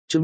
Chương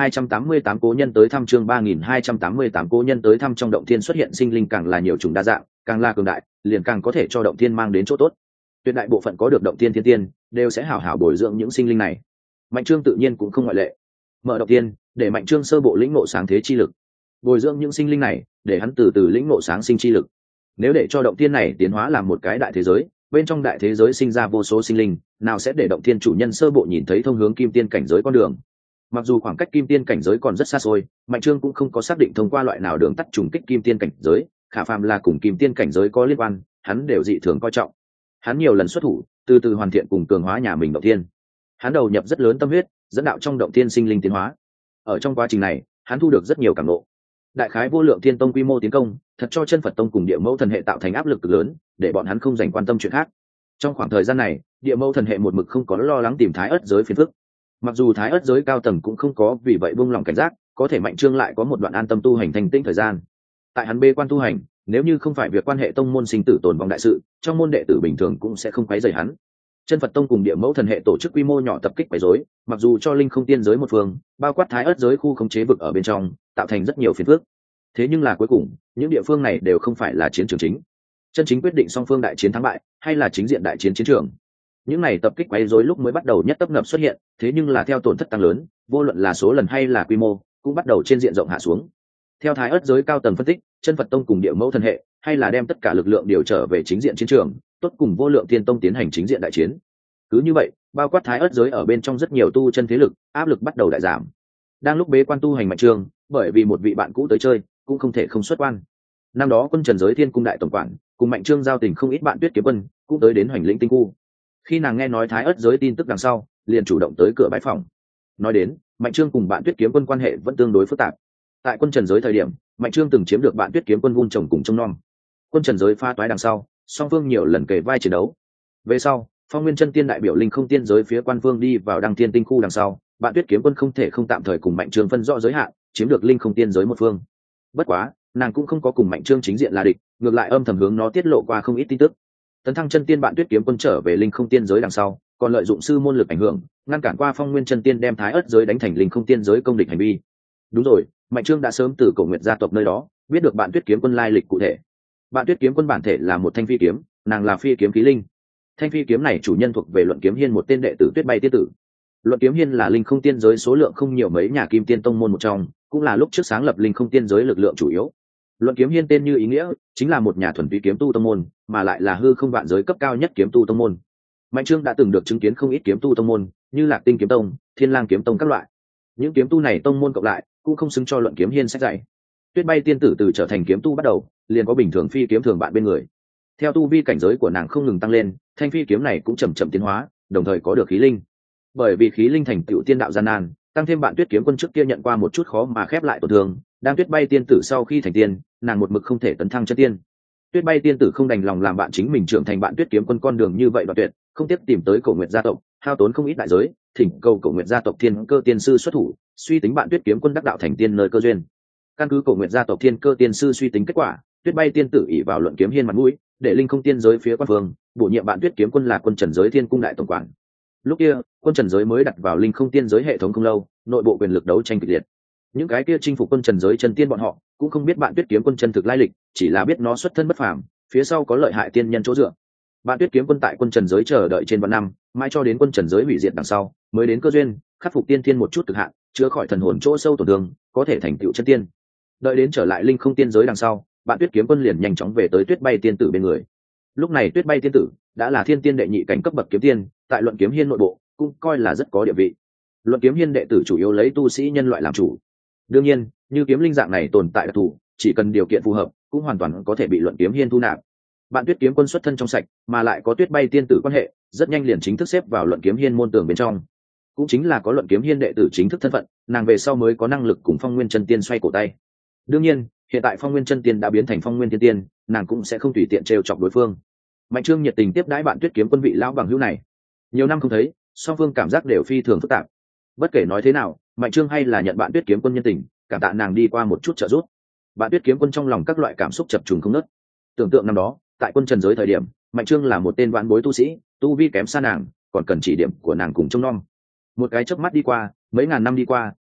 3288 cố nhân tới thăm. Chương 3288 cố nhân tới thăm. Trong động thiên xuất hiện sinh linh càng là nhiều chủng đa dạng, càng là cường đại, liền càng có thể cho động thiên mang đến chỗ tốt. Tuyệt đại bộ phận có được động thiên thiên tiên, đều sẽ hảo hảo bồi dưỡng những sinh linh này. Mạnh Trương tự nhiên cũng không ngoại lệ. Mở động thiên, để Mạnh Trương sơ bộ lĩnh ngộ sáng thế chi lực. Bồi dưỡng những sinh linh này, để hắn từ từ lĩnh ngộ sáng sinh chi lực. Nếu để cho động thiên này tiến hóa làm một cái đại thế giới, bên trong đại thế giới sinh ra vô số sinh linh, nào sẽ để động thiên chủ nhân sơ bộ nhìn thấy thông hướng kim tiên cảnh giới con đường. Mặc dù khoảng cách kim tiên cảnh giới còn rất xa xôi, Mạnh Trương cũng không có xác định thông qua loại nào đường tắt trùng kích kim tiên cảnh giới, khả phàm là cùng kim tiên cảnh giới có liên quan, hắn đều dị thường coi trọng. Hắn nhiều lần xuất thủ, từ từ hoàn thiện cùng cường hóa nhà mình động thiên. Hắn đầu nhập rất lớn tâm huyết, dẫn đạo trong động thiên sinh linh tiến hóa. Ở trong quá trình này, hắn thu được rất nhiều cảm ngộ. Đại khái vô lượng thiên tông quy mô tiến công, thật cho chân Phật tông cùng địa mẫu thần hệ tạo thành áp lực cực lớn, để bọn hắn không dành quan tâm chuyện khác. Trong khoảng thời gian này, địa mẫu thần hệ một mực không có lo lắng tìm thái ất giới phiền phức. Mặc dù thái ất giới cao tầng cũng không có vì vậy buông lỏng cảnh giác, có thể Mạnh Trương lại có một đoạn an tâm tu hành thành tĩnh thời gian. Tại hắn bê quan tu hành, nếu như không phải việc quan hệ tông môn sinh tử tồn vong đại sự, trong môn đệ tử bình thường cũng sẽ không quấy rầy hắn. Chân Phật tông cùng địa mẫu thần hệ tổ chức quy mô nhỏ tập kích quấy rối, mặc dù cho linh không tiên giới một phương, bao quát thái ất giới khu khống chế vực ở bên trong, tạo thành rất nhiều phiền phức. Thế nhưng là cuối cùng, những địa phương này đều không phải là chiến trường chính. Chân chính quyết định song phương đại chiến thắng bại, hay là chính diện đại chiến chiến trường. Những này tập kích quấy rối lúc mới bắt đầu nhất tấp nập xuất hiện, thế nhưng là theo tổn thất tăng lớn, vô luận là số lần hay là quy mô, cũng bắt đầu trên diện rộng hạ xuống. Theo thái ất giới cao tầng phân tích, chân Phật tông cùng địa mẫu thần hệ, hay là đem tất cả lực lượng điều trở về chính diện chiến trường, tốt cùng vô lượng thiên tông tiến hành chính diện đại chiến. Cứ như vậy, bao quát thái ất giới ở bên trong rất nhiều tu chân thế lực, áp lực bắt đầu đại giảm. Đang lúc bế quan tu hành Mạnh Trương, bởi vì một vị bạn cũ tới chơi, cũng không thể không xuất quan. Năm đó quân trần giới thiên cung đại tổng quản, cùng Mạnh Trương giao tình không ít, bạn Tuyết Kiếm Quân cũng tới đến Hoành Lĩnh tinh khu. Khi nàng nghe nói thái ất giới tin tức đằng sau, liền chủ động tới cửa bái phòng. Nói đến, Mạnh Trương cùng bạn Tuyết Kiếm Quân quan hệ vẫn tương đối phức tạp. Tại quân trần giới thời điểm, Mạnh Trương từng chiếm được bạn Tuyết Kiếm Quân vun trồng cùng trông nom. Quân trần giới pha toái đằng sau, song phương nhiều lần kề vai chiến đấu. Về sau, Phong Nguyên Chân Tiên đại biểu linh không tiên giới phía quan phương đi vào Đăng Thiên tinh khu đằng sau, bạn Tuyết Kiếm Quân không thể không tạm thời cùng Mạnh Trương phân rõ giới hạn, chiếm được linh không tiên giới một phương. Bất quá, nàng cũng không có cùng Mạnh Trương chính diện là địch, ngược lại âm thầm hướng nó tiết lộ qua không ít tin tức. Tấn thăng chân tiên bạn Tuyết Kiếm Quân trở về linh không tiên giới đằng sau, còn lợi dụng sư môn lực ảnh hưởng, ngăn cản qua Phong Nguyên Chân Tiên đem thái ất giới đánh thành linh không tiên giới công địch hành vi. Đúng rồi, Mạnh Trương đã sớm từ Cổ Nguyệt gia tộc nơi đó biết được bạn Tuyết Kiếm Quân lai lịch cụ thể. Bạn Tuyết Kiếm Quân bản thể là một thanh phi kiếm, nàng là phi kiếm khí linh. Thanh phi kiếm này chủ nhân thuộc về Luận Kiếm Hiên, một tên đệ tử Tuyết Bay tiên tử. Luận Kiếm Hiên là linh không tiên giới số lượng không nhiều mấy nhà kim tiên tông môn một trong, cũng là lúc trước sáng lập linh không tiên giới lực lượng chủ yếu. Luận Kiếm Hiên tên như ý nghĩa, chính là một nhà thuần túy kiếm tu tông môn, mà lại là hư không vạn giới cấp cao nhất kiếm tu tông môn. Mạnh Trương đã từng được chứng kiến không ít kiếm tu tông môn, như Lạc Tinh kiếm tông, Thiên Lang kiếm tông các loại. Những kiếm tu này tông môn cộng lại, cũng không xứng cho Luận Kiếm Hiên sách dạy. Tuyết Bay tiên tử từ trở thành kiếm tu bắt đầu, liền có bình thường phi kiếm thường bạn bên người. Theo tu vi cảnh giới của nàng không ngừng tăng lên, thanh phi kiếm này cũng chậm chậm tiến hóa, đồng thời có được khí linh. Bởi vì khí linh thành tựu tiên đạo gian nan, tăng thêm bạn Tuyết Kiếm Quân trước kia nhận qua một chút khó mà khép lại tổn thương, đang Tuyết Bay tiên tử sau khi thành tiên, nàng một mực không thể tấn thăng chân tiên. Tuyết Bay tiên tử không đành lòng làm bạn chính mình trưởng thành bạn Tuyết Kiếm Quân con đường như vậy đoạn tuyệt, không tiếc tìm tới Cổ Nguyệt gia tộc, hao tốn không ít đại giới, thỉnh cầu Cổ Nguyệt gia tộc Thiên Cơ tiên sư xuất thủ, suy tính bạn Tuyết Kiếm Quân đắc đạo thành tiên nơi cơ duyên. Căn cứ Cổ Nguyệt gia tộc Thiên Cơ tiên sư suy tính kết quả, Tuyết Bay tiên tử ỷ vào Luận Kiếm Hiên mặt mũi, để linh không tiên giới phía quan phương bổ nhiệm bạn Tuyết Kiếm Quân là quân trần giới thiên cung đại tổng quản. Lúc kia, quân trần giới mới đặt vào linh không tiên giới hệ thống không lâu, nội bộ quyền lực đấu tranh kịch liệt. Những cái kia chinh phục quân trần giới chân tiên bọn họ cũng không biết bạn Tuyết Kiếm Quân chân thực lai lịch, chỉ là biết nó xuất thân bất phàm, phía sau có lợi hại tiên nhân chỗ dựa. Bạn Tuyết Kiếm Quân tại quân trần giới chờ đợi trên vạn năm, mãi cho đến quân trần giới hủy diệt đằng sau, mới đến cơ duyên, khắc phục tiên thiên một chút cực hạn, chữa khỏi thần hồn chỗ sâu tổn thương, có thể thành tựu chân tiên. Đợi đến trở lại linh không tiên giới đằng sau, bạn Tuyết Kiếm Quân liền nhanh chóng về tới Tuyết Bay tiên tử bên người. Lúc này Tuyết Bay tiên tử đã là thiên tiên đệ nhị cảnh cấp bậc kiếm tiên, tại Luận Kiếm Hiên nội bộ cũng coi là rất có địa vị. Luận Kiếm Hiên đệ tử chủ yếu lấy tu sĩ nhân loại làm chủ. Đương nhiên, như kiếm linh dạng này tồn tại đặc thù, chỉ cần điều kiện phù hợp, cũng hoàn toàn có thể bị Luận Kiếm Hiên thu nạp. Bạn Tuyết Kiếm Quân xuất thân trong sạch, mà lại có Tuyết Bay tiên tử quan hệ, rất nhanh liền chính thức xếp vào Luận Kiếm Hiên môn tường bên trong. Cũng chính là có Luận Kiếm Hiên đệ tử chính thức thân phận, nàng về sau mới có năng lực cùng Phong Nguyên Chân Tiên xoay cổ tay. Đương nhiên, hiện tại Phong Nguyên Chân Tiên đã biến thành Phong Nguyên Thiên Tiên, nàng cũng sẽ không tùy tiện trêu chọc đối phương. Mạnh Trương nhiệt tình tiếp đãi bạn Tuyết Kiếm Quân vị lão bằng hữu này. Nhiều năm không thấy, song phương cảm giác đều phi thường phức tạp. Bất kể nói thế nào, Mạnh Trương hay là nhận bạn Tuyết Kiếm Quân nhân tình, cảm tạ nàng đi qua một chút trợ giúp. Bạn Tuyết Kiếm Quân trong lòng các loại cảm xúc chập trùng không ngớt. Tưởng tượng năm đó, tại quân trần giới thời điểm, Mạnh Trương là một tên vãn bối tu sĩ, tu vi kém xa nàng, còn cần chỉ điểm của nàng cùng trông nom. Một cái chớp mắt đi qua, mấy ngàn năm đi qua,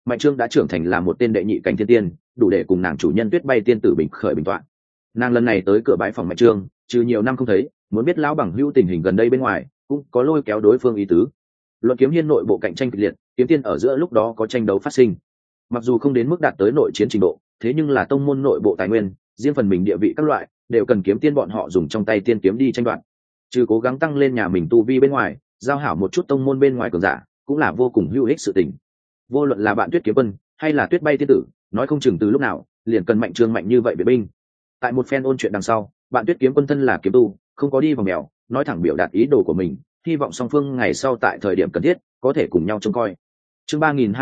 Mạnh Trương đã trưởng thành là một tên đệ nhị cảnh thiên tiên, đủ để cùng nàng chủ nhân Tuyết Bay tiên tử bình khởi bình toạn. Nàng lần này tới cửa bãi phòng Mạnh Trương, trừ nhiều năm không thấy, muốn biết lão bằng hữu tình hình gần đây bên ngoài, cũng có lôi kéo đối phương ý tứ. Luận Kiếm Hiên nội bộ cạnh tranh kịch liệt, kiếm tiên ở giữa lúc đó có tranh đấu phát sinh. Mặc dù không đến mức đạt tới nội chiến trình độ, thế nhưng là tông môn nội bộ tài nguyên, riêng phần mình địa vị các loại, đều cần kiếm tiên bọn họ dùng trong tay tiên kiếm đi tranh đoạt. Trừ cố gắng tăng lên nhà mình tu vi bên ngoài, giao hảo một chút tông môn bên ngoài cường giả, cũng là vô cùng hữu ích sự tình. Vô luận là bạn Tuyết Kiếm Quân hay là Tuyết Bay tiên tử, nói không chừng từ lúc nào liền cần Mạnh Trương mạnh như vậy biệt binh. Tại một phen ôn chuyện đằng sau, bạn Tuyết Kiếm Quân thân là kiếm tu, không có đi vào mèo, nói thẳng biểu đạt ý đồ của mình, hy vọng song phương ngày sau tại thời điểm cần thiết có thể cùng nhau trông coi. Chương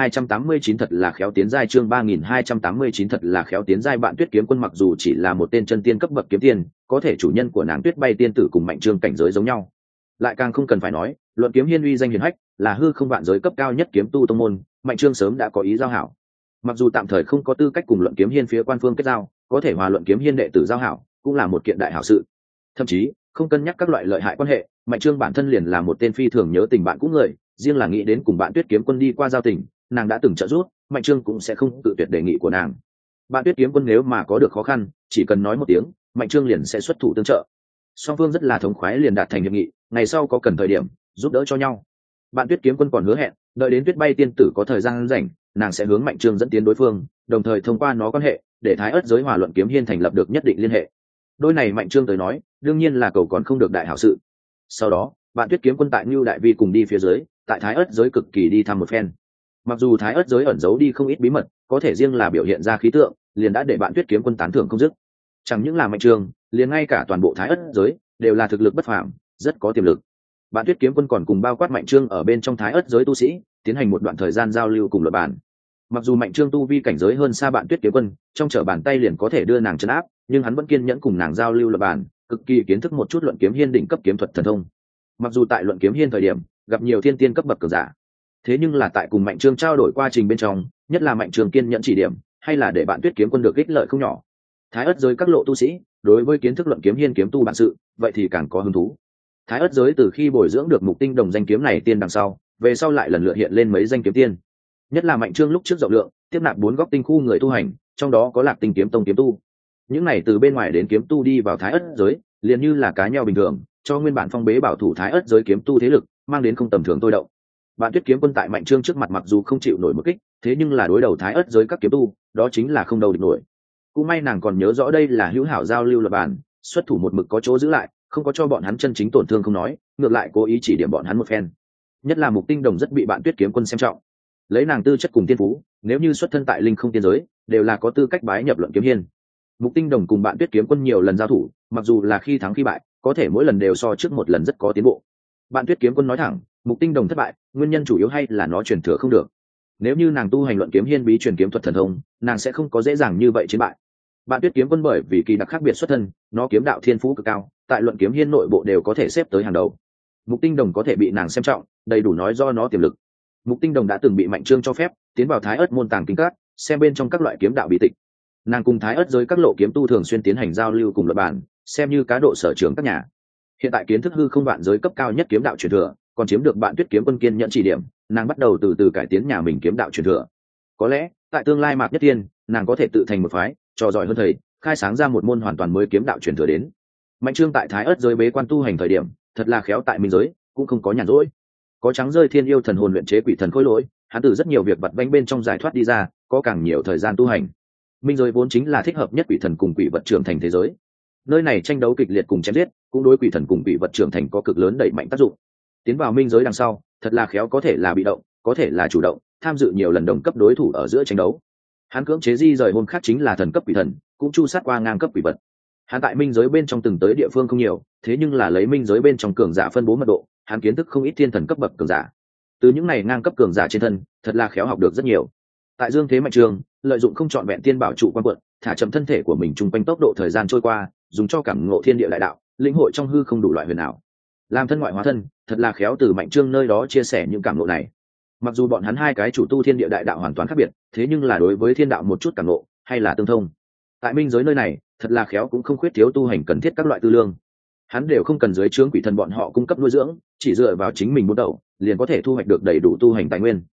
3289 thật là khéo tiến giai, chương 3289 thật là khéo tiến giai. Bạn Tuyết Kiếm Quân mặc dù chỉ là một tên chân tiên cấp bậc kiếm tiên, có thể chủ nhân của nàng Tuyết Bay tiên tử cùng Mạnh Trương cảnh giới giống nhau. Lại càng không cần phải nói, Luận Kiếm Hiên uy danh hiển hách, là hư không vạn giới cấp cao nhất kiếm tu tông môn, Mạnh Trương sớm đã có ý giao hảo. Mặc dù tạm thời không có tư cách cùng Luận Kiếm Hiên phía quan phương kết giao, có thể hòa Luận Kiếm Hiên đệ tử giao hảo, cũng là một kiện đại hảo sự. Thậm chí, không cân nhắc các loại lợi hại quan hệ, Mạnh Trương bản thân liền là một tên phi thường nhớ tình bạn cũ người, riêng là nghĩ đến cùng bạn Tuyết Kiếm Quân đi qua giao tình, nàng đã từng trợ giúp, Mạnh Trương cũng sẽ không tự tuyệt đề nghị của nàng. Bạn Tuyết Kiếm Quân nếu mà có được khó khăn, chỉ cần nói một tiếng, Mạnh Trương liền sẽ xuất thủ tương trợ. Song phương rất là thống khoái liền đạt thành hiệp nghị, ngày sau có cần thời điểm giúp đỡ cho nhau. Bạn Tuyết Kiếm Quân còn hứa hẹn, đợi đến Tuyết Bay tiên tử có thời gian rảnh, nàng sẽ hướng Mạnh Trương dẫn tiến đối phương, đồng thời thông qua nó quan hệ, để Thái Ức giới hòa Luận Kiếm Hiên thành lập được nhất định liên hệ. Đôi này Mạnh Trương tới nói, đương nhiên là cầu còn không được đại hảo sự. Sau đó, bạn Tuyết Kiếm Quân tại Nưu Đại Vi cùng đi phía dưới, tại Thái Ức giới cực kỳ đi thăm một phen. Mặc dù Thái Ức giới ẩn giấu đi không ít bí mật, có thể riêng là biểu hiện ra khí tượng, liền đã để bạn Tuyết Kiếm Quân tán thưởng không dứt. Chẳng những là Mạnh Trương, liền ngay cả toàn bộ Thái Ức giới đều là thực lực bất phàm, rất có tiềm lực. Bạn Tuyết Kiếm Quân còn cùng bao quát Mạnh Trương ở bên trong Thái Ức giới tu sĩ, tiến hành một đoạn thời gian giao lưu cùng luận bàn. Mặc dù Mạnh Trương tu vi cảnh giới hơn xa bạn Tuyết Kiếm Quân, trong trở bàn tay liền có thể đưa nàng trấn áp, nhưng hắn vẫn kiên nhẫn cùng nàng giao lưu luận bàn, cực kỳ kiến thức một chút Luận Kiếm Hiên đỉnh cấp kiếm thuật thần thông. Mặc dù tại Luận Kiếm Hiên thời điểm gặp nhiều thiên tiên cấp bậc cường giả, thế nhưng là tại cùng Mạnh Trương trao đổi quá trình bên trong, nhất là Mạnh Trương kiên nhẫn chỉ điểm, hay là để bạn Tuyết Kiếm Quân được ích lợi không nhỏ. Thái Ức giới các lộ tu sĩ, đối với kiến thức Luận Kiếm Hiên kiếm tu bản sự, vậy thì càng có hứng thú. Thái Ức giới từ khi bồi dưỡng được Mục Tinh Đồng danh kiếm này tiên đằng sau, về sau lại lần lượt hiện lên mấy danh kiếm tiên. Nhất là Mạnh Trương lúc trước rộng lượng, tiếp nạp 4 góc tinh khu người tu hành, trong đó có Lạc Tinh kiếm tông kiếm tu. Những này từ bên ngoài đến kiếm tu đi vào Thái Ức giới, liền như là cá nheo bình thường, cho nguyên bản phong bế bảo thủ Thái Ức giới kiếm tu thế lực, mang đến không tầm thường tôi động. Bạn Tuyết Kiếm Quân tại Mạnh Trương trước mặt mặc dù không chịu nổi một kích, thế nhưng là đối đầu Thái Ức giới các kiếm tu, đó chính là không đầu địch nổi. Cũng may nàng còn nhớ rõ đây là hữu hảo giao lưu luật bản, xuất thủ một mực có chỗ giữ lại, không có cho bọn hắn chân chính tổn thương không nói, ngược lại cố ý chỉ điểm bọn hắn một phen. Nhất là Mục Tinh Đồng rất bị bạn Tuyết Kiếm Quân xem trọng, lấy nàng tư chất cùng tiên phú, nếu như xuất thân tại linh không tiên giới, đều là có tư cách bái nhập Luận Kiếm Hiên. Mục Tinh Đồng cùng bạn Tuyết Kiếm Quân nhiều lần giao thủ, mặc dù là khi thắng khi bại, có thể mỗi lần đều so trước một lần rất có tiến bộ. Bạn Tuyết Kiếm Quân nói thẳng, Mục Tinh Đồng thất bại, nguyên nhân chủ yếu hay là nó truyền thừa không được. Nếu như nàng tu hành Luận Kiếm Hiên bí truyền kiếm thuật thần thông, nàng sẽ không có dễ dàng như vậy chiến bại. Bạn Tuyết Kiếm Quân bởi vì kỳ đặc khác biệt xuất thân, nó kiếm đạo thiên phú cực cao, tại Luận Kiếm Hiên nội bộ đều có thể xếp tới hàng đầu. Mục Tinh Đồng có thể bị nàng xem trọng, đầy đủ nói do nó tiềm lực. Mục Tinh Đồng đã từng bị Mạnh Trương cho phép tiến vào Thái Ức môn tàng kinh các, xem bên trong các loại kiếm đạo bí tịch. Nàng cùng Thái Ức giới các lộ kiếm tu thường xuyên tiến hành giao lưu cùng luận bàn, xem như cá độ sở trường các nhà. Hiện tại kiến thức hư không vạn giới cấp cao nhất kiếm đạo truyền thừa, còn chiếm được bạn Tuyết Kiếm Quân kiên nhận chỉ điểm, nàng bắt đầu từ từ cải tiến nhà mình kiếm đạo truyền thừa. Có lẽ tại tương lai Mạc Nhất Tiên, nàng có thể tự thành một phái, trò giỏi hơn thầy, khai sáng ra một môn hoàn toàn mới kiếm đạo truyền thừa đến. Mạnh Trương tại Thái Ức giới bế quan tu hành thời điểm, thật là khéo tại minh giới, cũng không có nhàn rỗi. Có trắng rơi thiên yêu thần hồn luyện chế quỷ thần khối lỗi, hắn từ rất nhiều việc vặt vãnh bên trong giải thoát đi ra, có càng nhiều thời gian tu hành. Minh giới vốn chính là thích hợp nhất quỷ thần cùng quỷ vật trưởng thành thế giới. Nơi này tranh đấu kịch liệt cùng chém giết, cũng đối quỷ thần cùng quỷ vật trưởng thành có cực lớn đẩy mạnh tác dụng. Tiến vào minh giới đằng sau, thật là khéo có thể là bị động, có thể là chủ động, tham dự nhiều lần đồng cấp đối thủ ở giữa tranh đấu. Hắn cưỡng chế di rời hôn khác chính là thần cấp quỷ thần, cũng chu sát qua ngang cấp quỷ vật. Hắn tại minh giới bên trong từng tới địa phương không nhiều, thế nhưng là lấy minh giới bên trong cường giả phân bố mật độ, hắn kiến thức không ít thiên thần cấp bậc cường giả. Từ những này ngang cấp cường giả trên thân, thật là khéo học được rất nhiều. Tại Dương Thế Mạnh Trương, lợi dụng không trọn vẹn tiên bảo trụ quan quận, thả chậm thân thể của mình chung quanh tốc độ thời gian trôi qua, dùng cho cảm ngộ thiên địa đại đạo, lĩnh hội trong hư không đủ loại huyền ảo. Làm thân ngoại hóa thân, thật là khéo từ Mạnh Trương nơi đó chia sẻ những cảm ngộ này. Mặc dù bọn hắn hai cái chủ tu thiên địa đại đạo hoàn toàn khác biệt, thế nhưng là đối với thiên đạo một chút cảm ngộ, hay là tương thông. Tại minh giới nơi này, thật là khéo cũng không khuyết thiếu tu hành cần thiết các loại tư lương. Hắn đều không cần dưới trướng quỷ thần bọn họ cung cấp nuôi dưỡng, chỉ dựa vào chính mình bút đầu, liền có thể thu hoạch được đầy đủ tu hành tài nguyên.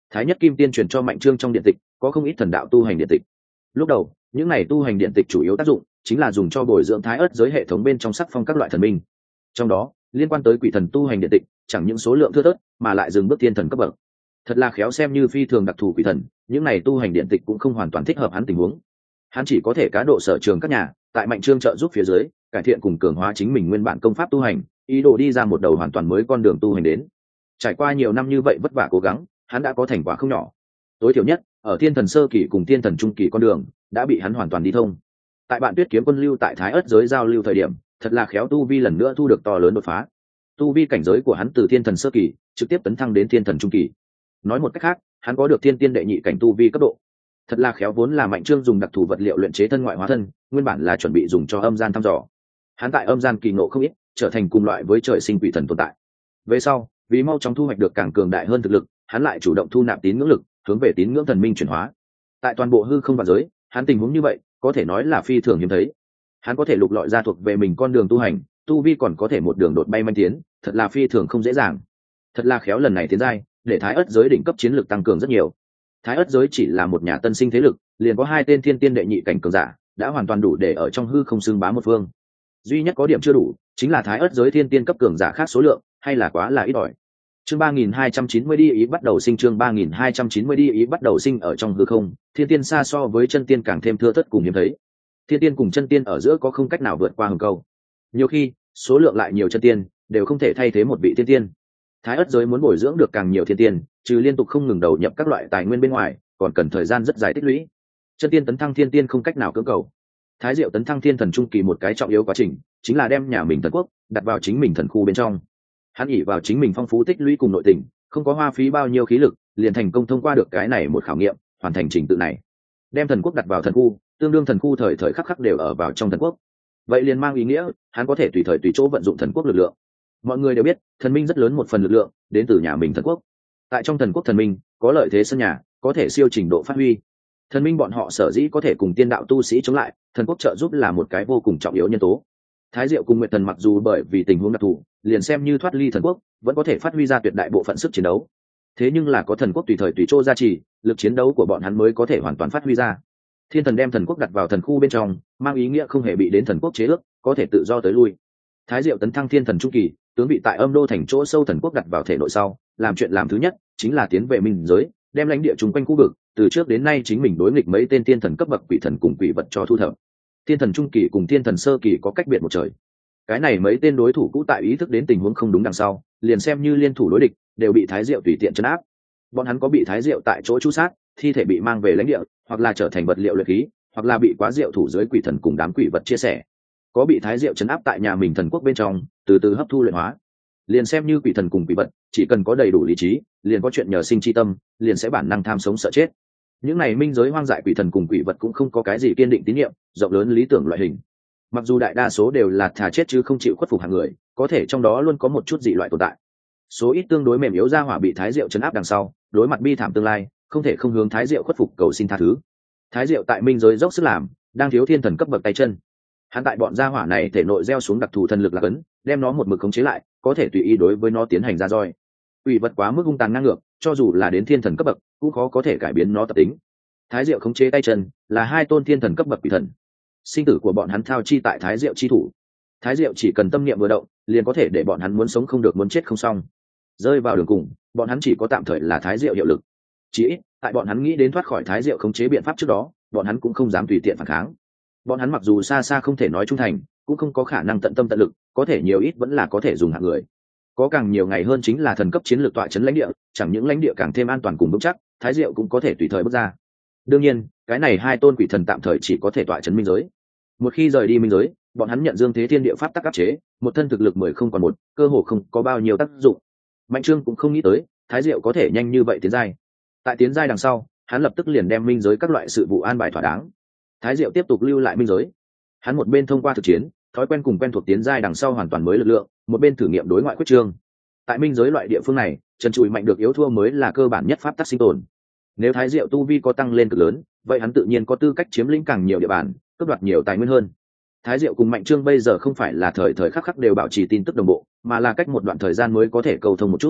Thái Nhất Kim Tiên truyền cho Mạnh Trương trong điện tịch có không ít thần đạo tu hành điện tịch. Lúc đầu những này tu hành điện tịch chủ yếu tác dụng chính là dùng cho bồi dưỡng thái ớt giới hệ thống bên trong sắc phong các loại thần minh, trong đó liên quan tới quỷ thần tu hành điện tịch chẳng những số lượng thưa thớt mà lại dừng bước thiên thần cấp bậc. Thật là khéo, xem như phi thường đặc thù quỷ thần, những này tu hành điện tịch cũng không hoàn toàn thích hợp hắn tình huống. Hắn chỉ có thể cá độ sở trường các nhà, tại Mạnh Trương trợ giúp phía dưới cải thiện cùng cường hóa chính mình nguyên bản công pháp tu hành, ý đồ đi ra một đầu hoàn toàn mới con đường tu hành đến. Trải qua nhiều năm như vậy vất vả cố gắng, hắn đã có thành quả không nhỏ. Tối thiểu nhất ở thiên thần sơ kỳ cùng thiên thần trung kỳ con đường đã bị hắn hoàn toàn đi thông. Tại bạn Tuyết Kiếm Quân lưu tại thái ớt giới giao lưu thời điểm, thật là khéo tu vi lần nữa thu được to lớn đột phá. Tu vi cảnh giới của hắn từ thiên thần sơ kỳ trực tiếp tấn thăng đến thiên thần trung kỳ. Nói một cách khác, hắn có được thiên tiên đệ nhị cảnh tu vi cấp độ. Thật là khéo, vốn là Mạnh Trương dùng đặc thù vật liệu luyện chế thân ngoại hóa thân, nguyên bản là chuẩn bị dùng cho âm gian thăm dò. Hắn tại âm gian kỳ ngộ không ít, trở thành cùng loại với trời sinh quỷ thần tồn tại. Về sau, vì mau chóng thu hoạch được càng cường đại hơn thực lực, hắn lại chủ động thu nạp tín ngưỡng lực, hướng về tín ngưỡng thần minh chuyển hóa. Tại toàn bộ hư không vạn giới, hắn tình huống như vậy có thể nói là phi thường hiếm thấy. Hắn có thể lục lọi ra thuộc về mình con đường tu hành, tu vi còn có thể một đường đột bay manh tiến, thật là phi thường không dễ dàng. Thật là khéo, lần này tiến giai để thái ớt giới đỉnh cấp chiến lược tăng cường rất nhiều. Thái ớt giới chỉ là một nhà tân sinh thế lực, liền có 2 tên thiên tiên đệ nhị cảnh cường giả, đã hoàn toàn đủ để ở trong hư không xưng bá một phương. Duy nhất có điểm chưa đủ chính là thái ớt giới thiên tiên cấp cường giả khác số lượng hay là quá là ít ỏi. Chương 3290 đi ý bắt đầu sinh. Chương 3290 đi ý bắt đầu sinh. Ở trong hư không, thiên tiên xa so với chân tiên càng thêm thưa thớt cùng hiếm thấy. Thiên tiên cùng chân tiên ở giữa có không cách nào vượt qua hừng câu. Nhiều khi số lượng lại nhiều chân tiên đều không thể thay thế một vị thiên tiên. Thái ớt giới muốn bồi dưỡng được càng nhiều thiên tiên, trừ liên tục không ngừng đầu nhập các loại tài nguyên bên ngoài, còn cần thời gian rất dài tích lũy. Chân tiên tấn thăng thiên tiên không cách nào cưỡng cầu. Thái Diệu tấn thăng thiên thần trung kỳ một cái trọng yếu quá trình chính là đem nhà mình thần quốc đặt vào chính mình thần khu bên trong. Hắn ỷ vào chính mình phong phú tích lũy cùng nội tình, không có hoa phí bao nhiêu khí lực, liền thành công thông qua được cái này một khảo nghiệm, hoàn thành trình tự này. Đem thần quốc đặt vào thần khu, tương đương thần khu thời thời khắc khắc đều ở vào trong thần quốc. Vậy liền mang ý nghĩa hắn có thể tùy thời tùy chỗ vận dụng thần quốc lực lượng. Mọi người đều biết, thần minh rất lớn một phần lực lượng đến từ nhà mình thần quốc. Tại trong thần quốc thần minh có lợi thế sân nhà, có thể siêu trình độ phát huy. Thần minh bọn họ sở dĩ có thể cùng tiên đạo tu sĩ chống lại, thần quốc trợ giúp là một cái vô cùng trọng yếu nhân tố. Thái Diệu cùng Nguyệt Thần mặc dù bởi vì tình huống đặc thù, liền xem như thoát ly thần quốc, vẫn có thể phát huy ra tuyệt đại bộ phận sức chiến đấu. Thế nhưng là có thần quốc tùy thời tùy chỗ gia trì, lực chiến đấu của bọn hắn mới có thể hoàn toàn phát huy ra. Thiên thần đem thần quốc đặt vào thần khu bên trong, mang ý nghĩa không hề bị đến thần quốc chế ước, có thể tự do tới lui. Thái Diệu tấn thăng thiên thần trung kỳ, tướng bị tại âm đô thành chỗ sâu thần quốc đặt vào thể nội sau, làm chuyện làm thứ nhất chính là tiến về minh giới, đem lãnh địa chung quanh khu vực từ trước đến nay chính mình đối nghịch mấy tên thiên thần cấp bậc quỷ thần cùng quỷ vật cho thu thập. Thiên thần trung kỳ cùng thiên thần sơ kỳ có cách biệt một trời. Cái này mấy tên đối thủ cũ tại ý thức đến tình huống không đúng đằng sau, liền xem như liên thủ đối địch, đều bị Thái Diệu tùy tiện trấn áp. Bọn hắn có bị Thái Diệu tại chỗ chu sát, thi thể bị mang về lãnh địa, hoặc là trở thành vật liệu luyện khí, hoặc là bị quá diệu thủ dưới quỷ thần cùng đám quỷ vật chia sẻ. Có bị Thái Diệu trấn áp tại nhà mình thần quốc bên trong, từ từ hấp thu luyện hóa. Liền xem như quỷ thần cùng quỷ vật, chỉ cần có đầy đủ lý trí, liền có chuyện nhờ sinh chi tâm, liền sẽ bản năng tham sống sợ chết. Những này minh giới hoang dại quỷ thần cùng quỷ vật cũng không có cái gì kiên định tín nhiệm, rộng lớn lý tưởng loại hình. Mặc dù đại đa số đều là thà chết chứ không chịu khuất phục hàng người, có thể trong đó luôn có một chút dị loại tồn tại. Số ít tương đối mềm yếu ra hỏa bị Thái Diệu trấn áp đằng sau, đối mặt bi thảm tương lai, không thể không hướng Thái Diệu khuất phục cầu xin tha thứ. Thái Diệu tại minh giới dốc sức làm, đang thiếu thiên thần cấp bậc tay chân. Hắn tại bọn gia hỏa này thể nội gieo xuống đặc thù thần lực là cấn, đem nó một mực khống chế lại, có thể tùy ý đối với nó tiến hành ra roi. Quỷ vật quá mức hung tàn ngang ngược, cho dù là đến thiên thần cấp bậc, cũng khó có thể cải biến nó tập tính. Thái Diệu khống chế tay chân, là 2 tôn thiên thần cấp bậc quỷ thần. Sinh tử của bọn hắn thao chi tại Thái Diệu chi thủ. Thái Diệu chỉ cần tâm niệm vừa động, liền có thể để bọn hắn muốn sống không được, muốn chết không xong. Rơi vào đường cùng, bọn hắn chỉ có tạm thời là Thái Diệu hiệu lực. Chỉ ít, tại bọn hắn nghĩ đến thoát khỏi Thái Diệu khống chế biện pháp trước đó, bọn hắn cũng không dám tùy tiện phản kháng. Bọn hắn mặc dù xa xa không thể nói trung thành, cũng không có khả năng tận tâm tận lực, có thể nhiều ít vẫn là có thể dùng hạng người. Có càng nhiều ngày hơn chính là thần cấp chiến lược tọa trấn lãnh địa, chẳng những lãnh địa càng thêm an toàn cùng vững chắc, Thái Diệu cũng có thể tùy thời bước ra. Đương nhiên, cái này 2 tôn quỷ thần tạm thời chỉ có thể tọa trấn minh giới. Một khi rời đi minh giới, bọn hắn nhận dương thế thiên địa pháp tắc áp chế, một thân thực lực 10 không còn một, cơ hồ không có bao nhiêu tác dụng. Mạnh Trương cũng không nghĩ tới Thái Diệu có thể nhanh như vậy tiến giai. Tại tiến giai đằng sau, hắn lập tức liền đem minh giới các loại sự vụ an bài thỏa đáng. Thái Diệu tiếp tục lưu lại minh giới. Hắn một bên thông qua thực chiến, thói quen cùng quen thuộc tiến giai đằng sau hoàn toàn mới lực lượng, một bên thử nghiệm đối ngoại quyết trương. Tại minh giới loại địa phương này, trần trụi mạnh được yếu thua mới là cơ bản nhất pháp tắc sinh tồn. Nếu Thái Diệu tu vi có tăng lên cực lớn, vậy hắn tự nhiên có tư cách chiếm lĩnh càng nhiều địa bàn, cướp đoạt nhiều tài nguyên hơn. Thái Diệu cùng Mạnh Trương bây giờ không phải là thời thời khắc khắc đều bảo trì tin tức đồng bộ, mà là cách một đoạn thời gian mới có thể cầu thông một chút.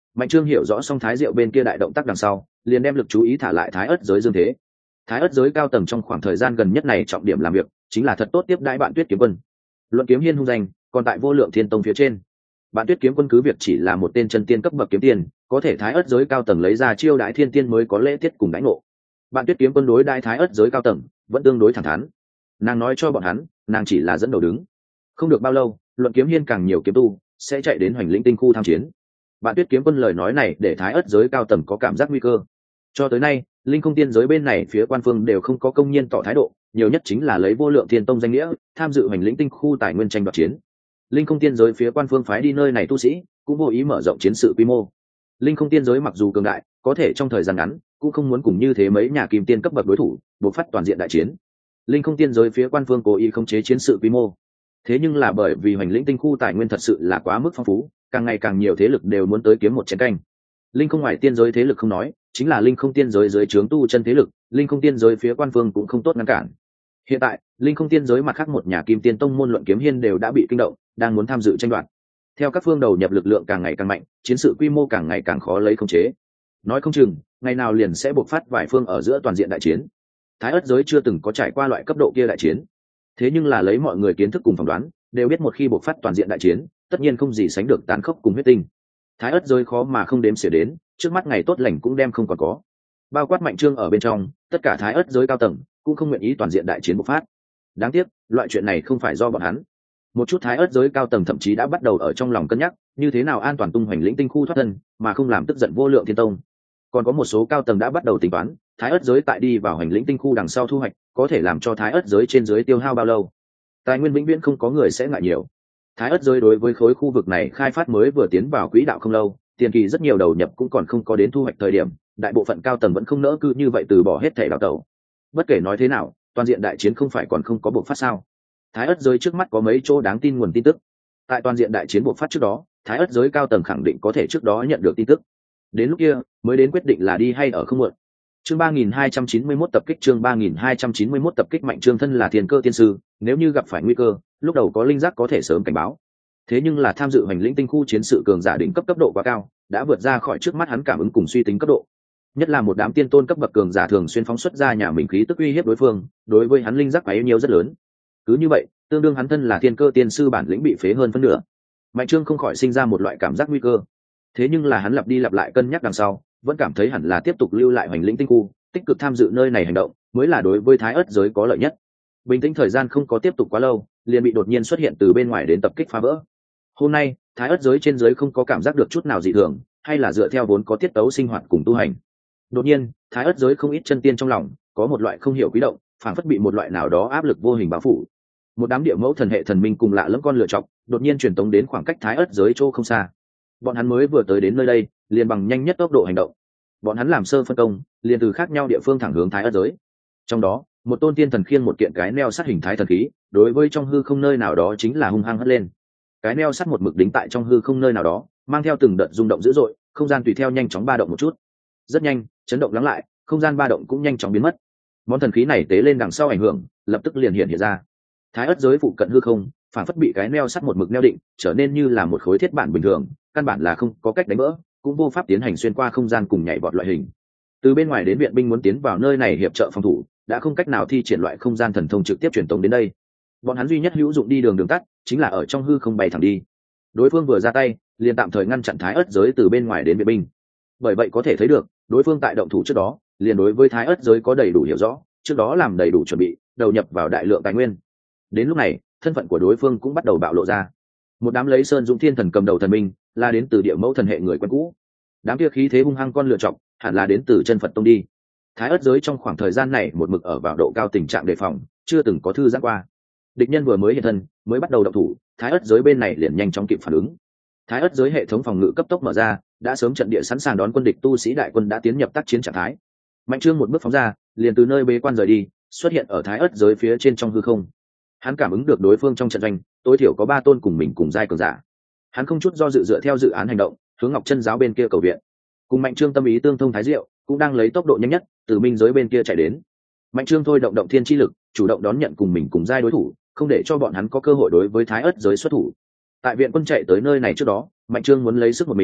Mạnh Trương hiểu rõ xong Thái Diệu bên kia đại động tác đằng sau, liền đem lực chú ý thả lại Thái Ất giới dương thế. Thái Ất giới cao tầng trong khoảng thời gian gần nhất này trọng điểm làm việc chính là thật tốt tiếp đãi Bạn Tuyết kiếm quân. Luận kiếm hiên hung danh, còn tại Vô Lượng Thiên Tông phía trên. Bạn Tuyết kiếm quân cứ việc chỉ là một tên chân tiên cấp bậc kiếm tiền, có thể Thái Ất giới cao tầng lấy ra chiêu đãi thiên tiên mới có lễ tiết cùng đãi ngộ. Bạn Tuyết kiếm quân đối đãi Thái Ất giới cao tầng vẫn tương đối thẳng thắn. Nàng nói cho bọn hắn, nàng chỉ là dẫn đầu đứng. Không được bao lâu, Luận kiếm hiên càng nhiều kiếm tu sẽ chạy đến Hoành Lĩnh Tinh khu tham chiến. Bạn Tuyết kiếm quân lời nói này để Thái Ất giới cao tầng có cảm giác nguy cơ. Cho tới nay, Linh Không Tiên giới bên này phía quan phương đều không có công nhiên tỏ thái độ, nhiều nhất chính là lấy Vô Lượng Thiên Tông danh nghĩa tham dự Hoành Lĩnh Tinh khu tài nguyên tranh đoạt chiến. Linh Không Tiên giới phía quan phương phái đi nơi này tu sĩ cũng vô ý mở rộng chiến sự quy mô. Linh Không Tiên giới mặc dù cường đại, có thể trong thời gian ngắn cũng không muốn cùng như thế mấy nhà kim tiên cấp bậc đối thủ buộc phát toàn diện đại chiến. Linh Không Tiên giới phía quan phương cố ý khống chế chiến sự quy mô. Thế nhưng là bởi vì Hoành Lĩnh Tinh khu tài nguyên thật sự là quá mức phong phú, càng ngày càng nhiều thế lực đều muốn tới kiếm một chén canh. Linh Không ngoài tiên giới thế lực không nói, chính là Linh Không Tiên giới dưới trướng tu chân thế lực, Linh Không Tiên giới phía quan phương cũng không tốt ngăn cản. Hiện tại, Linh Không Tiên giới mặt khác một nhà kim tiên tông môn Luận kiếm hiên đều đã bị kinh động, đang muốn tham dự tranh đoạt. Theo các phương đầu nhập lực lượng càng ngày càng mạnh, chiến sự quy mô càng ngày càng khó lấy khống chế. Nói không chừng, ngày nào liền sẽ bộc phát vài phương ở giữa toàn diện đại chiến. Thái Ất giới chưa từng có trải qua loại cấp độ kia đại chiến. Thế nhưng là lấy mọi người kiến thức cùng phỏng đoán, đều biết một khi bộc phát toàn diện đại chiến, tất nhiên không gì sánh được tàn khốc cùng huyết tinh. Thái Ất giới khó mà không đếm xỉa đến, trước mắt ngày tốt lành cũng đem không còn có. Bao quát Mạnh Trương ở bên trong, tất cả Thái Ất giới cao tầng cũng không nguyện ý toàn diện đại chiến bộc phát. Đáng tiếc, loại chuyện này không phải do bọn hắn. Một chút Thái Ất giới cao tầng thậm chí đã bắt đầu ở trong lòng cân nhắc, như thế nào an toàn tung Hoành Lĩnh Tinh khu thoát thân, mà không làm tức giận Vô Lượng Thiên Tông. Còn có một số cao tầng đã bắt đầu tính toán, Thái Ất giới tại đi vào Hoành Lĩnh Tinh khu đằng sau thu hoạch, có thể làm cho Thái Ất giới trên dưới tiêu hao bao lâu. Tài nguyên vĩnh viễn không có người sẽ ngại nhiều. Thái Ất giới đối với khối khu vực này khai phát mới vừa tiến vào quỹ đạo không lâu, tiền kỳ rất nhiều đầu nhập cũng còn không có đến thu hoạch thời điểm, đại bộ phận cao tầng vẫn không nỡ cứ như vậy từ bỏ hết thể đào tẩu. Bất kể nói thế nào, toàn diện đại chiến không phải còn không có buộc phát sao? Thái Ất giới trước mắt có mấy chỗ đáng tin nguồn tin tức. Tại toàn diện đại chiến buộc phát trước đó, Thái Ất giới cao tầng khẳng định có thể trước đó nhận được tin tức. Đến lúc kia, mới đến quyết định là đi hay ở không muộn. Chương 3291 tập kích chương 3291 tập kích Mạnh Trương thân là thiên cơ tiên sư, nếu như gặp phải nguy cơ, lúc đầu có linh giác có thể sớm cảnh báo. Thế nhưng là tham dự Hoành Lĩnh Tinh khu chiến sự cường giả đỉnh cấp độ quá cao, đã vượt ra khỏi trước mắt hắn cảm ứng cùng suy tính cấp độ. Nhất là một đám tiên tôn cấp bậc cường giả thường xuyên phóng xuất ra nhà mình khí tức uy hiếp đối phương, đối với hắn linh giác quá nhiều rất lớn. Cứ như vậy, tương đương hắn thân là thiên cơ tiên sư bản lĩnh bị phế hơn phân nửa. Mạnh Trương không khỏi sinh ra một loại cảm giác nguy cơ. Thế nhưng là hắn lặp đi lặp lại cân nhắc đằng sau, vẫn cảm thấy hẳn là tiếp tục lưu lại Hoành Lĩnh Tinh khu, tích cực tham dự nơi này hành động, mới là đối với Thái Ất giới có lợi nhất. Bình tĩnh thời gian không có tiếp tục quá lâu, liền bị đột nhiên xuất hiện từ bên ngoài đến tập kích phá vỡ. Hôm nay, Thái Ất giới trên giới không có cảm giác được chút nào dị thường, hay là dựa theo vốn có tiết tấu sinh hoạt cùng tu hành. Đột nhiên, Thái Ất giới không ít chân tiên trong lòng có một loại không hiểu quý động, phản phất bị một loại nào đó áp lực vô hình bao phủ. Một đám địa mẫu thần hệ thần minh cùng lạ lẫm con lựa chọc, đột nhiên truyền tống đến khoảng cách Thái Ất giới chỗ không xa. Bọn hắn mới vừa tới đến nơi đây, liền bằng nhanh nhất tốc độ hành động. Bọn hắn làm sơ phân công, liền từ khác nhau địa phương thẳng hướng Thái Ất giới. Trong đó, một tôn tiên thần khiêng một kiện cái neo sát hình thái thần khí, đối với trong hư không nơi nào đó chính là hung hăng hất lên. Cái neo sắt một mực đính tại trong hư không nơi nào đó, mang theo từng đợt rung động dữ dội, không gian tùy theo nhanh chóng ba động một chút. Rất nhanh, chấn động lắng lại, không gian ba động cũng nhanh chóng biến mất. Món thần khí này tế lên đằng sau ảnh hưởng, lập tức liền hiện ra. Thái Ất giới phụ cận hư không, phản phất bị cái neo sắt một mực neo định, trở nên như là một khối thiết bản bình thường, căn bản là không có cách đánh vỡ, cũng vô pháp tiến hành xuyên qua không gian cùng nhảy vọt loại hình. Từ bên ngoài đến viện binh muốn tiến vào nơi này hiệp trợ phòng thủ, đã không cách nào thi triển loại không gian thần thông trực tiếp truyền tống đến đây. Bọn hắn duy nhất hữu dụng đi đường tắt, chính là ở trong hư không bay thẳng đi. Đối phương vừa ra tay, liền tạm thời ngăn chặn Thái Ất giới từ bên ngoài đến viện binh. Bởi vậy có thể thấy được, đối phương tại động thủ trước đó, liền đối với Thái Ất giới có đầy đủ hiểu rõ, trước đó làm đầy đủ chuẩn bị, đầu nhập vào đại lượng tài nguyên. Đến lúc này, thân phận của đối phương cũng bắt đầu bạo lộ ra. Một đám lấy Sơn Dũng Thiên Thần cầm đầu thần minh, là đến từ địa mẫu thần hệ người quen cũ. Đám kia khí thế hung hăng con lựa chọc, hẳn là đến từ chân Phật tông đi. Thái Ất giới trong khoảng thời gian này một mực ở vào độ cao tình trạng đề phòng, chưa từng có thư giãn qua. Địch nhân vừa mới hiện thân, mới bắt đầu động thủ, Thái Ất giới bên này liền nhanh chóng kịp phản ứng. Thái Ất giới hệ thống phòng ngự cấp tốc mở ra, đã sớm trận địa sẵn sàng đón quân địch, tu sĩ đại quân đã tiến nhập tác chiến trạng thái. Mạnh Trương một bước phóng ra, liền từ nơi bế quan rời đi, xuất hiện ở Thái Ất giới phía trên trong hư không. Hắn cảm ứng được đối phương trong trận doanh, tối thiểu có 3 tôn cùng mình cùng giai cường giả. Hắn không chút do dự dựa theo dự án hành động, hướng Ngọc Chân giáo bên kia cầu viện. Cùng Mạnh Trương tâm ý tương thông Thái Diệu cũng đang lấy tốc độ nhanh nhất từ minh giới bên kia chạy đến. Mạnh Trương thôi động động thiên chi lực, chủ động đón nhận cùng mình cùng giai đối thủ, không để cho bọn hắn có cơ hội đối với Thái Ất giới xuất thủ. Tại viện quân chạy tới nơi này trước đó, Mạnh Trương muốn lấy sức một mình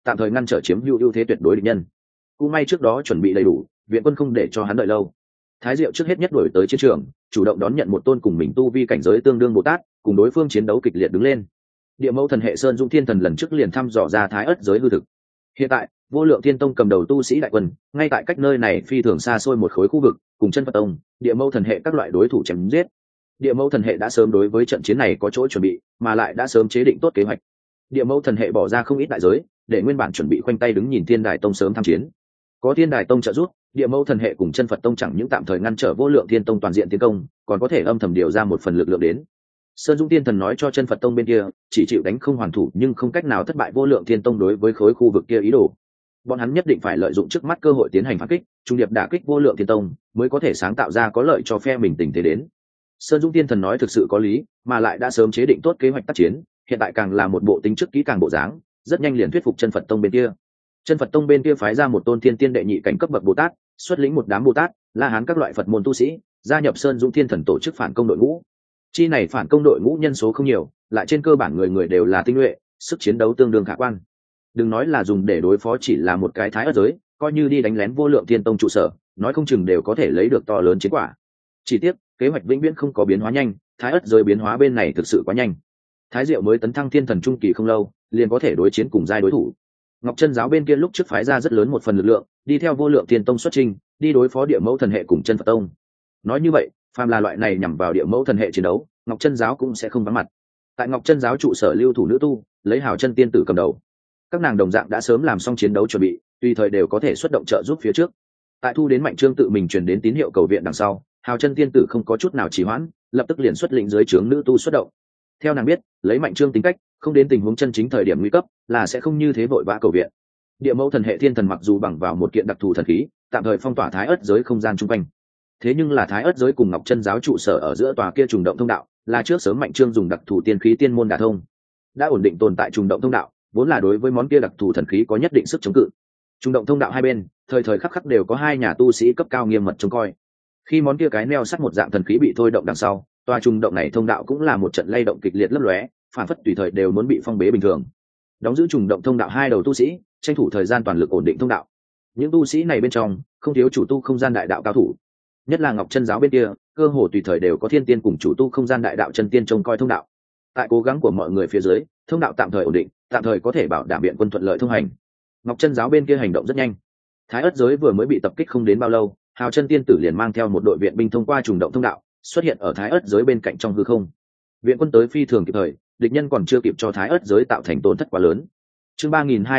tạm thời ngăn trở chiếm ưu thế tuyệt đối địch nhân. Cũng may trước đó chuẩn bị đầy đủ, viện quân không để cho hắn đợi lâu. Thái Diệu trước hết nhất đuổi tới chiến trường, chủ động đón nhận một tôn cùng mình tu vi cảnh giới tương đương Bồ Tát, cùng đối phương chiến đấu kịch liệt đứng lên. Địa Mẫu Thần hệ Sơn Dung Thiên Thần lần trước liền thăm dò ra Thái Ức giới hư thực. Hiện tại, Vô Lượng Thiên Tông cầm đầu tu sĩ đại quân, ngay tại cách nơi này phi thường xa xôi một khối khu vực, cùng Chân Phật Tông, Địa Mẫu Thần hệ các loại đối thủ chém giết. Địa Mẫu Thần hệ đã sớm đối với trận chiến này có chỗ chuẩn bị, mà lại đã sớm chế định tốt kế hoạch. Địa Mẫu Thần hệ bỏ ra không ít đại giới, để nguyên bản chuẩn bị khoanh tay đứng nhìn Thiên Đài Tông sớm tham chiến. Có Thiên Đài Tông trợ giúp, Địa Mẫu Thần hệ cùng Chân Phật Tông chẳng những tạm thời ngăn trở Vô Lượng Thiên Tông toàn diện tiến công, còn có thể âm thầm điều ra một phần lực lượng đến. Sơn Dung Tiên Thần nói cho Chân Phật Tông bên kia, chỉ chịu đánh không hoàn thủ nhưng không cách nào thất bại Vô Lượng Thiên Tông đối với khối khu vực kia ý đồ. Bọn hắn nhất định phải lợi dụng trước mắt cơ hội tiến hành phản kích, trung điệp đả kích Vô Lượng Thiên Tông, mới có thể sáng tạo ra có lợi cho phe mình tình thế đến. Sơn Dung Tiên Thần nói thực sự có lý, mà lại đã sớm chế định tốt kế hoạch tác chiến, hiện tại càng là một bộ tính trước kỹ càng bộ dáng, rất nhanh liền thuyết phục Chân Phật Tông bên kia. Chân Phật Tông bên kia phái ra một tôn thiên tiên đệ nhị cảnh cấp bậc Bồ Tát, xuất lĩnh một đám Bồ Tát, La Hán các loại Phật môn tu sĩ, gia nhập Sơn Dung Thiên Thần tổ chức phản công đội ngũ. Chi này phản công đội ngũ nhân số không nhiều, lại trên cơ bản người người đều là tinh nhuệ, sức chiến đấu tương đương khả quan. Đừng nói là dùng để đối phó chỉ là một cái Thái Ức giới, coi như đi đánh lén Vô Lượng Thiên Tông trụ sở, nói không chừng đều có thể lấy được to lớn chiến quả. Chỉ tiếc, kế hoạch vĩnh viễn không có biến hóa nhanh, Thái Ức giới biến hóa bên này thực sự quá nhanh. Thái Diệu mới tấn thăng Thiên Thần trung kỳ không lâu, liền có thể đối chiến cùng giai đối thủ. Ngọc Chân giáo bên kia lúc trước phái ra rất lớn một phần lực lượng, đi theo Vô Lượng Thiên Tông xuất trình, đi đối phó Địa Mẫu Thần hệ cùng Chân Phật Tông. Nói như vậy, phàm là loại này nhằm vào Địa Mẫu Thần hệ chiến đấu, Ngọc Chân giáo cũng sẽ không vắng mặt. Tại Ngọc Chân giáo trụ sở lưu thủ nữ tu, lấy Hào Chân tiên tử cầm đầu. Các nàng đồng dạng đã sớm làm xong chiến đấu chuẩn bị, tùy thời đều có thể xuất động trợ giúp phía trước. Tại thu đến Mạnh Trương tự mình truyền đến tín hiệu cầu viện đằng sau, Hào Chân tiên tử không có chút nào trì hoãn, lập tức liền xuất lĩnh dưới trướng nữ tu xuất động. Theo nàng biết, lấy Mạnh Trương tính cách, không đến tình huống chân chính thời điểm nguy cấp, là sẽ không như thế vội vã cầu viện. Địa Mẫu Thần hệ thiên thần mặc dù bằng vào một kiện đặc thù thần khí, tạm thời phong tỏa Thái Ức giới không gian chung quanh. Thế nhưng là Thái Ức giới cùng Ngọc Chân giáo trụ sở ở giữa tòa kia trùng động thông đạo, là trước sớm Mạnh Trương dùng đặc thù tiên khí tiên môn đả thông. Đã ổn định tồn tại trùng động thông đạo, vốn là đối với món kia đặc thù thần khí có nhất định sức chống cự. Trùng động thông đạo hai bên, thời thời khắc khắc đều có hai nhà tu sĩ cấp cao nghiêm mật trông coi. Khi món kia cái neo sắt một dạng thần khí bị thôi động đằng sau, tòa trùng động này thông đạo cũng là một trận lay động kịch liệt lấp lóe, phản phất tùy thời đều muốn bị phong bế bình thường. Đóng giữ trùng động thông đạo hai đầu tu sĩ, tranh thủ thời gian toàn lực ổn định thông đạo. Những tu sĩ này bên trong, không thiếu chủ tu không gian đại đạo cao thủ. Nhất là Ngọc Chân giáo bên kia, cơ hồ tùy thời đều có thiên tiên cùng chủ tu không gian đại đạo chân tiên trông coi thông đạo. Tại cố gắng của mọi người phía dưới, thông đạo tạm thời ổn định, tạm thời có thể bảo đảm biện quân thuận lợi thông hành. Ngọc Chân giáo bên kia hành động rất nhanh. Thái Ức giới vừa mới bị tập kích không đến bao lâu, Hào Chân tiên tử liền mang theo một đội viện binh thông qua trùng động thông đạo, xuất hiện ở Thái Ức giới bên cạnh trong hư không. Viện quân tới phi thường kịp thời, địch nhân còn chưa kịp cho Thái Ức giới tạo thành tổn thất quá lớn. Chương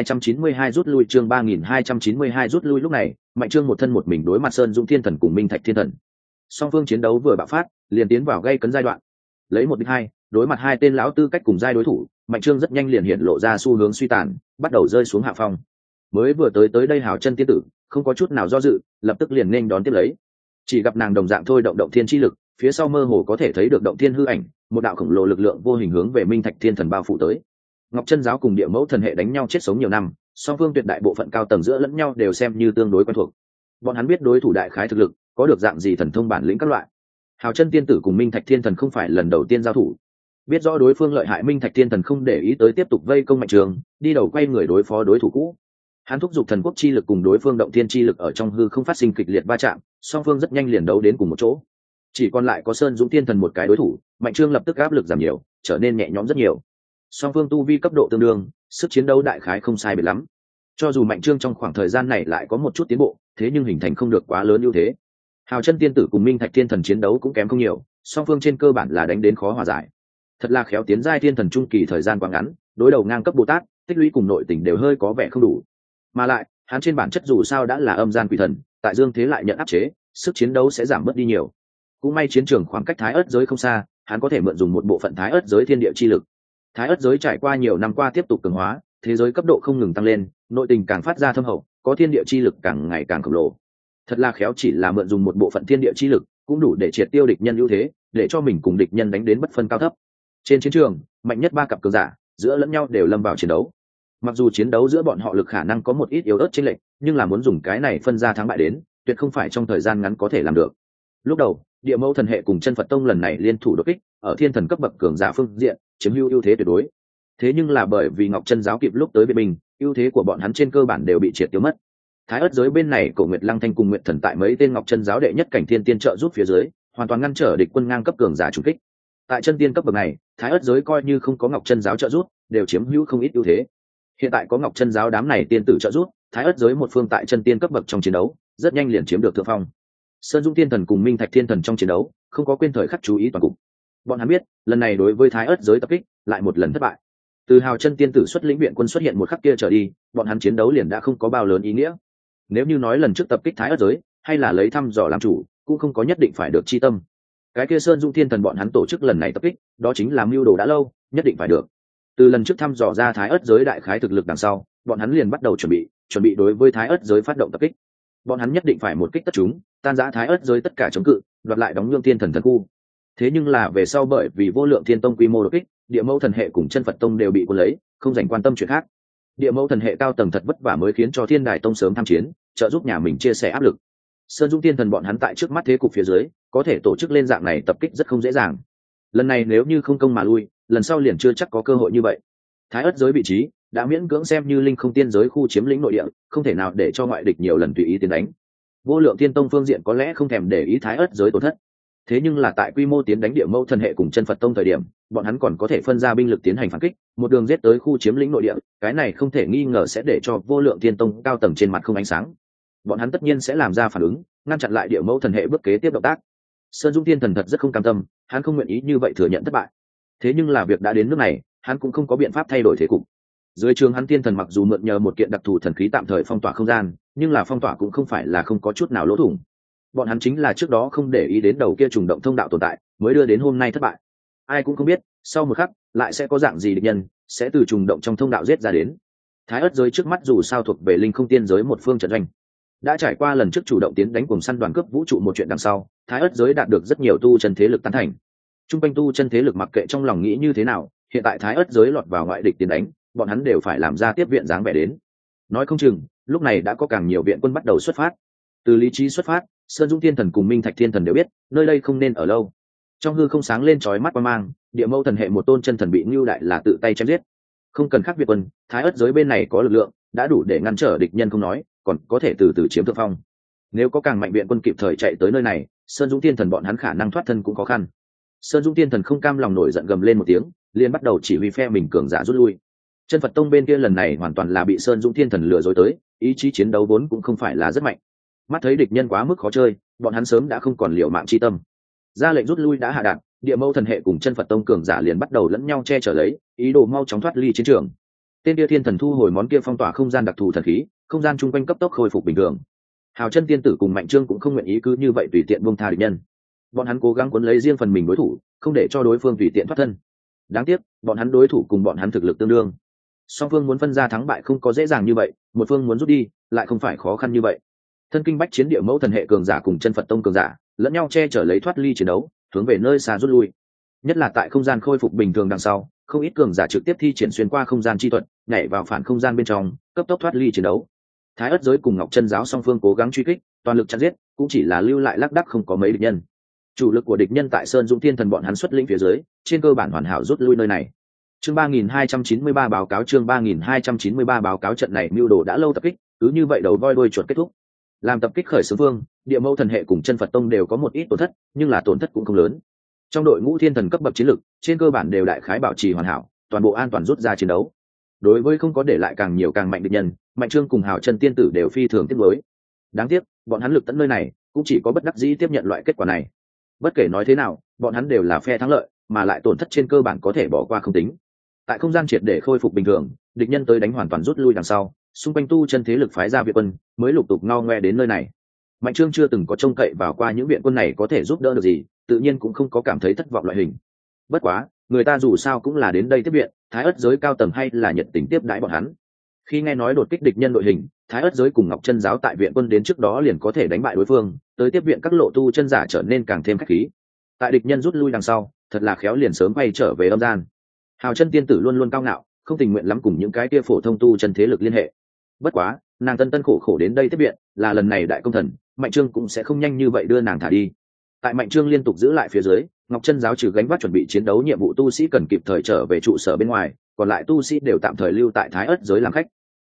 3292 rút lui, chương 3292 rút lui. Lúc này, Mạnh Trương một thân một mình đối mặt Sơn Dung Thiên Thần cùng Minh Thạch Thiên Thần. Song phương chiến đấu vừa bạo phát, liền tiến vào gây cấn giai đoạn. Lấy một địch hai, đối mặt hai tên lão tư cách cùng giai đối thủ, Mạnh Trương rất nhanh liền hiện lộ ra xu hướng suy tàn, bắt đầu rơi xuống hạ phong. Mới vừa tới đây Hào Chân tiên tử, không có chút nào do dự, lập tức liền nên đón tiếp lấy. Chỉ gặp nàng đồng dạng thôi động động thiên chi lực, phía sau mơ hồ có thể thấy được động thiên hư ảnh, một đạo khổng lồ lực lượng vô hình hướng về Minh Thạch Thiên Thần bao phủ tới. Ngọc Chân giáo cùng Địa Mẫu Thần hệ đánh nhau chết sống nhiều năm, song phương tuyệt đại bộ phận cao tầng giữa lẫn nhau đều xem như tương đối quen thuộc. Bọn hắn biết đối thủ đại khái thực lực, có được dạng gì thần thông bản lĩnh các loại. Hào Chân tiên tử cùng Minh Thạch Thiên Thần không phải lần đầu tiên giao thủ. Biết rõ đối phương lợi hại, Minh Thạch Thiên Thần không để ý tới tiếp tục vây công Mạnh Trương, đi đầu quay người đối phó đối thủ cũ. Hắn thúc giục thần quốc chi lực cùng đối phương động thiên chi lực ở trong hư không phát sinh kịch liệt va chạm, song phương rất nhanh liền đấu đến cùng một chỗ. Chỉ còn lại có Sơn Dũng Thiên Thần một cái đối thủ, Mạnh Trương lập tức áp lực giảm nhiều, trở nên nhẹ nhõm rất nhiều. Song phương tu vi cấp độ tương đương, sức chiến đấu đại khái không sai biệt lắm. Cho dù Mạnh Trương trong khoảng thời gian này lại có một chút tiến bộ, thế nhưng hình thành không được quá lớn ưu thế. Hào Chân tiên tử cùng Minh Thạch Thiên Thần chiến đấu cũng kém không nhiều, song phương trên cơ bản là đánh đến khó hòa giải. Thật là khéo tiến giai thiên thần trung kỳ thời gian quá ngắn, đối đầu ngang cấp Bồ Tát, tích lũy cùng nội tình đều hơi có vẻ không đủ. Mà lại, hắn trên bản chất dù sao đã là âm gian quỷ thần, tại dương thế lại nhận áp chế, sức chiến đấu sẽ giảm bớt đi nhiều. Cũng may chiến trường khoảng cách Thái Ức giới không xa, hắn có thể mượn dùng một bộ phận Thái Ức giới thiên địa chi lực. Thái Ức giới trải qua nhiều năm qua tiếp tục cường hóa, thế giới cấp độ không ngừng tăng lên, nội tình càng phát ra thâm hậu, có thiên địa chi lực càng ngày càng khổng lồ. Thật là khéo chỉ là mượn dùng một bộ phận thiên địa chi lực, cũng đủ để triệt tiêu địch nhân ưu thế, để cho mình cùng địch nhân đánh đến bất phân cao thấp. Trên chiến trường, mạnh nhất ba cặp cường giả, giữa lẫn nhau đều lâm vào chiến đấu. Mặc dù chiến đấu giữa bọn họ lực khả năng có một ít yếu ớt chênh lệch, nhưng là muốn dùng cái này phân ra thắng bại đến, tuyệt không phải trong thời gian ngắn có thể làm được. Lúc đầu, Địa Mẫu Thần hệ cùng Chân Phật Tông lần này liên thủ đột kích, ở thiên thần cấp bậc cường giả phương diện, chiếm ưu thế tuyệt đối. Thế nhưng là bởi vì Ngọc Chân giáo kịp lúc tới biệt bình, ưu thế của bọn hắn trên cơ bản đều bị triệt tiêu mất. Thái ất giới bên này, Cổ Nguyệt Lăng Thanh cùng Nguyệt Thần tại mấy tên Ngọc Chân giáo đệ nhất cảnh thiên tiên trợ giúp phía dưới, hoàn toàn ngăn trở địch quân ngang cấp cường giả trùng kích. Tại chân tiên cấp bậc này, Thái ất giới coi như không có Ngọc Chân giáo trợ giúp, đều chiếm hữu không ít ưu thế. Hiện tại có Ngọc Chân giáo đám này tiên tử trợ giúp, Thái ất giới một phương tại chân tiên cấp bậc trong chiến đấu, rất nhanh liền chiếm được thượng phong. Sơn Dung Thiên Thần cùng Minh Thạch Thiên Thần trong chiến đấu, không có quên thời khắc chú ý toàn cục. Bọn hắn biết, lần này đối với Thái ất giới tập kích, lại một lần thất bại. Từ Hào chân tiên tử xuất lĩnh viện quân xuất hiện một khắc kia trở đi, bọn hắn chiến đấu liền đã không có bao lớn ý nghĩa. Nếu như nói lần trước tập kích Thái ất giới, hay là lấy thăm dò làm chủ, cũng không có nhất định phải được chi tâm. Cái kia Sơn Dung Thiên Thần bọn hắn tổ chức lần này tập kích, đó chính là mưu đồ đã lâu, nhất định phải được. Từ lần trước thăm dò ra Thái ất giới đại khái thực lực đằng sau, bọn hắn liền bắt đầu chuẩn bị đối với Thái ất giới phát động tập kích. Bọn hắn nhất định phải một kích tất chúng, tan rã Thái ất giới tất cả chống cự, đoạt lại đóng Nhương Thiên Thần thần khu. Thế nhưng là về sau bởi vì Vô Lượng Thiên Tông quy mô đột kích, Địa Mẫu Thần hệ cùng Chân Phật Tông đều bị cuốn lấy, không dành quan tâm chuyện khác. Địa Mẫu Thần hệ cao tầng thật vất vả mới khiến cho Thiên Đài Tông sớm tham chiến, trợ giúp nhà mình chia sẻ áp lực. Sơn Dung Thiên Thần bọn hắn tại trước mắt thế cục phía dưới, có thể tổ chức lên dạng này tập kích rất không dễ dàng. Lần này nếu như không công mà lui, lần sau liền chưa chắc có cơ hội như vậy. Thái ất giới vị trí đã miễn cưỡng xem như linh không tiên giới khu chiếm lĩnh nội địa, không thể nào để cho ngoại địch nhiều lần tùy ý tiến đánh. Vô Lượng Thiên Tông phương diện có lẽ không thèm để ý Thái ất giới tổn thất, thế nhưng là tại quy mô tiến đánh Địa Mẫu Thần hệ cùng Chân Phật Tông thời điểm, bọn hắn còn có thể phân ra binh lực tiến hành phản kích, một đường giết tới khu chiếm lĩnh nội địa, cái này không thể nghi ngờ sẽ để cho Vô Lượng Thiên Tông cao tầng trên mặt không ánh sáng. Bọn hắn tất nhiên sẽ làm ra phản ứng, ngăn chặn lại Địa Mẫu Thần hệ bước kế tiếp động tác. Sơn Dung Thiên Thần thật rất không cam tâm, hắn không nguyện ý như vậy thừa nhận thất bại. Thế nhưng là việc đã đến nước này, hắn cũng không có biện pháp thay đổi thế cục. Dưới trường hắn Thiên Thần mặc dù mượn nhờ một kiện đặc thù thần khí tạm thời phong tỏa không gian, nhưng là phong tỏa cũng không phải là không có chút nào lỗ thủng. Bọn hắn chính là trước đó không để ý đến đầu kia trùng động thông đạo tồn tại, mới đưa đến hôm nay thất bại. Ai cũng không biết, sau một khắc lại sẽ có dạng gì địch nhân sẽ từ trùng động trong thông đạo giết ra đến. Thái ất giới trước mắt dù sao thuộc về linh không tiên giới một phương trận doanh, đã trải qua lần trước chủ động tiến đánh cùng săn đoàn cướp vũ trụ một chuyện đằng sau, Thái ất giới đạt được rất nhiều tu chân thế lực tán thành. Trung quanh tu chân thế lực mặc kệ trong lòng nghĩ như thế nào, hiện tại Thái ất giới lọt vào ngoại địch tiến đánh, bọn hắn đều phải làm ra tiếp viện dáng vẻ đến. Nói không chừng lúc này đã có càng nhiều viện quân bắt đầu xuất phát. Từ lý trí xuất phát, Sơn Dung Thiên Thần cùng Minh Thạch Thiên Thần đều biết nơi đây không nên ở lâu. Trong hư không sáng lên chói mắt qua mang, Địa Mẫu Thần hệ một tôn chân thần bị Nưu Đại là tự tay chém giết. Không cần khác viện quân, Thái ất giới bên này có lực lượng đã đủ để ngăn trở địch nhân không nói, còn có thể từ từ chiếm thượng phong. Nếu có càng mạnh viện quân kịp thời chạy tới nơi này, Sơn Dung Thiên Thần bọn hắn khả năng thoát thân cũng khó khăn. Sơn Dung Thiên Thần không cam lòng nổi giận gầm lên một tiếng, liền bắt đầu chỉ huy phe mình cường giả rút lui. Chân Phật Tông bên kia lần này hoàn toàn là bị Sơn Dung Thiên Thần lừa dối tới, ý chí chiến đấu vốn cũng không phải là rất mạnh. Mắt thấy địch nhân quá mức khó chơi, bọn hắn sớm đã không còn liều mạng chi tâm. Ra lệnh rút lui đã hạ đạn, Địa Mẫu Thần hệ cùng Chân Phật Tông cường giả liền bắt đầu lẫn nhau che chở lấy, ý đồ mau chóng thoát ly chiến trường. Tên kia Thiên Thần thu hồi món kia phong tỏa không gian đặc thù thần khí, không gian chung quanh cấp tốc khôi phục bình thường. Hào chân tiên tử cùng Mạnh Trương cũng không nguyện ý cứ như vậy tùy tiện buông tha địch nhân. Bọn hắn cố gắng cuốn lấy riêng phần mình đối thủ, không để cho đối phương tùy tiện thoát thân. Đáng tiếc, bọn hắn đối thủ cùng bọn hắn thực lực tương đương. Song phương muốn phân ra thắng bại không có dễ dàng như vậy, một phương muốn rút đi, lại không phải khó khăn như vậy. Thân kinh bách chiến Địa Mẫu Thần hệ cường giả cùng Chân Phật Tông cường giả, lẫn nhau che chở lấy thoát ly chiến đấu, hướng về nơi xa rút lui. Nhất là tại không gian khôi phục bình thường đằng sau, không ít cường giả trực tiếp thi triển xuyên qua không gian chi thuật, nhảy vào phản không gian bên trong, cấp tốc thoát ly chiến đấu. Thái ất giới cùng Ngọc Chân giáo song phương cố gắng truy kích, toàn lực chặn giết, cũng chỉ là lưu lại lác đác không có mấy địch nhân. Chủ lực của địch nhân tại Sơn Dung Thiên Thần bọn hắn xuất lĩnh phía dưới, trên cơ bản hoàn hảo rút lui nơi này. Chương 3293 báo cáo chương 3293 báo cáo trận này mưu đồ đã lâu tập kích, cứ như vậy đầu voi đuôi chuột kết thúc. Làm tập kích khởi xướng vương, Địa Mẫu Thần hệ cùng Chân Phật Tông đều có một ít tổn thất, nhưng là tổn thất cũng không lớn. Trong đội ngũ thiên thần cấp bậc chiến lực, trên cơ bản đều đại khái bảo trì hoàn hảo, toàn bộ an toàn rút ra chiến đấu. Đối với không có để lại càng nhiều càng mạnh địch nhân, Mạnh Trương cùng Hào Chân tiên tử đều phi thường tiếc nuối. Đáng tiếc, bọn hắn lực tận nơi này, cũng chỉ có bất đắc dĩ tiếp nhận loại kết quả này. Bất kể nói thế nào, bọn hắn đều là phe thắng lợi, mà lại tổn thất trên cơ bản có thể bỏ qua không tính. Tại không gian triệt để khôi phục bình thường, địch nhân tới đánh hoàn toàn rút lui đằng sau, xung quanh tu chân thế lực phái ra viện quân mới lục tục ngao ngoe đến nơi này. Mạnh Trương chưa từng có trông cậy vào qua những viện quân này có thể giúp đỡ được gì, tự nhiên cũng không có cảm thấy thất vọng loại hình. Bất quá, người ta dù sao cũng là đến đây tiếp viện, Thái ất giới cao tầng hay là nhiệt tình tiếp đãi bọn hắn. Khi nghe nói đột kích địch nhân đội hình, Thái ất giới cùng Ngọc Chân giáo tại viện quân đến trước đó liền có thể đánh bại đối phương, tới tiếp viện các lộ tu chân giả trở nên càng thêm khách khí. Tại địch nhân rút lui đằng sau, thật là khéo liền sớm quay trở về âm gian. Hào Chân tiên tử luôn luôn cao ngạo, không tình nguyện lắm cùng những cái kia phổ thông tu chân thế lực liên hệ. Bất quá, nàng tân tân khổ khổ đến đây tiếp viện, là lần này đại công thần, Mạnh Trương cũng sẽ không nhanh như vậy đưa nàng thả đi. Tại Mạnh Trương liên tục giữ lại phía dưới, Ngọc Chân giáo trừ gánh vác chuẩn bị chiến đấu nhiệm vụ tu sĩ cần kịp thời trở về trụ sở bên ngoài, còn lại tu sĩ đều tạm thời lưu tại Thái ất giới làm khách.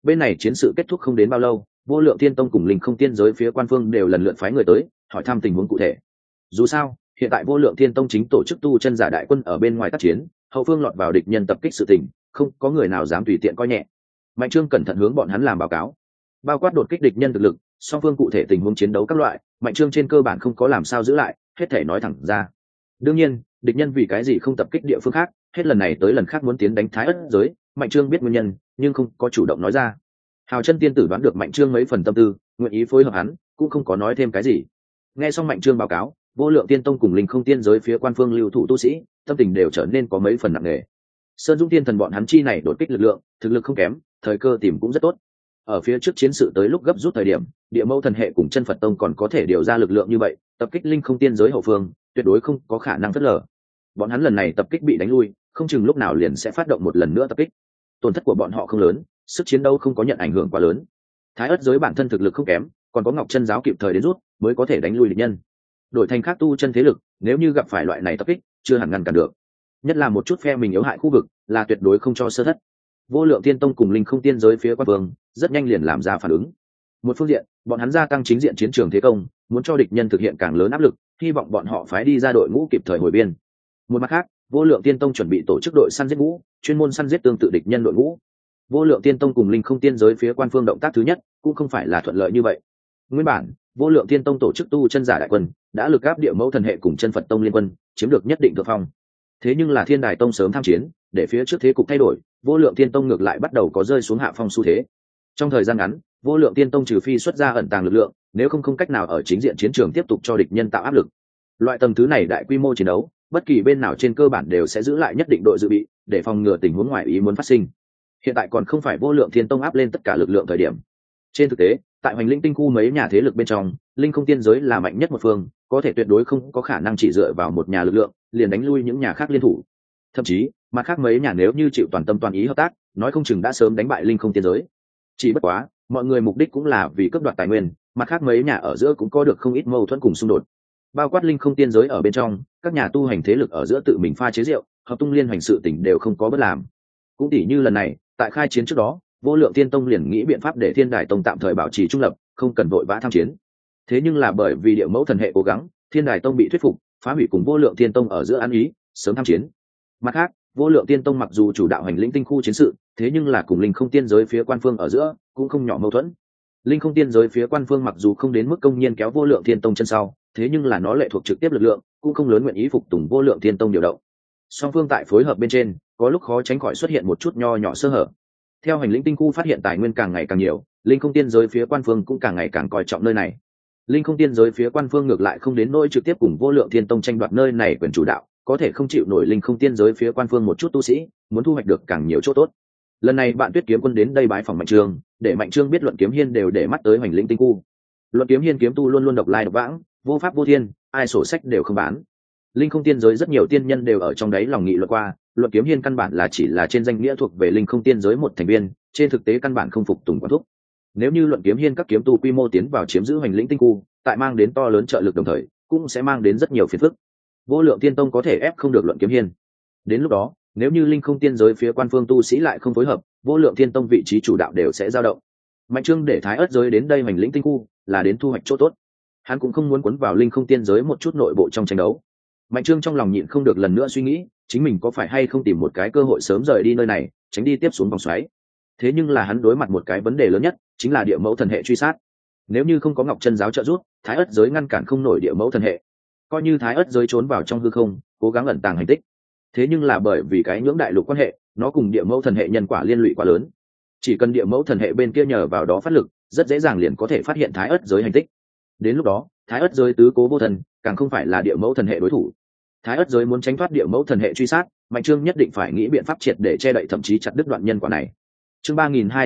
Bên này chiến sự kết thúc không đến bao lâu, Vô Lượng Tiên Tông cùng Linh Không Tiên giới phía quan phương đều lần lượt phái người tới hỏi thăm tình huống cụ thể. Dù sao, hiện tại Vô Lượng Tiên Tông chính tổ chức tu chân giả đại quân ở bên ngoài tác chiến, hậu phương lọt vào địch nhân tập kích sự tình, không có người nào dám tùy tiện coi nhẹ. Mạnh Trương cẩn thận hướng bọn hắn làm báo cáo, bao quát đột kích địch nhân thực lực, song phương cụ thể tình huống chiến đấu các loại, Mạnh Trương trên cơ bản không có làm sao giữ lại, hết thể nói thẳng ra. Đương nhiên, địch nhân vì cái gì không tập kích địa phương khác, hết lần này tới lần khác muốn tiến đánh Thái Ất giới, Mạnh Trương biết nguyên nhân, nhưng không có chủ động nói ra. Hào Chân tiên tử đoán được Mạnh Trương mấy phần tâm tư, nguyện ý phối hợp hắn, cũng không có nói thêm cái gì. Nghe xong Mạnh Trương báo cáo, Vô Lượng Tiên Tông cùng Linh Không Tiên giới phía quan phương lưu thủ tu sĩ, tâm tình đều trở nên có mấy phần nặng nề. Sơn Dung Tiên thần bọn hắn chi này đột kích lực lượng, thực lực không kém, thời cơ tìm cũng rất tốt. Ở phía trước chiến sự tới lúc gấp rút thời điểm, Địa Mâu thần hệ cùng Chân Phật Tông còn có thể điều ra lực lượng như vậy, tập kích Linh Không Tiên giới hậu phương, tuyệt đối không có khả năng phớt lờ. Bọn hắn lần này tập kích bị đánh lui, không chừng lúc nào liền sẽ phát động một lần nữa tập kích. Tổn thất của bọn họ không lớn, sức chiến đấu không có nhận ảnh hưởng quá lớn. Thái Ất giới bản thân thực lực không kém, còn có Ngọc Chân giáo kịp thời đến rút, mới có thể đánh lui địch nhân. Đổi thành khác tu chân thế lực, nếu như gặp phải loại này tập kích, chưa hẳn ngăn cản được. Nhất là một chút phe mình yếu hại khu vực, là tuyệt đối không cho sơ thất. Vô Lượng Tiên Tông cùng Linh Không Tiên giới phía quan phương, rất nhanh liền làm ra phản ứng. Một phương diện, bọn hắn gia tăng chính diện chiến trường thế công, muốn cho địch nhân thực hiện càng lớn áp lực, hy vọng bọn họ phái đi ra đội ngũ kịp thời hồi biên. Một mặt khác, Vô Lượng Tiên Tông chuẩn bị tổ chức đội săn giết ngũ, chuyên môn săn giết tương tự địch nhân đội ngũ. Vô Lượng Tiên Tông cùng Linh Không Tiên giới phía quan phương động tác thứ nhất, cũng không phải là thuận lợi như vậy. Nguyên bản, Vô Lượng Tiên Tông tổ chức tu chân giả đại quân, đã lực áp Địa Mẫu thần hệ cùng Chân Phật Tông liên quân, chiếm được nhất định thượng phong. Thế nhưng là Thiên Đài Tông sớm tham chiến, để phía trước thế cục thay đổi, Vô Lượng Tiên Tông ngược lại bắt đầu có rơi xuống hạ phong xu thế. Trong thời gian ngắn, Vô Lượng Tiên Tông trừ phi xuất ra ẩn tàng lực lượng, nếu không cách nào ở chính diện chiến trường tiếp tục cho địch nhân tạo áp lực. Loại tầng thứ này đại quy mô chiến đấu, bất kỳ bên nào trên cơ bản đều sẽ giữ lại nhất định đội dự bị, để phòng ngừa tình huống ngoài ý muốn phát sinh. Hiện tại còn không phải Vô Lượng Thiên Tông áp lên tất cả lực lượng thời điểm. Trên thực tế, tại Hoành Linh Tinh khu mấy nhà thế lực bên trong, Linh Không Tiên giới là mạnh nhất một phương, có thể tuyệt đối không có khả năng chỉ dựa vào một nhà lực lượng liền đánh lui những nhà khác liên thủ. Thậm chí, mặt khác mấy nhà nếu như chịu toàn tâm toàn ý hợp tác, nói không chừng đã sớm đánh bại Linh Không Tiên giới. Chỉ bất quá, mọi người mục đích cũng là vì cướp đoạt tài nguyên, mặt khác mấy nhà ở giữa cũng có được không ít mâu thuẫn cùng xung đột. Bao quát Linh Không Tiên giới ở bên trong, các nhà tu hành thế lực ở giữa tự mình pha chế rượu, hợp tung liên hành sự tình đều không có bất làm. Cũng tỉ như lần này, tại khai chiến trước đó, Vô Lượng Tiên Tông liền nghĩ biện pháp để Thiên Đài Tông tạm thời bảo trì trung lập, không cần vội vã tham chiến. Thế nhưng là bởi vì Địa Mẫu thần hệ cố gắng, Thiên Đài Tông bị thuyết phục, phá hủy cùng Vô Lượng Tiên Tông ở giữa ăn ý, sớm tham chiến. Mặt khác, Vô Lượng Tiên Tông mặc dù chủ đạo hành lĩnh tinh khu chiến sự, thế nhưng là cùng Linh Không Tiên giới phía quan phương ở giữa cũng không nhỏ mâu thuẫn. Linh Không Tiên giới phía quan phương mặc dù không đến mức công nhiên kéo Vô Lượng Tiên Tông chân sau, thế nhưng là nó lệ thuộc trực tiếp lực lượng, cũng không lớn nguyện ý phục tùng Vô Lượng Tiên Tông điều động. Song phương tại phối hợp bên trên, có lúc khó tránh khỏi xuất hiện một chút nho nhỏ sơ hở. Theo hành lĩnh tinh khu phát hiện tài nguyên càng ngày càng nhiều, Linh Không Tiên giới phía quan phương cũng càng ngày càng coi trọng nơi này. Linh Không Tiên giới phía quan phương ngược lại không đến nỗi trực tiếp cùng Vô Lượng Thiên Tông tranh đoạt nơi này quyền chủ đạo, có thể không chịu nổi Linh Không Tiên giới phía quan phương một chút tu sĩ, muốn thu hoạch được càng nhiều chỗ tốt. Lần này bạn Tuyết kiếm quân đến đây bái phòng Mạnh Trương, để Mạnh Trương biết Luận Kiếm Hiên đều để mắt tới hành lĩnh tinh khu. Luận Kiếm Hiên kiếm tu luôn luôn độc lai độc vãng, vô pháp vô thiên, ai sổ sách đều không bán. Linh Không Tiên giới rất nhiều tiên nhân đều ở trong đấy lòng nghị luận qua, Luận Kiếm Hiên căn bản là chỉ là trên danh nghĩa thuộc về Linh Không Tiên giới một thành viên, trên thực tế căn bản không phục tùng quản thúc. Nếu như Luận Kiếm Hiên các kiếm tu quy mô tiến vào chiếm giữ hành lĩnh tinh khu, tại mang đến to lớn trợ lực đồng thời, cũng sẽ mang đến rất nhiều phiền phức. Vô Lượng Tiên Tông có thể ép không được Luận Kiếm Hiên. Đến lúc đó, nếu như Linh Không Tiên giới phía quan phương tu sĩ lại không phối hợp, Vô Lượng Tiên Tông vị trí chủ đạo đều sẽ dao động. Mạnh Trương để Thái Ất giới đến đây hành lĩnh tinh khu, là đến thu hoạch chỗ tốt. Hắn cũng không muốn cuốn vào Linh Không Tiên giới một chút nội bộ trong tranh đấu. Mạnh Trương trong lòng nhịn không được lần nữa suy nghĩ, chính mình có phải hay không tìm một cái cơ hội sớm rời đi nơi này, tránh đi tiếp xuống vòng xoáy. Thế nhưng là hắn đối mặt một cái vấn đề lớn nhất, chính là Địa Mẫu thần hệ truy sát. Nếu như không có Ngọc Chân giáo trợ giúp, Thái Ất giới ngăn cản không nổi Địa Mẫu thần hệ. Coi như Thái Ất giới trốn vào trong hư không, cố gắng ẩn tàng hành tích. Thế nhưng là bởi vì cái nhưỡng đại lục quan hệ, nó cùng Địa Mẫu thần hệ nhân quả liên lụy quá lớn. Chỉ cần Địa Mẫu thần hệ bên kia nhờ vào đó phát lực, rất dễ dàng liền có thể phát hiện Thái Ất giới hành tích. Đến lúc đó, Thái Ất giới tứ cố vô thần, càng không phải là Địa Mẫu thần hệ đối thủ. Thái Ất giới muốn tránh thoát Địa Mẫu thần hệ truy sát, Mạnh Trương nhất định phải nghĩ biện pháp triệt để che đậy thậm chí chặt đứt đoạn nhân quả này. Chương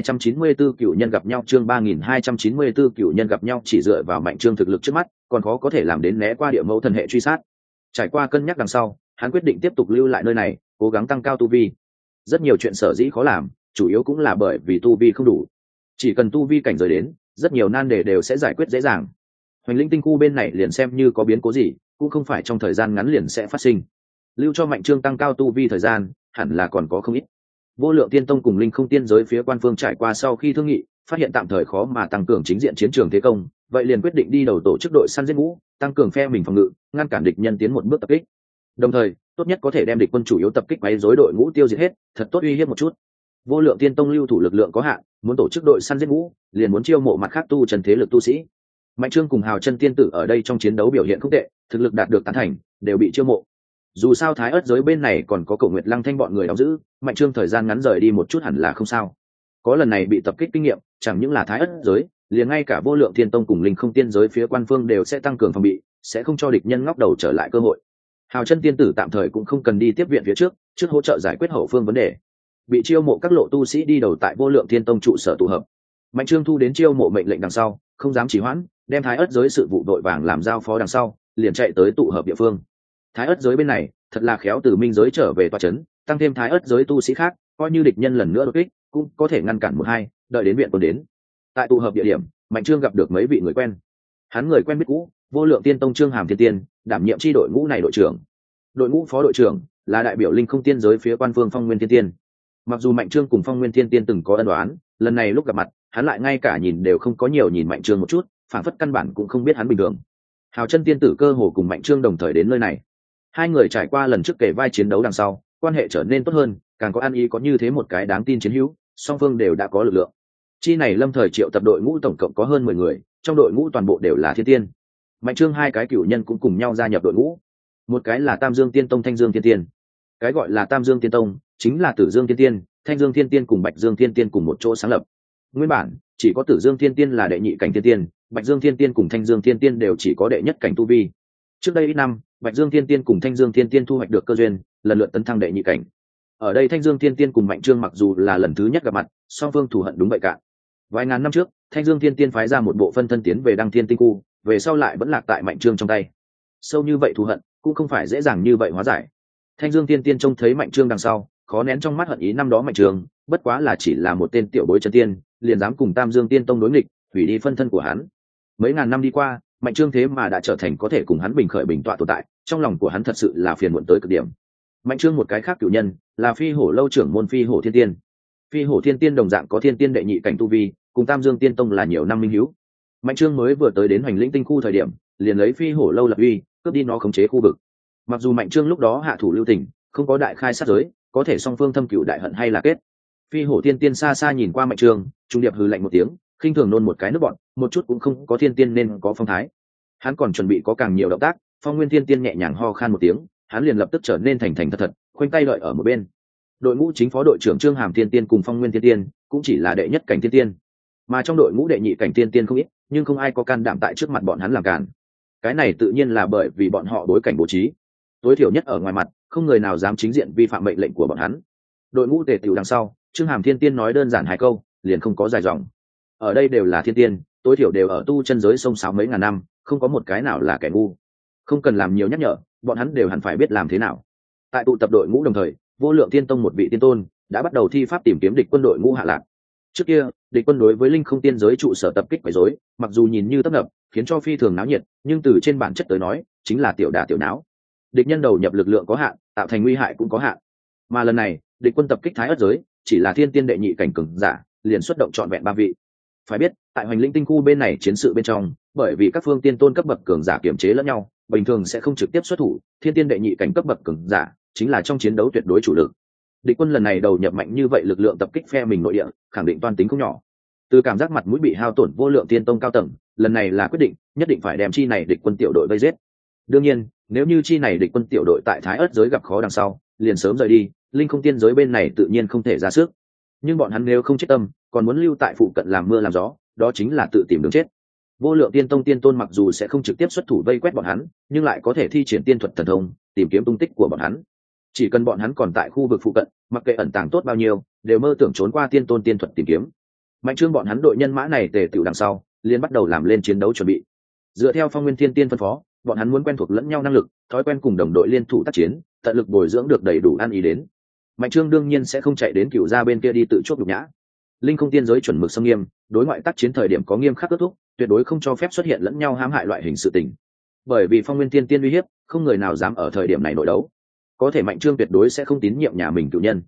3294 cựu nhân gặp nhau, chương 3294 cựu nhân gặp nhau, chỉ dựa vào Mạnh Trương thực lực trước mắt, còn khó có thể làm đến né qua Địa Mẫu thần hệ truy sát. Trải qua cân nhắc đằng sau, hắn quyết định tiếp tục lưu lại nơi này, cố gắng tăng cao tu vi. Rất nhiều chuyện sở dĩ khó làm, chủ yếu cũng là bởi vì tu vi không đủ. Chỉ cần tu vi cảnh giới đến, rất nhiều nan đề đều sẽ giải quyết dễ dàng. Hoành Linh tinh khu bên này liền xem như có biến cố gì, cũng không phải trong thời gian ngắn liền sẽ phát sinh. Lưu cho Mạnh Trương tăng cao tu vi thời gian, hẳn là còn có không ít. Vô Lượng Tiên Tông cùng Linh Không Tiên giới phía quan phương trải qua sau khi thương nghị, phát hiện tạm thời khó mà tăng cường chính diện chiến trường thế công, vậy liền quyết định đi đầu tổ chức đội săn giết ngũ, tăng cường phe mình phòng ngự, ngăn cản địch nhân tiến một bước tập kích. Đồng thời, tốt nhất có thể đem địch quân chủ yếu tập kích quấy rối đội ngũ tiêu diệt hết, thật tốt uy hiếp một chút. Vô Lượng Tiên Tông lưu thủ lực lượng có hạn, muốn tổ chức đội săn giết ngũ, liền muốn chiêu mộ mặt khác tu chân thế lực tu sĩ. Mạnh Trương cùng Hào Chân Tiên tử ở đây trong chiến đấu biểu hiện không tệ, thực lực đạt được tán thành, đều bị chiêu mộ. Dù sao Thái Ức giới bên này còn có Cổ Nguyệt Lăng Thanh bọn người đóng giữ, Mạnh Trương thời gian ngắn rời đi một chút hẳn là không sao. Có lần này bị tập kích kinh nghiệm, chẳng những là Thái Ức giới, liền ngay cả Vô Lượng Thiên Tông cùng Linh Không Tiên giới phía quan phương đều sẽ tăng cường phòng bị, sẽ không cho địch nhân ngóc đầu trở lại cơ hội. Hào Chân Tiên tử tạm thời cũng không cần đi tiếp viện phía trước hỗ trợ giải quyết hậu phương vấn đề. Bị chiêu mộ các lộ tu sĩ đi đầu tại Vô Lượng Thiên Tông trụ sở tụ hợp. Mạnh Trương thu đến chiêu mộ mệnh lệnh đằng sau, không dám trì hoãn, đem Thái Ức giới sự vụ đội vàng làm giao phó đằng sau, liền chạy tới tụ hợp địa phương. Thái Ức giới bên này, thật là khéo từ minh giới trở về tọa trấn, tăng thêm Thái Ức giới tu sĩ khác, coi như địch nhân lần nữa đột kích, cũng có thể ngăn cản một hai, đợi đến viện quân đến. Tại tụ hợp địa điểm, Mạnh Trương gặp được mấy vị người quen. Hắn người quen biết cũ, Vô Lượng Tiên Tông Trương Hàm Thiên Tiên, đảm nhiệm chi đội ngũ này đội trưởng. Đội ngũ phó đội trưởng là đại biểu Linh Không Tiên giới phía quan phương Phong Nguyên Thiên Tiên. Mặc dù Mạnh Trương cùng Phong Nguyên Thiên Tiên từng có ân oán, lần này lúc gặp mặt, hắn lại ngay cả nhìn đều không có nhiều nhìn Mạnh Trương một chút, phản phất căn bản cũng không biết hắn bình thường. Hào Chân Tiên tử cơ hồ cùng Mạnh Trương đồng thời đến nơi này. Hai người trải qua lần trước kể vai chiến đấu đằng sau, quan hệ trở nên tốt hơn, càng có ăn ý có như thế một cái đáng tin chiến hữu, song phương đều đã có lực lượng. Chi này lâm thời triệu tập đội ngũ tổng cộng có hơn 10 người, trong đội ngũ toàn bộ đều là thiên tiên. Mạnh Trương hai cái cửu nhân cũng cùng nhau gia nhập đội ngũ. Một cái là Tam Dương Tiên Tông Thanh Dương Thiên Tiên. Cái gọi là Tam Dương Tiên Tông chính là Tử Dương Thiên Tiên, Thanh Dương Thiên Tiên cùng Bạch Dương Thiên Tiên cùng một chỗ sáng lập. Nguyên bản chỉ có Tử Dương Thiên Tiên là đệ nhị cảnh thiên tiên, Bạch Dương Thiên Tiên cùng Thanh Dương Thiên Tiên đều chỉ có đệ nhất cảnh tu vi. Trước đây ít năm, Bạch Dương Thiên Tiên cùng Thanh Dương Thiên Tiên thu hoạch được cơ duyên, lần lượt tấn thăng đệ nhị cảnh. Ở đây Thanh Dương Thiên Tiên cùng Mạnh Trương mặc dù là lần thứ nhất gặp mặt, song phương thù hận đúng vậy cả. Vài ngàn năm trước, Thanh Dương Thiên Tiên phái ra một bộ phân thân tiến về Đăng Thiên Tinh Khu, về sau lại vẫn lạc tại Mạnh Trương trong tay. Sâu như vậy thù hận, cũng không phải dễ dàng như vậy hóa giải. Thanh Dương Thiên Tiên trông thấy Mạnh Trương đằng sau, khó nén trong mắt hận ý năm đó Mạnh Trương, bất quá là chỉ là một tên tiểu bối chân tiên, liền dám cùng Tam Dương Tiên Tông đối nghịch, hủy đi phân thân của hắn. Mấy ngàn năm đi qua, Mạnh Trương thế mà đã trở thành có thể cùng hắn bình khởi bình tọa tồn tại, trong lòng của hắn thật sự là phiền muộn tới cực điểm. Mạnh Trương một cái khác cửu nhân, là Phi Hổ lâu trưởng môn Phi Hổ Thiên Tiên. Phi Hổ Thiên Tiên đồng dạng có thiên tiên đệ nhị cảnh tu vi, cùng Tam Dương Tiên Tông là nhiều năm minh hữu. Mạnh Trương mới vừa tới đến Hoành Lĩnh Tinh Khu thời điểm, liền lấy Phi Hổ lâu lập uy, cướp đi nó khống chế khu vực. Mặc dù Mạnh Trương lúc đó hạ thủ lưu tình, không có đại khai sát giới, có thể song phương thâm cửu đại hận hay là kết. Phi Hổ Thiên Tiên xa xa nhìn qua Mạnh Trương, trung điệp hừ lạnh một tiếng, khinh thường nôn một cái nước bọn, một chút cũng không có thiên tiên nên có phong thái. Hắn còn chuẩn bị có càng nhiều động tác, Phong Nguyên Thiên Tiên nhẹ nhàng ho khan một tiếng, hắn liền lập tức trở nên thành thành thật thật, khoanh tay đợi ở một bên. Đội ngũ chính phó đội trưởng Trương Hàm Thiên Tiên cùng Phong Nguyên Thiên Tiên cũng chỉ là đệ nhất cảnh thiên tiên, mà trong đội ngũ đệ nhị cảnh thiên tiên không ít, nhưng không ai có can đảm tại trước mặt bọn hắn làm cản. Cái này tự nhiên là bởi vì bọn họ đối cảnh bố trí, tối thiểu nhất ở ngoài mặt, không người nào dám chính diện vi phạm mệnh lệnh của bọn hắn. Đội ngũ tề tựu đằng sau, Trương Hàm Thiên Tiên nói đơn giản hai câu, liền không có dài dòng. Ở đây đều là thiên tiên, tối thiểu đều ở tu chân giới sông sáo mấy ngàn năm, không có một cái nào là kẻ ngu. Không cần làm nhiều nhắc nhở, bọn hắn đều hẳn phải biết làm thế nào. Tại tụ tập đội ngũ đồng thời, Vô Lượng Tiên Tông một vị tiên tôn đã bắt đầu thi pháp tìm kiếm địch quân đội ngũ hạ lạc. Trước kia, địch quân đối với Linh Không Tiên giới trụ sở tập kích quấy rối, mặc dù nhìn như tấp nập, khiến cho phi thường náo nhiệt, nhưng từ trên bản chất tới nói, chính là tiểu đả tiểu náo. Địch nhân đầu nhập lực lượng có hạn, tạo thành nguy hại cũng có hạn. Mà lần này, địch quân tập kích Thái Ức giới, chỉ là thiên tiên đệ nhị cảnh cường giả, liền xuất động trọn vẹn 3 vị. Phải biết, tại Hoành Lĩnh Tinh Khu bên này chiến sự bên trong, bởi vì các phương tiên tôn cấp bậc cường giả kiểm chế lẫn nhau, bình thường sẽ không trực tiếp xuất thủ, thiên tiên đệ nhị cảnh cấp bậc cường giả chính là trong chiến đấu tuyệt đối chủ lực. Địch quân lần này đầu nhập mạnh như vậy, lực lượng tập kích phe mình nội địa, khẳng định toan tính không nhỏ. Từ cảm giác mặt mũi bị hao tổn Vô Lượng Tiên Tông cao tầng, lần này là quyết định, nhất định phải đem chi này địch quân tiểu đội vây giết. Đương nhiên, nếu như chi này địch quân tiểu đội tại Thái Ức giới gặp khó đằng sau, liền sớm rời đi, Linh Không Tiên giới bên này tự nhiên không thể ra sức. Nhưng bọn hắn nếu không chết tâm, còn muốn lưu tại phụ cận làm mưa làm gió, đó chính là tự tìm đường chết. Vô Lượng Tiên Tông tiên tôn mặc dù sẽ không trực tiếp xuất thủ vây quét bọn hắn, nhưng lại có thể thi triển tiên thuật thần thông, tìm kiếm tung tích của bọn hắn. Chỉ cần bọn hắn còn tại khu vực phụ cận, mặc kệ ẩn tàng tốt bao nhiêu, đều mơ tưởng trốn qua tiên tôn tiên thuật tìm kiếm. Mạnh Trương bọn hắn đội nhân mã này tề tựu đằng sau, liền bắt đầu làm lên chiến đấu chuẩn bị. Dựa theo Phong Nguyên Thiên Tiên phân phó, bọn hắn muốn quen thuộc lẫn nhau năng lực, thói quen cùng đồng đội liên thủ tác chiến, tận lực bồi dưỡng được đầy đủ ăn ý đến. Mạnh Trương đương nhiên sẽ không chạy đến Cửu gia bên kia đi tự chuốc nhục nhã. Linh Không Tiên giới chuẩn mực xâm nghiêm, đối ngoại tác chiến thời điểm có nghiêm khắc kết thúc, tuyệt đối không cho phép xuất hiện lẫn nhau hãm hại loại hình sự tình. Bởi vì Phong Nguyên Thiên Tiên uy hiếp, không người nào dám ở thời điểm này nội đấu. Có thể Mạnh Trương tuyệt đối sẽ không tín nhiệm nhà mình cửu nhân.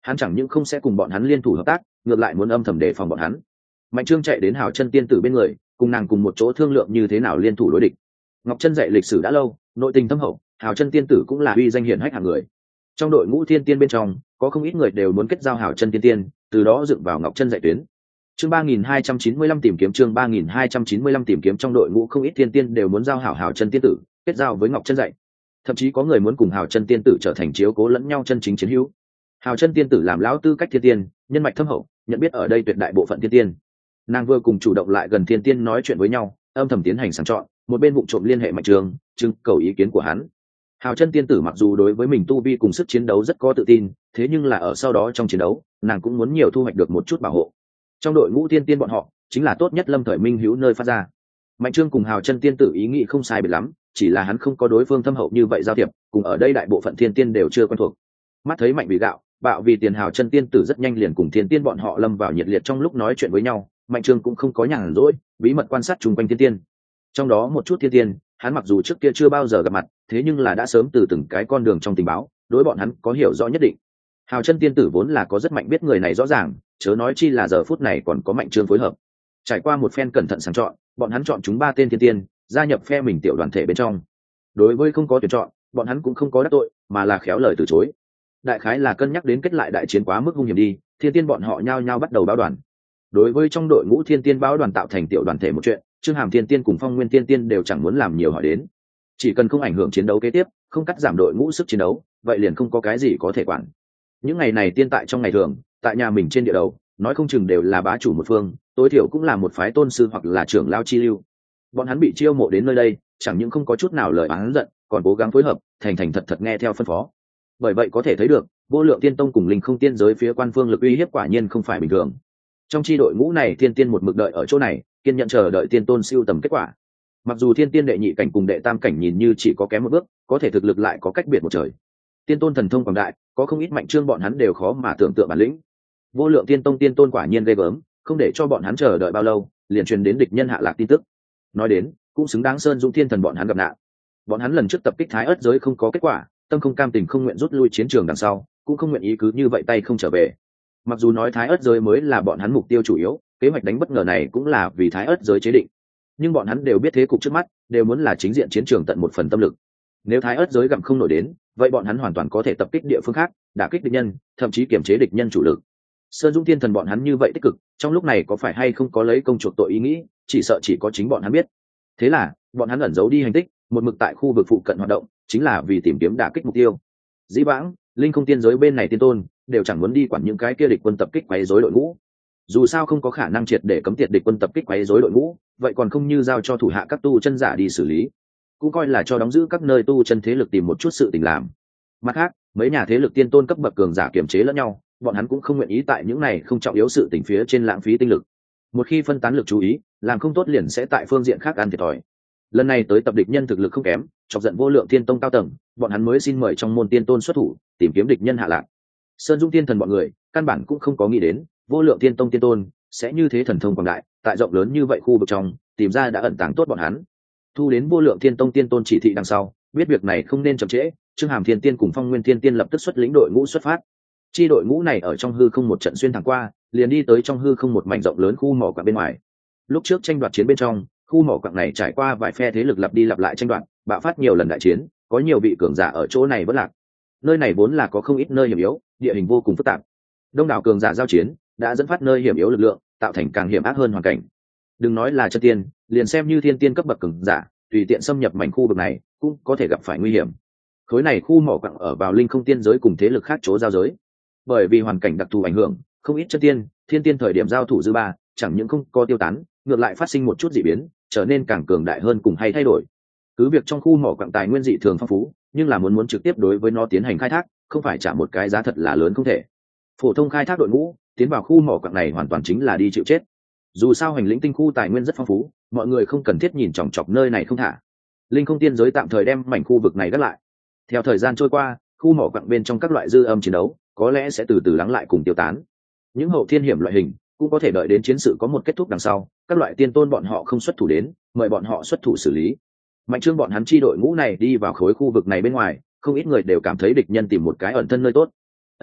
hắn chẳng những không sẽ cùng bọn hắn liên thủ hợp tác, ngược lại muốn âm thầm đề phòng bọn hắn. Mạnh Trương chạy đến Hào Chân tiên tử bên người, cùng nàng cùng một chỗ thương lượng như thế nào liên thủ đối địch. Ngọc Chân dạy lịch sử đã lâu, nội tình thâm hậu, Hào Chân tiên tử cũng là uy danh hiển hách hạng người. Trong đội ngũ thiên tiên bên trong, có không ít người đều muốn kết giao Hào Chân tiên tiên, từ đó dựng vào Ngọc Chân dạy tuyến. Chương 3295 tìm kiếm chương 3295 tìm kiếm trong đội ngũ không ít thiên tiên đều muốn giao Hào Chân tiên tử, kết giao với Ngọc Chân dạy. Thậm chí có người muốn cùng Hào Chân tiên tử trở thành chiếu cố lẫn nhau chân chính chiến hữu. Hào Chân tiên tử làm lão tư cách thiên tiên, nhân mạch thâm hậu, nhận biết ở đây tuyệt đại bộ phận thiên tiên. Nàng vừa cùng chủ động lại gần thiên tiên nói chuyện với nhau, âm thầm tiến hành sàng chọn, một bên vụ trộm liên hệ Mạnh Trương, trưng cầu ý kiến của hắn. Hào Chân tiên tử mặc dù đối với mình tu vi cùng sức chiến đấu rất có tự tin, thế nhưng là ở sau đó trong chiến đấu, nàng cũng muốn nhiều thu hoạch được một chút bảo hộ. Trong đội ngũ thiên tiên bọn họ, chính là tốt nhất lâm thời minh hữu nơi phát ra. Mạnh Trương cùng Hào Chân tiên tử ý nghĩ không sai biệt lắm, chỉ là hắn không có đối phương thâm hậu như vậy giao thiệp, cùng ở đây đại bộ phận thiên tiên đều chưa quen thuộc. Mắt thấy Mạnh vì gạo, bạo vì tiền, Hào Chân tiên tử rất nhanh liền cùng thiên tiên bọn họ lâm vào nhiệt liệt trong lúc nói chuyện với nhau. Mạnh Trương cũng không có nhàn rỗi, bí mật quan sát chung quanh thiên tiên. Trong đó một chút thiên tiên, hắn mặc dù trước kia chưa bao giờ gặp mặt, thế nhưng là đã sớm từ từng cái con đường trong tình báo, đối bọn hắn có hiểu rõ nhất định. Hào Chân tiên tử vốn là có rất mạnh biết người này rõ ràng, chớ nói chi là giờ phút này còn có Mạnh Trương phối hợp. Trải qua một phen cẩn thận sàng chọn, bọn hắn chọn chúng 3 tên thiên tiên, gia nhập phe mình tiểu đoàn thể bên trong. Đối với không có tuyển chọn, bọn hắn cũng không có đắc tội, mà là khéo lời từ chối. Đại khái là cân nhắc đến kết lại đại chiến quá mức hung hiểm đi, thiên tiên bọn họ nhao nhao bắt đầu báo đoàn. Đối với trong đội ngũ thiên tiên báo đoàn tạo thành tiểu đoàn thể một chuyện, Trương Hàm thiên tiên cùng Phong Nguyên thiên tiên đều chẳng muốn làm nhiều hỏi đến. Chỉ cần không ảnh hưởng chiến đấu kế tiếp, không cắt giảm đội ngũ sức chiến đấu, vậy liền không có cái gì có thể quản. Những ngày này tiên tại trong ngày thường, tại nhà mình trên địa đầu, nói không chừng đều là bá chủ một phương, tối thiểu cũng là một phái tôn sư hoặc là trưởng lao chi lưu. Bọn hắn bị chiêu mộ đến nơi đây, chẳng những không có chút nào lời oán giận, còn cố gắng phối hợp, thành thành thật thật nghe theo phân phó. Bởi vậy có thể thấy được, Vô Lượng Tiên Tông cùng Linh Không Tiên giới phía quan phương lực uy hiếp quả nhiên không phải bình thường. Trong chi đội ngũ này thiên tiên một mực đợi ở chỗ này, kiên nhận chờ đợi tiên tôn siêu tầm kết quả. Mặc dù thiên tiên đệ nhị cảnh cùng đệ tam cảnh nhìn như chỉ có kém một bước, có thể thực lực lại có cách biệt một trời. Tiên tôn thần thông quảng đại, có không ít Mạnh Trương bọn hắn đều khó mà tưởng tượng bản lĩnh. Vô Lượng Tiên Tông tiên tôn quả nhiên ghê gớm, không để cho bọn hắn chờ đợi bao lâu, liền truyền đến địch nhân hạ lạc tin tức. Nói đến, cũng xứng đáng Sơn Dũng Thiên Thần bọn hắn gặp nạn. Bọn hắn lần trước tập kích Thái Ức giới không có kết quả, tâm không cam tình không nguyện rút lui chiến trường đằng sau, cũng không nguyện ý cứ như vậy tay không trở về. Mặc dù nói Thái Ức giới mới là bọn hắn mục tiêu chủ yếu, kế hoạch đánh bất ngờ này cũng là vì Thái Ức giới chế định, nhưng bọn hắn đều biết thế cục trước mắt, đều muốn là chính diện chiến trường tận một phần tâm lực. Nếu Thái Ức giới gặm không nổi đến, vậy bọn hắn hoàn toàn có thể tập kích địa phương khác, đả kích địch nhân, thậm chí kiểm chế địch nhân chủ lực. Sơn Dũng Thiên Thần bọn hắn như vậy tích cực, trong lúc này có phải hay không có lấy công chuộc tội ý nghĩ, chỉ sợ chỉ có chính bọn hắn biết. Thế là, bọn hắn ẩn giấu đi hành tích, một mực tại khu vực phụ cận hoạt động, chính là vì tìm kiếm đả kích mục tiêu. Dĩ vãng, Linh Không Tiên giới bên này tiên tôn đều chẳng muốn đi quản những cái kia địch quân tập kích quấy rối đội ngũ. Dù sao không có khả năng triệt để cấm tiệt địch quân tập kích quấy rối đội ngũ, vậy còn không như giao cho thủ hạ các tu chân giả đi xử lý, cũng coi là cho đóng giữ các nơi tu chân thế lực tìm một chút sự tình làm. Mặt khác, mấy nhà thế lực tiên tôn cấp bậc cường giả kiềm chế lẫn nhau, bọn hắn cũng không nguyện ý tại những này không trọng yếu sự tình phía trên lãng phí tinh lực. Một khi phân tán lực chú ý, làm không tốt liền sẽ tại phương diện khác ăn thiệt thòi. Lần này tới tập địch nhân thực lực không kém, chọc giận Vô Lượng Thiên Tông cao tầng, bọn hắn mới xin mời trong môn tiên tôn xuất thủ, tìm kiếm địch nhân hạ lạc. Sơn Dũng Thiên Thần bọn người, căn bản cũng không có nghĩ đến, Vô Lượng Thiên Tông tiên tôn sẽ như thế thần thông quảng đại, tại rộng lớn như vậy khu vực trong, tìm ra đã ẩn tàng tốt bọn hắn. Thu đến Vô Lượng Thiên Tông tiên tôn chỉ thị đằng sau, biết việc này không nên chậm trễ, Trương Hàm Thiên Tiên cùng Phong Nguyên Thiên Tiên lập tức xuất lĩnh đội ngũ xuất phát. Chi đội ngũ này ở trong hư không một trận xuyên thẳng qua, liền đi tới trong hư không một mảnh rộng lớn khu mỏ quặng bên ngoài. Lúc trước tranh đoạt chiến bên trong, khu mỏ quặng này trải qua vài phe thế lực lặp đi lặp lại tranh đoạt, bạo phát nhiều lần đại chiến, có nhiều vị cường giả ở chỗ này vẫn lạc. Nơi này vốn là có không ít nơi hiểm yếu, địa hình vô cùng phức tạp. Đông đảo cường giả giao chiến, đã dẫn phát nơi hiểm yếu lực lượng, tạo thành càng hiểm ác hơn hoàn cảnh. Đừng nói là chân tiên, liền xem như thiên tiên cấp bậc cường giả, tùy tiện xâm nhập mảnh khu vực này, cũng có thể gặp phải nguy hiểm. Khối này khu mỏ quặng ở vào Linh Không Tiên giới cùng thế lực khác chỗ giao giới. Bởi vì hoàn cảnh đặc thù ảnh hưởng, không ít chân tiên, thiên tiên thời điểm giao thủ dư ba, chẳng những không có tiêu tán, ngược lại phát sinh một chút dị biến, trở nên càng cường đại hơn cùng hay thay đổi. Cứ việc trong khu mỏ quặng tài nguyên dị thường phong phú, nhưng là muốn trực tiếp đối với nó tiến hành khai thác, không phải trả một cái giá thật là lớn không thể. Phổ thông khai thác đội ngũ tiến vào khu mỏ quặng này hoàn toàn chính là đi chịu chết. Dù sao hành lĩnh tinh khu tài nguyên rất phong phú, mọi người không cần thiết nhìn chòng chọc nơi này không thả. Linh Không Tiên giới tạm thời đem mảnh khu vực này gác lại. Theo thời gian trôi qua, khu mỏ quặng bên trong các loại dư âm chiến đấu có lẽ sẽ từ từ lắng lại cùng tiêu tán. Những hậu thiên hiểm loại hình cũng có thể đợi đến chiến sự có một kết thúc đằng sau, các loại tiên tôn bọn họ không xuất thủ đến, mời bọn họ xuất thủ xử lý. Mạnh Trương bọn hắn chi đội ngũ này đi vào khối khu vực này bên ngoài, không ít người đều cảm thấy địch nhân tìm một cái ẩn thân nơi tốt.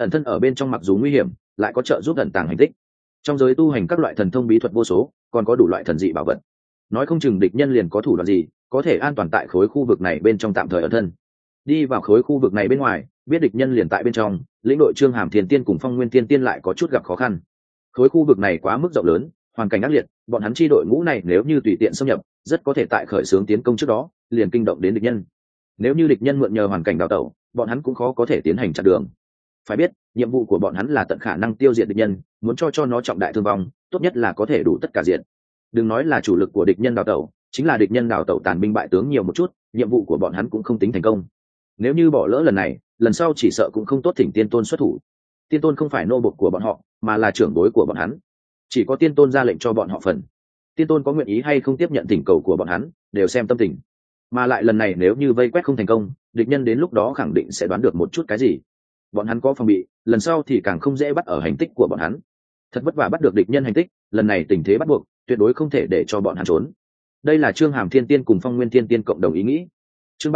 ẩn thân ở bên trong mặc dù nguy hiểm lại có trợ giúp ẩn tàng hành tích. Trong giới tu hành các loại thần thông bí thuật vô số, còn có đủ loại thần dị bảo vật, nói không chừng địch nhân liền có thủ đoạn gì có thể an toàn tại khối khu vực này bên trong tạm thời ẩn thân. Đi vào khối khu vực này bên ngoài, biết địch nhân liền tại bên trong, lĩnh đội Trương Hàm Thiên Tiên cùng Phong Nguyên Thiên Tiên lại có chút gặp khó khăn. Khối khu vực này quá mức rộng lớn, hoàn cảnh ác liệt, bọn hắn chi đội ngũ này nếu như tùy tiện xâm nhập, rất có thể tại khởi xướng tiến công trước đó liền kinh động đến địch nhân. Nếu như địch nhân mượn nhờ hoàn cảnh đào tẩu, bọn hắn cũng khó có thể tiến hành chặn đường. Phải biết, nhiệm vụ của bọn hắn là tận khả năng tiêu diệt địch nhân, muốn cho nó trọng đại thương vong, tốt nhất là có thể đủ tất cả diện. Đừng nói là chủ lực của địch nhân đào tẩu, chính là địch nhân đào tẩu tàn binh bại tướng nhiều một chút, nhiệm vụ của bọn hắn cũng không tính thành công. Nếu như bỏ lỡ lần này, lần sau chỉ sợ cũng không tốt thỉnh tiên tôn xuất thủ. Tiên tôn không phải nô bộc của bọn họ, mà là trưởng bối của bọn hắn. Chỉ có tiên tôn ra lệnh cho bọn họ phần. Tiên tôn có nguyện ý hay không tiếp nhận thỉnh cầu của bọn hắn, đều xem tâm tình. Mà lại lần này nếu như vây quét không thành công, địch nhân đến lúc đó khẳng định sẽ đoán được một chút cái gì. Bọn hắn có phòng bị, lần sau thì càng không dễ bắt ở hành tích của bọn hắn. Thật vất vả bắt được địch nhân hành tích, lần này tình thế bắt buộc, tuyệt đối không thể để cho bọn hắn trốn. Đây là Trương Hàm Thiên Tiên cùng Phong Nguyên Thiên Tiên cộng đồng ý nghĩ. Chương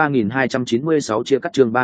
3296 chia cắt, chương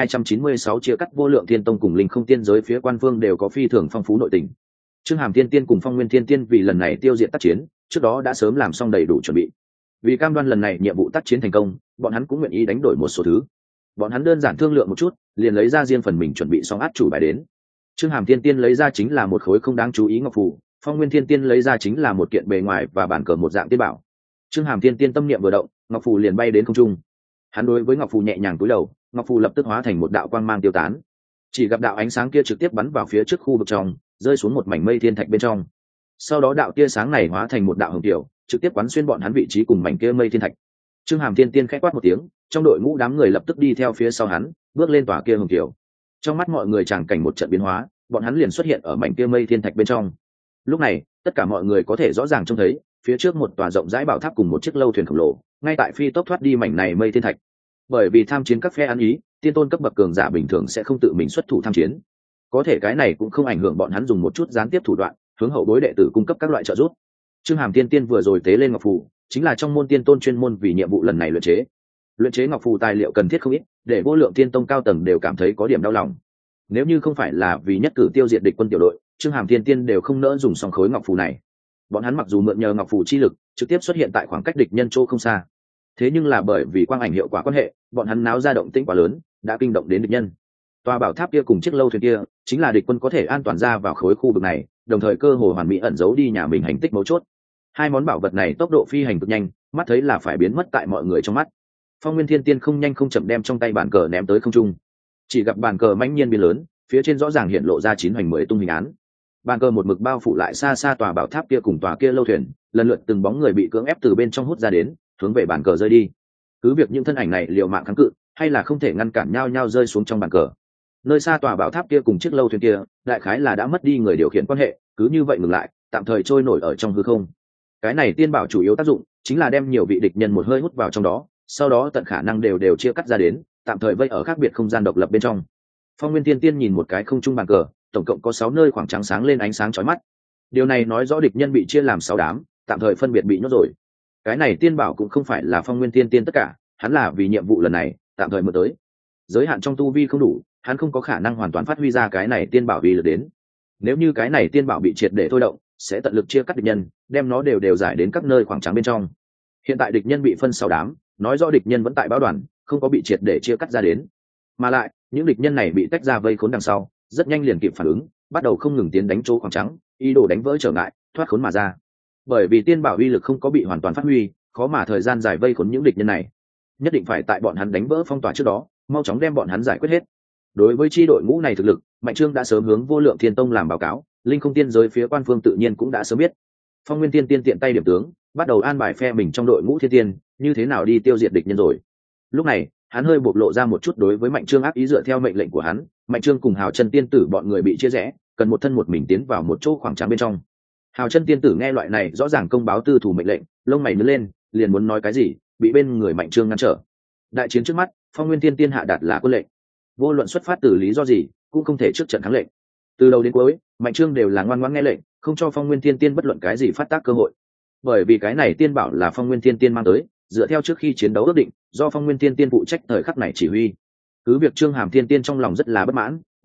3296 chia cắt. Vô Lượng Thiên Tông cùng Linh Không Tiên giới phía quan phương đều có phi thường phong phú nội tình. Trương Hàm Thiên Tiên cùng Phong Nguyên Thiên Tiên vì lần này tiêu diệt tác chiến, trước đó đã sớm làm xong đầy đủ chuẩn bị. Vì cam đoan lần này nhiệm vụ tác chiến thành công, bọn hắn cũng nguyện ý đánh đổi một số thứ. Bọn hắn đơn giản thương lượng một chút, liền lấy ra riêng phần mình chuẩn bị xong át chủ bài đến. Trương Hàm Thiên Tiên lấy ra chính là một khối không đáng chú ý ngọc phù, Phong Nguyên Thiên Tiên lấy ra chính là một kiện bề ngoài và bản cờ một dạng tiên bảo. Trương Hàm Thiên Tiên tâm niệm vừa động, ngọc phù liền bay đến không trung. Hắn đối với ngọc phù nhẹ nhàng cúi đầu, ngọc phù lập tức hóa thành một đạo quang mang tiêu tán. Chỉ gặp đạo ánh sáng kia trực tiếp bắn vào phía trước khu vực trong, rơi xuống một mảnh mây thiên thạch bên trong. Sau đó đạo tia sáng này hóa thành một đạo hồng tiểu, trực tiếp quán xuyên bọn hắn vị trí cùng mảnh kia mây thiên thạch. Trương Hàm Thiên Tiên khẽ quát một tiếng, trong đội ngũ đám người lập tức đi theo phía sau hắn, bước lên tòa kia hồng tiểu. Trong mắt mọi người tràng cảnh một trận biến hóa, bọn hắn liền xuất hiện ở mảnh kia mây thiên thạch bên trong. Lúc này, tất cả mọi người có thể rõ ràng trông thấy, phía trước một tòa rộng rãi bảo tháp cùng một chiếc lâu thuyền khổng lồ, ngay tại phi tốc thoát đi mảnh này mây thiên thạch. Bởi vì tham chiến các phe ăn ý, tiên tôn cấp bậc cường giả bình thường sẽ không tự mình xuất thủ tham chiến. Có thể cái này cũng không ảnh hưởng bọn hắn dùng một chút gián tiếp thủ đoạn, hướng hậu bối đệ tử cung cấp các loại trợ giúp. Trương Hàm Thiên Tiên vừa rồi tế lên ngọc phù, chính là trong môn tiên tôn chuyên môn vì nhiệm vụ lần này luyện chế ngọc phù tài liệu cần thiết không ít, để Vô Lượng Tiên Tông cao tầng đều cảm thấy có điểm đau lòng. Nếu như không phải là vì nhất cử tiêu diệt địch quân tiểu đội, Trương Hàm Thiên Tiên đều không nỡ dùng xong khối ngọc phù này. Bọn hắn mặc dù mượn nhờ ngọc phù chi lực, trực tiếp xuất hiện tại khoảng cách địch nhân chỗ không xa. Thế nhưng là bởi vì quang ảnh hiệu quả quan hệ, bọn hắn náo ra động tĩnh quá lớn, đã kinh động đến địch nhân. Tòa bảo tháp kia cùng chiếc lâu thuyền kia, chính là địch quân có thể an toàn ra vào khối khu vực này, đồng thời cơ hồ hoàn mỹ ẩn giấu đi nhà mình hành tích mấu chốt. Hai món bảo vật này tốc độ phi hành cực nhanh, mắt thấy là phải biến mất tại mọi người trong mắt. Phong Nguyên Thiên Tiên không nhanh không chậm đem trong tay bàn cờ ném tới không trung. Chỉ gặp bàn cờ mãnh nhiên biến lớn, phía trên rõ ràng hiện lộ ra 9 hoành 10 tung hình án. Bàn cờ một mực bao phủ lại xa xa tòa bảo tháp kia cùng tòa kia lâu thuyền, lần lượt từng bóng người bị cưỡng ép từ bên trong hút ra đến, hướng về bàn cờ rơi đi. Cứ việc những thân ảnh này liều mạng kháng cự, hay là không thể ngăn cản nhau rơi xuống trong bàn cờ. Nơi xa tòa bảo tháp kia cùng chiếc lâu thuyền kia, đại khái là đã mất đi người điều khiển quan hệ, cứ như vậy ngừng lại, tạm thời trôi nổi ở trong hư không. Cái này tiên bảo chủ yếu tác dụng chính là đem nhiều vị địch nhân một hơi hút vào trong đó, sau đó tận khả năng đều chia cắt ra đến, tạm thời vây ở khác biệt không gian độc lập bên trong. Phong Nguyên Thiên Tiên nhìn một cái không trung bàn cờ, tổng cộng có 6 nơi khoảng trắng sáng lên ánh sáng chói mắt. Điều này nói rõ địch nhân bị chia làm 6 đám, tạm thời phân biệt bị nhốt rồi. Cái này tiên bảo cũng không phải là Phong Nguyên Thiên Tiên tất cả, hắn là vì nhiệm vụ lần này, tạm thời mượn tới. Giới hạn trong tu vi không đủ, hắn không có khả năng hoàn toàn phát huy ra cái này tiên bảo uy lực đến. Nếu như cái này tiên bảo bị triệt để thôi động, sẽ tận lực chia cắt địch nhân, đem nó đều giải đến các nơi khoảng trắng bên trong. Hiện tại địch nhân bị phân 6 đám, nói rõ địch nhân vẫn tại báo đoàn, không có bị triệt để chia cắt ra đến. Mà lại, những địch nhân này bị tách ra vây khốn đằng sau, rất nhanh liền kịp phản ứng, bắt đầu không ngừng tiến đánh chỗ khoảng trắng, ý đồ đánh vỡ trở ngại, thoát khốn mà ra. Bởi vì tiên bảo uy lực không có bị hoàn toàn phát huy, khó mà thời gian dài vây khốn những địch nhân này. Nhất định phải tại bọn hắn đánh vỡ phong tỏa trước đó, mau chóng đem bọn hắn giải quyết hết. Đối với chi đội ngũ này thực lực, Mạnh Trương đã sớm hướng Vô Lượng Thiên Tông làm báo cáo, Linh Không Tiên giới phía quan phương tự nhiên cũng đã sớm biết. Phong Nguyên Tiên Tiên tiện tay điểm tướng, bắt đầu an bài phe mình trong đội ngũ thiên tiên, như thế nào đi tiêu diệt địch nhân rồi. Lúc này, hắn hơi bộc lộ ra một chút đối với Mạnh Trương ác ý, dựa theo mệnh lệnh của hắn, Mạnh Trương cùng Hào Chân Tiên tử bọn người bị chia rẽ, cần một thân một mình tiến vào một chỗ khoảng trắng bên trong. Hào Chân Tiên tử nghe loại này rõ ràng công báo tư thủ mệnh lệnh, lông mày nhướng lên, liền muốn nói cái gì, bị bên người Mạnh Trương ngăn trở. Đại chiến trước mắt, Phong Nguyên Tiên Tiên hạ đạt là quân lệnh, vô luận xuất phát từ lý do gì, cũng không thể trước trận kháng lệnh. Từ đầu đến cuối, Mạnh Trương đều là ngoan ngoãn nghe lệnh, không cho Phong Nguyên Tiên Tiên bất luận cái gì phát tác cơ hội. Bởi vì cái này tiên bảo là Phong Nguyên Tiên Tiên mang tới, dựa theo trước khi chiến đấu ước định, do Phong Nguyên Tiên Tiên phụ trách thời khắc này chỉ huy. Cứ việc Trương Hàm Tiên Tiên trong lòng rất là bất mãn,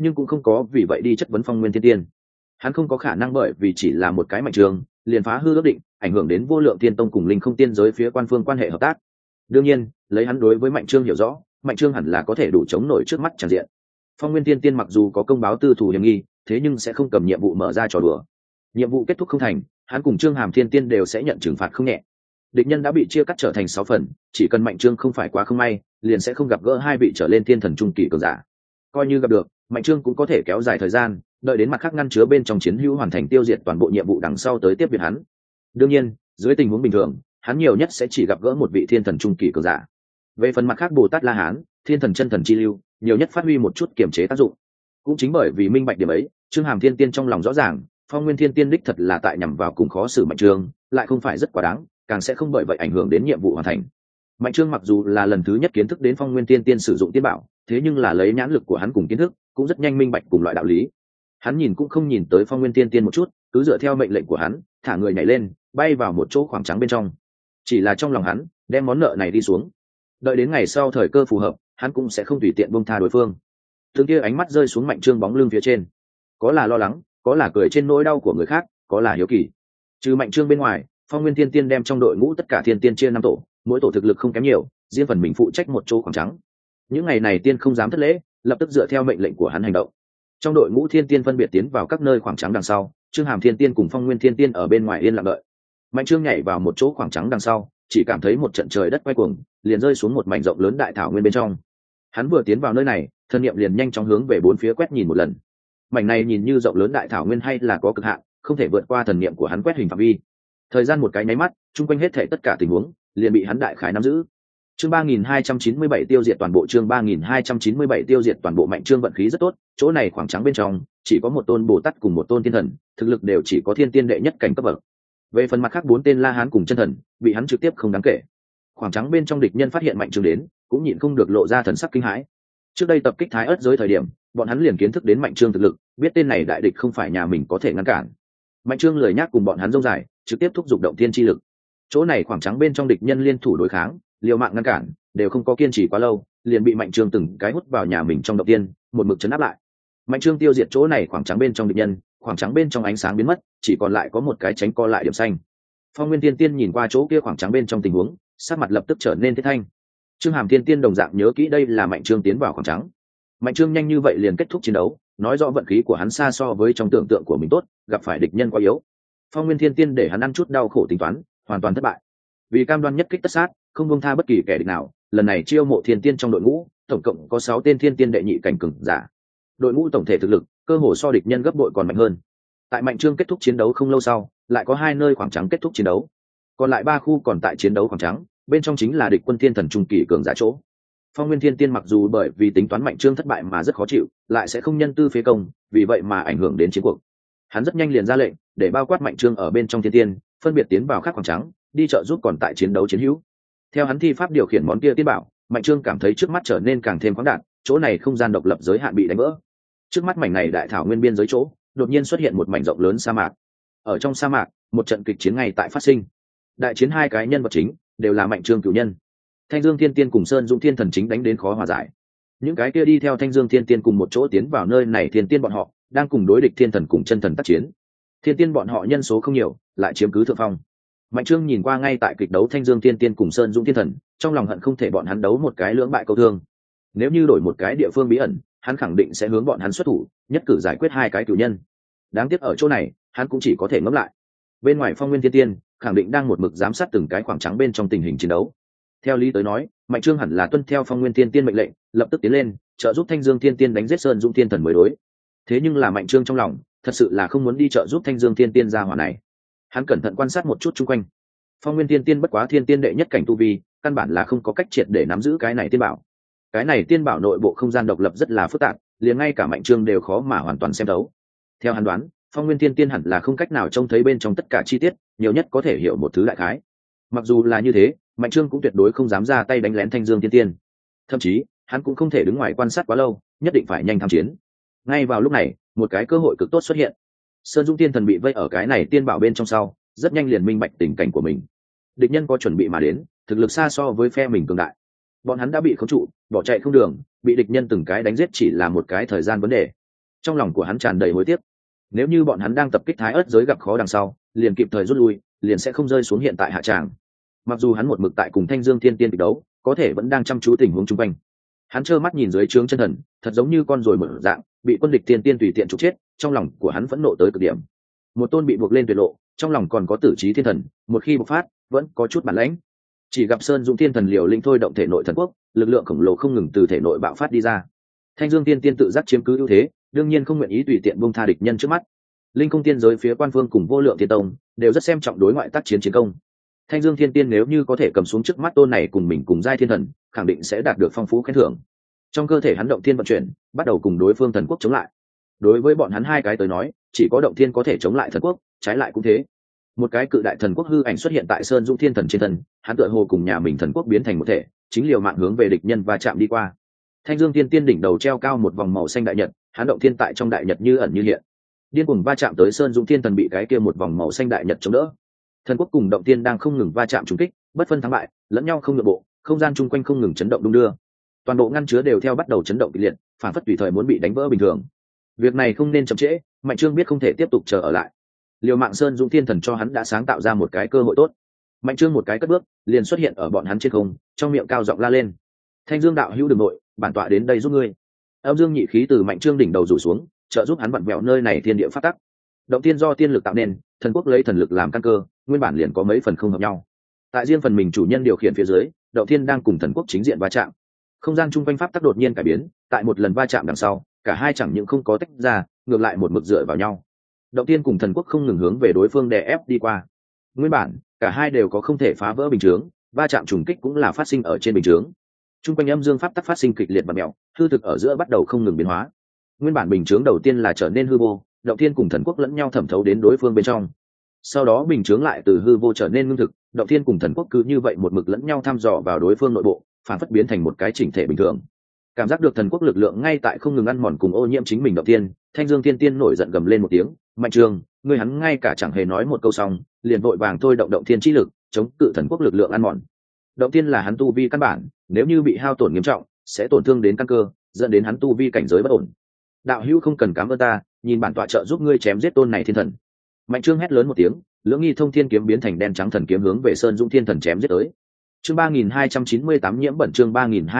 nhưng cũng không có vì vậy đi chất vấn Phong Nguyên Thiên Tiên. Hắn không có khả năng bởi vì chỉ là một cái Mạnh Trương liền phá hư ước định, ảnh hưởng đến Vô Lượng Tiên Tông cùng Linh Không Tiên giới phía quan phương quan hệ hợp tác. Đương nhiên, lấy hắn đối với Mạnh Trương hiểu rõ, Mạnh Trương hẳn là có thể đủ chống nổi trước mắt tràn diện. Phong Nguyên Tiên Tiên mặc dù có công báo tư thù hiểm nghi, thế nhưng sẽ không cầm nhiệm vụ mở ra trò đùa. Nhiệm vụ kết thúc không thành, hắn cùng Trương Hàm Thiên Tiên đều sẽ nhận trừng phạt không nhẹ. Địch nhân đã bị chia cắt trở thành 6 phần, chỉ cần Mạnh Trương không phải quá không may, liền sẽ không gặp gỡ 2 vị trở lên thiên thần trung kỳ cường giả. Coi như gặp được, Mạnh Trương cũng có thể kéo dài thời gian, đợi đến mặt khác ngăn chứa bên trong chiến hữu hoàn thành tiêu diệt toàn bộ nhiệm vụ đằng sau tới tiếp viện hắn. Đương nhiên, dưới tình huống bình thường, hắn nhiều nhất sẽ chỉ gặp gỡ một vị thiên thần trung kỳ cường giả. Về phần mặt khác Bồ Tát La Hán, thiên thần chân thần chi lưu, nhiều nhất phát huy một chút kiềm chế tác dụng. Cũng chính bởi vì minh bạch điểm ấy, Trương Hàm Thiên Tiên trong lòng rõ ràng, Phong Nguyên Thiên Tiên đích thật là tại nhằm vào cùng khó xử Mạnh Trương, lại không phải rất quá đáng, càng sẽ không bởi vậy ảnh hưởng đến nhiệm vụ hoàn thành. Mạnh Trương mặc dù là lần thứ nhất kiến thức đến Phong Nguyên Tiên Tiên sử dụng tiên bảo, thế nhưng là lấy nhãn lực của hắn cùng kiến thức, cũng rất nhanh minh bạch cùng loại đạo lý. Hắn nhìn cũng không nhìn tới Phong Nguyên Tiên Tiên một chút, cứ dựa theo mệnh lệnh của hắn, thả người nhảy lên, bay vào một chỗ khoảng trắng bên trong. Chỉ là trong lòng hắn, đem món nợ này đi xuống. Đợi đến ngày sau thời cơ phù hợp, hắn cũng sẽ không tùy tiện buông tha đối phương. Từng kia ánh mắt rơi xuống Mạnh Trương bóng lưng phía trên, có là lo lắng, có là cười trên nỗi đau của người khác, có là hiếu kỳ. Trừ Mạnh Trương bên ngoài, Phong Nguyên Thiên Tiên đem trong đội ngũ tất cả thiên tiên chia 5 tổ, mỗi tổ thực lực không kém nhiều, riêng phần mình phụ trách một chỗ khoảng trắng. Những ngày này tiên không dám thất lễ, lập tức dựa theo mệnh lệnh của hắn hành động. Trong đội ngũ thiên tiên phân biệt tiến vào các nơi khoảng trắng đằng sau, Trương Hàm Thiên Tiên cùng Phong Nguyên Thiên Tiên ở bên ngoài yên lặng đợi. Mạnh Trương nhảy vào một chỗ khoảng trắng đằng sau, chỉ cảm thấy một trận trời đất quay cuồng, liền rơi xuống một mảnh rộng lớn đại thảo nguyên bên trong. Hắn vừa tiến vào nơi này, thân niệm liền nhanh chóng hướng về bốn phía quét nhìn một lần. Mảnh này nhìn như rộng lớn đại thảo nguyên hay là có cực hạn, không thể vượt qua thần niệm của hắn quét hình phạm vi. Thời gian một cái nháy mắt, chung quanh hết thảy tất cả tình huống liền bị hắn đại khái nắm giữ. Chương 3297 tiêu diệt toàn bộ, chương 3297 tiêu diệt toàn bộ. Mạnh Trương vận khí rất tốt, chỗ này khoảng trắng bên trong chỉ có một tôn Bồ Tát cùng một tôn thiên thần, thực lực đều chỉ có thiên tiên đệ nhất cảnh cấp bậc. Về phần mặt khác 4 tên La Hán cùng chân thần, bị hắn trực tiếp không đáng kể. Khoảng trắng bên trong địch nhân phát hiện Mạnh Trương đến, cũng nhịn không được lộ ra thần sắc kinh hãi. Trước đây tập kích Thái Ức giới thời điểm, bọn hắn liền kiến thức đến Mạnh Trương thực lực, biết tên này đại địch không phải nhà mình có thể ngăn cản. Mạnh Trương lười nhác cùng bọn hắn rông dài, trực tiếp thúc giục động thiên chi lực. Chỗ này khoảng trắng bên trong địch nhân liên thủ đối kháng, liều mạng ngăn cản, đều không có kiên trì quá lâu, liền bị Mạnh Trương từng cái hút vào nhà mình trong động tiên, một mực trấn áp lại. Mạnh Trương tiêu diệt chỗ này khoảng trắng bên trong địch nhân, khoảng trắng bên trong ánh sáng biến mất, chỉ còn lại có một cái tránh co lại điểm xanh. Phong Nguyên Tiên Tiên nhìn qua chỗ kia khoảng trắng bên trong tình huống, sắc mặt lập tức trở nên thiết thanh. Trương Hàm Tiên Tiên đồng dạng nhớ kỹ đây là Mạnh Trương tiến vào khoảng trắng. Mạnh Trương nhanh như vậy liền kết thúc chiến đấu, nói rõ vận khí của hắn xa so với trong tưởng tượng của mình tốt, gặp phải địch nhân quá yếu. Phong Nguyên Thiên Tiên để hắn ăn chút đau khổ tính toán, hoàn toàn thất bại. Vì cam đoan nhất kích tất sát, không buông tha bất kỳ kẻ địch nào, lần này chiêu mộ thiên tiên trong đội ngũ, tổng cộng có 6 tên thiên tiên đệ nhị cảnh cường giả. Đội ngũ tổng thể thực lực, cơ hồ so địch nhân gấp bội còn mạnh hơn. Tại Mạnh Trương kết thúc chiến đấu không lâu sau, lại có 2 nơi khoảng trắng kết thúc chiến đấu. Còn lại 3 khu còn tại chiến đấu khoảng trắng, bên trong chính là địch quân thiên thần trung kỳ cường giả chỗ. Phong Nguyên Thiên Tiên mặc dù bởi vì tính toán Mạnh Trương thất bại mà rất khó chịu, lại sẽ không nhân tư phế công, vì vậy mà ảnh hưởng đến chiến cuộc. Hắn rất nhanh liền ra lệnh, để bao quát Mạnh Trương ở bên trong thiên tiên, phân biệt tiến vào các khoảng trắng, đi trợ giúp còn tại chiến đấu chiến hữu. Theo hắn thi pháp điều khiển món kia tiên bảo, Mạnh Trương cảm thấy trước mắt trở nên càng thêm khoáng đạt, chỗ này không gian độc lập giới hạn bị đánh vỡ. Trước mắt mảnh này đại thảo nguyên biên giới chỗ, đột nhiên xuất hiện một mảnh rộng lớn sa mạc. Ở trong sa mạc, một trận kịch chiến ngay tại phát sinh. Đại chiến 2 cái nhân vật chính đều là Mạnh Trương cửu nhân. Thanh Dương Thiên Tiên cùng Sơn Dũng Thiên Thần chính đánh đến khó hòa giải. Những cái kia đi theo Thanh Dương Thiên Tiên cùng một chỗ tiến vào nơi này thiên tiên bọn họ, đang cùng đối địch thiên thần cùng chân thần tác chiến. Thiên tiên bọn họ nhân số không nhiều, lại chiếm cứ thượng phong. Mạnh Trương nhìn qua ngay tại kịch đấu Thanh Dương Thiên Tiên cùng Sơn Dũng Thiên Thần, trong lòng hận không thể bọn hắn đấu một cái lưỡng bại câu thương. Nếu như đổi một cái địa phương bí ẩn, hắn khẳng định sẽ hướng bọn hắn xuất thủ, nhất cử giải quyết 2 cái cửu nhân. Đáng tiếc ở chỗ này, hắn cũng chỉ có thể ngẫm lại. Bên ngoài Phong Nguyên Thiên Tiên, khẳng định đang một mực giám sát từng cái khoảng trắng bên trong tình hình chiến đấu. Theo lý tới nói, Mạnh Trương hẳn là tuân theo Phong Nguyên Thiên Tiên mệnh lệnh, lập tức tiến lên, trợ giúp Thanh Dương Thiên Tiên đánh giết Sơn Dũng Thiên Thần mới đối. Thế nhưng là Mạnh Trương trong lòng, thật sự là không muốn đi trợ giúp Thanh Dương Thiên Tiên ra hỏa này. Hắn cẩn thận quan sát một chút xung quanh. Phong Nguyên Thiên Tiên bất quá thiên tiên đệ nhất cảnh tu vi, căn bản là không có cách triệt để nắm giữ cái này tiên bảo. Cái này tiên bảo nội bộ không gian độc lập rất là phức tạp, liền ngay cả Mạnh Trương đều khó mà hoàn toàn xem thấu. Theo hắn đoán, Phong Nguyên Thiên Tiên hẳn là không cách nào trông thấy bên trong tất cả chi tiết, nhiều nhất có thể hiểu một thứ đại khái. Mặc dù là như thế, Mạnh Trương cũng tuyệt đối không dám ra tay đánh lén Thanh Dương Thiên Tiên. Thậm chí, hắn cũng không thể đứng ngoài quan sát quá lâu, nhất định phải nhanh tham chiến. Ngay vào lúc này, một cái cơ hội cực tốt xuất hiện. Sơn Dũng Thiên Thần bị vây ở cái này tiên bảo bên trong sau, rất nhanh liền minh bạch tình cảnh của mình. Địch nhân có chuẩn bị mà đến, thực lực xa so với phe mình cường đại. Bọn hắn đã bị khống trụ, bỏ chạy không đường, bị địch nhân từng cái đánh giết chỉ là một cái thời gian vấn đề. Trong lòng của hắn tràn đầy hối tiếc. Nếu như bọn hắn đang tập kích Thái Ức giới gặp khó đằng sau, liền kịp thời rút lui, liền sẽ không rơi xuống hiện tại hạ tràng. Mặc dù hắn một mực tại cùng Thanh Dương Thiên Tiên kịch đấu, có thể vẫn đang chăm chú tình huống xung quanh. Hắn trơ mắt nhìn dưới trướng chân thần, thật giống như con ruồi mở dạng, bị quân địch Thiên Tiên tùy tiện trục chết, trong lòng của hắn phẫn nộ tới cực điểm. Một tôn bị buộc lên tuyệt lộ, trong lòng còn có tử trí thiên thần, một khi bộc phát, vẫn có chút bản lãnh. Chỉ gặp Sơn Dũng Thiên Thần liều linh thôi động thể nội thần quốc, lực lượng khổng lồ không ngừng từ thể nội bạo phát đi ra. Thanh Dương Tiên Tiên tự giác chiếm cứ ưu thế, đương nhiên không nguyện ý tùy tiện buông tha địch nhân trước mắt. Linh Cung Tiên giới phía quan phương cùng Vô Lượng Thiên Tông đều rất xem trọng đối ngoại tác chiến chiến công. Thanh Dương Thiên Tiên nếu như có thể cầm xuống trước mắt tôn này cùng mình cùng giai thiên thần, khẳng định sẽ đạt được phong phú khen thưởng. Trong cơ thể hắn động thiên vận chuyển, bắt đầu cùng đối phương thần quốc chống lại. Đối với bọn hắn hai cái tới nói, chỉ có động thiên có thể chống lại thần quốc, trái lại cũng thế. Một cái cự đại thần quốc hư ảnh xuất hiện tại Sơn Dũng Thiên Thần trên thân, hắn tựa hồ cùng nhà mình thần quốc biến thành một thể, chính liều mạng hướng về địch nhân và chạm đi qua. Thanh Dương Tiên Tiên đỉnh đầu treo cao một vòng màu xanh đại nhật, hắn động thiên tại trong đại nhật như ẩn như hiện. Điên cuồng va chạm tới Sơn Dũng Thiên Thần bị cái kia một vòng màu xanh đại nhật chống đỡ. Thần quốc cùng động thiên đang không ngừng va chạm trùng kích, bất phân thắng bại, lẫn nhau không nhượng bộ, không gian chung quanh không ngừng chấn động đung đưa. Toàn bộ ngăn chứa đều theo bắt đầu chấn động kịch liệt, phản phất tùy thời muốn bị đánh vỡ bình thường. Việc này không nên chậm trễ, Mạnh Trương biết không thể tiếp tục chờ ở lại. Liều mạng Sơn Dũng Thiên Thần cho hắn đã sáng tạo ra một cái cơ hội tốt. Mạnh Trương một cái cất bước, liền xuất hiện ở bọn hắn trên không, trong miệng cao giọng la lên: "Thanh Dương đạo hữu đường nội, bản tọa đến đây giúp ngươi." Âm dương nhị khí từ Mạnh Trương đỉnh đầu rủ xuống, trợ giúp hắn vặn vẹo nơi này thiên địa phát tắc. Động tiên do tiên lực tạo nên, thần quốc lấy thần lực làm căn cơ, nguyên bản liền có mấy phần không hợp nhau. Tại riêng phần mình chủ nhân điều khiển phía dưới, động thiên đang cùng thần quốc chính diện va chạm. Không gian chung quanh pháp tắc đột nhiên cải biến, tại một lần va chạm đằng sau, cả hai chẳng những không có tách ra, ngược lại một mực dựa vào nhau. Động tiên cùng thần quốc không ngừng hướng về đối phương đè ép đi qua. Nguyên bản, cả hai đều có không thể phá vỡ bình chướng, va chạm trùng kích cũng là phát sinh ở trên bình chướng. Chung quanh âm dương pháp tắc phát sinh kịch liệt và mèo, hư thực ở giữa bắt đầu không ngừng biến hóa. Nguyên bản bình chướng đầu tiên là trở nên hư vô, động thiên cùng thần quốc lẫn nhau thẩm thấu đến đối phương bên trong. Sau đó bình chướng lại từ hư vô trở nên ngưng thực, động thiên cùng thần quốc cứ như vậy một mực lẫn nhau thăm dò vào đối phương nội bộ, phản phất biến thành một cái chỉnh thể bình thường. Cảm giác được thần quốc lực lượng ngay tại không ngừng ăn mòn cùng ô nhiễm chính mình động thiên, Thanh Dương Thiên Tiên nổi giận gầm lên một tiếng: "Mạnh Trương, ngươi hắn ngay cả chẳng hề nói một câu xong, liền vội vàng thôi động động thiên chi lực, chống cự thần quốc lực lượng ăn mòn. Động thiên là hắn tu vi căn bản, nếu như bị hao tổn nghiêm trọng, sẽ tổn thương đến căn cơ, dẫn đến hắn tu vi cảnh giới bất ổn. Đạo hữu không cần cảm ơn ta, nhìn bản tọa trợ giúp ngươi chém giết tôn này thiên thần." Mạnh Trương hét lớn một tiếng, Lưỡng Nghi Thông Thiên kiếm biến thành đen trắng thần kiếm hướng về Sơn Dũng Thiên Thần chém giết tới. Chương 3298 nhiễm bẩn, chương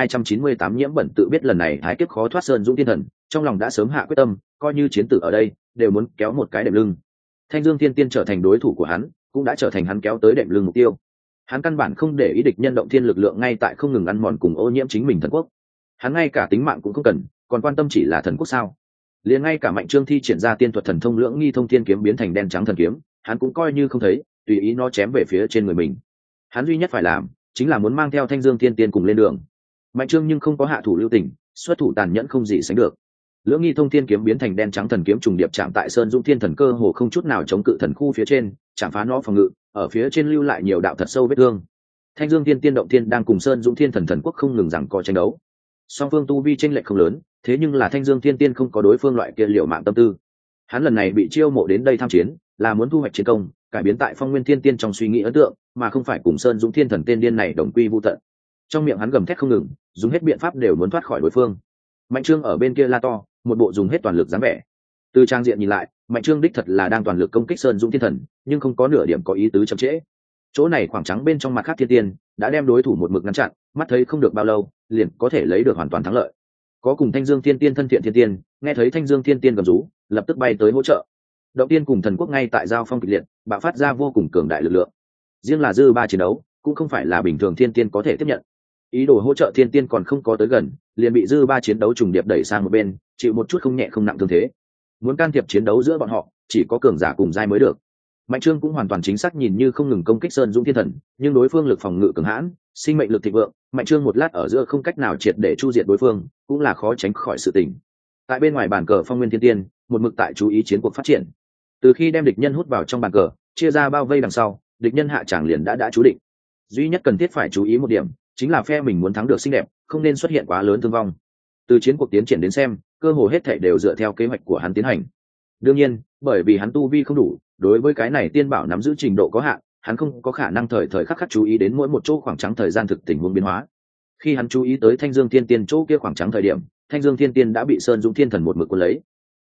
3298 nhiễm bẩn. Tự biết lần này thái kiếp khó thoát Sơn Dũng Thiên Thần, trong lòng đã sớm hạ quyết tâm, coi như chiến tử ở đây, đều muốn kéo một cái đệm lưng. Thanh Dương Thiên Tiên trở thành đối thủ của hắn, cũng đã trở thành hắn kéo tới đệm lưng mục tiêu. Hắn căn bản không để ý địch nhân động thiên lực lượng ngay tại không ngừng ăn mòn cùng ô nhiễm chính mình thần quốc. Hắn ngay cả tính mạng cũng không cần, còn quan tâm chỉ là thần quốc sao? Liền ngay cả Mạnh Trương thi triển ra tiên thuật thần thông Lưỡng Nghi Thông Thiên kiếm biến thành đen trắng thần kiếm, hắn cũng coi như không thấy, tùy ý nó chém về phía trên người mình. Hắn duy nhất phải làm chính là muốn mang theo Thanh Dương Thiên Tiên cùng lên đường. Mạnh Trương nhưng không có hạ thủ lưu tình, xuất thủ tàn nhẫn không gì sánh được. Lưỡng Nghi Thông Thiên kiếm biến thành đen trắng thần kiếm trùng điệp chạm tại Sơn Dũng Thiên Thần cơ hồ không chút nào chống cự thần khu phía trên, chạm phá nó phòng ngự, ở phía trên lưu lại nhiều đạo thật sâu vết thương. Thanh Dương Thiên Tiên động thiên đang cùng Sơn Dũng Thiên Thần thần quốc không ngừng giằng co tranh đấu. Song phương tu vi chênh lệch không lớn, thế nhưng là Thanh Dương Thiên Tiên không có đối phương loại kia liều mạng tâm tư. Hắn lần này bị chiêu mộ đến đây tham chiến, là muốn thu hoạch chiến công, cải biến tại Phong Nguyên Thiên Tiên trong suy nghĩ ấn tượng, mà không phải cùng Sơn Dũng Thiên Thần tên điên này đồng quy vu tận. Trong miệng hắn gầm thét không ngừng, dùng hết biện pháp đều muốn thoát khỏi đối phương. Mạnh Trương ở bên kia la to, một bộ dùng hết toàn lực dáng vẻ. Từ trang diện nhìn lại, Mạnh Trương đích thật là đang toàn lực công kích Sơn Dũng Thiên Thần, nhưng không có nửa điểm có ý tứ chậm trễ. Chỗ này khoảng trắng bên trong mặt khác thiên tiên đã đem đối thủ một mực ngăn chặn, mắt thấy không được bao lâu, liền có thể lấy được hoàn toàn thắng lợi. Có cùng Thanh Dương Thiên Tiên thân thiện thiên tiên, nghe thấy Thanh Dương Thiên Tiên gầm rú, lập tức bay tới hỗ trợ. Động tiên cùng thần quốc ngay tại giao phong kịch liệt, bạo phát ra vô cùng cường đại lực lượng. Riêng là dư ba chiến đấu, cũng không phải là bình thường thiên tiên có thể tiếp nhận. Ý đồ hỗ trợ thiên tiên còn không có tới gần, liền bị dư ba chiến đấu trùng điệp đẩy sang một bên, chịu một chút không nhẹ không nặng thương thế. Muốn can thiệp chiến đấu giữa bọn họ, chỉ có cường giả cùng giai mới được. Mạnh Trương cũng hoàn toàn chính xác nhìn như không ngừng công kích Sơn Dũng Thiên Thần, nhưng đối phương lực phòng ngự cường hãn, sinh mệnh lực thịnh vượng, Mạnh Trương một lát ở giữa không cách nào triệt để chu diệt đối phương, cũng là khó tránh khỏi sự tình. Tại bên ngoài bàn cờ Phong Nguyên Thiên Tiên, một mực tại chú ý chiến cuộc phát triển. Từ khi đem địch nhân hút vào trong bàn cờ, chia ra bao vây đằng sau, địch nhân hạ tràng liền đã chú định. Duy nhất cần thiết phải chú ý một điểm, chính là phe mình muốn thắng được xinh đẹp, không nên xuất hiện quá lớn thương vong. Từ chiến cuộc tiến triển đến xem, cơ hồ hết thảy đều dựa theo kế hoạch của hắn tiến hành. Đương nhiên, bởi vì hắn tu vi không đủ, đối với cái này tiên bảo nắm giữ trình độ có hạn, hắn không có khả năng thời thời khắc khắc chú ý đến mỗi một chỗ khoảng trắng thời gian thực tình huống biến hóa. Khi hắn chú ý tới Thanh Dương Thiên Tiên chỗ kia khoảng trắng thời điểm, Thanh Dương Thiên Tiên đã bị Sơn Dũng Thiên Thần một mực cuốn lấy.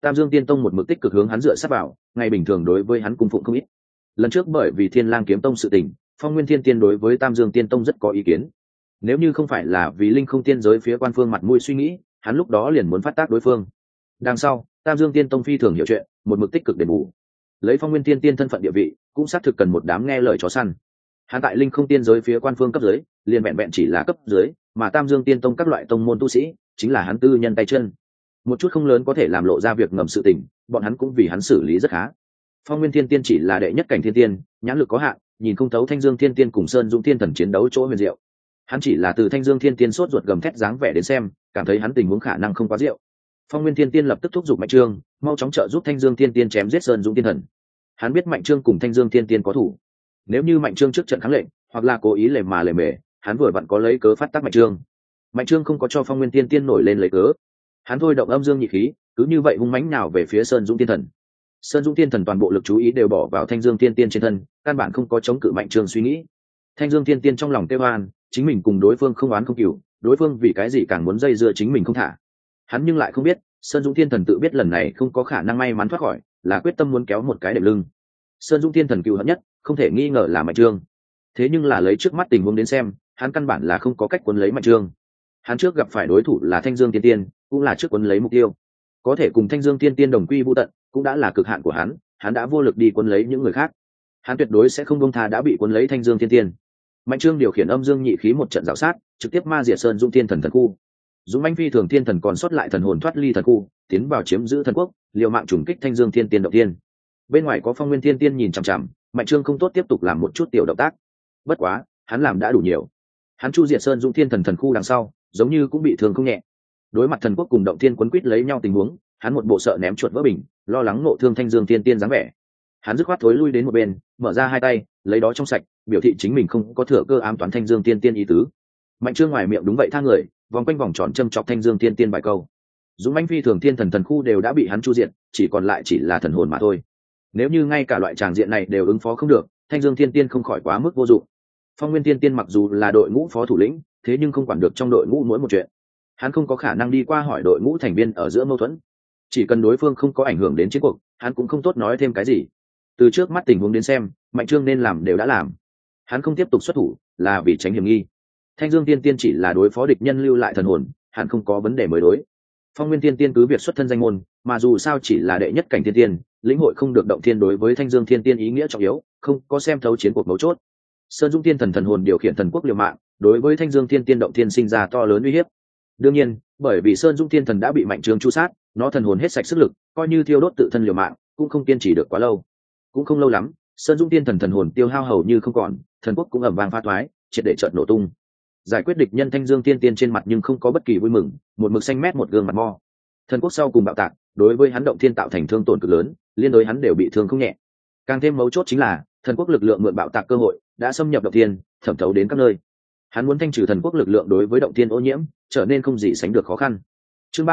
Tam Dương Tiên Tông một mực tích cực hướng hắn dựa sát vào, ngày bình thường đối với hắn cung phụng không ít. Lần trước bởi vì Thiên Lang Kiếm Tông sự tình, Phong Nguyên Thiên Tiên đối với Tam Dương Tiên Tông rất có ý kiến. Nếu như không phải là vì linh không tiên giới phía quan phương mặt mũi suy nghĩ, hắn lúc đó liền muốn phát tác đối phương. Đằng sau, Tam Dương Tiên Tông phi thường hiểu chuyện, một mực tích cực đền bù. Lấy Phong Nguyên Thiên Tiên thân phận địa vị, cũng xác thực cần một đám nghe lời chó săn. Hắn tại linh không tiên giới phía quan phương cấp dưới, liền vẹn vẹn chỉ là cấp dưới, mà Tam Dương Tiên Tông các loại tông môn tu sĩ, chính là hắn tư nhân tay chân. Một chút không lớn có thể làm lộ ra việc ngầm sự tình, bọn hắn cũng vì hắn xử lý rất khá. Phong Nguyên Thiên Tiên chỉ là đệ nhất cảnh thiên tiên, nhãn lực có hạn, nhìn không thấu Thanh Dương Thiên Tiên cùng Sơn Dũng Thiên Thần chiến đấu chỗ huyền diệu. Hắn chỉ là từ Thanh Dương Thiên Tiên sốt ruột gầm thét dáng vẻ đến xem, cảm thấy hắn tình huống khả năng không quá diệu. Phong Nguyên Thiên Tiên lập tức thúc giục Mạnh Trương, mau chóng trợ giúp Thanh Dương Thiên Tiên chém giết Sơn Dũng Thiên Thần. Hắn biết Mạnh Trương cùng Thanh Dương Thiên Tiên có thủ, nếu như Mạnh Trương trước trận kháng lệnh, hoặc là cố ý lề mề, hắn vừa vặn có lấy cớ phát tác Mạnh Trương. Mạnh Trương không có cho Phong Nguyên Thiên Tiên nổi lên lấy cớ, hắn thôi động âm dương nhị khí, cứ như vậy hung mãnh nào về phía Sơn Dũng Thiên Thần. Sơn Dũng Thiên Thần toàn bộ lực chú ý đều bỏ vào Thanh Dương Thiên Tiên trên thân, căn bản không có chống cự Mạnh Trương suy nghĩ. Thanh Dương Thiên Tiên trong lòng kêu oan, chính mình cùng đối phương không oán không cừu, đối phương vì cái gì càng muốn dây dưa chính mình không thả. Hắn nhưng lại không biết, Sơn Dũng Thiên Thần tự biết lần này không có khả năng may mắn thoát khỏi, là quyết tâm muốn kéo một cái đệm lưng. Sơn Dũng Thiên Thần cừu hận nhất, không thể nghi ngờ là Mạnh Trương. Thế nhưng là lấy trước mắt tình huống đến xem, hắn căn bản là không có cách cuốn lấy Mạnh Trương. Hắn trước gặp phải đối thủ là Thanh Dương Thiên Tiên, cũng là trước cuốn lấy mục tiêu. Có thể cùng Thanh Dương Thiên Tiên đồng quy vu tận, cũng đã là cực hạn của hắn đã vô lực đi cuốn lấy những người khác. Hắn tuyệt đối sẽ không buông tha đã bị cuốn lấy Thanh Dương Thiên Tiên. Mạnh Trương điều khiển âm dương nhị khí một trận rào sát, trực tiếp ma diệt Sơn Dũng Thiên Thần thần khu. Dũng mãnh phi thường thiên thần còn sót lại thần hồn thoát ly thần khu, tiến vào chiếm giữ thần quốc, liều mạng trùng kích Thanh Dương Thiên Tiên động tiên. Bên ngoài có Phong Nguyên Thiên Tiên nhìn chằm chằm, Mạnh Trương không tốt tiếp tục làm một chút tiểu động tác. Bất quá, hắn làm đã đủ nhiều. Hắn chu diệt Sơn Dũng Thiên Thần thần khu đằng sau, giống như cũng bị thương không nhẹ. Đối mặt thần quốc cùng động thiên quấn quýt lấy nhau tình huống, hắn một bộ sợ ném chuột vỡ bình, lo lắng ngộ thương Thanh Dương Thiên Tiên dáng vẻ. Hắn dứt khoát thối lui đến một bên, mở ra hai tay, lấy đó trong sạch, biểu thị chính mình không có thừa cơ ám toán Thanh Dương Thiên Tiên ý tứ. Mạnh Trương ngoài miệng đúng vậy tha người, vòng quanh vòng tròn châm chọc Thanh Dương Thiên Tiên vài câu. Dũng mãnh phi thường thiên thần thần khu đều đã bị hắn chu diệt, chỉ còn lại chỉ là thần hồn mà thôi. Nếu như ngay cả loại tràng diện này đều ứng phó không được, Thanh Dương Thiên Tiên không khỏi quá mức vô dụng. Phong Nguyên Thiên Tiên mặc dù là đội ngũ phó thủ lĩnh, thế nhưng không quản được trong đội ngũ mỗi một chuyện. Hắn không có khả năng đi qua hỏi đội ngũ thành viên ở giữa mâu thuẫn. Chỉ cần đối phương không có ảnh hưởng đến chiến cuộc, hắn cũng không tốt nói thêm cái gì. Từ trước mắt tình huống đến xem, Mạnh Trương nên làm đều đã làm. Hắn không tiếp tục xuất thủ, là vì tránh hiểm nghi. Thanh Dương Tiên Tiên chỉ là đối phó địch nhân lưu lại thần hồn, hẳn không có vấn đề mới đối. Phong Nguyên Tiên Tiên cứ việc xuất thân danh môn, mà dù sao chỉ là đệ nhất cảnh tiên tiên, lĩnh hội không được động thiên đối với Thanh Dương Thiên Tiên ý nghĩa trọng yếu, không có xem thấu chiến cuộc mấu chốt. Sơn Dũng Tiên Thần thần hồn điều khiển thần quốc liều mạng, đối với Thanh Dương Thiên Tiên động thiên sinh ra to lớn uy hiếp. Đương nhiên, bởi vì Sơn Dũng Thiên Thần đã bị Mạnh Trương chu sát, nó thần hồn hết sạch sức lực, coi như thiêu đốt tự thân liều mạng, cũng không kiên trì được quá lâu. Cũng không lâu lắm, Sơn Dũng Tiên Thần thần hồn tiêu hao hầu như không còn, thần quốc cũng ầm vang phá thoái, triệt để chợt nổ tung. Giải quyết địch nhân Thanh Dương Thiên Tiên trên mặt nhưng không có bất kỳ vui mừng, một mực xanh mét một gương mặt mo. Thần quốc sau cùng bạo tạc, đối với hắn động thiên tạo thành thương tổn cực lớn, liên đối hắn đều bị thương không nhẹ. Càng thêm mấu chốt chính là, thần quốc lực lượng mượn bạo tạc cơ hội, đã xâm nhập động thiên, thẩm thấu đến các nơi. Hắn muốn thanh trừ thần quốc lực lượng đối với động thiên ô nhiễm, trở nên không gì sánh được khó khăn. Chương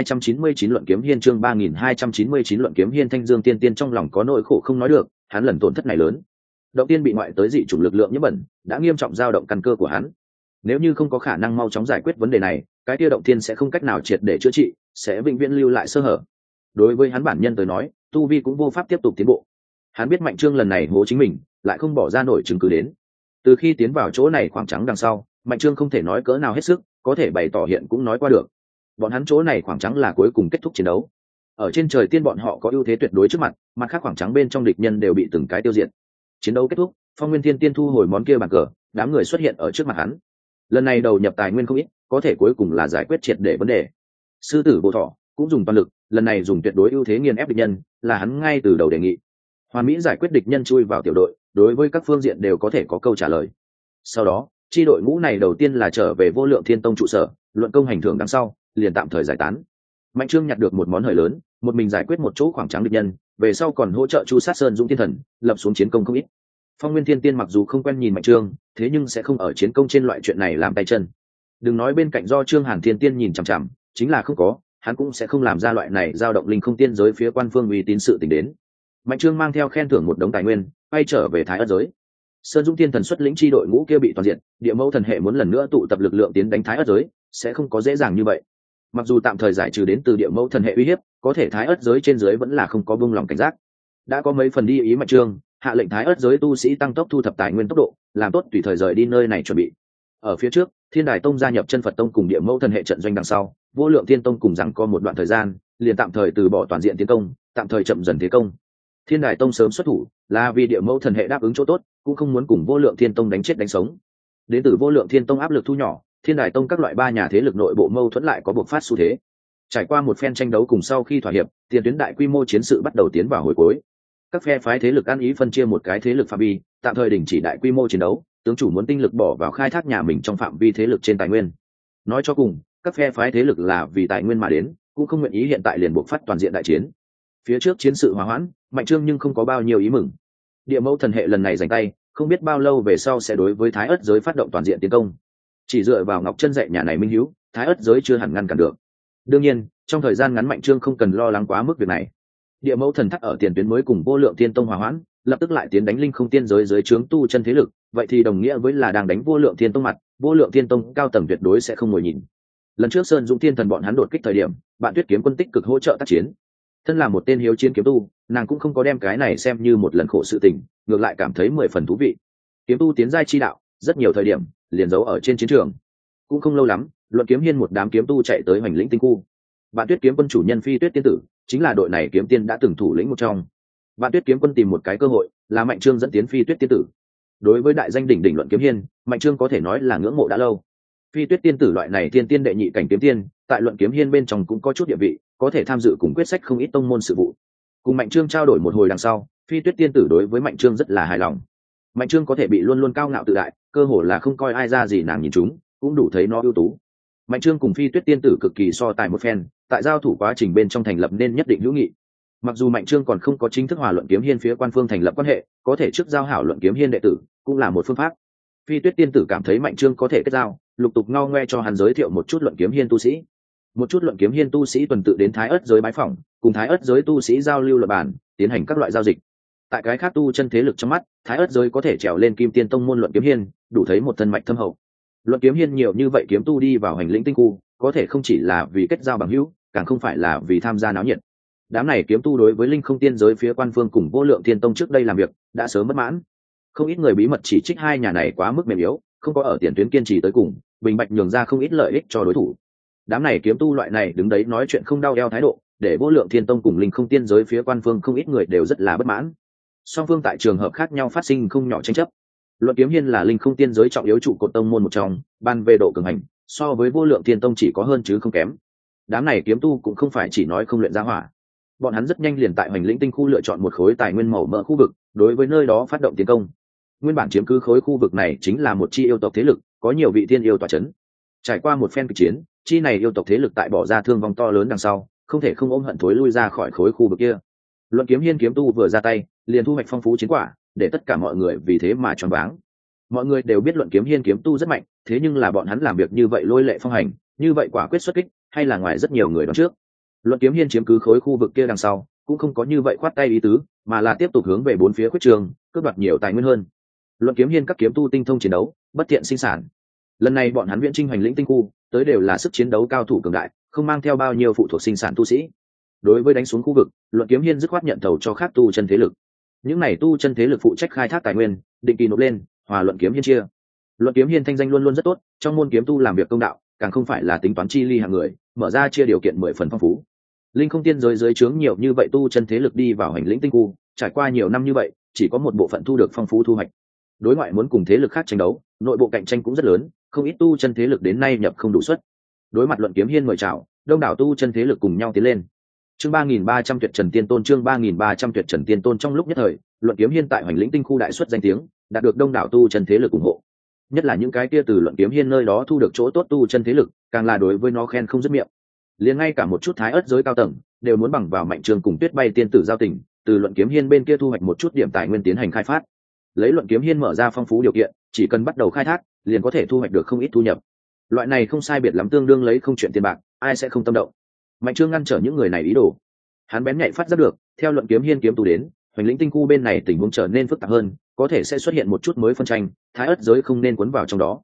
3299 luận kiếm hiên, chương 3299 luận kiếm hiên. Thanh Dương Tiên Tiên trong lòng có nỗi khổ không nói được, hắn lần tổn thất này lớn. Động tiên bị ngoại tới dị chủng lực lượng nhiễm bẩn, đã nghiêm trọng dao động căn cơ của hắn. Nếu như không có khả năng mau chóng giải quyết vấn đề này, cái kia động tiên sẽ không cách nào triệt để chữa trị, sẽ vĩnh viễn lưu lại sơ hở. Đối với hắn bản nhân tới nói, tu vi cũng vô pháp tiếp tục tiến bộ. Hắn biết Mạnh Trương lần này hố chính mình, lại không bỏ ra nổi chứng cứ đến. Từ khi tiến vào chỗ này khoảng trắng đằng sau, Mạnh Trương không thể nói cỡ nào hết sức, có thể bày tỏ hiện cũng nói qua được. Bọn hắn chỗ này khoảng trắng là cuối cùng kết thúc chiến đấu. Ở trên trời tiên bọn họ có ưu thế tuyệt đối trước mặt, mặt khác khoảng trắng bên trong địch nhân đều bị từng cái tiêu diệt. Chiến đấu kết thúc, Phong Nguyên Thiên Tiên thu hồi món kia bàn cờ, đám người xuất hiện ở trước mặt hắn. Lần này đầu nhập tài nguyên không ít, có thể cuối cùng là giải quyết triệt để vấn đề. Sư tử Vô Thọ cũng dùng toàn lực, lần này dùng tuyệt đối ưu thế nghiền ép địch nhân, là hắn ngay từ đầu đề nghị. Hoàn mỹ giải quyết địch nhân chui vào tiểu đội, đối với các phương diện đều có thể có câu trả lời. Sau đó, chi đội ngũ này đầu tiên là trở về Vô Lượng Thiên Tông trụ sở, luận công hành thưởng đằng sau, liền tạm thời giải tán. Mạnh Trương nhặt được một món hời lớn, một mình giải quyết một chỗ khoảng trắng địch nhân, về sau còn hỗ trợ chu sát Sơn Dũng Thiên Thần, lập xuống chiến công không ít. Phong Nguyên Thiên Tiên mặc dù không quen nhìn Mạnh Trương, thế nhưng sẽ không ở chiến công trên loại chuyện này làm tay chân. Đừng nói bên cạnh do Trương Hàn Thiên Tiên nhìn chằm chằm, chính là không có, hắn cũng sẽ không làm ra loại này dao động linh không tiên giới phía quan phương uy tín sự tình đến. Mạnh Trương mang theo khen thưởng một đống tài nguyên, quay trở về Thái Ất giới. Sơn Dũng Thiên Thần xuất lĩnh chi đội ngũ kia bị toàn diện, Địa Mẫu thần hệ muốn lần nữa tụ tập lực lượng tiến đánh Thái Ất giới, sẽ không có dễ dàng như vậy. mặc dù tạm thời giải trừ đến từ địa mẫu thần hệ uy hiếp, có thể thái ớt giới trên dưới vẫn là không có buông lòng cảnh giác. Đã có mấy phần đi ý Mạnh Trương hạ lệnh thái ớt giới tu sĩ tăng tốc thu thập tài nguyên tốc độ, làm tốt tùy thời rời đi nơi này chuẩn bị. Ở phía trước, Thiên Đài Tông gia nhập Chân Phật Tông cùng địa mẫu thần hệ trận doanh đằng sau, Vô Lượng Thiên Tông cùng rằng có một đoạn thời gian, liền tạm thời từ bỏ toàn diện tiến công, tạm thời chậm dần thế công. Thiên Đài Tông sớm xuất thủ, là vì địa mẫu thần hệ đáp ứng chỗ tốt, cũng không muốn cùng Vô Lượng Thiên Tông đánh chết đánh sống. Đến từ Vô Lượng Thiên Tông áp lực thu nhỏ, Thiên Đài Tông các loại ba nhà thế lực nội bộ mâu thuẫn lại có bộc phát xu thế. Trải qua một phen tranh đấu cùng sau khi thỏa hiệp, tiền tuyến đại quy mô chiến sự bắt đầu tiến vào hồi cuối. Các phe phái thế lực ăn ý phân chia một cái thế lực phạm vi, tạm thời đình chỉ đại quy mô chiến đấu, tướng chủ muốn tinh lực bỏ vào khai thác nhà mình trong phạm vi thế lực trên tài nguyên. Nói cho cùng, các phe phái thế lực là vì tài nguyên mà đến, cũng không nguyện ý hiện tại liền buộc phát toàn diện đại chiến. Phía trước chiến sự hòa hoãn, Mạnh Trương nhưng không có bao nhiêu ý mừng. Địa mẫu thần hệ lần này giành tay, không biết bao lâu về sau sẽ đối với thái ớt giới phát động toàn diện tiến công. Chỉ dựa vào Ngọc Chân dạy nhà này minh hiếu, thái ớt giới chưa hẳn ngăn cản được. Đương nhiên, trong thời gian ngắn Mạnh Trương không cần lo lắng quá mức việc này. Địa mẫu thần thắc ở tiền tuyến mới cùng Vô Lượng Thiên Tông hòa hoãn, lập tức lại tiến đánh linh không tiên giới dưới trướng tu chân thế lực, vậy thì đồng nghĩa với là đang đánh Vô Lượng Thiên Tông mặt, Vô Lượng Thiên Tông cao tầng tuyệt đối sẽ không ngồi nhìn. Lần trước Sơn Dũng Thiên Thần bọn hắn đột kích thời điểm, Bạn Tuyết Kiếm Quân tích cực hỗ trợ tác chiến. Thân là một tên hiếu chiến kiếm tu, nàng cũng không có đem cái này xem như một lần khổ sự tình, ngược lại cảm thấy 10 phần thú vị. Kiếm tu tiến giai chi đạo, rất nhiều thời điểm liền giấu ở trên chiến trường. Cũng không lâu lắm, Luận Kiếm Hiên một đám kiếm tu chạy tới Hoành Lĩnh Tinh Khu. Bạn Tuyết Kiếm Quân chủ nhân Phi Tuyết tiên tử, chính là đội này kiếm tiên đã từng thủ lĩnh một trong. Bạn Tuyết Kiếm Quân tìm một cái cơ hội, là Mạnh Trương dẫn tiến Phi Tuyết tiên tử. Đối với đại danh đỉnh đỉnh Luận Kiếm Hiên, Mạnh Trương có thể nói là ngưỡng mộ đã lâu. Phi Tuyết tiên tử loại này tiên tiên đệ nhị cảnh kiếm tiên, tại Luận Kiếm Hiên bên trong cũng có chút địa vị, có thể tham dự cùng quyết sách không ít tông môn sự vụ. Cùng Mạnh Trương trao đổi một hồi đằng sau, Phi Tuyết tiên tử đối với Mạnh Trương rất là hài lòng. Mạnh Trương có thể bị luôn luôn cao ngạo tự đại, cơ hồ là không coi ai ra gì nàng nhìn chúng, cũng đủ thấy nó ưu tú. Mạnh Trương cùng Phi Tuyết tiên tử cực kỳ so tài một phen, tại giao thủ quá trình bên trong thành lập nên nhất định hữu nghị. Mặc dù Mạnh Trương còn không có chính thức hòa Luận Kiếm Hiên phía quan phương thành lập quan hệ, có thể trước giao hảo Luận Kiếm Hiên đệ tử cũng là một phương pháp. Phi Tuyết tiên tử cảm thấy Mạnh Trương có thể kết giao, lục tục ngao ngoe cho hắn giới thiệu một chút Luận Kiếm Hiên tu sĩ. Một chút Luận Kiếm Hiên tu sĩ tuần tự đến Thái Ức giới bái phỏng, cùng Thái Ức giới tu sĩ giao lưu luận bàn, tiến hành các loại giao dịch. Tại cái khác tu chân thế lực trong mắt, Thái Ức giới có thể trèo lên Kim Tiên tông môn Luận Kiếm Hiên, đủ thấy một thân mạch thâm hậu. Luận Kiếm Hiên nhiều như vậy kiếm tu đi vào Hành Lĩnh Tinh Khu, có thể không chỉ là vì kết giao bằng hữu, càng không phải là vì tham gia náo nhiệt. Đám này kiếm tu đối với linh không tiên giới phía quan phương cùng Vô Lượng Thiên Tông trước đây làm việc đã sớm bất mãn. Không ít người bí mật chỉ trích hai nhà này quá mức mềm yếu, không có ở tiền tuyến kiên trì tới cùng, bình bạch nhường ra không ít lợi ích cho đối thủ. Đám này kiếm tu loại này đứng đấy nói chuyện không đau eo thái độ, để Vô Lượng Thiên Tông cùng linh không tiên giới phía quan phương không ít người đều rất là bất mãn. Song phương tại trường hợp khác nhau phát sinh không nhỏ tranh chấp. Luận Kiếm Hiên là linh không tiên giới trọng yếu trụ cột tông môn một trong, ban về độ cường hành, so với Vô Lượng Thiên Tông chỉ có hơn chứ không kém. Đám này kiếm tu cũng không phải chỉ nói không luyện ra hỏa, bọn hắn rất nhanh liền tại Hoành Lĩnh Tinh Khu lựa chọn một khối tài nguyên màu mỡ khu vực, đối với nơi đó phát động tiến công. Nguyên bản chiếm cứ khối khu vực này chính là một chi yêu tộc thế lực, có nhiều vị tiên yêu tọa chấn. Trải qua một phen kịch chiến, chi này yêu tộc thế lực tại bỏ ra thương vong to lớn đằng sau, không thể không ôm hận thối lui ra khỏi khối khu vực kia. Luận Kiếm Hiên kiếm tu vừa ra tay, liền thu hoạch phong phú chiến quả, để tất cả mọi người vì thế mà choáng váng. Mọi người đều biết Luận Kiếm Hiên kiếm tu rất mạnh, thế nhưng là bọn hắn làm việc như vậy lôi lệ phong hành, như vậy quả quyết xuất kích, hay là ngoài rất nhiều người đoán trước. Luận Kiếm Hiên chiếm cứ khối khu vực kia đằng sau, cũng không có như vậy khoát tay ý tứ, mà là tiếp tục hướng về bốn phía khuyết trường, cướp đoạt nhiều tài nguyên hơn. Luận Kiếm Hiên các kiếm tu tinh thông chiến đấu, bất thiện sinh sản. Lần này bọn hắn viễn chinh Hoành Lĩnh Tinh Khu, tới đều là sức chiến đấu cao thủ cường đại, không mang theo bao nhiêu phụ thuộc sinh sản tu sĩ. Đối với đánh xuống khu vực, Luận Kiếm Hiên dứt khoát nhận thầu cho khác tu chân thế lực. Những này tu chân thế lực phụ trách khai thác tài nguyên, định kỳ nộp lên, hòa Luận Kiếm Hiên chia. Luận Kiếm Hiên thanh danh luôn luôn rất tốt, trong môn kiếm tu làm việc công đạo, càng không phải là tính toán chi ly hạng người, mở ra chia điều kiện 10 phần phong phú. Linh không tiên giới dưới trướng nhiều như vậy tu chân thế lực đi vào Hành Lĩnh Tinh Khu, trải qua nhiều năm như vậy, chỉ có một bộ phận thu được phong phú thu hoạch. Đối ngoại muốn cùng thế lực khác tranh đấu, nội bộ cạnh tranh cũng rất lớn, không ít tu chân thế lực đến nay nhập không đủ suất. Đối mặt Luận Kiếm Hiên mời chào, đông đảo tu chân thế lực cùng nhau tiến lên. Chương 3300 Tuyệt Trần Tiên Tôn, chương 3300 Tuyệt Trần Tiên Tôn. Trong lúc nhất thời, Luận Kiếm Hiên tại Hoành Lĩnh Tinh Khu đại xuất danh tiếng, đạt được đông đảo tu chân thế lực ủng hộ. Nhất là những cái kia từ Luận Kiếm Hiên nơi đó thu được chỗ tốt tu chân thế lực, càng là đối với nó khen không dứt miệng. Liền ngay cả một chút Thái Ức giới cao tầng đều muốn bằng vào Mạnh Trương cùng Tuyết Bay tiên tử giao tình, từ Luận Kiếm Hiên bên kia thu hoạch một chút điểm tài nguyên tiến hành khai phát. Lấy Luận Kiếm Hiên mở ra phong phú điều kiện, chỉ cần bắt đầu khai thác, liền có thể thu hoạch được không ít thu nhập. Loại này không sai biệt lắm tương đương lấy không chuyện tiền bạc, ai sẽ không tâm động. Mạnh Trương ngăn trở những người này ý đồ. Hắn bén nhạy phát giác được, theo Luận Kiếm Hiên kiếm tu đến, Hoành Lĩnh Tinh Khu bên này tình huống trở nên phức tạp hơn, có thể sẽ xuất hiện một chút mới phân tranh, Thái Ức giới không nên cuốn vào trong đó.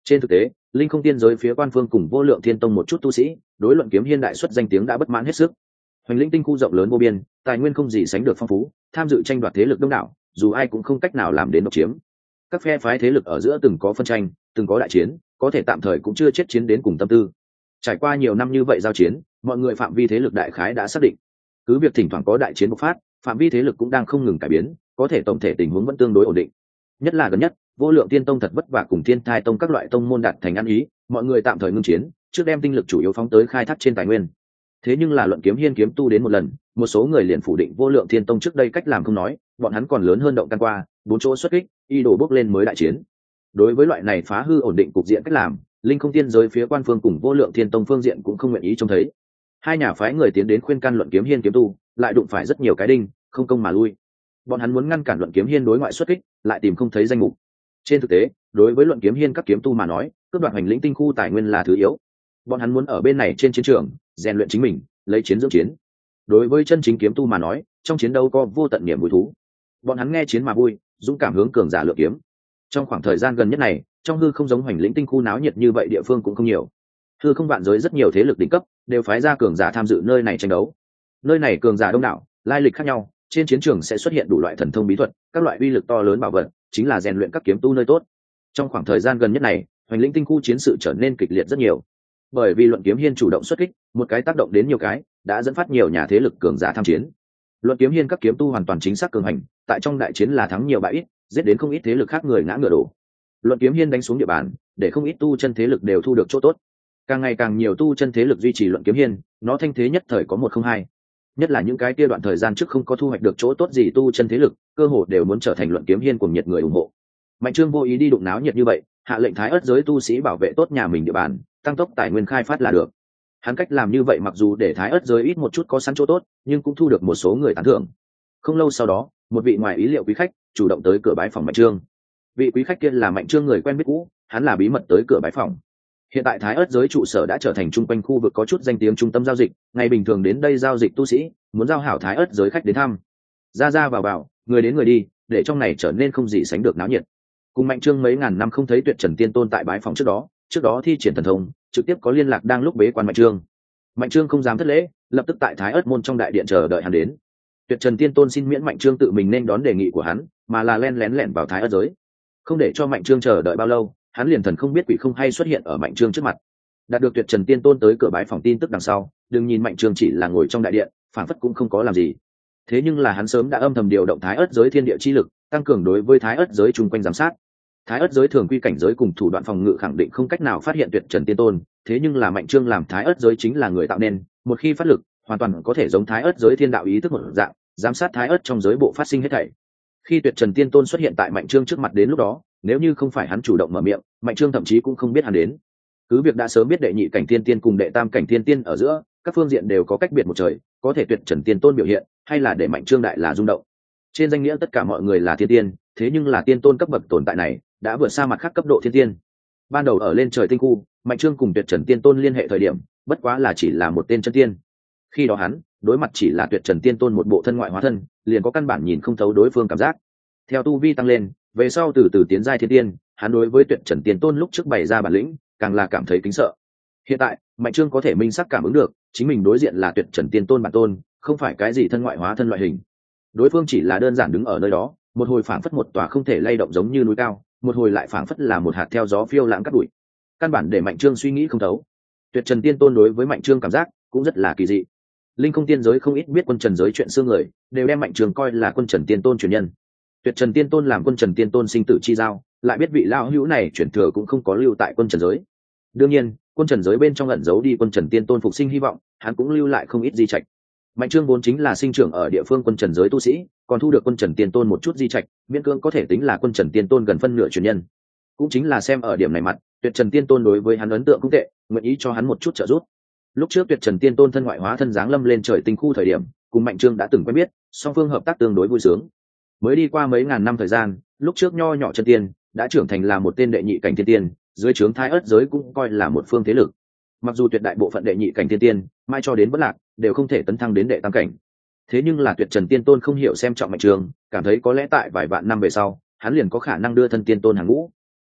Trên thực tế, linh không tiên giới phía quan phương cùng vô lượng thiên tông một chút tu sĩ đối luận kiếm hiên đại xuất danh tiếng đã bất mãn hết sức. Hoành Linh tinh khu rộng lớn vô biên, tài nguyên không gì sánh được phong phú, tham dự tranh đoạt thế lực đông đảo, dù ai cũng không cách nào làm đến độc chiếm. Các phe phái thế lực ở giữa từng có phân tranh, từng có đại chiến, có thể tạm thời cũng chưa chết chiến đến cùng tâm tư. Trải qua nhiều năm như vậy giao chiến, mọi người phạm vi thế lực đại khái đã xác định. Cứ việc thỉnh thoảng có đại chiến bộc phát, phạm vi thế lực cũng đang không ngừng cải biến, có thể tổng thể tình huống vẫn tương đối ổn định. Nhất là gần nhất, vô lượng tiên tông thật vất vả cùng thiên thai tông các loại tông môn đạt thành ăn ý, mọi người tạm thời ngưng chiến, trước đem tinh lực chủ yếu phóng tới khai thác trên tài nguyên. Thế nhưng là luận kiếm hiên kiếm tu đến một lần, một số người liền phủ định vô lượng thiên tông trước đây cách làm không nói, bọn hắn còn lớn hơn động can qua, bốn chỗ xuất kích, y đổ bước lên mới đại chiến. Đối với loại này phá hư ổn định cục diện cách làm, linh không tiên giới phía quan phương cùng vô lượng thiên tông phương diện cũng không nguyện ý trông thấy. Hai nhà phái người tiến đến khuyên can luận kiếm hiên kiếm tu, lại đụng phải rất nhiều cái đinh, không công mà lui. Bọn hắn muốn ngăn cản luận kiếm hiên đối ngoại xuất kích, lại tìm không thấy danh mục. Trên thực tế, đối với luận kiếm hiên các kiếm tu mà nói, cướp đoạt hành lĩnh tinh khu tài nguyên là thứ yếu. Bọn hắn muốn ở bên này trên chiến trường rèn luyện chính mình, lấy chiến dưỡng chiến. Đối với chân chính kiếm tu mà nói, trong chiến đấu có vô tận niềm vui thú. Bọn hắn nghe chiến mà vui, dũng cảm hướng cường giả lựa kiếm. Trong khoảng thời gian gần nhất này, trong hư không giống hoành lĩnh tinh khu náo nhiệt như vậy địa phương cũng không nhiều. Hư không vạn giới rất nhiều thế lực đỉnh cấp đều phái ra cường giả tham dự nơi này tranh đấu. Nơi này cường giả đông đảo, lai lịch khác nhau, trên chiến trường sẽ xuất hiện đủ loại thần thông bí thuật, các loại uy lực to lớn bảo vật, chính là rèn luyện các kiếm tu nơi tốt. Trong khoảng thời gian gần nhất này, hoành lĩnh tinh khu chiến sự trở nên kịch liệt rất nhiều. Bởi vì luận kiếm hiên chủ động xuất kích, một cái tác động đến nhiều cái, đã dẫn phát nhiều nhà thế lực cường giả tham chiến. Luận kiếm hiên các kiếm tu hoàn toàn chính xác cường hành, tại trong đại chiến là thắng nhiều bại ít, giết đến không ít thế lực khác người ngã ngựa đổ. Luận kiếm hiên đánh xuống địa bàn, để không ít tu chân thế lực đều thu được chỗ tốt. Càng ngày càng nhiều tu chân thế lực duy trì luận kiếm hiên, nó thanh thế nhất thời có một không hai. Nhất là những cái kia đoạn thời gian trước không có thu hoạch được chỗ tốt gì tu chân thế lực, cơ hồ đều muốn trở thành luận kiếm hiên cùng nhiệt người ủng hộ. Mạnh Trương vô ý đi đụng náo nhiệt như vậy, hạ lệnh thái ớt giới tu sĩ bảo vệ tốt nhà mình địa bàn, tăng tốc tài nguyên khai phát là được. Hắn cách làm như vậy mặc dù để thái ớt giới ít một chút có sẵn chỗ tốt, nhưng cũng thu được một số người tán thưởng. Không lâu sau đó, một vị ngoài ý liệu quý khách chủ động tới cửa bái phòng Mạnh Trương. Vị quý khách kia là Mạnh Trương người quen biết cũ, hắn là bí mật tới cửa bái phòng. Hiện tại thái ớt giới trụ sở đã trở thành trung quanh khu vực có chút danh tiếng trung tâm giao dịch, ngày bình thường đến đây giao dịch tu sĩ muốn giao hảo thái ớt giới khách đến thăm. Ra ra vào vào, người đến người đi, để trong này trở nên không gì sánh được náo nhiệt. Cùng Mạnh Trương mấy ngàn năm không thấy Tuyệt Trần Tiên Tôn tại bái phòng trước đó thi triển thần thông, trực tiếp có liên lạc đang lúc bế quan Mạnh Trương. Mạnh Trương không dám thất lễ, lập tức tại thái ớt môn trong đại điện chờ đợi hắn đến. Tuyệt Trần Tiên Tôn xin miễn Mạnh Trương tự mình nên đón đề nghị của hắn, mà là len lén lẻn vào thái ớt giới. Không để cho Mạnh Trương chờ đợi bao lâu, hắn liền thần không biết quỷ không hay xuất hiện ở Mạnh Trương trước mặt. Đạt được Tuyệt Trần Tiên Tôn tới cửa bái phòng tin tức đằng sau, đừng nhìn Mạnh Trương chỉ là ngồi trong đại điện, phản phất cũng không có làm gì. Thế nhưng là hắn sớm đã âm thầm điều động thái ớt giới thiên địa chi lực, tăng cường đối với thái ớt giới chung quanh giám sát. Thái ớt giới thường quy cảnh giới cùng thủ đoạn phòng ngự khẳng định không cách nào phát hiện Tuyệt Trần Tiên Tôn, thế nhưng là Mạnh Trương làm thái ớt giới chính là người tạo nên, một khi phát lực, hoàn toàn có thể giống thái ớt giới thiên đạo ý thức một dạng, giám sát thái ớt trong giới bộ phát sinh hết thảy. Khi Tuyệt Trần Tiên Tôn xuất hiện tại Mạnh Trương trước mặt đến lúc đó, nếu như không phải hắn chủ động mở miệng, Mạnh Trương thậm chí cũng không biết hắn đến. Cứ việc đã sớm biết đệ nhị cảnh thiên tiên cùng đệ tam cảnh thiên tiên ở giữa, các phương diện đều có cách biệt một trời, có thể Tuyệt Trần Tiên Tôn biểu hiện, hay là để Mạnh Trương đại là rung động. Trên danh nghĩa tất cả mọi người là thiên tiên, thế nhưng là tiên tôn cấp bậc tồn tại này, đã vượt xa mặt khác cấp độ thiên tiên. Ban đầu ở lên trời tinh khu, Mạnh Trương cùng Tuyệt Trần Tiên Tôn liên hệ thời điểm, bất quá là chỉ là một tên chân tiên. Khi đó hắn, đối mặt chỉ là Tuyệt Trần Tiên Tôn một bộ thân ngoại hóa thân, liền có căn bản nhìn không thấu đối phương cảm giác. Theo tu vi tăng lên, về sau từ từ tiến giai thiên tiên, hắn đối với Tuyệt Trần Tiên Tôn lúc trước bày ra bản lĩnh, càng là cảm thấy kính sợ. Hiện tại, Mạnh Trương có thể minh sắc cảm ứng được, chính mình đối diện là Tuyệt Trần Tiên Tôn bản tôn, không phải cái gì thân ngoại hóa thân loại hình. Đối phương chỉ là đơn giản đứng ở nơi đó, một hồi phảng phất một tòa không thể lay động giống như núi cao, một hồi lại phảng phất là một hạt theo gió phiêu lãng cát bụi. Căn bản để Mạnh Trương suy nghĩ không thấu. Tuyệt Trần Tiên Tôn đối với Mạnh Trương cảm giác cũng rất là kỳ dị. Linh không tiên giới không ít biết quân trần giới chuyện xưa người, đều đem Mạnh Trương coi là quân Trần Tiên Tôn truyền nhân. Tuyệt Trần Tiên Tôn làm quân Trần Tiên Tôn sinh tử chi giao, lại biết vị lão hữu này chuyển thừa cũng không có lưu tại quân trần giới. Đương nhiên, quân trần giới bên trong ẩn giấu đi quân Trần Tiên Tôn phục sinh hy vọng, hắn cũng lưu lại không ít di trạch. Mạnh Trương vốn chính là sinh trưởng ở địa phương quân trần giới tu sĩ, còn thu được quân Trần Tiên Tôn một chút di trạch, miễn cưỡng có thể tính là quân Trần Tiên Tôn gần phân nửa truyền nhân. Cũng chính là xem ở điểm này mặt, Tuyệt Trần Tiên Tôn đối với hắn ấn tượng cũng tệ, nguyện ý cho hắn một chút trợ giúp. Lúc trước Tuyệt Trần Tiên Tôn thân ngoại hóa thân giáng lâm lên trời tinh khu thời điểm, cùng Mạnh Trương đã từng quen biết, song phương hợp tác tương đối vui sướng. Mới đi qua mấy ngàn năm thời gian, lúc trước nho nhỏ chân tiên đã trưởng thành là một tên đệ nhị cảnh thiên tiên, dưới trướng thái ớt giới cũng coi là một phương thế lực. Mặc dù tuyệt đại bộ phận đệ nhị cảnh thiên tiên mai cho đến bất lạc đều không thể tấn thăng đến đệ tam cảnh, thế nhưng là Tuyệt Trần Tiên Tôn không hiểu xem trọng Mạnh Trương, cảm thấy có lẽ tại vài vạn năm về sau hắn liền có khả năng đưa thân tiên tôn hàng ngũ.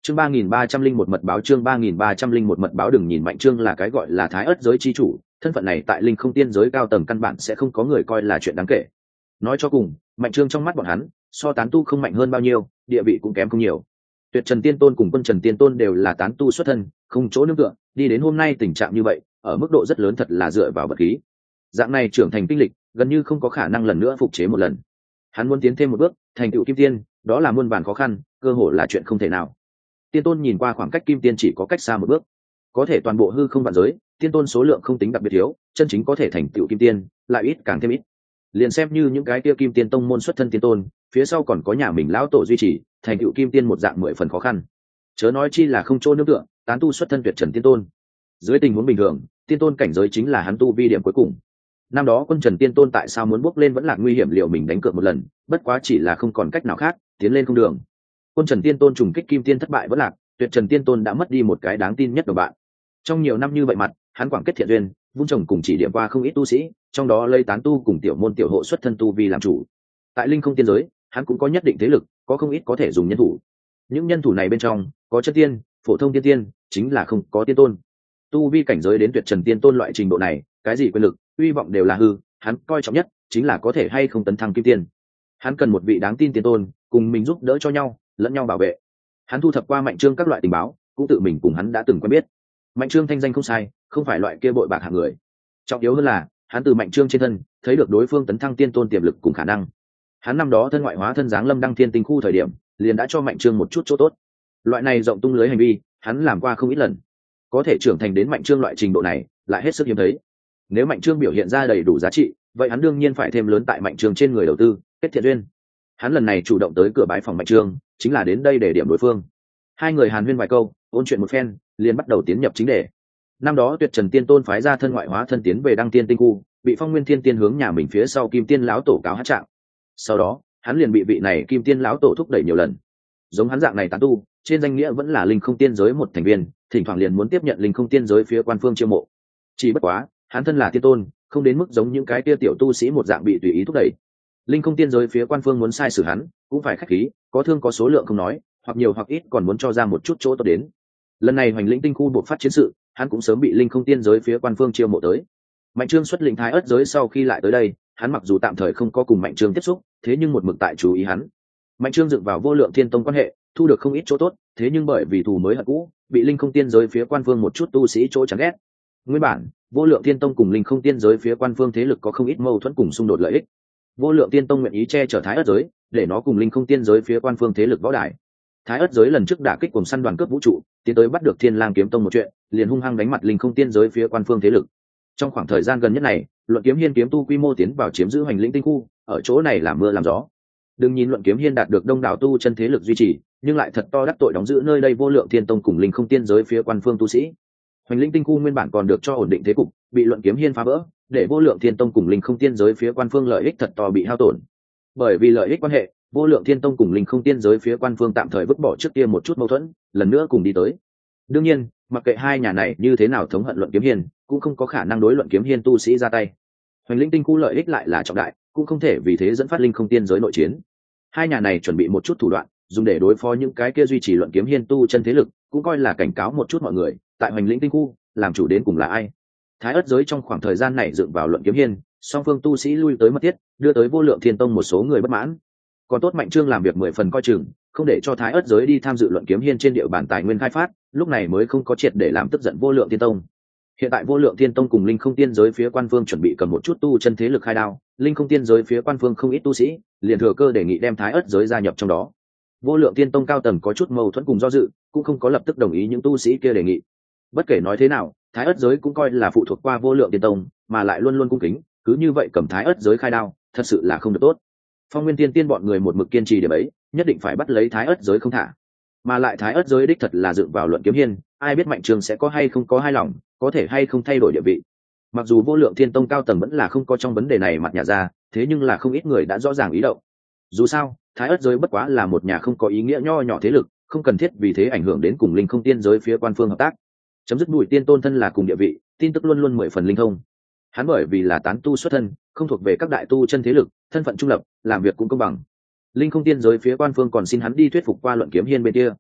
chương 3301 mật báo, chương 3301 mật báo. Đừng nhìn Mạnh Trương là cái gọi là Thái Ất giới chi chủ, thân phận này tại linh không tiên giới cao tầng căn bản sẽ không có người coi là chuyện đáng kể. Nói cho cùng, Mạnh Trương trong mắt bọn hắn so tán tu không mạnh hơn bao nhiêu, địa vị cũng kém không nhiều. Tuyệt Trần Tiên Tôn cùng Quân Trần Tiên Tôn đều là tán tu xuất thân, không chỗ nương tựa, đi đến hôm nay tình trạng như vậy, ở mức độ rất lớn thật là dựa vào vật khí. Dạng này trưởng thành kinh lịch, gần như không có khả năng lần nữa phục chế một lần. Hắn muốn tiến thêm một bước, thành tựu kim tiên, đó là muôn vàn khó khăn, cơ hội là chuyện không thể nào. Tiên Tôn nhìn qua khoảng cách kim tiên chỉ có cách xa một bước, có thể toàn bộ hư không vạn giới, Tiên Tôn số lượng không tính đặc biệt thiếu, chân chính có thể thành tựu kim tiên, lại ít càng thêm ít. Liền xem như những cái kia kim tiên tông môn xuất thân tiên tôn, phía sau còn có nhà mình lão tổ duy trì, thành tựu kim tiên một dạng 10 phần khó khăn. Chớ nói chi là không chỗ nương tựa, tán tu xuất thân Tuyệt Trần Tiên Tôn. Dưới tình huống bình thường, tiên tôn cảnh giới chính là hắn tu vi điểm cuối cùng. Năm đó Quân Trần Tiên Tôn tại sao muốn bước lên vẫn là nguy hiểm liệu mình đánh cược một lần, bất quá chỉ là không còn cách nào khác, tiến lên không đường. Quân Trần Tiên Tôn trùng kích kim tiên thất bại vẫn lạc, Tuyệt Trần Tiên Tôn đã mất đi một cái đáng tin nhất đồng bạn. Trong nhiều năm như vậy mặt, hắn quảng kết thiện duyên, vung trồng cùng chỉ điểm qua không ít tu sĩ, trong đó lây tán tu cùng tiểu môn tiểu hộ xuất thân tu vi làm chủ. Tại linh không tiên giới, hắn cũng có nhất định thế lực, có không ít có thể dùng nhân thủ. Những nhân thủ này bên trong có chất tiên, phổ thông tiên tiên, chính là không có tiên tôn. Tu vi cảnh giới đến Tuyệt Trần Tiên Tôn loại trình độ này, cái gì quyền lực, uy vọng đều là hư, hắn coi trọng nhất chính là có thể hay không tấn thăng kim tiên. Hắn cần một vị đáng tin tiên tôn, cùng mình giúp đỡ cho nhau, lẫn nhau bảo vệ. Hắn thu thập qua Mạnh Trương các loại tình báo, cũng tự mình cùng hắn đã từng quen biết. Mạnh Trương thanh danh không sai, không phải loại kia bội bạc hạng người. Trọng yếu hơn là, hắn từ Mạnh Trương trên thân thấy được đối phương tấn thăng tiên tôn tiềm lực cùng khả năng. Hắn năm đó thân ngoại hóa thân dáng lâm đăng thiên tinh khu thời điểm, liền đã cho Mạnh Trương một chút chỗ tốt. Loại này rộng tung lưới hành vi, hắn làm qua không ít lần. Có thể trưởng thành đến Mạnh Trương loại trình độ này, lại hết sức hiếm thấy. Nếu Mạnh Trương biểu hiện ra đầy đủ giá trị, vậy hắn đương nhiên phải thêm lớn tại Mạnh Trương trên người đầu tư, kết thiện duyên. Hắn lần này chủ động tới cửa bái phòng Mạnh Trương, chính là đến đây để điểm đối phương. Hai người hàn huyên vài câu, ôn chuyện một phen, liền bắt đầu tiến nhập chính đề. Năm đó Tuyệt Trần Tiên Tôn phái ra thân ngoại hóa thân tiến về đăng tiên tinh khu, bị Phong Nguyên Thiên Tiên hướng nhà mình phía sau Kim Tiên lão tổ cáo hát trạng. Sau đó, hắn liền bị vị này Kim Tiên lão tổ thúc đẩy nhiều lần. Giống hắn dạng này tán tu, trên danh nghĩa vẫn là linh không tiên giới một thành viên, thỉnh thoảng liền muốn tiếp nhận linh không tiên giới phía quan phương chiêu mộ. Chỉ bất quá, hắn thân là tiên tôn, không đến mức giống những cái kia tiểu tu sĩ một dạng bị tùy ý thúc đẩy. Linh không tiên giới phía quan phương muốn sai xử hắn, cũng phải khách khí, có thương có số lượng không nói, hoặc nhiều hoặc ít còn muốn cho ra một chút chỗ tốt đến. Lần này Hoành Lĩnh tinh khu buộc phát chiến sự, hắn cũng sớm bị linh không tiên giới phía quan phương chiêu mộ tới. Mạnh Trương xuất lĩnh Thái Ất giới sau khi lại tới đây, hắn mặc dù tạm thời không có cùng Mạnh Trương tiếp xúc, thế nhưng một mực tại chú ý hắn. Mạnh Trương dựng vào Vô Lượng Thiên Tông quan hệ, thu được không ít chỗ tốt, thế nhưng bởi vì thù mới hận cũ, bị linh không tiên giới phía quan phương một chút tu sĩ chỗ chán ghét. Nguyên bản, Vô Lượng Thiên Tông cùng linh không tiên giới phía quan phương thế lực có không ít mâu thuẫn cùng xung đột lợi ích. Vô Lượng Tiên Tông nguyện ý che chở Thái Ất giới, để nó cùng linh không tiên giới phía quan phương thế lực võ đại. Thái Ất giới lần trước đả kích cùng săn đoàn cướp vũ trụ, tiến tới bắt được Thiên Lang kiếm tông một chuyện, liền hung hăng đánh mặt linh không tiên giới phía quan phương thế lực. Trong khoảng thời gian gần nhất này, Luận Kiếm Hiên kiếm tu quy mô tiến vào chiếm giữ Hoành Lĩnh tinh khu, ở chỗ này làm mưa làm gió. Đừng nhìn Luận Kiếm Hiên đạt được đông đảo tu chân thế lực duy trì, nhưng lại thật to đắc tội đóng giữ nơi đây Vô Lượng Thiên Tông cùng linh không tiên giới phía quan phương tu sĩ. Hoành Lĩnh tinh khu nguyên bản còn được cho ổn định thế cục, bị Luận Kiếm Hiên phá vỡ, để Vô Lượng Thiên Tông cùng linh không tiên giới phía quan phương lợi ích thật to bị hao tổn. Bởi vì lợi ích quan hệ, Vô Lượng Thiên Tông cùng linh không tiên giới phía quan phương tạm thời vứt bỏ trước kia một chút mâu thuẫn, lần nữa cùng đi tới. Đương nhiên, mặc kệ hai nhà này như thế nào thống hận Luận Kiếm Hiên, cũng không có khả năng đối Luận Kiếm Hiên tu sĩ ra tay. Hoành Lĩnh tinh khu lợi ích lại là trọng đại, cũng không thể vì thế dẫn phát linh không tiên giới nội chiến. Hai nhà này chuẩn bị một chút thủ đoạn, dùng để đối phó những cái kia duy trì Luận Kiếm Hiên tu chân thế lực, cũng coi là cảnh cáo một chút mọi người, tại Hoành Lĩnh tinh khu, làm chủ đến cùng là ai. Thái Ất giới trong khoảng thời gian này dựng vào Luận Kiếm Hiên, song phương tu sĩ lui tới mất tiết, đưa tới Vô Lượng Thiên Tông một số người bất mãn. Còn tốt Mạnh Trương làm việc 10 phần coi chừng, không để cho Thái Ất giới đi tham dự Luận Kiếm Hiên trên địa bàn tài nguyên khai phát, lúc này mới không có triệt để làm tức giận Vô Lượng Thiên Tông. Hiện tại Vô Lượng Thiên Tông cùng linh không tiên giới phía quan phương chuẩn bị cầm một chút tu chân thế lực khai đao, linh không tiên giới phía quan phương không ít tu sĩ, liền thừa cơ đề nghị đem Thái Ất giới gia nhập trong đó. Vô Lượng Thiên Tông cao tầng có chút mâu thuẫn cùng do dự, cũng không có lập tức đồng ý những tu sĩ kia đề nghị. Bất kể nói thế nào, Thái Ất giới cũng coi là phụ thuộc qua Vô Lượng Thiên Tông, mà lại luôn luôn cung kính, cứ như vậy cầm Thái Ất giới khai đao, thật sự là không được tốt. Phong Nguyên Tiên Tiên bọn người một mực kiên trì điểm ấy, nhất định phải bắt lấy Thái Ất giới không thả. Mà lại Thái Ất giới đích thật là dựng vào Luận Kiếm Hiên, ai biết Mạnh Trương sẽ có hay không có hai lòng, có thể hay không thay đổi địa vị. Mặc dù Vô Lượng Thiên Tông cao tầng vẫn là không có trong vấn đề này mặt nhà ra, thế nhưng là không ít người đã rõ ràng ý động. Dù sao, Thái Ất giới bất quá là một nhà không có ý nghĩa nho nhỏ thế lực, không cần thiết vì thế ảnh hưởng đến cùng linh không tiên giới phía quan phương hợp tác. Chấm dứt Bùi Tiên Tôn thân là cùng địa vị, tin tức luôn luôn 10 phần linh thông. Hắn bởi vì là tán tu xuất thân, không thuộc về các đại tu chân thế lực, thân phận trung lập, làm việc cũng công bằng. Linh không tiên giới phía quan phương còn xin hắn đi thuyết phục qua Luận Kiếm Hiên bên kia.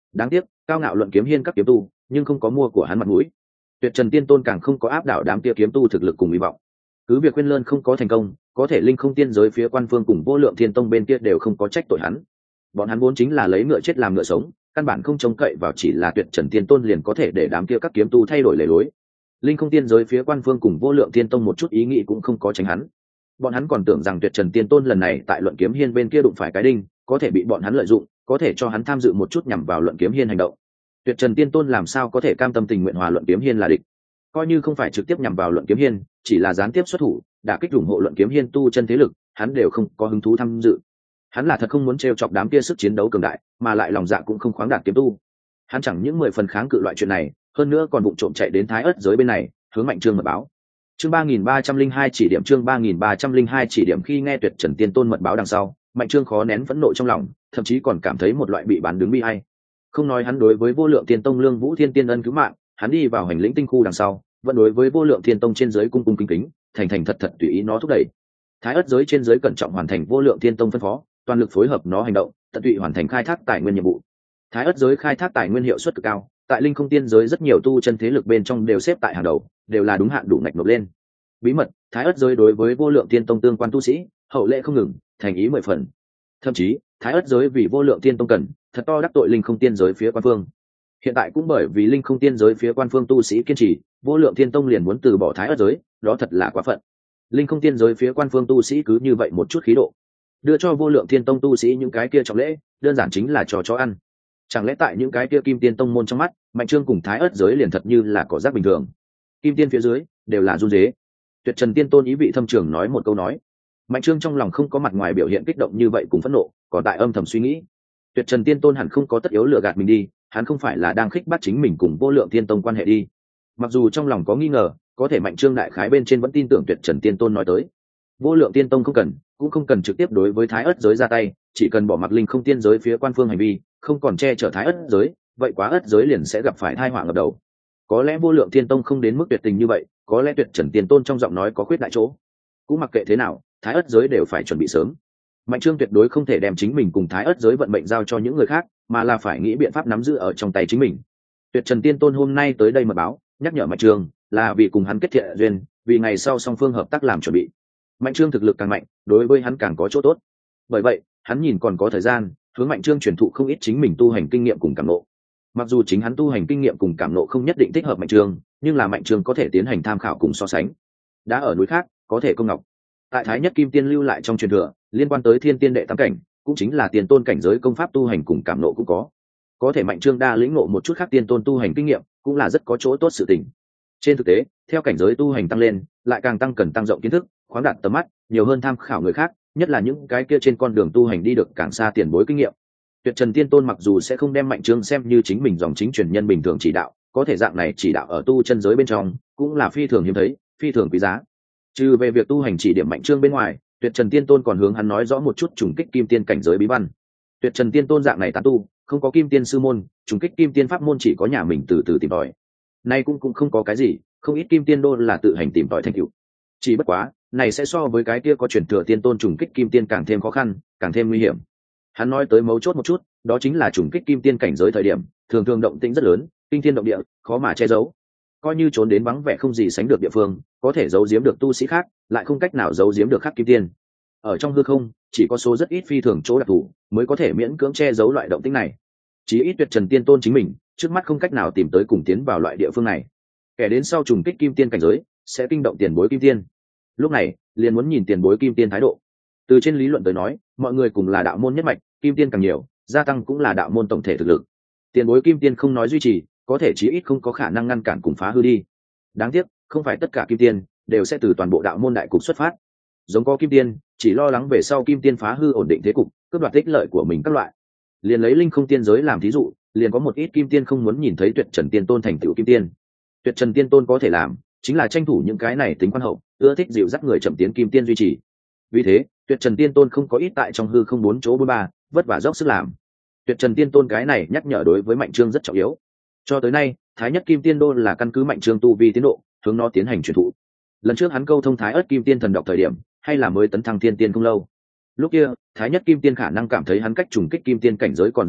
Đáng tiếc cao ngạo luận kiếm hiên các kiếm tu nhưng không có mua của hắn mặt mũi. Tuyệt Trần Tiên Tôn càng không có áp đảo đám kia kiếm tu thực lực cùng hy vọng. Cứ việc Quyên Lơn không có thành công, có thể Linh Không Tiên giới phía Quan Phương cùng Vô Lượng Thiên Tông bên kia đều không có trách tội hắn. Bọn hắn vốn chính là lấy ngựa chết làm ngựa sống, căn bản không trông cậy vào chỉ là Tuyệt Trần Tiên Tôn liền có thể để đám kia các kiếm tu thay đổi lề lối. Linh Không Tiên giới phía Quan Phương cùng Vô Lượng Thiên Tông một chút ý nghĩ cũng không có tránh hắn. Bọn hắn còn tưởng rằng Tuyệt Trần Tiên Tôn lần này tại luận kiếm hiên bên kia đụng phải cái đinh, có thể bị bọn hắn lợi dụng, có thể cho hắn tham dự một chút nhằm vào luận kiếm hiên hành động. Tuyệt Trần Tiên Tôn làm sao có thể cam tâm tình nguyện hòa luận kiếm hiên là địch? Coi như không phải trực tiếp nhằm vào luận kiếm hiên, chỉ là gián tiếp xuất thủ, đả kích ủng hộ luận kiếm hiên tu chân thế lực, hắn đều không có hứng thú tham dự. Hắn là thật không muốn trêu chọc đám kia sức chiến đấu cường đại, mà lại lòng dạ cũng không khoáng đạt kiếm tu. Hắn chẳng những 10 phần kháng cự loại chuyện này, hơn nữa còn vụng trộm chạy đến Thái Ức giới bên này, hướng Mạnh Trương mật báo. Chương 3302 chỉ điểm chương 3302 chỉ điểm khi nghe Tuyệt Trần Tiên Tôn mật báo đằng sau, Mạnh Trương khó nén phẫn nộ trong lòng, thậm chí còn cảm thấy một loại bị bán đứng bi ai. Không nói hắn đối với Vô Lượng Tiên Tông Lương Vũ Thiên Tiên ân cứu mạng, hắn đi vào hành lĩnh tinh khu đằng sau, vẫn đối với Vô Lượng Thiên Tông trên dưới cung cung kính kính, thành thành thật thật tùy ý nó thúc đẩy. Thái Ức giới trên dưới cẩn trọng hoàn thành Vô Lượng Thiên Tông phân phó, toàn lực phối hợp nó hành động, tận tụy hoàn thành khai thác tài nguyên nhiệm vụ. Thái Ức giới khai thác tài nguyên hiệu suất cực cao, tại Linh Không Tiên giới rất nhiều tu chân thế lực bên trong đều xếp tại hàng đầu, đều là đúng hạn đủ ngạch nộp lên. Bí mật, Thái Ức giới đối với Vô Lượng Tiên Tông tương quan tu sĩ, hậu lễ không ngừng, thành ý 10 phần. Thậm chí, Thái Ức giới vì Vô Lượng Tiên Tông cần, thật to đắc tội Linh Không Tiên giới phía Quan Phương. Hiện tại cũng bởi vì Linh Không Tiên giới phía Quan Phương tu sĩ kiên trì, Vô Lượng Tiên Tông liền muốn từ bỏ Thái Ức giới, đó thật là quá phận. Linh Không Tiên giới phía Quan Phương tu sĩ cứ như vậy một chút khí độ, đưa cho Vô Lượng Thiên Tông tu sĩ những cái kia trọng lễ, đơn giản chính là trò chó ăn. Chẳng lẽ tại những cái kia Kim Tiên Tông môn trong mắt, Mạnh Trương cùng Thái Ức giới liền thật như là cỏ rác bình thường? Kim Tiên phía dưới đều là run rế. Tuyệt Trần Tiên Tôn ý vị thâm trường nói một câu nói. Mạnh Trương trong lòng không có mặt ngoài biểu hiện kích động như vậy cùng phẫn nộ, còn tại âm thầm suy nghĩ. Tuyệt Trần Tiên Tôn hẳn không có tất yếu lừa gạt mình đi, hắn không phải là đang khích bác chính mình cùng Vô Lượng Thiên Tông quan hệ đi. Mặc dù trong lòng có nghi ngờ, có thể Mạnh Trương đại khái bên trên vẫn tin tưởng Tuyệt Trần Tiên Tôn nói tới. Vô Lượng Tiên Tông không cần, cũng không cần trực tiếp đối với Thái Ức giới ra tay, chỉ cần bỏ mặc Linh Không Tiên giới phía Quan Phương hành vi, không còn che chở Thái Ức giới, vậy Quá Ức giới liền sẽ gặp phải tai họa ngập đầu. Có lẽ Vô Lượng Thiên Tông không đến mức tuyệt tình như vậy, có lẽ Tuyệt Trần Tiên Tôn trong giọng nói có khuyết đại chỗ. Cũng mặc kệ thế nào, Thái Ức giới đều phải chuẩn bị sớm. Mạnh Trương tuyệt đối không thể đem chính mình cùng Thái Ức giới vận mệnh giao cho những người khác, mà là phải nghĩ biện pháp nắm giữ ở trong tay chính mình. Tuyệt Trần Tiên Tôn hôm nay tới đây mật báo, nhắc nhở Mạnh Trương, là vì cùng hắn kết thiện duyên, vì ngày sau song phương hợp tác làm chuẩn bị. Mạnh Trương thực lực càng mạnh, đối với hắn càng có chỗ tốt. Bởi vậy, hắn nhìn còn có thời gian, hướng Mạnh Trương truyền thụ không ít chính mình tu hành kinh nghiệm cùng cảm ngộ. Mặc dù chính hắn tu hành kinh nghiệm cùng cảm ngộ không nhất định thích hợp Mạnh Trương, nhưng là Mạnh Trương có thể tiến hành tham khảo cùng so sánh. Đã ở núi khác, có thể công ngọc. Tại Thái Nhất Kim Tiên lưu lại trong truyền thừa, liên quan tới Thiên Tiên đệ tam cảnh, cũng chính là tiền tôn cảnh giới công pháp tu hành cùng cảm ngộ cũng có. Có thể Mạnh Trương đa lĩnh ngộ một chút khác tiên tôn tu hành kinh nghiệm, cũng là rất có chỗ tốt sự tình. Trên thực tế, theo cảnh giới tu hành tăng lên, lại càng tăng cần tăng rộng kiến thức, khoáng đạt tầm mắt, nhiều hơn tham khảo người khác, nhất là những cái kia trên con đường tu hành đi được càng xa tiền bối kinh nghiệm. Tuyệt Trần Tiên Tôn mặc dù sẽ không đem Mạnh Trương xem như chính mình dòng chính truyền nhân bình thường chỉ đạo, có thể dạng này chỉ đạo ở tu chân giới bên trong, cũng là phi thường hiếm thấy, phi thường quý giá. Trừ về việc tu hành chỉ điểm Mạnh Trương bên ngoài, Tuyệt Trần Tiên Tôn còn hướng hắn nói rõ một chút trùng kích kim tiên cảnh giới bí văn. Tuyệt Trần Tiên Tôn dạng này tán tu, không có kim tiên sư môn, trùng kích kim tiên pháp môn chỉ có nhà mình từ từ tìm tòi. Nay cũng không có cái gì, không ít kim tiên đôn là tự hành tìm tòi thành tựu. Chỉ bất quá, này sẽ so với cái kia có truyền thừa tiên tôn trùng kích kim tiên càng thêm khó khăn, càng thêm nguy hiểm. Hắn nói tới mấu chốt một chút, đó chính là trùng kích kim tiên cảnh giới thời điểm, thường thường động tĩnh rất lớn, kinh thiên động địa, khó mà che giấu. Coi như trốn đến vắng vẻ không gì sánh được địa phương, có thể giấu giếm được tu sĩ khác, lại không cách nào giấu giếm được khác kim tiên. Ở trong hư không, chỉ có số rất ít phi thường chỗ đặc thù mới có thể miễn cưỡng che giấu loại động tĩnh này. Chỉ ít Tuyệt Trần Tiên Tôn chính mình, trước mắt không cách nào tìm tới cùng tiến vào loại địa phương này. Kẻ đến sau trùng kích kim tiên cảnh giới, sẽ kinh động tiền bối kim tiên. Lúc này, liền muốn nhìn tiền bối kim tiên thái độ. Từ trên lý luận tới nói, mọi người cùng là đạo môn nhất mạch, kim tiên càng nhiều, gia tăng cũng là đạo môn tổng thể thực lực. Tiền bối kim tiên không nói duy trì, có thể chí ít không có khả năng ngăn cản cùng phá hư đi. Đáng tiếc, không phải tất cả kim tiên đều sẽ từ toàn bộ đạo môn đại cục xuất phát. Giống có kim tiên chỉ lo lắng về sau kim tiên phá hư ổn định thế cục, cướp đoạt ích lợi của mình các loại. Liền lấy Linh Không Tiên giới làm thí dụ, liền có một ít kim tiên không muốn nhìn thấy Tuyệt Trần Tiên Tôn thành tựu kim tiên. Tuyệt Trần Tiên Tôn có thể làm, chính là tranh thủ những cái này tính quan hậu, ưa thích dịu dắt người chậm tiến kim tiên duy trì. Vì thế, Tuyệt Trần Tiên Tôn không có ít tại trong hư không bốn chỗ bốn ba, vất vả dốc sức làm. Tuyệt Trần Tiên Tôn cái này nhắc nhở đối với Mạnh Trương rất trọng yếu. Cho tới nay, Thái Nhất Kim Tiên Đôn là căn cứ Mạnh Trương tu vi tiến độ, hướng nó tiến hành truyền thụ. Lần trước hắn câu thông Thái Ức Kim Tiên thần đọc thời điểm, hay là mới tấn thăng thiên tiên không lâu. Lúc kia, Thái Nhất Kim Tiên khả năng cảm thấy hắn cách trùng kích kim tiên cảnh giới còn rất xa,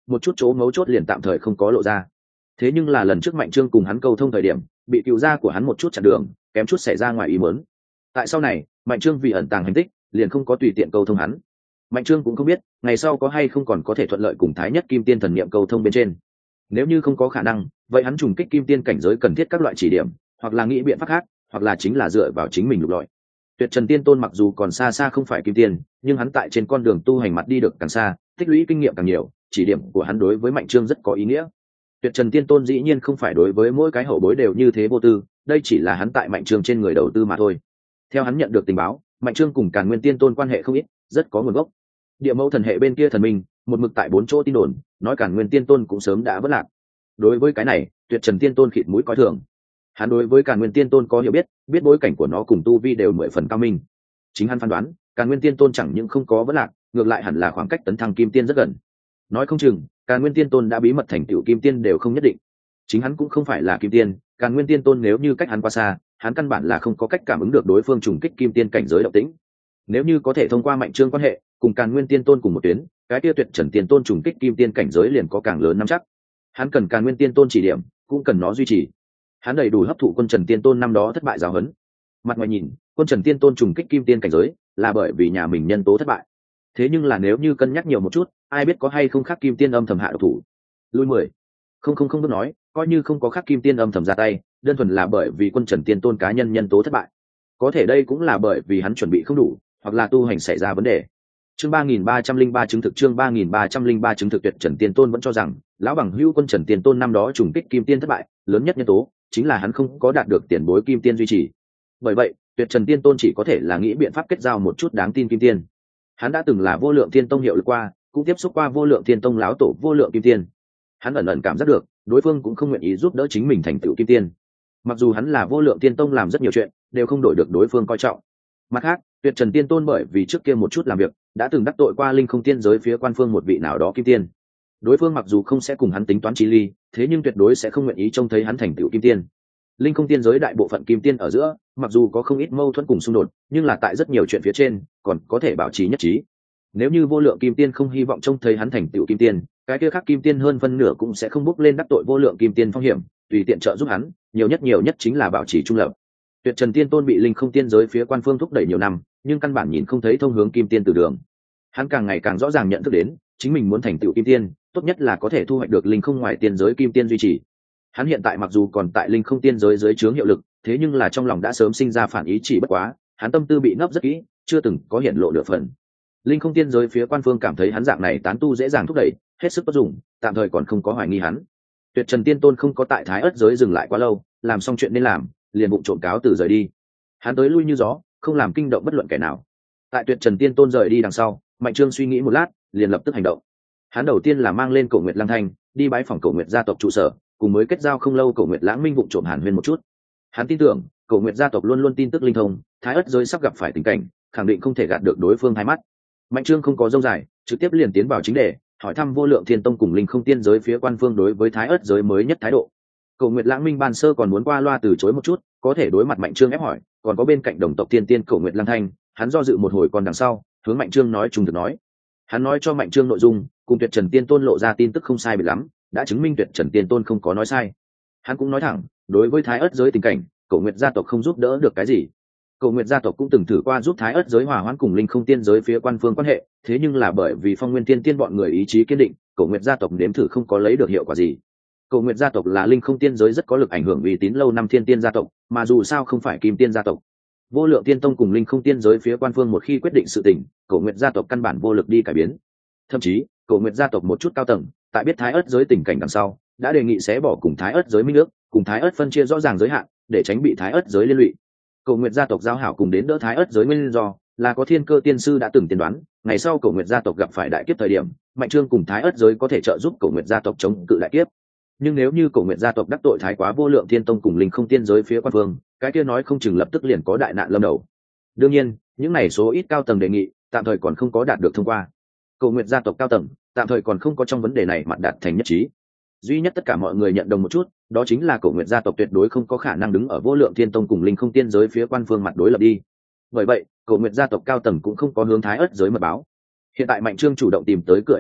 một chút chỗ ngấu chốt liền tạm thời không có lộ ra. Thế nhưng là lần trước Mạnh Trương cùng hắn câu thông thời điểm, bị cựu gia của hắn một chút chặn đường, kém chút xảy ra ngoài ý muốn. Tại sau này, Mạnh Trương vì ẩn tàng hành tích, liền không có tùy tiện câu thông hắn. Mạnh Trương cũng không biết, ngày sau có hay không còn có thể thuận lợi cùng Thái Nhất Kim Tiên thần niệm câu thông bên trên. Nếu như không có khả năng, vậy hắn trùng kích Kim Tiên cảnh giới cần thiết các loại chỉ điểm, hoặc là nghĩ biện pháp khác, hoặc là chính là dựa vào chính mình lục lọi. Tuyệt Trần Tiên Tôn mặc dù còn xa xa không phải Kim Tiên, nhưng hắn tại trên con đường tu hành mặt đi được càng xa, tích lũy kinh nghiệm càng nhiều, chỉ điểm của hắn đối với Mạnh Trương rất có ý nghĩa. Tuyệt Trần Tiên Tôn dĩ nhiên không phải đối với mỗi cái hậu bối đều như thế vô tư, đây chỉ là hắn tại Mạnh Trương trên người đầu tư mà thôi. Theo hắn nhận được tình báo, Mạnh Trương cùng Càn Nguyên Tiên Tôn quan hệ không ít, rất có nguồn gốc. Địa Mẫu thần hệ bên kia thần minh, một mực tại 4 chỗ tin đồn, nói Càn Nguyên Tiên Tôn cũng sớm đã vỡ lạc. Đối với cái này, Tuyệt Trần Tiên Tôn khịt mũi coi thường. Hắn đối với Càn Nguyên Tiên Tôn có hiểu biết, biết bối cảnh của nó cùng tu vi đều 10 phần cao minh. Chính hắn phán đoán, Càn Nguyên Tiên Tôn chẳng những không có vỡ lạc, ngược lại hẳn là khoảng cách tấn thăng Kim Tiên rất gần. Nói không chừng, Càn Nguyên Tiên Tôn đã bí mật thành tựu Kim Tiên đều không nhất định. Chính hắn cũng không phải là Kim Tiên, Càn Nguyên Tiên Tôn nếu như cách hắn quá xa, hắn căn bản là không có cách cảm ứng được đối phương trùng kích Kim Tiên cảnh giới động tĩnh. Nếu như có thể thông qua Mạnh Trương quan hệ, cùng Càn Nguyên Tiên Tôn cùng một tuyến, cái kia Tuyệt Trần Tiên Tôn trùng kích Kim Tiên cảnh giới liền có càng lớn nắm chắc. Hắn cần Càn Nguyên Tiên Tôn chỉ điểm, cũng cần nó duy trì. Hắn đầy đủ hấp thụ Quân Trần Tiên Tôn năm đó thất bại giáo huấn. Mặt ngoài nhìn, Quân Trần Tiên Tôn trùng kích Kim Tiên cảnh giới, là bởi vì nhà mình nhân tố thất bại. Thế nhưng là nếu như cân nhắc nhiều một chút, ai biết có hay không khác Kim Tiên âm thầm hạ độc thủ. Lui 10. Không biết nói, coi như không có khác Kim Tiên âm thầm ra tay, đơn thuần là bởi vì Quân Trần Tiên Tôn cá nhân nhân tố thất bại. Có thể đây cũng là bởi vì hắn chuẩn bị không đủ, hoặc là tu hành xảy ra vấn đề. Chương 3303 chứng thực chương 3303 chứng thực Tuyệt Trần Tiên Tôn vẫn cho rằng, lão bằng hữu Quân Trần Tiên Tôn năm đó trùng kích Kim Tiên thất bại, lớn nhất nhân tố chính là hắn không có đạt được tiền bối Kim Tiên duy trì. Bởi vậy, Tuyệt Trần Tiên Tôn chỉ có thể là nghĩ biện pháp kết giao một chút đáng tin Kim Tiên. Hắn đã từng là Vô Lượng Tiên Tông hiệu lực qua, cũng tiếp xúc qua Vô Lượng Tiên Tông lão tổ Vô Lượng Kim Tiên. Hắn ẩn ẩn cảm giác được, đối phương cũng không nguyện ý giúp đỡ chính mình thành tựu Kim Tiên. Mặc dù hắn là Vô Lượng Tiên Tông làm rất nhiều chuyện, đều không đổi được đối phương coi trọng. Mặt khác, Tuyệt Trần Tiên Tôn bởi vì trước kia một chút làm việc, đã từng đắc tội qua Linh Không Tiên giới phía quan phương một vị nào đó Kim Tiên. Đối phương mặc dù không sẽ cùng hắn tính toán chí ly, thế nhưng tuyệt đối sẽ không nguyện ý trông thấy hắn thành tựu Kim Tiên. Linh Không Tiên giới đại bộ phận Kim Tiên ở giữa, mặc dù có không ít mâu thuẫn cùng xung đột, nhưng là tại rất nhiều chuyện phía trên, còn có thể bảo trì nhất trí. Nếu như Vô Lượng Kim Tiên không hy vọng trông thấy hắn thành tựu Kim Tiên, cái kia khác Kim Tiên hơn phân nửa cũng sẽ không bước lên đắc tội Vô Lượng Kim Tiên phong hiểm, tùy tiện trợ giúp hắn, nhiều nhất chính là bảo trì trung lập. Tuyệt Trần Tiên Tôn bị Linh Không Tiên giới phía quan phương thúc đẩy nhiều năm, nhưng căn bản nhìn không thấy thông hướng Kim Tiên từ đường. Hắn càng ngày càng rõ ràng nhận thức đến, chính mình muốn thành tựu Kim Tiên, tốt nhất là có thể thu hoạch được linh không ngoài tiên giới Kim Tiên duy trì. Hắn hiện tại mặc dù còn tại Linh Không Tiên giới dưới trướng hiệu lực, thế nhưng là trong lòng đã sớm sinh ra phản ý chỉ bất quá, hắn tâm tư bị nấp rất kỹ, chưa từng có hiện lộ nửa phần. Linh Không Tiên giới phía quan phương cảm thấy hắn dạng này tán tu dễ dàng thúc đẩy, hết sức bất dụng, tạm thời còn không có hoài nghi hắn. Tuyệt Trần Tiên Tôn không có tại Thái Ất giới dừng lại quá lâu, làm xong chuyện nên làm, liền bụng trộm cáo từ rời đi. Hắn tới lui như gió, không làm kinh động bất luận kẻ nào. Tại Tuyệt Trần Tiên Tôn rời đi đằng sau, Mạnh Trương suy nghĩ một lát, liền lập tức hành động. Hắn đầu tiên là mang lên Cổ Nguyệt Lăng Thanh, đi bái phỏng Cổ Nguyệt gia tộc trụ sở, cùng mới kết giao không lâu Cổ Nguyệt Lãng Minh vụng trộm hàn huyên một chút. Hắn tin tưởng, Cổ Nguyệt gia tộc luôn luôn tin tức linh thông, Thái Ất giới sắp gặp phải tình cảnh, khẳng định không thể gạt được đối phương hai mắt. Mạnh Trương không có dông dài, trực tiếp liền tiến vào chính đề, hỏi thăm Vô Lượng Thiên Tông cùng Linh Không Tiên giới phía quan phương đối với Thái Ất giới mới nhất thái độ. Cổ Nguyệt Lãng Minh ban sơ còn muốn qua loa từ chối một chút, có thể đối mặt Mạnh Trương ép hỏi, còn có bên cạnh đồng tộc tiên tiên Cổ Nguyệt Lăng Thanh, hắn do dự một hồi còn đằng sau, hướng Mạnh Trương nói trung thực nói. Hắn nói cho Mạnh Trương nội dung, cùng Tuyệt Trần Tiên Tôn lộ ra tin tức không sai biệt lắm, đã chứng minh Tuyệt Trần Tiên Tôn không có nói sai. Hắn cũng nói thẳng, đối với Thái Ất giới tình cảnh, Cổ Nguyệt gia tộc không giúp đỡ được cái gì. Cổ Nguyệt gia tộc cũng từng thử qua giúp Thái Ất giới hòa hoãn cùng Linh Không Tiên giới phía quan phương quan hệ, thế nhưng là bởi vì Phong Nguyên Tiên Tiên bọn người ý chí kiên định, Cổ Nguyệt gia tộc nếm thử không có lấy được hiệu quả gì. Cổ Nguyệt gia tộc là Linh Không Tiên giới rất có lực ảnh hưởng uy tín lâu năm Thiên Tiên gia tộc, mà dù sao không phải Kim Tiên gia tộc. Vô Lượng Tiên Tông cùng Linh Không Tiên giới phía quan phương một khi quyết định sự tình, Cổ Nguyệt gia tộc căn bản vô lực đi cải biến. Thậm chí, Cổ Nguyệt gia tộc một chút cao tầng, tại biết Thái Ất giới tình cảnh đằng sau, đã đề nghị sẽ bỏ cùng Thái Ất giới minh ước, cùng Thái Ất phân chia rõ ràng giới hạn, để tránh bị Thái Ất giới liên lụy. Cổ Nguyệt gia tộc giao hảo cùng đến đỡ Thái Ất giới nguyên do là có Thiên Cơ tiên sư đã từng tiên đoán, ngày sau Cổ Nguyệt gia tộc gặp phải đại kiếp thời điểm, Mạnh Trương cùng Thái Ất giới có thể trợ giúp Cổ Nguyệt gia tộc chống cự đại kiếp. Nhưng nếu như Cổ Nguyệt gia tộc đắc tội thái quá Vô Lượng Thiên Tông cùng Linh Không Tiên giới phía quan phương, cái kia nói không chừng lập tức liền có đại nạn lâm đầu. Đương nhiên, những này số ít cao tầng đề nghị, tạm thời còn không có đạt được thông qua. Cổ Nguyệt gia tộc cao tầng, tạm thời còn không có trong vấn đề này mặt đạt thành nhất trí. Duy nhất tất cả mọi người nhận đồng một chút, đó chính là Cổ Nguyệt gia tộc tuyệt đối không có khả năng đứng ở Vô Lượng Thiên Tông cùng Linh Không Tiên giới phía quan phương mặt đối lập đi. Bởi vậy, Cổ Nguyệt gia tộc cao tầng cũng không có hướng Thái Ất giới mật báo. Hiện tại Mạnh Trương chủ động tìm tới cửa ép hỏi,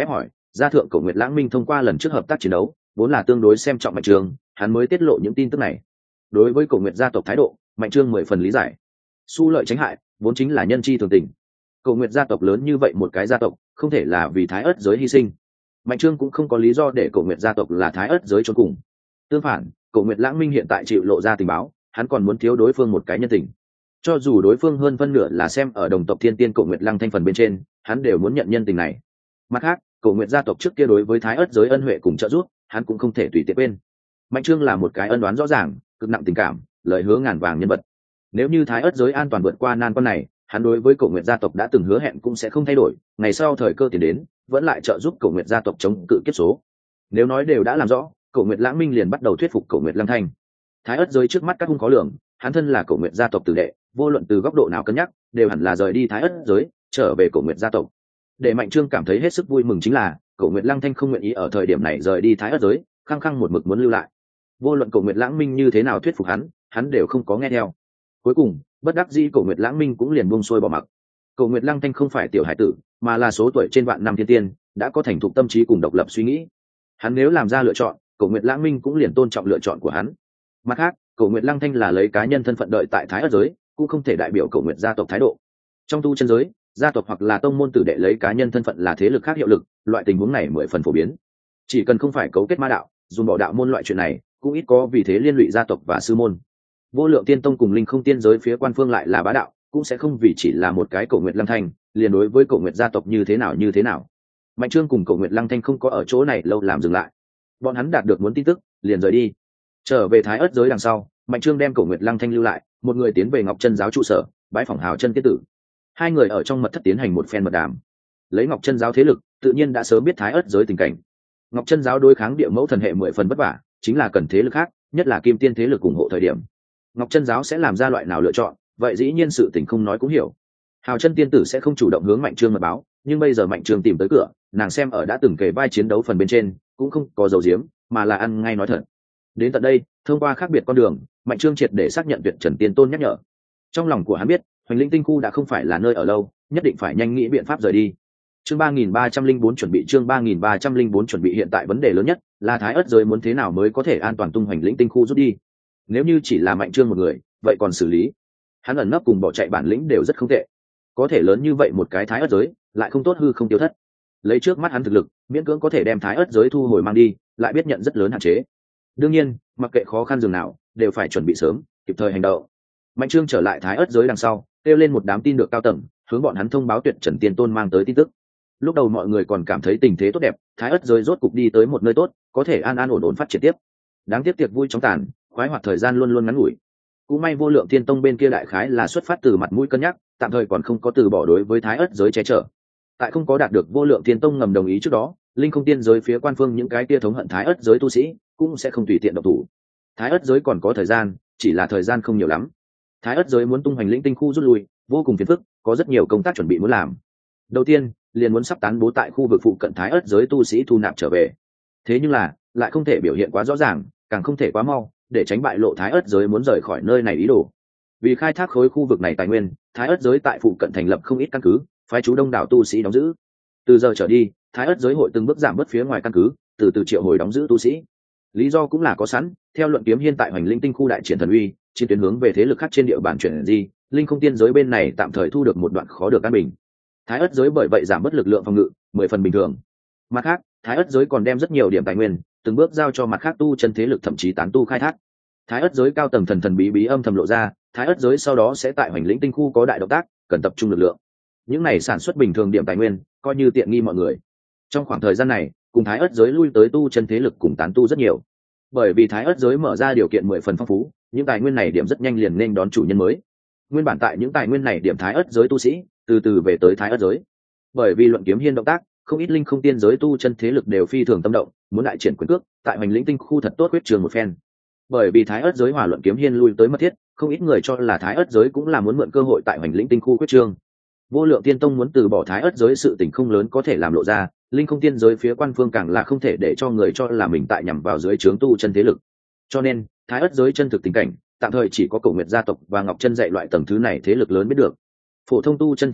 gia thượng Cổ Nguyệt Lãng Minh thông qua lần trước hợp tác chiến đấu vốn là tương đối xem trọng Mạnh Trương, hắn mới tiết lộ những tin tức này. Đối với Cổ Nguyệt gia tộc thái độ, Mạnh Trương 10 phần lý giải. Xu lợi tránh hại vốn chính là nhân chi thường tình. Cổ Nguyệt gia tộc lớn như vậy một cái gia tộc, không thể là vì Thái Ức giới hy sinh. Mạnh Trương cũng không có lý do để Cổ Nguyệt gia tộc là Thái Ức giới chôn cùng. Tương phản, Cổ Nguyệt Lãng Minh hiện tại chịu lộ ra tình báo, hắn còn muốn thiếu đối phương một cái nhân tình. Cho dù đối phương hơn phân nửa là xem ở đồng tộc Thiên Tiên Cổ Nguyệt Lăng Thanh phần bên trên, hắn đều muốn nhận nhân tình này. Mặt khác, Cổ Nguyệt gia tộc trước kia đối với Thái Ức giới ân huệ cùng trợ giúp, hắn cũng không thể tùy tiện quên. Mạnh Trương là một cái ân oán rõ ràng, cực nặng tình cảm, lời hứa ngàn vàng nhân vật. Nếu như Thái Ức giới an toàn vượt qua nan quan này, hắn đối với Cổ Nguyệt gia tộc đã từng hứa hẹn cũng sẽ không thay đổi, ngày sau thời cơ tiền đến, vẫn lại trợ giúp Cổ Nguyệt gia tộc chống cự kiếp số. Nếu nói đều đã làm rõ, Cổ Nguyệt Lãng Minh liền bắt đầu thuyết phục Cổ Nguyệt Lăng Thanh. Thái Ức giới trước mắt các hung khó lường, hắn thân là Cổ Nguyệt gia tộc tử đệ, vô luận từ góc độ nào cân nhắc, đều hẳn là rời đi Thái Ức giới, trở về Cổ Nguyệt gia tộc. Để Mạnh Trương cảm thấy hết sức vui mừng chính là, Cổ Nguyệt Lăng Thanh không nguyện ý ở thời điểm này rời đi Thái Ức giới, khăng khăng một mực muốn lưu lại. Vô luận Cổ Nguyệt Lãng Minh như thế nào thuyết phục hắn đều không có nghe theo. Cuối cùng, bất đắc dĩ Cổ Nguyệt Lãng Minh cũng liền buông xuôi bỏ mặc. Cổ Nguyệt Lăng Thanh không phải tiểu hải tử, mà là số tuổi trên vạn năm thiên tiên, đã có thành thục tâm trí cùng độc lập suy nghĩ. Hắn nếu làm ra lựa chọn, Cổ Nguyệt Lãng Minh cũng liền tôn trọng lựa chọn của hắn. Mặt khác, Cổ Nguyệt Lăng Thanh là lấy cá nhân thân phận đợi tại Thái Ức giới, cũng không thể đại biểu Cổ Nguyệt gia tộc thái độ. Trong tu chân giới, gia tộc hoặc là tông môn tử đệ lấy cá nhân thân phận là thế lực khác hiệu lực, loại tình huống này 10 phần phổ biến. Chỉ cần không phải cấu kết ma đạo, dùng bỏ đạo môn loại chuyện này, cũng ít có vì thế liên lụy gia tộc và sư môn. Vô Lượng Tiên Tông cùng Linh Không Tiên giới phía quan phương lại là bá đạo, cũng sẽ không vì chỉ là một cái Cổ Nguyệt Lăng Thanh, liền đối với Cổ Nguyệt gia tộc như thế nào. Mạnh Trương cùng Cổ Nguyệt Lăng Thanh không có ở chỗ này lâu làm dừng lại. Bọn hắn đạt được muốn tin tức, liền rời đi. Trở về Thái Ức giới đằng sau, Mạnh Trương đem Cổ Nguyệt Lăng Thanh lưu lại, một người tiến về Ngọc Chân giáo trụ sở, bái phỏng Hào Chân Tiên tử. Hai người ở trong mật thất tiến hành một phen mật đàm. Lấy Ngọc Chân giáo thế lực, tự nhiên đã sớm biết Thái Ức giới tình cảnh. Ngọc Chân giáo đối kháng địa mẫu thần hệ 10 phần vất vả, chính là cần thế lực khác, nhất là Kim Tiên thế lực ủng hộ thời điểm. Ngọc Chân giáo sẽ làm ra loại nào lựa chọn, vậy dĩ nhiên sự tình không nói cũng hiểu. Hào Chân Tiên tử sẽ không chủ động hướng Mạnh Trương mật báo, nhưng bây giờ Mạnh Trương tìm tới cửa, nàng xem ở đã từng kể vai chiến đấu phần bên trên, cũng không có dấu diếm, mà là ăn ngay nói thật. Đến tận đây, thông qua khác biệt con đường, Mạnh Trương triệt để xác nhận Tuyệt Trần Tiên Tôn nhắc nhở. Trong lòng của hắn biết, Hoành Linh Tinh khu đã không phải là nơi ở lâu, nhất định phải nhanh nghĩ biện pháp rời đi. Chương 3304 chuẩn bị chương 3304 chuẩn bị hiện tại vấn đề lớn nhất là Thái Ức giới muốn thế nào mới có thể an toàn tung Hoành Linh Tinh khu rút đi. Nếu như chỉ là Mạnh Trương một người, vậy còn xử lý. Hắn ẩn nấp cùng bỏ chạy bản lĩnh đều rất không tệ. Có thể lớn như vậy một cái Thái Ức giới, lại không tốt hư không tiêu thất. Lấy trước mắt hắn thực lực, miễn cưỡng có thể đem Thái Ức giới thu hồi mang đi, lại biết nhận rất lớn hạn chế. Đương nhiên, mặc kệ khó khăn dường nào, đều phải chuẩn bị sớm, kịp thời hành động. Mạnh Trương trở lại Thái Ức giới đằng sau, kêu lên một đám tin được cao tầng, hướng bọn hắn thông báo Tuyệt Trần Tiên Tôn mang tới tin tức. Lúc đầu mọi người còn cảm thấy tình thế tốt đẹp, Thái Ức giới rốt cục đi tới một nơi tốt, có thể an ổn phát triển tiếp. Đáng tiếc tiệc vui chóng tàn, khoái hoạt thời gian luôn luôn ngắn ngủi. Cũng may Vô Lượng Tiên Tông bên kia đại khái là xuất phát từ mặt mũi cân nhắc, tạm thời còn không có từ bỏ đối với Thái Ức giới che chở. Tại không có đạt được Vô Lượng Tiên Tông ngầm đồng ý trước đó, Linh Không Tiên giới phía quan phương những cái kia thống hận Thái Ức giới tu sĩ cũng sẽ không tùy tiện động thủ. Thái Ức giới còn có thời gian, chỉ là thời gian không nhiều lắm. Thái Ức giới muốn tung Hoành Linh Tinh khu rút lui, vô cùng phiền phức, có rất nhiều công tác chuẩn bị muốn làm. Đầu tiên, liền muốn sắp tán bố tại khu vực phụ cận Thái Ức giới tu sĩ thu nạp trở về. Thế nhưng là, lại không thể biểu hiện quá rõ ràng, càng không thể quá mau, để tránh bại lộ Thái Ức giới muốn rời khỏi nơi này ý đồ. Vì khai thác khối khu vực này tài nguyên, Thái Ức giới tại phụ cận thành lập không ít căn cứ, phái chú đông đảo tu sĩ đóng giữ. Từ giờ trở đi, Thái Ức giới hội từng bước giảm bớt phía ngoài căn cứ, từ từ triệu hồi đóng giữ tu sĩ. Lý do cũng là có sẵn, theo luận kiếm hiên tại Hoành Linh Tinh khu đại triển thần uy, chiến tuyến hướng về thế lực khác trên địa bàn chuyển di, Linh Không Tiên giới bên này tạm thời thu được một đoạn khó được an bình. Thái Ức giới bởi vậy giảm bớt lực lượng phòng ngự, 10 phần bình thường. Mặt khác, Thái Ức giới còn đem rất nhiều điểm tài nguyên, từng bước giao cho mặt khác tu chân thế lực thậm chí tán tu khai thác. Thái Ức giới cao tầng thần bí âm thầm lộ ra, Thái Ức giới sau đó sẽ tại Hoành Linh Tinh khu có đại động tác, cần tập trung lực lượng. Những này sản xuất bình thường điểm tài nguyên, coi như tiện nghi mọi người. Trong khoảng thời gian này, cùng Thái Ức giới lui tới tu chân thế lực cùng tán tu rất nhiều. Bởi vì Thái Ức giới mở ra điều kiện 10 phần phong phú, những tài nguyên này điểm rất nhanh liền nên đón chủ nhân mới. Nguyên bản tại những tài nguyên này điểm Thái Ức giới tu sĩ, từ từ về tới Thái Ức giới. Bởi vì luận kiếm hiên động tác, không ít Linh Không Tiên giới tu chân thế lực đều phi thường tâm động, muốn đại triển quyền cước, tại Hoành Linh Tinh khu thật tốt quyết trường một phen. Bởi vì Thái Ức giới hòa luận kiếm hiên lui tới mật thiết, không ít người cho là Thái Ức giới cũng là muốn mượn cơ hội tại Hoành Linh Tinh khu quyết trường. Vô Lượng Tiên Tông muốn từ bỏ Thái Ức giới sự tình không lớn có thể làm lộ ra, Linh Không Tiên giới phía quan phương càng là không thể để cho người cho là mình tại nhằm vào dưới trướng tu chân thế lực. Cho nên, Thái Ức giới chân thực tình cảnh, tạm thời chỉ có Cổ Nguyệt gia tộc và Ngọc Chân dạy loại tầng thứ này thế lực lớn biết được. Phổ thông tu chân thế lực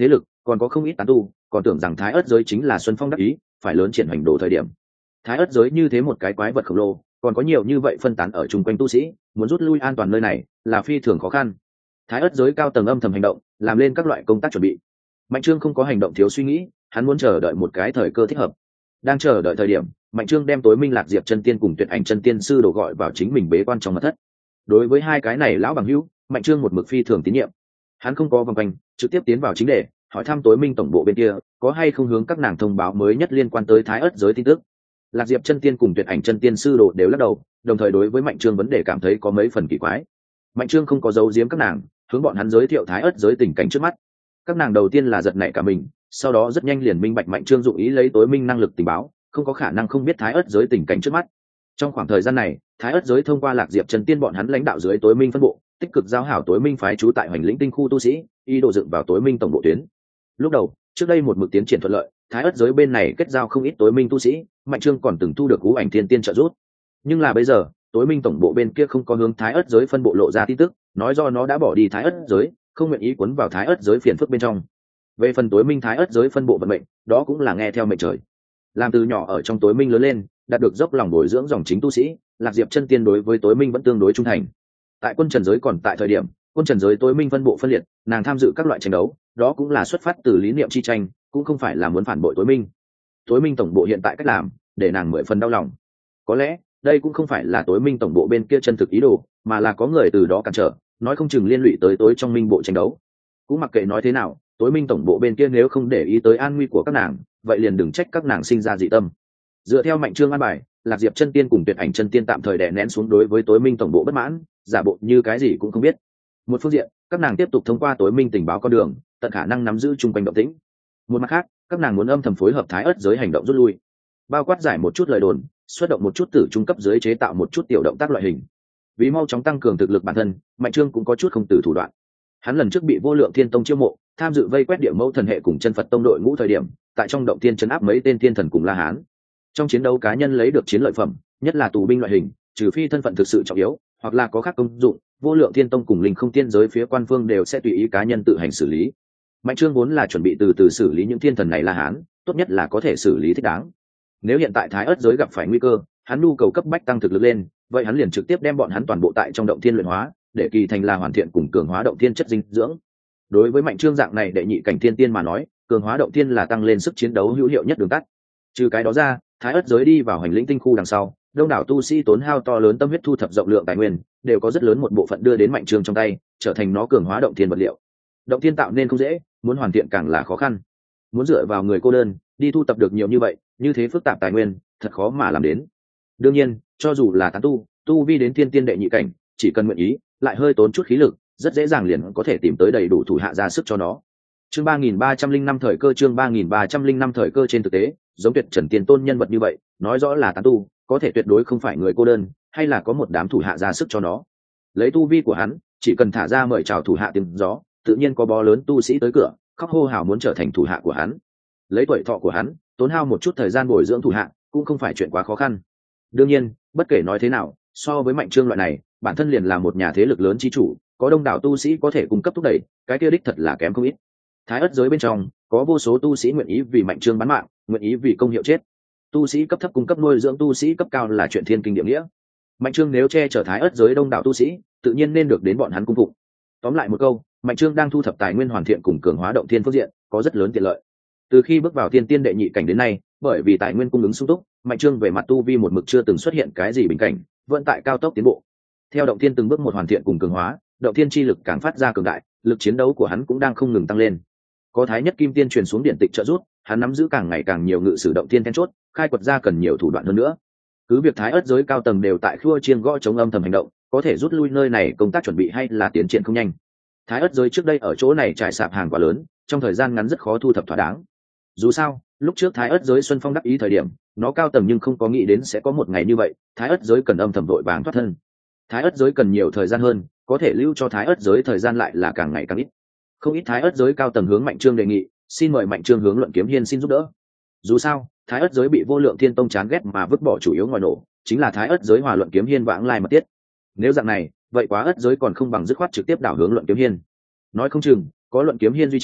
còn có không ít tán tu còn tưởng rằng thái ớt giới chính là Xuân Phong đắc ý phải lớn triển hành đồ thời điểm. Thái ớt giới như thế một cái quái vật khổng lồ, còn có nhiều như vậy phân tán ở chung quanh tu sĩ, muốn rút lui an toàn nơi này là phi thường khó khăn. Thái ớt giới cao tầng âm thầm hành động, làm lên các loại công tác chuẩn bị. Mạnh Trương không có hành động thiếu suy nghĩ, hắn muốn chờ đợi một cái thời cơ thích hợp. Đang chờ đợi thời điểm, Mạnh Trương đem Tối Minh Lạc Diệp chân tiên cùng Tuyệt Ảnh chân tiên sư đồ gọi vào chính mình bế quan trong mật thất. Đối với hai cái này lão bằng hữu, Mạnh Trương một mực phi thường tín nhiệm. Hắn không có vòng quanh, trực tiếp tiến vào chính đề, hỏi thăm Tối Minh tổng bộ bên kia có hay không hướng các nàng thông báo mới nhất liên quan tới Thái ớt giới tin tức. Lạc Diệp chân tiên cùng Tuyệt Ảnh chân tiên sư đồ đều lắc đầu, đồng thời đối với Mạnh Trương vấn đề cảm thấy có mấy phần kỳ quái. Mạnh Trương không có giấu giếm các nàng, hướng bọn hắn giới thiệu Thái ớt giới tình cảnh trước mắt. Các nàng đầu tiên là giật nảy cả mình, sau đó rất nhanh liền minh bạch Mạnh Trương dụng ý lấy Tối Minh năng lực tình báo, không có khả năng không biết Thái ớt giới tình cảnh trước mắt. Trong khoảng thời gian này, Thái ớt giới thông qua Lạc Diệp chân tiên bọn hắn lãnh đạo dưới Tối Minh phân bộ, tích cực giao hảo Tối Minh phái trú tại Hoành Lĩnh tinh khu tu sĩ, ý đồ dựng vào Tối Minh tổng bộ tuyến. Lúc đầu, trước đây một mực tiến triển thuận lợi, Thái ớt giới bên này kết giao không ít Tối Minh tu sĩ, Mạnh Trương còn từng thu được Cú Ảnh Thiên Tiên trợ giúp. Nhưng là bây giờ, Tối Minh tổng bộ bên kia không có hướng Thái ớt giới phân bộ lộ ra tin tức, nói do nó đã bỏ đi Thái ớt giới, không nguyện ý cuốn vào Thái ớt giới phiền phức bên trong. Về phần Tối Minh Thái ớt giới phân bộ vận mệnh, đó cũng là nghe theo mệnh trời. Làm từ nhỏ ở trong Tối Minh lớn lên, đạt được dốc lòng bồi dưỡng dòng chính tu sĩ, Lạc Diệp chân tiên đối với Tối Minh vẫn tương đối trung thành. Tại quân trần giới còn tại thời điểm, quân trần giới Tối Minh phân bộ phân liệt, nàng tham dự các loại tranh đấu, đó cũng là xuất phát từ lý niệm chi tranh, cũng không phải là muốn phản bội Tối Minh. Tối Minh tổng bộ hiện tại cách làm, để nàng mười phần đau lòng. Có lẽ đây cũng không phải là Tối Minh tổng bộ bên kia chân thực ý đồ, mà là có người từ đó cản trở, nói không chừng liên lụy tới tối trong minh bộ tranh đấu. Cũng mặc kệ nói thế nào, Tối Minh tổng bộ bên kia nếu không để ý tới an nguy của các nàng, vậy liền đừng trách các nàng sinh ra dị tâm. Dựa theo Mạnh Trương an bài, Lạc Diệp chân tiên cùng Tuyệt Ảnh chân tiên tạm thời đè nén xuống đối với Tối Minh tổng bộ bất mãn, giả bộ như cái gì cũng không biết. Một phương diện, các nàng tiếp tục thông qua Tối Minh tình báo con đường, tận khả năng nắm giữ chung quanh động tĩnh. Một mặt khác, các nàng muốn âm thầm phối hợp Thái ớt giới hành động rút lui, bao quát giải một chút lời đồn, xuất động một chút tử trung cấp dưới chế tạo một chút tiểu động tác loại hình. Vì mau chóng tăng cường thực lực bản thân, Mạnh Trương cũng có chút không từ thủ đoạn. Hắn lần trước bị Vô Lượng Thiên Tông chiêu mộ, tham dự vây quét Địa Mẫu thần hệ cùng Chân Phật tông đội ngũ thời điểm, tại trong động tiên trấn áp mấy tên thiên thần cùng La Hán. Trong chiến đấu cá nhân lấy được chiến lợi phẩm, nhất là tù binh loại hình, trừ phi thân phận thực sự trọng yếu, hoặc là có khác công dụng, Vô Lượng Thiên Tông cùng Linh Không Tiên giới phía quan phương đều sẽ tùy ý cá nhân tự hành xử lý. Mạnh Trương vốn là chuẩn bị từ từ xử lý những thiên thần này La Hán, tốt nhất là có thể xử lý thích đáng. Nếu hiện tại Thái ớt giới gặp phải nguy cơ, hắn nhu cầu cấp bách tăng thực lực lên, vậy hắn liền trực tiếp đem bọn hắn toàn bộ tại trong động thiên luyện hóa, để kỳ thành là hoàn thiện cùng cường hóa động thiên chất dinh dưỡng. Đối với Mạnh Trương dạng này đệ nhị cảnh thiên tiên mà nói, cường hóa động thiên là tăng lên sức chiến đấu hữu hiệu nhất đường tắt. Trừ cái đó ra, Thái ớt giới đi vào Hành Lĩnh tinh khu đằng sau, đông đảo tu sĩ tốn hao to lớn tâm huyết thu thập rộng lượng tài nguyên, đều có rất lớn một bộ phận đưa đến Mạnh Trương trong tay, trở thành nó cường hóa động thiên vật liệu. Động thiên tạo nên không dễ, muốn hoàn thiện càng là khó khăn. Muốn dựa vào người cô đơn đi thu thập được nhiều như vậy, như thế phức tạp tài nguyên, thật khó mà làm đến. Đương nhiên, cho dù là tán tu vi đến thiên tiên đệ nhị cảnh, chỉ cần nguyện ý, lại hơi tốn chút khí lực, rất dễ dàng liền có thể tìm tới đầy đủ thủ hạ ra sức cho nó. Chương 3305 thời cơ, chương 3305 thời cơ. Trên thực tế, giống Tuyệt Trần Tiên Tôn nhân vật như vậy, nói rõ là tán tu, có thể tuyệt đối không phải người cô đơn, hay là có một đám thủ hạ ra sức cho nó. Lấy tu vi của hắn, chỉ cần thả ra mời chào thủ hạ tiếng gió, tự nhiên có bó lớn tu sĩ tới cửa, khóc hô hào muốn trở thành thủ hạ của hắn. Lấy tuổi thọ của hắn, tốn hao một chút thời gian bồi dưỡng thủ hạ, cũng không phải chuyện quá khó khăn. Đương nhiên, bất kể nói thế nào, so với Mạnh Trương loại này, bản thân liền là một nhà thế lực lớn chi chủ, có đông đảo tu sĩ có thể cung cấp thúc đẩy, cái kia đích thật là kém không ít. Thái ớt giới bên trong, có vô số tu sĩ nguyện ý vì Mạnh Trương bán mạng, nguyện ý vì công hiệu chết. Tu sĩ cấp thấp cung cấp nuôi dưỡng tu sĩ cấp cao là chuyện thiên kinh địa nghĩa. Mạnh Trương nếu che chở Thái ớt giới đông đảo tu sĩ, tự nhiên nên được đến bọn hắn cung phụng. Tóm lại một câu, Mạnh Trương đang thu thập tài nguyên hoàn thiện cùng cường hóa động thiên phương diện, có rất lớn tiện lợi. Từ khi bước vào thiên tiên đệ nhị cảnh đến nay, bởi vì tài nguyên cung ứng sung túc, Mạnh Trương về mặt tu vi một mực chưa từng xuất hiện cái gì bình cảnh, vẫn tại cao tốc tiến bộ. Theo động thiên từng bước một hoàn thiện cùng cường hóa, động thiên chi lực càng phát ra cường đại, lực chiến đấu của hắn cũng đang không ngừng tăng lên. Có Thái Nhất Kim Tiên truyền xuống điện tịch trợ giúp, hắn nắm giữ càng ngày càng nhiều ngự sử động thiên then chốt, khai quật ra cần nhiều thủ đoạn hơn nữa. Cứ việc Thái ớt giới cao tầng đều tại khua chiên gõ chống âm thầm hành động, có thể rút lui nơi này công tác chuẩn bị hay là tiến triển không nhanh. Thái ớt giới trước đây ở chỗ này trải sạp hàng quá lớn, trong thời gian ngắn rất khó thu thập thỏa đáng. Dù sao, lúc trước Thái ớt giới Xuân Phong đắc ý thời điểm, nó cao tầng nhưng không có nghĩ đến sẽ có một ngày như vậy, Thái ớt giới cần âm thầm vội vàng thoát thân. Thái ớt giới cần nhiều thời gian hơn, có thể lưu cho Thái ớt giới thời gian lại là càng ngày càng ít. Không ít Thái ớt giới cao tầng hướng Mạnh Trương đề nghị, xin mời Mạnh Trương hướng Luận Kiếm Hiên xin giúp đỡ. Dù sao, Thái ớt giới bị Vô Lượng Thiên Tông chán ghét mà vứt bỏ chủ yếu ngoài nổ, chính là Thái ớt giới hòa Luận Kiếm Hiên vãng lai mật thiết. Nếu dạng này, vậy quá ớt giới còn không bằng dứt khoát trực tiếp đảo hướng Luận Kiếm Hiên. Nói không chừng, có Luận Kiếm Hiên duy trì,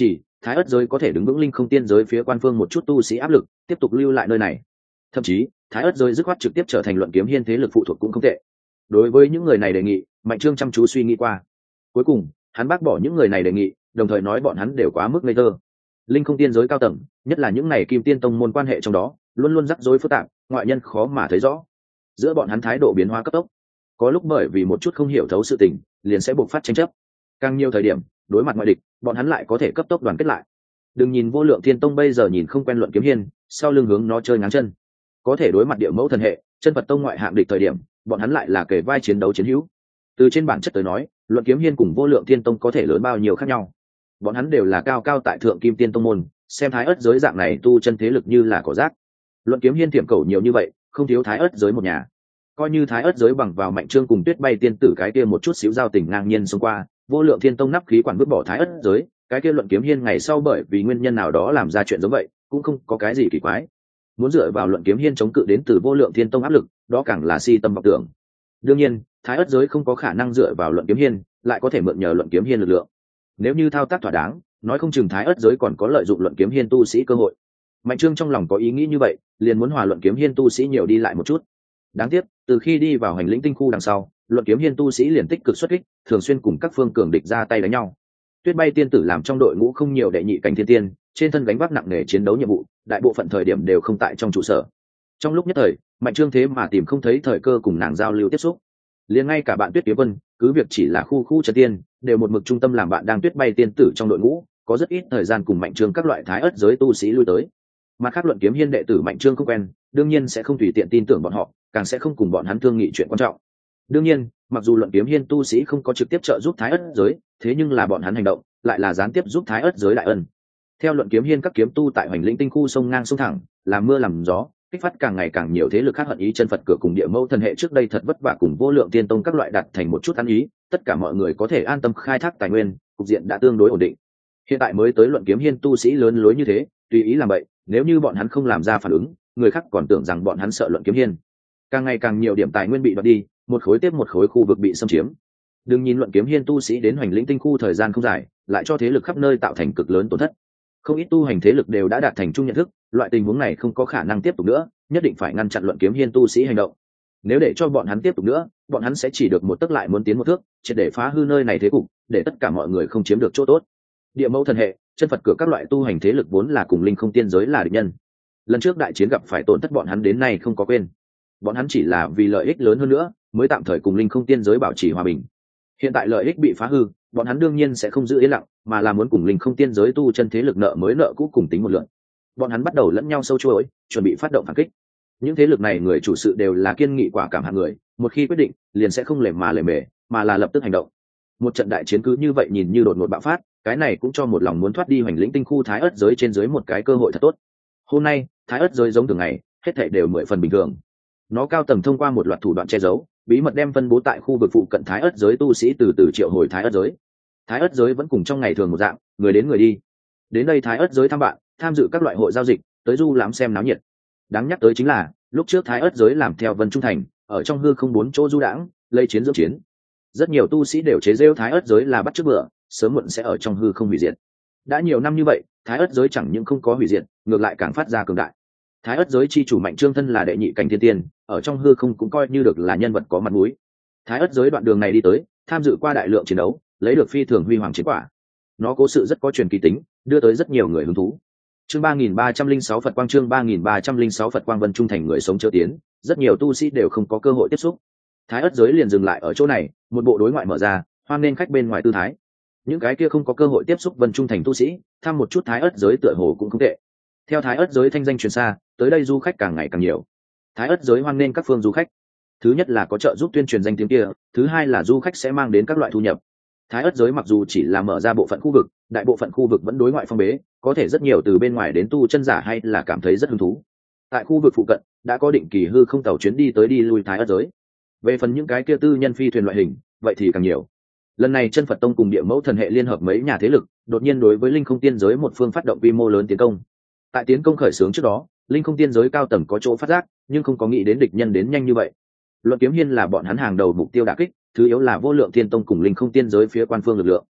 thái ất giới có thể đứng vững linh không tiên giới phía quan phương một chút tu sĩ áp lực tiếp tục lưu lại nơi này. Thậm chí thái ất giới dứt khoát trực tiếp trở thành luận kiếm hiên thế lực phụ thuộc cũng không tệ. Đối với những người này đề nghị, Mạnh Trương chăm chú suy nghĩ qua, cuối cùng hắn bác bỏ những người này đề nghị, đồng thời nói bọn hắn đều quá mức ngây thơ. Linh không tiên giới cao tầng, nhất là những này kim tiên tông môn quan hệ trong đó luôn luôn rắc rối phức tạp, ngoại nhân khó mà thấy rõ. Giữa bọn hắn thái độ biến hóa cấp tốc, có lúc bởi vì một chút không hiểu thấu sự tình liền sẽ bộc phát tranh chấp, càng nhiều thời điểm đối mặt ngoại địch bọn hắn lại có thể cấp tốc đoàn kết lại. Đừng nhìn Vô Lượng Thiên Tông bây giờ nhìn không quen luận kiếm hiên, sau lưng hướng nó chơi ngáng chân, có thể đối mặt địa mẫu thần hệ chân Phật tông ngoại hạng địch thời điểm bọn hắn lại là kề vai chiến đấu chiến hữu. Từ trên bản chất tới nói, luận kiếm hiên cùng Vô Lượng Thiên Tông có thể lớn bao nhiêu khác nhau. Bọn hắn đều là cao cao tại thượng kim tiên tông môn, xem thái ất giới dạng này tu chân thế lực như là cỏ rác. Luận kiếm hiên tiệm cầu nhiều như vậy, không thiếu thái ất giới một nhà. Coi như thái ất giới bằng vào Mạnh Trương cùng Tuyết Bay tiên tử cái kia một chút xíu giao tình ngang nhiên xông qua, Vô Lượng Thiên Tông nắp khí quản vứt bỏ thái ất giới, cái kia luận kiếm hiên ngày sau bởi vì nguyên nhân nào đó làm ra chuyện giống vậy cũng không có cái gì kỳ quái. Muốn dựa vào luận kiếm hiên chống cự đến từ Vô Lượng Thiên Tông áp lực, đó càng là si tâm vọng tưởng. Đương nhiên thái ất giới không có khả năng dựa vào luận kiếm hiên, lại có thể mượn nhờ luận kiếm hiên lực lượng. Nếu như thao tác thỏa đáng, nói không chừng thái ất giới còn có lợi dụng luận kiếm hiên tu sĩ cơ hội. Mạnh Trương trong lòng có ý nghĩ như vậy, liền muốn hòa luận kiếm hiên tu sĩ nhiều đi lại một chút. Đáng tiếc từ khi đi vào hành lĩnh tinh khu đằng sau, luận kiếm hiên tu sĩ liền tích cực xuất kích, thường xuyên cùng các phương cường địch ra tay đánh nhau. Tuyết Bay tiên tử làm trong đội ngũ không nhiều đệ nhị cảnh thiên tiên, trên thân gánh vác nặng nề chiến đấu nhiệm vụ, đại bộ phận thời điểm đều không tại trong trụ sở. Trong lúc nhất thời, Mạnh Trương thế mà tìm không thấy thời cơ cùng nàng giao lưu tiếp xúc. Liền ngay cả bạn Tuyết Kiếm Vân, cứ việc chỉ là khu chân tiên, đều một mực trung tâm làm bạn đang Tuyết Bay tiên tử trong đội ngũ, có rất ít thời gian cùng Mạnh Trương các loại thái ất giới tu sĩ lui tới. Mặt khác luận kiếm hiên đệ tử Mạnh Trương không quen, đương nhiên sẽ không tùy tiện tin tưởng bọn họ, càng sẽ không cùng bọn hắn thương nghị chuyện quan trọng. Đương nhiên, mặc dù luận kiếm hiên tu sĩ không có trực tiếp trợ giúp thái ất giới, thế nhưng là bọn hắn hành động lại là gián tiếp giúp thái ất giới đại ân. Theo luận kiếm hiên các kiếm tu tại hoành lĩnh tinh khu sông ngang sông thẳng, làm mưa làm gió, kích phát càng ngày càng nhiều thế lực khác hận ý chân Phật cửa cùng địa mẫu thần hệ trước đây thật vất vả cùng Vô Lượng Tiên Tông các loại đặt thành một chút ăn ý, tất cả mọi người có thể an tâm khai thác tài nguyên, cục diện đã tương đối ổn định. Hiện tại mới tới luận kiếm hiên tu sĩ lớn lối như thế, tùy ý làm vậy, nếu như bọn hắn không làm ra phản ứng, người khác còn tưởng rằng bọn hắn sợ luận kiếm hiên. Càng ngày càng nhiều điểm tài nguyên bị đoạt đi, một khối tiếp một khối khu vực bị xâm chiếm. Đừng nhìn luận kiếm hiên tu sĩ đến hoành lĩnh tinh khu thời gian không dài, lại cho thế lực khắp nơi tạo thành cực lớn tổn thất. Không ít tu hành thế lực đều đã đạt thành chung nhận thức, loại tình huống này không có khả năng tiếp tục nữa, nhất định phải ngăn chặn luận kiếm hiên tu sĩ hành động. Nếu để cho bọn hắn tiếp tục nữa, bọn hắn sẽ chỉ được một tấc lại muốn tiến một thước, triệt để phá hư nơi này thế cục, để tất cả mọi người không chiếm được chỗ tốt. Địa mẫu thần hệ, chân Phật cửa các loại tu hành thế lực vốn là cùng linh không tiên giới là địch nhân. Lần trước đại chiến gặp phải tổn thất bọn hắn đến nay không có quên. Bọn hắn chỉ là vì lợi ích lớn hơn nữa, mới tạm thời cùng linh không tiên giới bảo trì hòa bình. Hiện tại lợi ích bị phá hư, bọn hắn đương nhiên sẽ không giữ yên lặng, mà là muốn cùng linh không tiên giới tu chân thế lực nợ mới nợ cũ cùng tính một lượt. Bọn hắn bắt đầu lẫn nhau sâu chuỗi, chuẩn bị phát động phản kích. Những thế lực này người chủ sự đều là kiên nghị quả cảm hạng người, một khi quyết định, liền sẽ không lề mề, mà là lập tức hành động. Một trận đại chiến cứ như vậy nhìn như đột ngột bạo phát, cái này cũng cho một lòng muốn thoát đi hoành lĩnh tinh khu thái ất giới trên dưới một cái cơ hội thật tốt. Hôm nay, thái ất giới giống thường ngày, hết thảy đều 10 phần bình thường. Nó cao tầng thông qua một loạt thủ đoạn che giấu, bí mật đem phân bố tại khu vực phụ cận thái ất giới tu sĩ từ từ triệu hồi thái ất giới. Thái ất giới vẫn cùng trong ngày thường một dạng, người đến người đi. Đến đây thái ất giới thăm bạn, tham dự các loại hội giao dịch, tới du lãm xem náo nhiệt. Đáng nhắc tới chính là, lúc trước thái ất giới làm theo Vân Trung Thành, ở trong hư không 4 chỗ du đãng, lấy chiến dưỡng chiến. Rất nhiều tu sĩ đều chế giễu thái ất giới là bắt chước bữa, sớm muộn sẽ ở trong hư không hủy diệt. Đã nhiều năm như vậy, thái ất giới chẳng những không có hủy diệt, ngược lại càng phát ra cường đại. Thái ất giới chi chủ Mạnh Trương thân là đệ nhị cảnh thiên tiên, ở trong hư không cũng coi như được là nhân vật có mặt mũi. Thái ất giới đoạn đường này đi tới, tham dự qua đại lượng chiến đấu, lấy được phi thường huy hoàng chiến quả. Nó cố sự rất có truyền kỳ tính, đưa tới rất nhiều người hứng thú. Chương 3306 Phật quang, chương 3306 Phật quang. Vân Trung Thành người sống chớ tiến, rất nhiều tu sĩ đều không có cơ hội tiếp xúc. Thái ất giới liền dừng lại ở chỗ này, một bộ đối ngoại mở ra, hoan nên khách bên ngoài tư thái. Những cái kia không có cơ hội tiếp xúc Vân Trung Thành tu sĩ, thăm một chút thái ất giới tựa hồ cũng không tệ. Theo thái ất giới thanh danh truyền xa, tới đây du khách càng ngày càng nhiều. Thái ất giới hoan nên các phương du khách. Thứ nhất là có trợ giúp tuyên truyền danh tiếng kia, thứ hai là du khách sẽ mang đến các loại thu nhập. Thái ất giới mặc dù chỉ là mở ra bộ phận khu vực, đại bộ phận khu vực vẫn đối ngoại phong bế, có thể rất nhiều từ bên ngoài đến tu chân giả hay là cảm thấy rất hứng thú. Tại khu vực phụ cận đã có định kỳ hư không tàu chuyến đi tới đi lui thái ất giới. Về phần những cái kia tư nhân phi thuyền loại hình, vậy thì càng nhiều. Lần này chân Phật tông cùng địa mẫu thần hệ liên hợp mấy nhà thế lực, đột nhiên đối với linh không tiên giới một phương phát động quy mô lớn tiến công. Tại tiến công khởi xướng trước đó, linh không tiên giới cao tầng có chỗ phát giác, nhưng không có nghĩ đến địch nhân đến nhanh như vậy. Luận kiếm hiên là bọn hắn hàng đầu mục tiêu đả kích, thứ yếu là Vô Lượng Tiên Tông cùng linh không tiên giới phía quan phương lực lượng.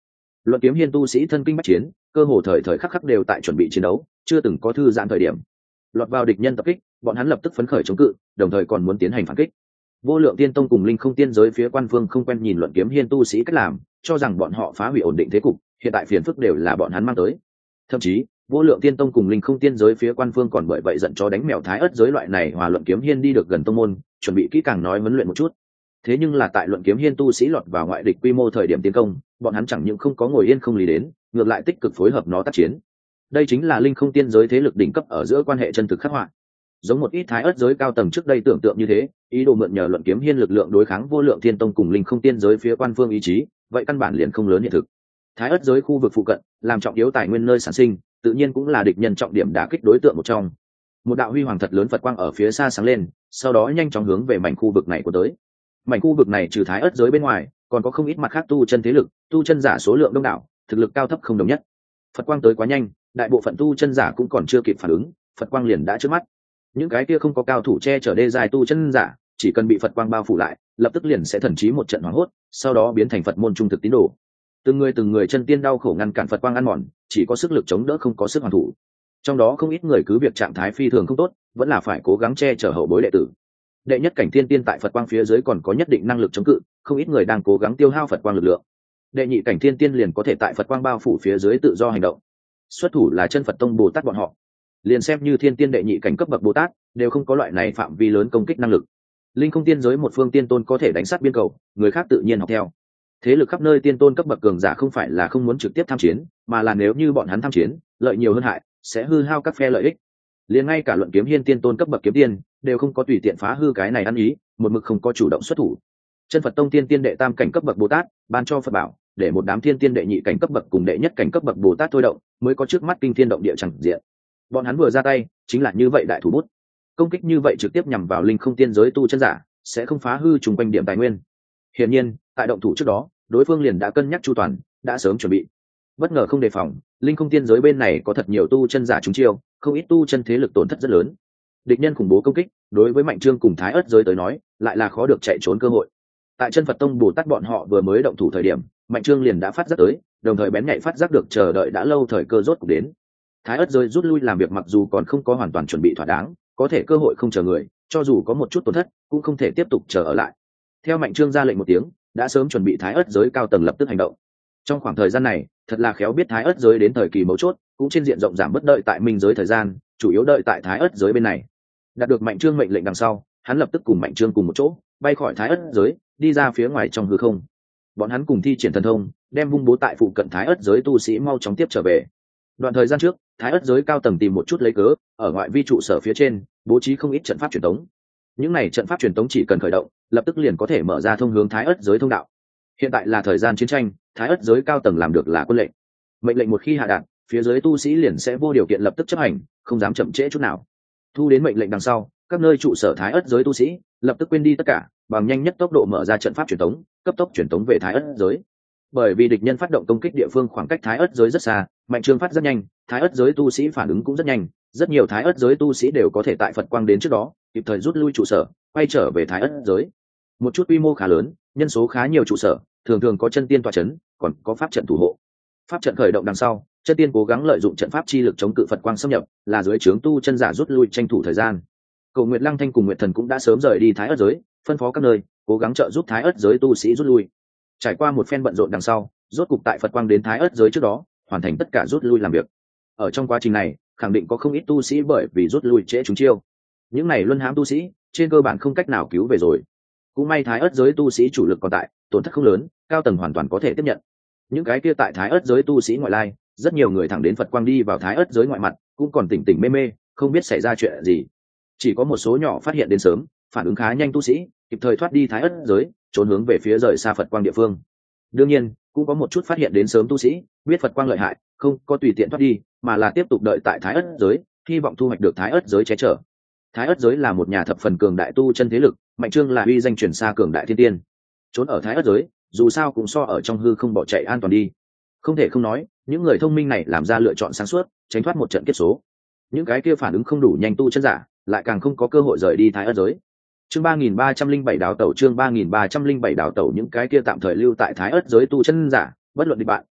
Luận Kiếm Hiên tu sĩ thân kinh bách chiến, cơ hồ thời thời khắc khắc đều tại chuẩn bị chiến đấu, chưa từng có thư giãn thời điểm. Lọt vào địch nhân tập kích, bọn hắn lập tức phấn khởi chống cự, đồng thời còn muốn tiến hành phản kích. Vô Lượng Tiên Tông cùng Linh Không Tiên giới phía quan phương không quen nhìn Luận Kiếm Hiên tu sĩ cách làm, cho rằng bọn họ phá hủy ổn định thế cục, hiện tại phiền phức đều là bọn hắn mang tới. Thậm chí, Vô Lượng Tiên Tông cùng Linh Không Tiên giới phía quan phương còn bởi vậy giận chó đánh mèo Thái Ức giới loại này hòa Luận Kiếm Hiên đi được gần tông môn, chuẩn bị kỹ càng nói huấn luyện một chút. Thế nhưng là tại Luận Kiếm Hiên tu sĩ lọt vào ngoại địch quy mô thời điểm tiến công, bọn hắn chẳng những không có ngồi yên không lý đến, ngược lại tích cực phối hợp nó tác chiến. Đây chính là Linh Không Tiên giới thế lực đỉnh cấp ở giữa quan hệ chân thực khắc họa. Giống một ít Thái Ức giới cao tầng trước đây tưởng tượng như thế, ý đồ mượn nhờ Luận Kiếm Hiên lực lượng đối kháng Vô Lượng Tiên Tông cùng Linh Không Tiên giới phía quan phương ý chí, vậy căn bản liền không lớn hiện thực. Thái Ức giới khu vực phụ cận, làm trọng yếu tài nguyên nơi sản sinh, tự nhiên cũng là địch nhân trọng điểm đả kích đối tượng một trong. Một đạo huy hoàng thật lớn Phật quang ở phía xa sáng lên, sau đó nhanh chóng hướng về mảnh khu vực này của tới. Mảnh khu vực này trừ Thái Ức giới bên ngoài, còn có không ít mặt khác tu chân thế lực, tu chân giả số lượng đông đảo, thực lực cao thấp không đồng nhất. Phật quang tới quá nhanh, đại bộ phận tu chân giả cũng còn chưa kịp phản ứng, Phật quang liền đã trước mắt. Những cái kia không có cao thủ che chở đê dài tu chân giả, chỉ cần bị Phật quang bao phủ lại, lập tức liền sẽ thần trí một trận hoảng hốt, sau đó biến thành Phật môn trung thực tín đồ. Từng người chân tiên đau khổ ngăn cản Phật quang ăn mòn, chỉ có sức lực chống đỡ không có sức hoàn thủ. Trong đó không ít người cứ việc trạng thái phi thường không tốt, vẫn là phải cố gắng che chở hậu bối đệ tử. Đệ nhất cảnh thiên tiên tại Phật quang phía dưới còn có nhất định năng lực chống cự, không ít người đang cố gắng tiêu hao Phật quang lực lượng. Đệ nhị cảnh thiên tiên liền có thể tại Phật quang bao phủ phía dưới tự do hành động. Xuất thủ là Chân Phật Tông Bồ Tát bọn họ. Liền xem như thiên tiên đệ nhị cảnh cấp bậc Bồ Tát, đều không có loại này phạm vi lớn công kích năng lực. Linh Không Tiên giới một phương tiên tôn có thể đánh sát biên cầu, người khác tự nhiên học theo. Thế lực khắp nơi tiên tôn cấp bậc cường giả không phải là không muốn trực tiếp tham chiến, mà là nếu như bọn hắn tham chiến, lợi nhiều hơn hại, sẽ hư hao các phe lợi ích. Liền ngay cả Luận Kiếm Hiên tiên tôn cấp bậc kiếm tiên, đều không có tùy tiện phá hư cái này ăn ý, một mực không có chủ động xuất thủ. Chân Phật Tông tiên tiên đệ tam cảnh cấp bậc Bồ Tát, ban cho Phật bảo, để một đám thiên tiên đệ nhị cảnh cấp bậc cùng đệ nhất cảnh cấp bậc Bồ Tát thôi động, mới có trước mắt kinh thiên động địa chẳng diện. Bọn hắn vừa ra tay, chính là như vậy đại thủ bút. Công kích như vậy trực tiếp nhằm vào Linh Không Tiên giới tu chân giả, sẽ không phá hư trùng quanh điểm tài nguyên. Hiển nhiên, tại động thủ trước đó, đối phương liền đã cân nhắc chu toàn, đã sớm chuẩn bị. Bất ngờ không đề phòng, Linh Không Tiên giới bên này có thật nhiều tu chân giả trúng chiêu, không ít tu chân thế lực tổn thất rất lớn. Địch nhân khủng bố công kích, đối với Mạnh Trương cùng Thái Ức giới tới nói, lại là khó được chạy trốn cơ hội. Tại Chân Phật Tông Bồ Tát bọn họ vừa mới động thủ thời điểm, Mạnh Trương liền đã phát giác tới, đồng thời bén nhạy phát giác được chờ đợi đã lâu thời cơ rốt cục đến. Thái Ức giới rút lui làm việc mặc dù còn không có hoàn toàn chuẩn bị thỏa đáng, có thể cơ hội không chờ người, cho dù có một chút tổn thất, cũng không thể tiếp tục chờ ở lại. Theo Mạnh Trương ra lệnh một tiếng, đã sớm chuẩn bị Thái Ức giới cao tầng lập tức hành động. Trong khoảng thời gian này, thật là khéo biết Thái Ức giới đến thời kỳ mấu chốt, cũng trên diện rộng giảm bất đợi tại Minh giới thời gian, chủ yếu đợi tại Thái Ức giới bên này. Đạt được Mạnh Trương mệnh lệnh đằng sau, hắn lập tức cùng Mạnh Trương cùng một chỗ, bay khỏi Thái Ức giới, đi ra phía ngoài trong hư không. Bọn hắn cùng thi triển thần thông, đem vung bố tại phụ cận Thái Ức giới tu sĩ mau chóng tiếp trở về. Đoạn thời gian trước, Thái Ức giới cao tầng tìm một chút lấy cớ, ở ngoại vi trụ sở phía trên, bố trí không ít trận pháp truyền tống. Những này trận pháp truyền tống chỉ cần khởi động, lập tức liền có thể mở ra thông hướng Thái Ức giới thông đạo. Hiện tại là thời gian chiến tranh, Thái Ức giới cao tầng làm được là quân lệnh. Mệnh lệnh một khi hạ đạt, phía dưới tu sĩ liền sẽ vô điều kiện lập tức chấp hành, không dám chậm trễ chút nào. Thu đến mệnh lệnh đằng sau, các nơi trụ sở Thái Ức giới tu sĩ lập tức quên đi tất cả, bằng nhanh nhất tốc độ mở ra trận pháp truyền tống, cấp tốc truyền tống về Thái Ức giới. Bởi vì địch nhân phát động công kích địa phương khoảng cách Thái Ức giới rất xa, Mạnh Trương phát rất nhanh, Thái Ức giới tu sĩ phản ứng cũng rất nhanh, rất nhiều Thái Ức giới tu sĩ đều có thể tại Phật quang đến trước đó, kịp thời rút lui trụ sở, quay trở về Thái Ức giới. Một chút quy mô khá lớn, nhân số khá nhiều trụ sở, thường thường có chân tiên tọa chấn, còn có pháp trận thủ hộ. Pháp trận khởi động đằng sau, chân tiên cố gắng lợi dụng trận pháp chi lực chống cự Phật quang xâm nhập, là dưới trướng tu chân giả rút lui tranh thủ thời gian. Cầu Nguyệt Lăng Thanh cùng Nguyệt Thần cũng đã sớm rời đi Thái Ức giới, phân phó các nơi, cố gắng trợ giúp Thái Ức giới tu sĩ rút lui. Trải qua một phen bận rộn đằng sau, rốt cục tại Phật quang đến Thái Ức giới trước đó, hoàn thành tất cả rút lui làm việc. Ở trong quá trình này, khẳng định có không ít tu sĩ bởi vì rút lui trễ trúng chiêu. Những này luân hãm tu sĩ, trên cơ bản không cách nào cứu về rồi. Cũng may Thái Ức giới tu sĩ chủ lực còn tại, tổn thất không lớn, cao tầng hoàn toàn có thể tiếp nhận. Những cái kia tại Thái Ức giới tu sĩ ngoại lai, rất nhiều người thẳng đến Phật quang đi vào Thái Ức giới ngoại mặt, cũng còn tỉnh tỉnh mê mê, không biết xảy ra chuyện gì. Chỉ có một số nhỏ phát hiện đến sớm, phản ứng khá nhanh tu sĩ, kịp thời thoát đi Thái Ức giới, trốn hướng về phía rời xa Phật quang địa phương. Đương nhiên, cũng có một chút phát hiện đến sớm tu sĩ, biết Phật quang lợi hại, không có tùy tiện thoát đi, mà là tiếp tục đợi tại Thái Ức giới, hy vọng thu hoạch được Thái Ức giới che chở. Thái Ức giới là một nhà thập phần cường đại tu chân thế lực, Mạnh Trương là uy danh truyền xa cường đại thiên tiên. Trốn ở Thái Ức giới, dù sao cũng so ở trong hư không bỏ chạy an toàn đi. Không thể không nói, những người thông minh này làm ra lựa chọn sáng suốt, tránh thoát một trận kiếp số. Những cái kia phản ứng không đủ nhanh tu chân giả, lại càng không có cơ hội rời đi Thái Ức giới. Chương 3307 đào tẩu, chương 3307 đào tẩu, những cái kia tạm thời lưu tại Thái Ức giới tu chân giả, bất luận địch bạn,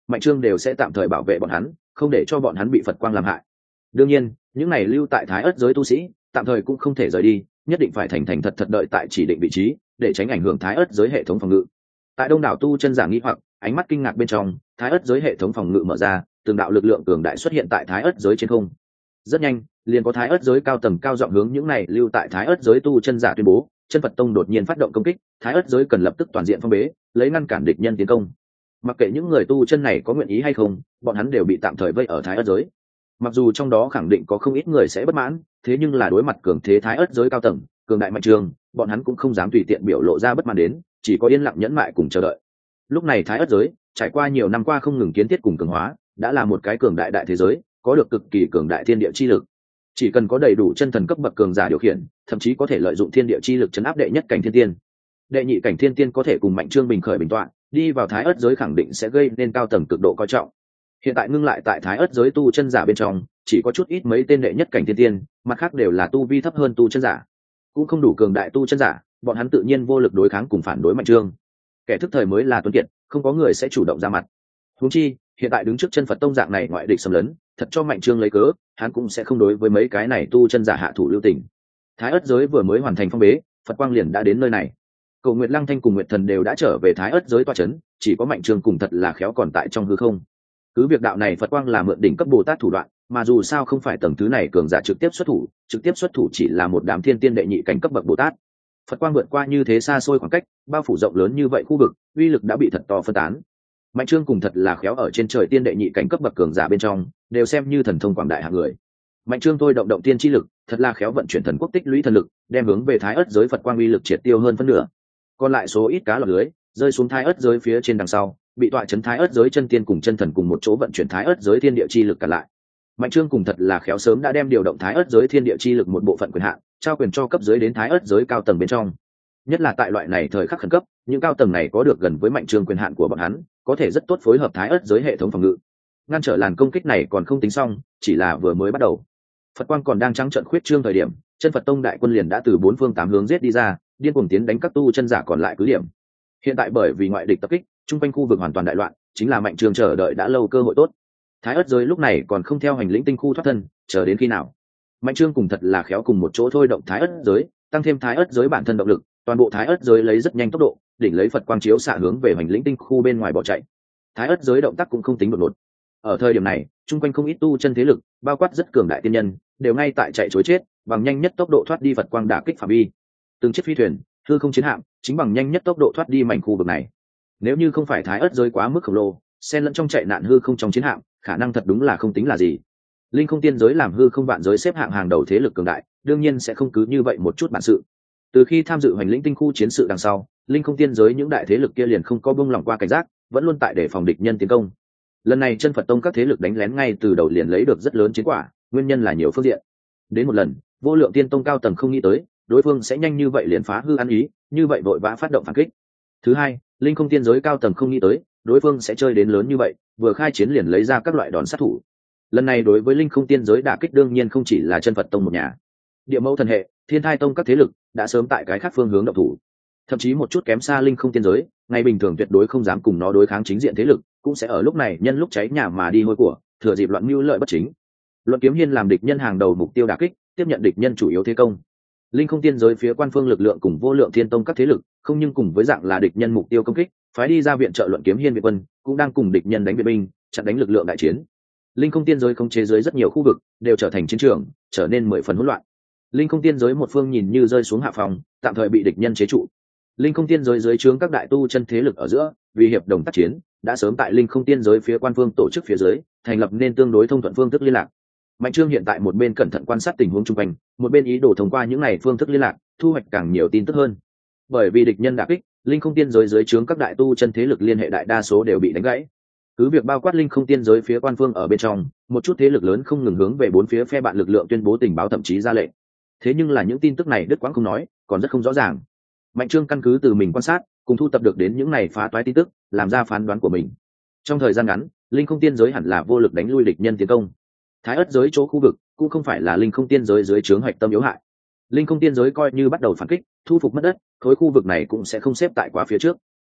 Mạnh Trương đều sẽ tạm thời bảo vệ bọn hắn, không để cho bọn hắn bị Phật quang làm hại. Đương nhiên, những này lưu tại Thái Ất giới tu sĩ, tạm thời cũng không thể rời đi, nhất định phải thành thành thật thật đợi tại chỉ định vị trí, để tránh ảnh hưởng Thái Ất giới hệ thống phòng ngự. Tại đông đảo tu chân giả nghi hoặc, ánh mắt kinh ngạc bên trong, Thái Ất giới hệ thống phòng ngự mở ra, từng đạo lực lượng cường đại xuất hiện tại Thái Ất giới trên không. Rất nhanh, liền có Thái Ất giới cao tầng cao giọng hướng những này lưu tại Thái Ất giới tu chân giả tuyên bố, Chân Phật Tông đột nhiên phát động công kích, Thái Ất giới cần lập tức toàn diện phong bế, lấy ngăn cản địch nhân tiến công. Mặc kệ những người tu chân này có nguyện ý hay không, bọn hắn đều bị tạm thời vây ở Thái Ất giới. Mặc dù trong đó khẳng định có không ít người sẽ bất mãn, thế nhưng là đối mặt cường thế Thái Ất giới cao tầng, cường đại Mạnh Trương, bọn hắn cũng không dám tùy tiện biểu lộ ra bất mãn đến, chỉ có yên lặng nhẫn mại cùng chờ đợi. Lúc này Thái Ất giới trải qua nhiều năm qua không ngừng kiến thiết cùng cường hóa, đã là một cái cường đại đại thế giới, có được cực kỳ cường đại thiên địa chi lực. Chỉ cần có đầy đủ chân thần cấp bậc cường giả điều khiển, thậm chí có thể lợi dụng thiên địa chi lực chấn áp đệ nhất cảnh thiên tiên. Đệ nhị cảnh thiên tiên có thể cùng Mạnh Trương bình khởi bình tọa, đi vào Thái Ất giới khẳng định sẽ gây nên cao tầng cực độ coi trọng. Hiện tại ngưng lại tại Thái Ất giới tu chân giả bên trong, chỉ có chút ít mấy tên đệ nhất cảnh thiên tiên, mặt khác đều là tu vi thấp hơn tu chân giả, cũng không đủ cường đại tu chân giả, bọn hắn tự nhiên vô lực đối kháng cùng phản đối Mạnh Trương. Kẻ thức thời mới là tuấn kiệt, không có người sẽ chủ động ra mặt. Huống chi, hiện tại đứng trước Chân Phật Tông dạng này ngoại địch xâm lấn, thật cho Mạnh Trương lấy cớ, hắn cũng sẽ không đối với mấy cái này tu chân giả hạ thủ lưu tình. Thái Ất giới vừa mới hoàn thành phong bế, Phật quang liền đã đến nơi này. Cầu Nguyệt Lăng Thanh cùng Nguyệt Thần đều đã trở về Thái Ất giới tọa chấn, chỉ có Mạnh Trương cùng thật là khéo còn tại trong hư không. Cứ việc đạo này Phật quang là mượn đỉnh cấp Bồ Tát thủ đoạn, mà dù sao không phải tầng thứ này cường giả trực tiếp xuất thủ chỉ là một đám thiên tiên đệ nhị cảnh cấp bậc Bồ Tát. Phật quang vượt qua như thế xa xôi khoảng cách, bao phủ rộng lớn như vậy khu vực, uy lực đã bị thật to phân tán. Mạnh Trương cùng thật là khéo ở trên trời tiên đệ nhị cảnh cấp bậc cường giả bên trong, đều xem như thần thông quảng đại hạng người. Mạnh Trương thôi động tiên chi lực, thật là khéo vận chuyển thần quốc tích lũy thần lực, đem hướng về Thái Ất giới Phật quang uy lực triệt tiêu hơn phân nửa. Còn lại số ít cá lọt lưới, rơi xuống Thái Ất giới phía trên đằng sau, bị tọa chấn Thái Ất giới chân tiên cùng chân thần cùng một chỗ vận chuyển Thái Ất giới thiên địa chi lực cả lại. Mạnh Trương cùng thật là khéo sớm đã đem điều động Thái Ất giới thiên địa chi lực một bộ phận quyền hạn, trao quyền cho cấp dưới đến Thái Ất giới cao tầng bên trong. Nhất là tại loại này thời khắc khẩn cấp, những cao tầng này có được gần với Mạnh Trương quyền hạn của bọn hắn, có thể rất tốt phối hợp Thái Ất giới hệ thống phòng ngự. Ngăn trở làn công kích này còn không tính xong, chỉ là vừa mới bắt đầu. Phật quang còn đang trắng trợn khuyết trương thời điểm, Chân Phật Tông đại quân liền đã từ bốn phương tám hướng giết đi ra, điên cuồng tiến đánh các tu chân giả còn lại cứ điểm. Hiện tại bởi vì ngoại địch tập kích, trung quanh khu vực hoàn toàn đại loạn, chính là Mạnh Trương chờ đợi đã lâu cơ hội tốt. Thái Ất giới lúc này còn không theo hành lĩnh tinh khu thoát thân, chờ đến khi nào? Mạnh Trương cùng thật là khéo cùng một chỗ thôi động Thái Ất giới, tăng thêm Thái Ất giới bản thân động lực, toàn bộ Thái Ất giới lấy rất nhanh tốc độ, đỉnh lấy Phật quang chiếu xạ hướng về hành lĩnh tinh khu bên ngoài bỏ chạy. Thái Ất giới động tác cũng không tính đột ngột. Ở thời điểm này, trung quanh không ít tu chân thế lực, bao quát rất cường đại tiên nhân, đều ngay tại chạy trối chết, bằng nhanh nhất tốc độ thoát đi Phật quang đả kích phạm vi. Từng chiếc phi thuyền, hư không chiến hạm, chính bằng nhanh nhất tốc độ thoát đi mảnh khu vực này. Nếu như không phải Thái Ất giới quá mức khổng lồ, xen lẫn trong chạy nạn hư không trong chiến hạm, khả năng thật đúng là không tính là gì. Linh không tiên giới làm hư không vạn giới xếp hạng hàng đầu thế lực cường đại, đương nhiên sẽ không cứ như vậy một chút bản sự. Từ khi tham dự hành lĩnh tinh khu chiến sự đằng sau, linh không tiên giới những đại thế lực kia liền không có buông lỏng qua cảnh giác, vẫn luôn tại để phòng địch nhân tiến công. Lần này Chân Phật Tông các thế lực đánh lén ngay từ đầu liền lấy được rất lớn chiến quả, nguyên nhân là nhiều phương diện. Đến một lần, Vô Lượng Tiên Tông cao tầng không nghĩ tới, đối phương sẽ nhanh như vậy liền phá hư ăn ý, như vậy vội vã phát động phản kích. Thứ hai, linh không tiên giới cao tầng không nghĩ tới, đối phương sẽ chơi đến lớn như vậy, vừa khai chiến liền lấy ra các loại đòn sát thủ. Lần này đối với linh không tiên giới đả kích đương nhiên không chỉ là Chân Phật Tông một nhà. Địa Mẫu Thần Hệ, Thiên Thai Tông các thế lực đã sớm tại cái khác phương hướng động thủ. Thậm chí một chút kém xa linh không tiên giới, ngày bình thường tuyệt đối không dám cùng nó đối kháng chính diện thế lực, cũng sẽ ở lúc này nhân lúc cháy nhà mà đi hôi của, thừa dịp loạn mưu lợi bất chính. Luận Kiếm Hiên làm địch nhân hàng đầu mục tiêu đả kích, tiếp nhận địch nhân chủ yếu thế công. Linh không tiên giới phía quan phương lực lượng cùng Vô Lượng Thiên Tông các thế lực, không nhưng cùng với dạng là địch nhân mục tiêu công kích, phái đi ra viện trợ Luận Kiếm Hiên viện quân, cũng đang cùng địch nhân đánh viện binh, chặn đánh lực lượng đại chiến. Linh không tiên giới khống chế dưới rất nhiều khu vực, đều trở thành chiến trường, trở nên 10 phần hỗn loạn. Linh không tiên giới một phương nhìn như rơi xuống hạ phòng, tạm thời bị địch nhân chế trụ. Linh không tiên giới dưới trướng các đại tu chân thế lực ở giữa, vì hiệp đồng tác chiến, đã sớm tại linh không tiên giới phía quan phương tổ chức phía dưới, thành lập nên tương đối thông thuận phương thức liên lạc. Mạnh Trương hiện tại một bên cẩn thận quan sát tình huống xung quanh, một bên ý đồ thông qua những này phương thức liên lạc, thu hoạch càng nhiều tin tức hơn. Bởi vì địch nhân đả kích, linh không tiên giới dưới trướng các đại tu chân thế lực liên hệ đại đa số đều bị đánh gãy. Cứ việc bao quát linh không tiên giới phía quan phương ở bên trong, một chút thế lực lớn không ngừng hướng về bốn phía phe bạn lực lượng tuyên bố tình báo thậm chí ra lệnh. Thế nhưng là những tin tức này đứt quãng không nói, còn rất không rõ ràng. Mạnh Trương căn cứ từ mình quan sát, cùng thu tập được đến những này phá toái tin tức, làm ra phán đoán của mình. Trong thời gian ngắn, linh không tiên giới hẳn là vô lực đánh lui địch nhân tiến công. Thái Ất giới chỗ khu vực cũng không phải là linh không tiên giới dưới trướng hoạch tâm yếu hại. Linh không tiên giới coi như bắt đầu phản kích, thu phục mất đất, khối khu vực này cũng sẽ không xếp tại quá phía trước.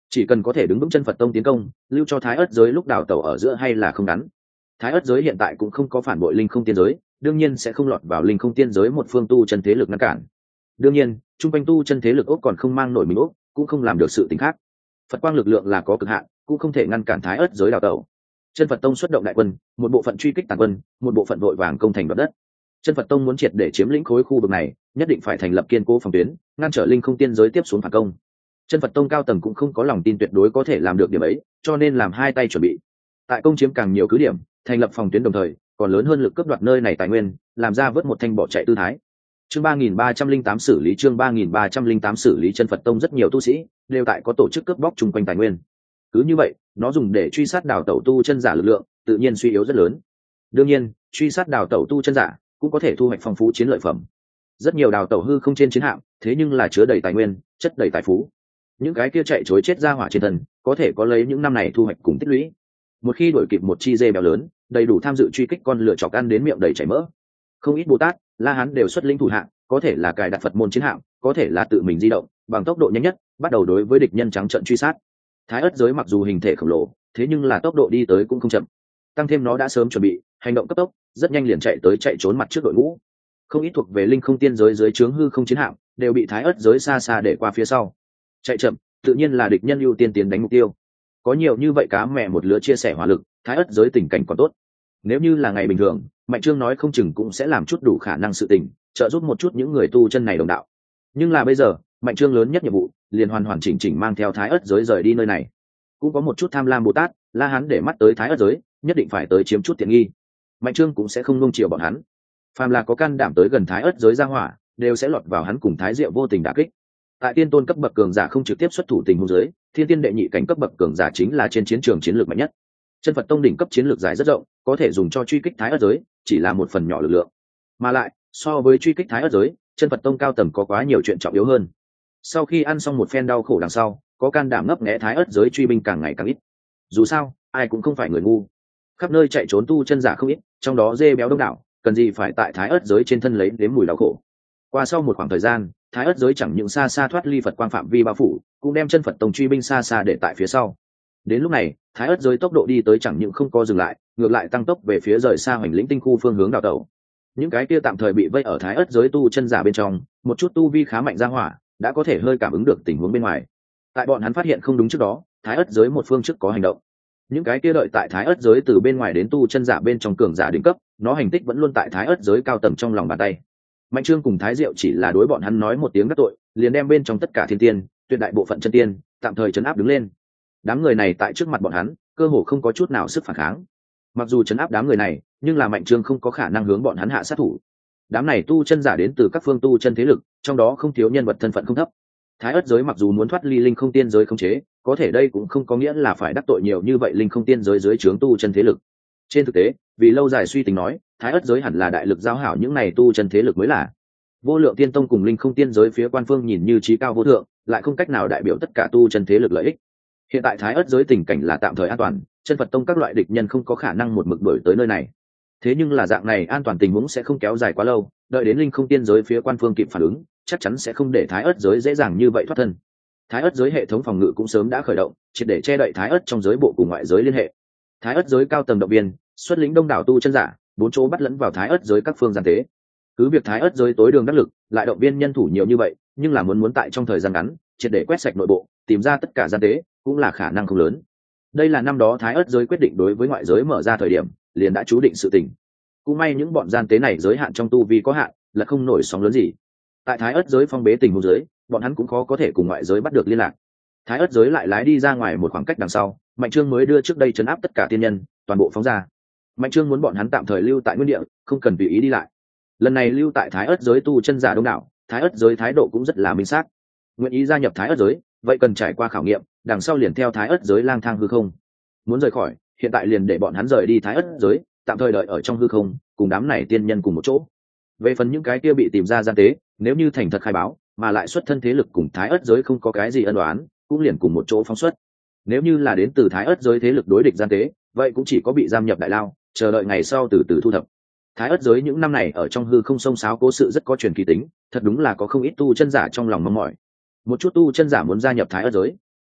chỉ cần có thể đứng vững chân Phật tông tiến công, lưu cho Thái Ất giới lúc đào tẩu ở giữa hay là không ngắn. Thái Ất giới hiện tại cũng không có phản bội linh không tiên giới, đương nhiên sẽ không lọt vào linh không tiên giới một phương tu chân thế lực ngăn cản. Đương nhiên, trung quanh tu chân thế lực ốc còn không mang nổi mình ốc, cũng không làm được sự tình khác. Phật quang lực lượng là có cực hạn, cũng không thể ngăn cản Thái Ất giới đào tẩu. Chân Phật tông xuất động đại quân, một bộ phận truy kích tàn quân, một bộ phận vội vàng công thành đoạt đất. Chân Phật tông muốn triệt để chiếm lĩnh khối khu vực này, nhất định phải thành lập kiên cố phòng tuyến, ngăn trở linh không tiên giới tiếp xuống phản công. Chân Phật tông cao tầng cũng không có lòng tin tuyệt đối có thể làm được điểm ấy, cho nên làm hai tay chuẩn bị. Tại công chiếm càng nhiều cứ điểm, thành lập phòng tuyến đồng thời, còn lớn hơn lực cướp đoạt nơi này tài nguyên, làm ra vớt một thanh bỏ chạy tư thái. Chương 3308 xử lý chương 3308 xử lý. Chân Phật tông rất nhiều tu sĩ đều tại có tổ chức cướp bóc chung quanh tài nguyên. Cứ như vậy, nó dùng để truy sát đào tẩu tu chân giả lực lượng, tự nhiên suy yếu rất lớn. Đương nhiên, truy sát đào tẩu tu chân giả cũng có thể thu hoạch phong phú chiến lợi phẩm. Rất nhiều đào tẩu hư không trên chiến hạm, thế nhưng là chứa đầy tài nguyên, chất đầy tài phú. Những cái kia chạy chối chết ra hỏa trên thân, có thể có lấy những năm này thu hoạch cùng tích lũy. Một khi đổi kịp một chi dê béo lớn, đầy đủ tham dự truy kích con lựa chọc ăn đến miệng đầy chảy mỡ. Không ít Bồ Tát, La Hán đều xuất linh thủ hạng, có thể là cài đặt Phật môn chiến hạm, có thể là tự mình di động, bằng tốc độ nhanh nhất, bắt đầu đối với địch nhân trắng trợn truy sát. Thái Ất giới mặc dù hình thể khổng lồ, thế nhưng là tốc độ đi tới cũng không chậm. Tăng thêm nó đã sớm chuẩn bị, hành động cấp tốc, rất nhanh liền chạy tới chạy trốn mặt trước đội ngũ. Không ít thuộc về linh không tiên giới dưới trướng hư không chiến hạm, đều bị Thái Ất giới xa xa để qua phía sau. Chạy chậm, tự nhiên là địch nhân ưu tiên tiến đánh mục tiêu. Có nhiều như vậy cá mẹ một lứa chia sẻ hỏa lực, Thái Ất giới tình cảnh còn tốt. Nếu như là ngày bình thường, Mạnh Trương nói không chừng cũng sẽ làm chút đủ khả năng sự tình, trợ giúp một chút những người tu chân này đồng đạo. Nhưng là bây giờ, Mạnh Trương lớn nhất nhiệm vụ, liền hoàn hoàn chỉnh chỉnh mang theo Thái Ất giới rời đi nơi này. Cũng có một chút tham lam Bồ Tát, La Hán để mắt tới Thái Ất giới, nhất định phải tới chiếm chút tiện nghi. Mạnh Trương cũng sẽ không nung chiều bọn hắn. Phàm là có can đảm tới gần Thái Ất giới ra hỏa, đều sẽ lọt vào hắn cùng Thái Diệu vô tình đả kích. Tại tiên tôn cấp bậc cường giả không trực tiếp xuất thủ tình huống dưới, thiên tiên đệ nhị cảnh cấp bậc cường giả chính là trên chiến trường chiến lược mạnh nhất. Chân Phật tông đỉnh cấp chiến lược dài rất rộng, có thể dùng cho truy kích Thái Ất giới, chỉ là một phần nhỏ lực lượng. Mà lại, so với truy kích Thái Ất giới, Chân Phật tông cao tầng có quá nhiều chuyện trọng yếu hơn. Sau khi ăn xong một phen đau khổ đằng sau, có can đảm ngấp nghé Thái Ất giới truy binh càng ngày càng ít. Dù sao, ai cũng không phải người ngu. Khắp nơi chạy trốn tu chân giả không ít, trong đó dê béo đông đảo, cần gì phải tại Thái Ất giới trên thân lấy đến mùi đau khổ. Qua sau một khoảng thời gian, Thái Ất giới chẳng những xa xa thoát ly Phật quang phạm vi bao phủ, cũng đem Chân Phật tông truy binh xa xa để tại phía sau. Đến lúc này, Thái Ất giới tốc độ đi tới chẳng những không có dừng lại, ngược lại tăng tốc về phía rời xa Hoành Lĩnh tinh khu phương hướng đào tẩu. Những cái kia tạm thời bị vây ở Thái Ất giới tu chân giả bên trong, một chút tu vi khá mạnh ra hỏa, đã có thể hơi cảm ứng được tình huống bên ngoài. Tại bọn hắn phát hiện không đúng trước đó, Thái Ất giới một phương trước có hành động. Những cái kia đợi tại Thái Ất giới từ bên ngoài đến tu chân giả bên trong cường giả đỉnh cấp, nó hành tích vẫn luôn tại Thái Ất giới cao tầng trong lòng bàn tay. Mạnh Trương cùng Thái Diệu chỉ là đối bọn hắn nói một tiếng đắc tội, liền đem bên trong tất cả thiên tiên, tuyệt đại bộ phận chân tiên, tạm thời trấn áp đứng lên. Đám người này tại trước mặt bọn hắn, cơ hồ không có chút nào sức phản kháng. Mặc dù trấn áp đám người này, nhưng là Mạnh Trương không có khả năng hướng bọn hắn hạ sát thủ. Đám này tu chân giả đến từ các phương tu chân thế lực, trong đó không thiếu nhân vật thân phận không thấp. Thái Ất giới mặc dù muốn thoát ly linh không tiên giới khống chế, có thể đây cũng không có nghĩa là phải đắc tội nhiều như vậy linh không tiên giới dưới trướng tu chân thế lực. Trên thực tế, vì lâu dài suy tính nói, Thái Ất giới hẳn là đại lực giao hảo những này tu chân thế lực mới là. Vô Lượng Tiên Tông cùng linh không tiên giới phía quan phương nhìn như trí cao vô thượng, lại không cách nào đại biểu tất cả tu chân thế lực lợi ích. Hiện tại Thái Ất giới tình cảnh là tạm thời an toàn, Chân Phật tông các loại địch nhân không có khả năng một mực đuổi tới nơi này. Thế nhưng là dạng này an toàn tình huống sẽ không kéo dài quá lâu, đợi đến linh không tiên giới phía quan phương kịp phản ứng, chắc chắn sẽ không để Thái Ất giới dễ dàng như vậy thoát thân. Thái Ất giới hệ thống phòng ngự cũng sớm đã khởi động, triệt để che đậy Thái Ất trong giới bộ cùng ngoại giới liên hệ. Thái Ất giới cao tầng động viên, xuất lĩnh đông đảo tu chân giả, bốn chỗ bắt lẫn vào Thái Ất giới các phương gian tế. Cứ việc Thái Ất giới tối đường đắc lực, lại động viên nhân thủ nhiều như vậy, nhưng là muốn tại trong thời gian ngắn, triệt để quét sạch nội bộ, tìm ra tất cả gian tế, cũng là khả năng không lớn. Đây là năm đó Thái Ất giới quyết định đối với ngoại giới mở ra thời điểm, liền đã chú định sự tình. Cũng may những bọn gian tế này giới hạn trong tu vi có hạn, là không nổi sóng lớn gì. Tại Thái Ất giới phong bế tình huống giới, bọn hắn cũng khó có thể cùng ngoại giới bắt được liên lạc. Thái Ất giới lại lái đi ra ngoài một khoảng cách đằng sau, Mạnh Trương mới đưa trước đây trấn áp tất cả tiên nhân, toàn bộ phóng ra. Mạnh Trương muốn bọn hắn tạm thời lưu tại nguyên địa, không cần tùy ý đi lại. Lần này lưu tại Thái Ất giới tu chân giả đông đảo, Thái Ất giới thái độ cũng rất là minh xác. Nguyện ý gia nhập Thái Ất giới, vậy cần trải qua khảo nghiệm, đằng sau liền theo Thái Ất giới lang thang hư không. Muốn rời khỏi, hiện tại liền để bọn hắn rời đi Thái Ất giới, tạm thời đợi ở trong hư không, cùng đám này tiên nhân cùng một chỗ. Về phần những cái kia bị tìm ra gian tế, nếu như thành thật khai báo, mà lại xuất thân thế lực cùng Thái Ất giới không có cái gì ân oán, cũng liền cùng một chỗ phóng xuất. Nếu như là đến từ Thái Ất giới thế lực đối địch gian tế, vậy cũng chỉ có bị giam nhập đại lao, chờ đợi ngày sau từ từ thu thập. Thái Ất giới những năm này ở trong hư không sông sáo cố sự rất có truyền kỳ tính, thật đúng là có không ít tu chân giả trong lòng mong mỏi. Một chút tu chân giả muốn gia nhập Thái Ất giới,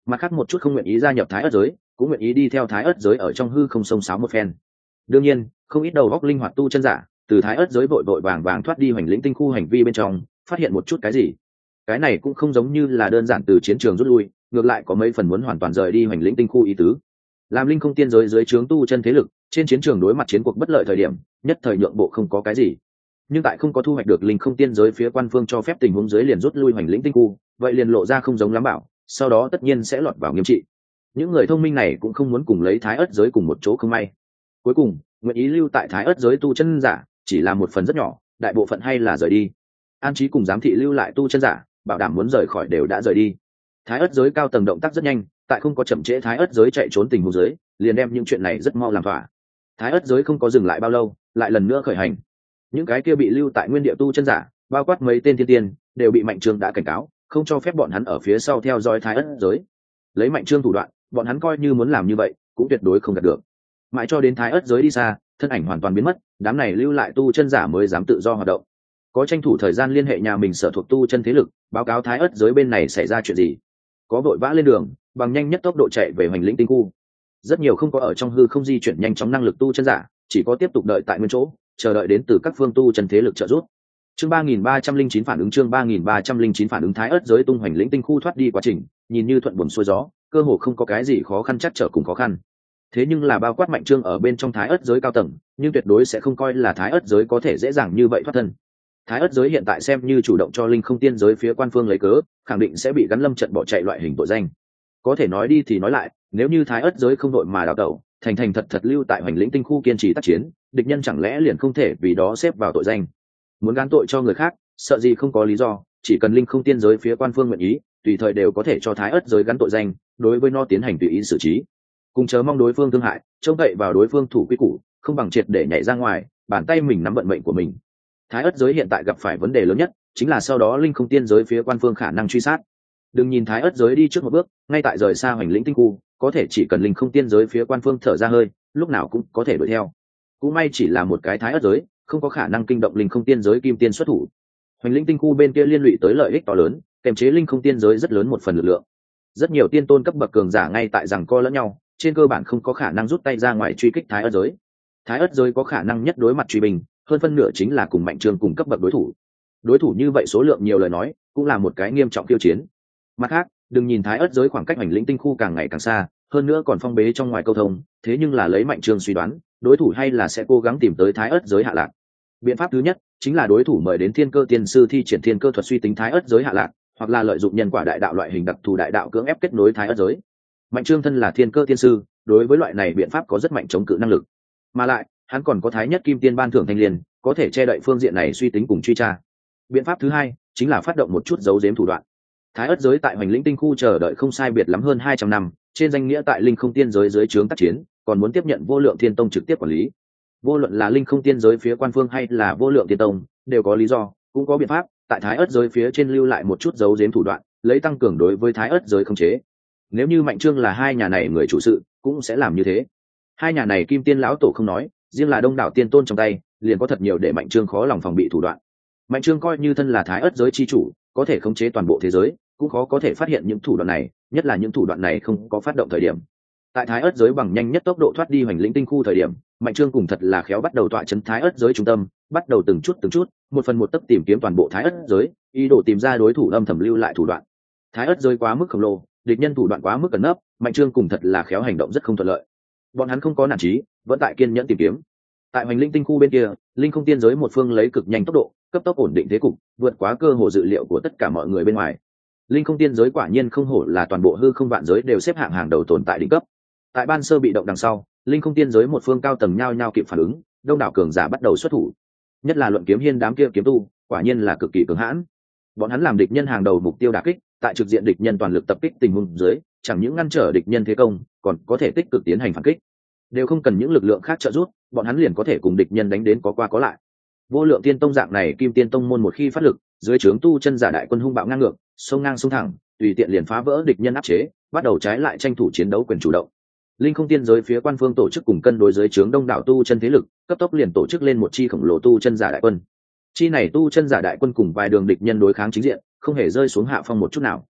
mặt khác một chút không nguyện ý gia nhập thái ớt giới cũng nguyện ý đi theo thái ớt giới ở trong hư không sông sáo một phen. Đương nhiên không ít đầu góc linh hoạt tu chân giả từ thái ớt giới vội vội vàng vàng thoát đi hoành lĩnh tinh khu hành vi bên trong, phát hiện một chút cái gì. Cái này cũng không giống như là đơn giản từ chiến trường rút lui, ngược lại có mấy phần muốn hoàn toàn rời đi hoành lĩnh tinh khu ý tứ. Làm linh không tiên giới dưới trướng tu chân thế lực trên chiến trường đối mặt chiến cuộc bất lợi thời điểm, nhất thời nhượng bộ không có cái gì. Nhưng tại không có thu hoạch được linh không tiên giới phía quan phương cho phép tình huống dưới liền rút lui hoành lĩnh tinh khu, vậy liền lộ ra không giống lắm bảo, sau đó tất nhiên sẽ lọt vào nghiêm trị. Những người thông minh này cũng không muốn cùng lấy thái ớt giới cùng một chỗ không may. Cuối cùng nguyện ý lưu tại thái ớt giới tu chân giả chỉ là một phần rất nhỏ, đại bộ phận hay là rời đi. An trí cùng giám thị lưu lại tu chân giả bảo đảm muốn rời khỏi đều đã rời đi. Thái ớt giới cao tầng động tác rất nhanh, tại không có chậm trễ thái ớt giới chạy trốn tình huống dưới liền đem những chuyện này rất mau làm thỏa. Thái ớt giới không có dừng lại bao lâu, lại lần nữa khởi hành. Những cái kia bị lưu tại nguyên địa tu chân giả bao quát mấy tên thiên tiên đều bị Mạnh Trương đã cảnh cáo, không cho phép bọn hắn ở phía sau theo dõi thái ớt giới. Lấy Mạnh Trương thủ đoạn, bọn hắn coi như muốn làm như vậy cũng tuyệt đối không đạt được. Mãi cho đến thái ớt giới đi xa, thân ảnh hoàn toàn biến mất, đám này lưu lại tu chân giả mới dám tự do hoạt động. Có tranh thủ thời gian liên hệ nhà mình sở thuộc tu chân thế lực, báo cáo thái ớt giới bên này xảy ra chuyện gì. Có vội vã lên đường, bằng nhanh nhất tốc độ chạy về hoành lĩnh tinh khu. Rất nhiều không có ở trong hư không di chuyển nhanh chóng năng lực tu chân giả, chỉ có tiếp tục đợi tại nguyên chỗ, chờ đợi đến từ các phương tu chân thế lực trợ giúp. Chương 3309 phản ứng chương 3309 phản ứng thái ớt giới tung hoành lĩnh tinh khu thoát đi quá trình, nhìn như thuận buồm xuôi gió, cơ hồ không có cái gì khó khăn chắc trở cùng khó khăn. Thế nhưng là bao quát Mạnh Trương ở bên trong thái ớt giới cao tầng, nhưng tuyệt đối sẽ không coi là thái ớt giới có thể dễ dàng như vậy thoát thân. Thái ớt giới hiện tại xem như chủ động cho linh không tiên giới phía quan phương lấy cớ, khẳng định sẽ bị gắn lâm trận bỏ chạy loại hình tội danh. Có thể nói đi thì nói lại, nếu như thái ớt giới không đội mà đào tẩu, thành thành thật thật lưu tại hoành lĩnh tinh khu kiên trì tác chiến, địch nhân chẳng lẽ liền không thể vì đó xếp vào tội danh. Muốn gán tội cho người khác, sợ gì không có lý do, chỉ cần linh không tiên giới phía quan phương nguyện ý, tùy thời đều có thể cho thái ớt giới gắn tội danh, đối với nó tiến hành tùy ý xử trí. Cùng chờ mong đối phương thương hại, trông cậy vào đối phương thủ quy củ, không bằng triệt để nhảy ra ngoài, bàn tay mình nắm vận mệnh của mình. Thái ớt giới hiện tại gặp phải vấn đề lớn nhất, chính là sau đó linh không tiên giới phía quan phương khả năng truy sát. Đừng nhìn thái ớt giới đi trước một bước, ngay tại rời xa hoành lĩnh tinh khu, có thể chỉ cần linh không tiên giới phía quan phương thở ra hơi, lúc nào cũng có thể đuổi theo. Cũng may chỉ là một cái thái ớt giới, không có khả năng kinh động linh không tiên giới kim tiên xuất thủ. Hoành lĩnh tinh khu bên kia liên lụy tới lợi ích to lớn, kèm chế linh không tiên giới rất lớn một phần lực lượng. Rất nhiều tiên tôn cấp bậc cường giả ngay tại rằng co lẫn nhau, trên cơ bản không có khả năng rút tay ra ngoài truy kích thái ớt giới. Thái ớt giới có khả năng nhất đối mặt truy bình, hơn phân nửa chính là cùng Mạnh Trương cùng cấp bậc đối thủ. Đối thủ như vậy số lượng nhiều lời nói, cũng là một cái nghiêm trọng khiêu chiến. Mặt khác, đừng nhìn thái ớt giới khoảng cách hoành lĩnh tinh khu càng ngày càng xa, hơn nữa còn phong bế trong ngoài câu thông, thế nhưng là lấy Mạnh Trương suy đoán, đối thủ hay là sẽ cố gắng tìm tới thái ớt giới hạ lạc. Biện pháp thứ nhất chính là đối thủ mời đến thiên cơ tiên sư thi triển thiên cơ thuật suy tính thái ớt giới hạ lạc, hoặc là lợi dụng nhân quả đại đạo loại hình đặc thù đại đạo cưỡng ép kết nối thái ớt giới. Mạnh Trương thân là thiên cơ tiên sư, đối với loại này biện pháp có rất mạnh chống cự năng lực, mà lại hắn còn có thái nhất kim tiên ban thưởng thanh liên, có thể che đậy phương diện này suy tính cùng truy tra. Biện pháp thứ hai chính là phát động một chút giấu giếm thủ đoạn. Thái ớt giới tại hoành lĩnh tinh khu chờ đợi không sai biệt lắm hơn 200 năm, trên danh nghĩa tại linh không tiên giới dưới trướng tác chiến, còn muốn tiếp nhận vô lượng thiên tông trực tiếp quản lý. Vô luận là linh không tiên giới phía quan phương hay là vô lượng thiên tông, đều có lý do, cũng có biện pháp tại thái ớt giới phía trên lưu lại một chút giấu giếm thủ đoạn, lấy tăng cường đối với thái ớt giới khống chế. Nếu như Mạnh Trương là hai nhà này người chủ sự, cũng sẽ làm như thế. Hai nhà này kim tiên lão tổ không nói, riêng là đông đảo tiên tôn trong tay liền có thật nhiều để Mạnh Trương khó lòng phòng bị thủ đoạn. Mạnh Trương coi như thân là thái ớt giới chi chủ, có thể khống chế toàn bộ thế giới, cũng khó có thể phát hiện những thủ đoạn này, nhất là những thủ đoạn này không có phát động thời điểm. Tại thái ớt giới bằng nhanh nhất tốc độ thoát đi hoành lĩnh tinh khu thời điểm, Mạnh Trương cùng thật là khéo bắt đầu tọa chấn thái ớt giới trung tâm, bắt đầu từng chút một phần một tấc tìm kiếm toàn bộ thái ớt giới, ý đồ tìm ra đối thủ âm thầm lưu lại thủ đoạn. Thái ớt giới quá mức khổng lồ, địch nhân thủ đoạn quá mức cẩn nấp, Mạnh Trương cùng thật là khéo hành động rất không thuận lợi. Bọn hắn không có nản chí, vẫn tại kiên nhẫn tìm kiếm. Tại hoành linh tinh khu bên kia, linh không tiên giới một phương lấy cực nhanh tốc độ, cấp tốc ổn định thế cục, vượt quá cơ hồ dự liệu của tất cả mọi người bên ngoài. Linh không tiên giới quả nhiên không hổ là toàn bộ hư không vạn giới đều xếp hạng hàng đầu tồn tại đỉnh cấp. Tại ban sơ bị động đằng sau, linh không tiên giới một phương cao tầng nhao nhao kịp phản ứng, đông đảo cường giả bắt đầu xuất thủ. Nhất là Luận Kiếm Hiên đám kia kiếm tu, quả nhiên là cực kỳ cường hãn. Bọn hắn làm địch nhân hàng đầu mục tiêu đả kích, tại trực diện địch nhân toàn lực tập kích tình huống dưới, chẳng những ngăn trở địch nhân thế công, còn có thể tích cực tiến hành phản kích. Đều không cần những lực lượng khác trợ giúp, bọn hắn liền có thể cùng địch nhân đánh đến có qua có lại. Vô lượng tiên tông dạng này kim tiên tông môn một khi phát lực, dưới trướng tu chân giả đại quân hung bạo ngang ngược, xông ngang xông thẳng, tùy tiện liền phá vỡ địch nhân áp chế, bắt đầu trái lại tranh thủ chiến đấu quyền chủ động. Linh không tiên giới phía quan phương tổ chức cùng cân đối dưới trướng đông đảo tu chân thế lực, cấp tốc liền tổ chức lên một chi khổng lồ tu chân giả đại quân. Chi này tu chân giả đại quân cùng vài đường địch nhân đối kháng chính diện, không hề rơi xuống hạ phong một chút nào.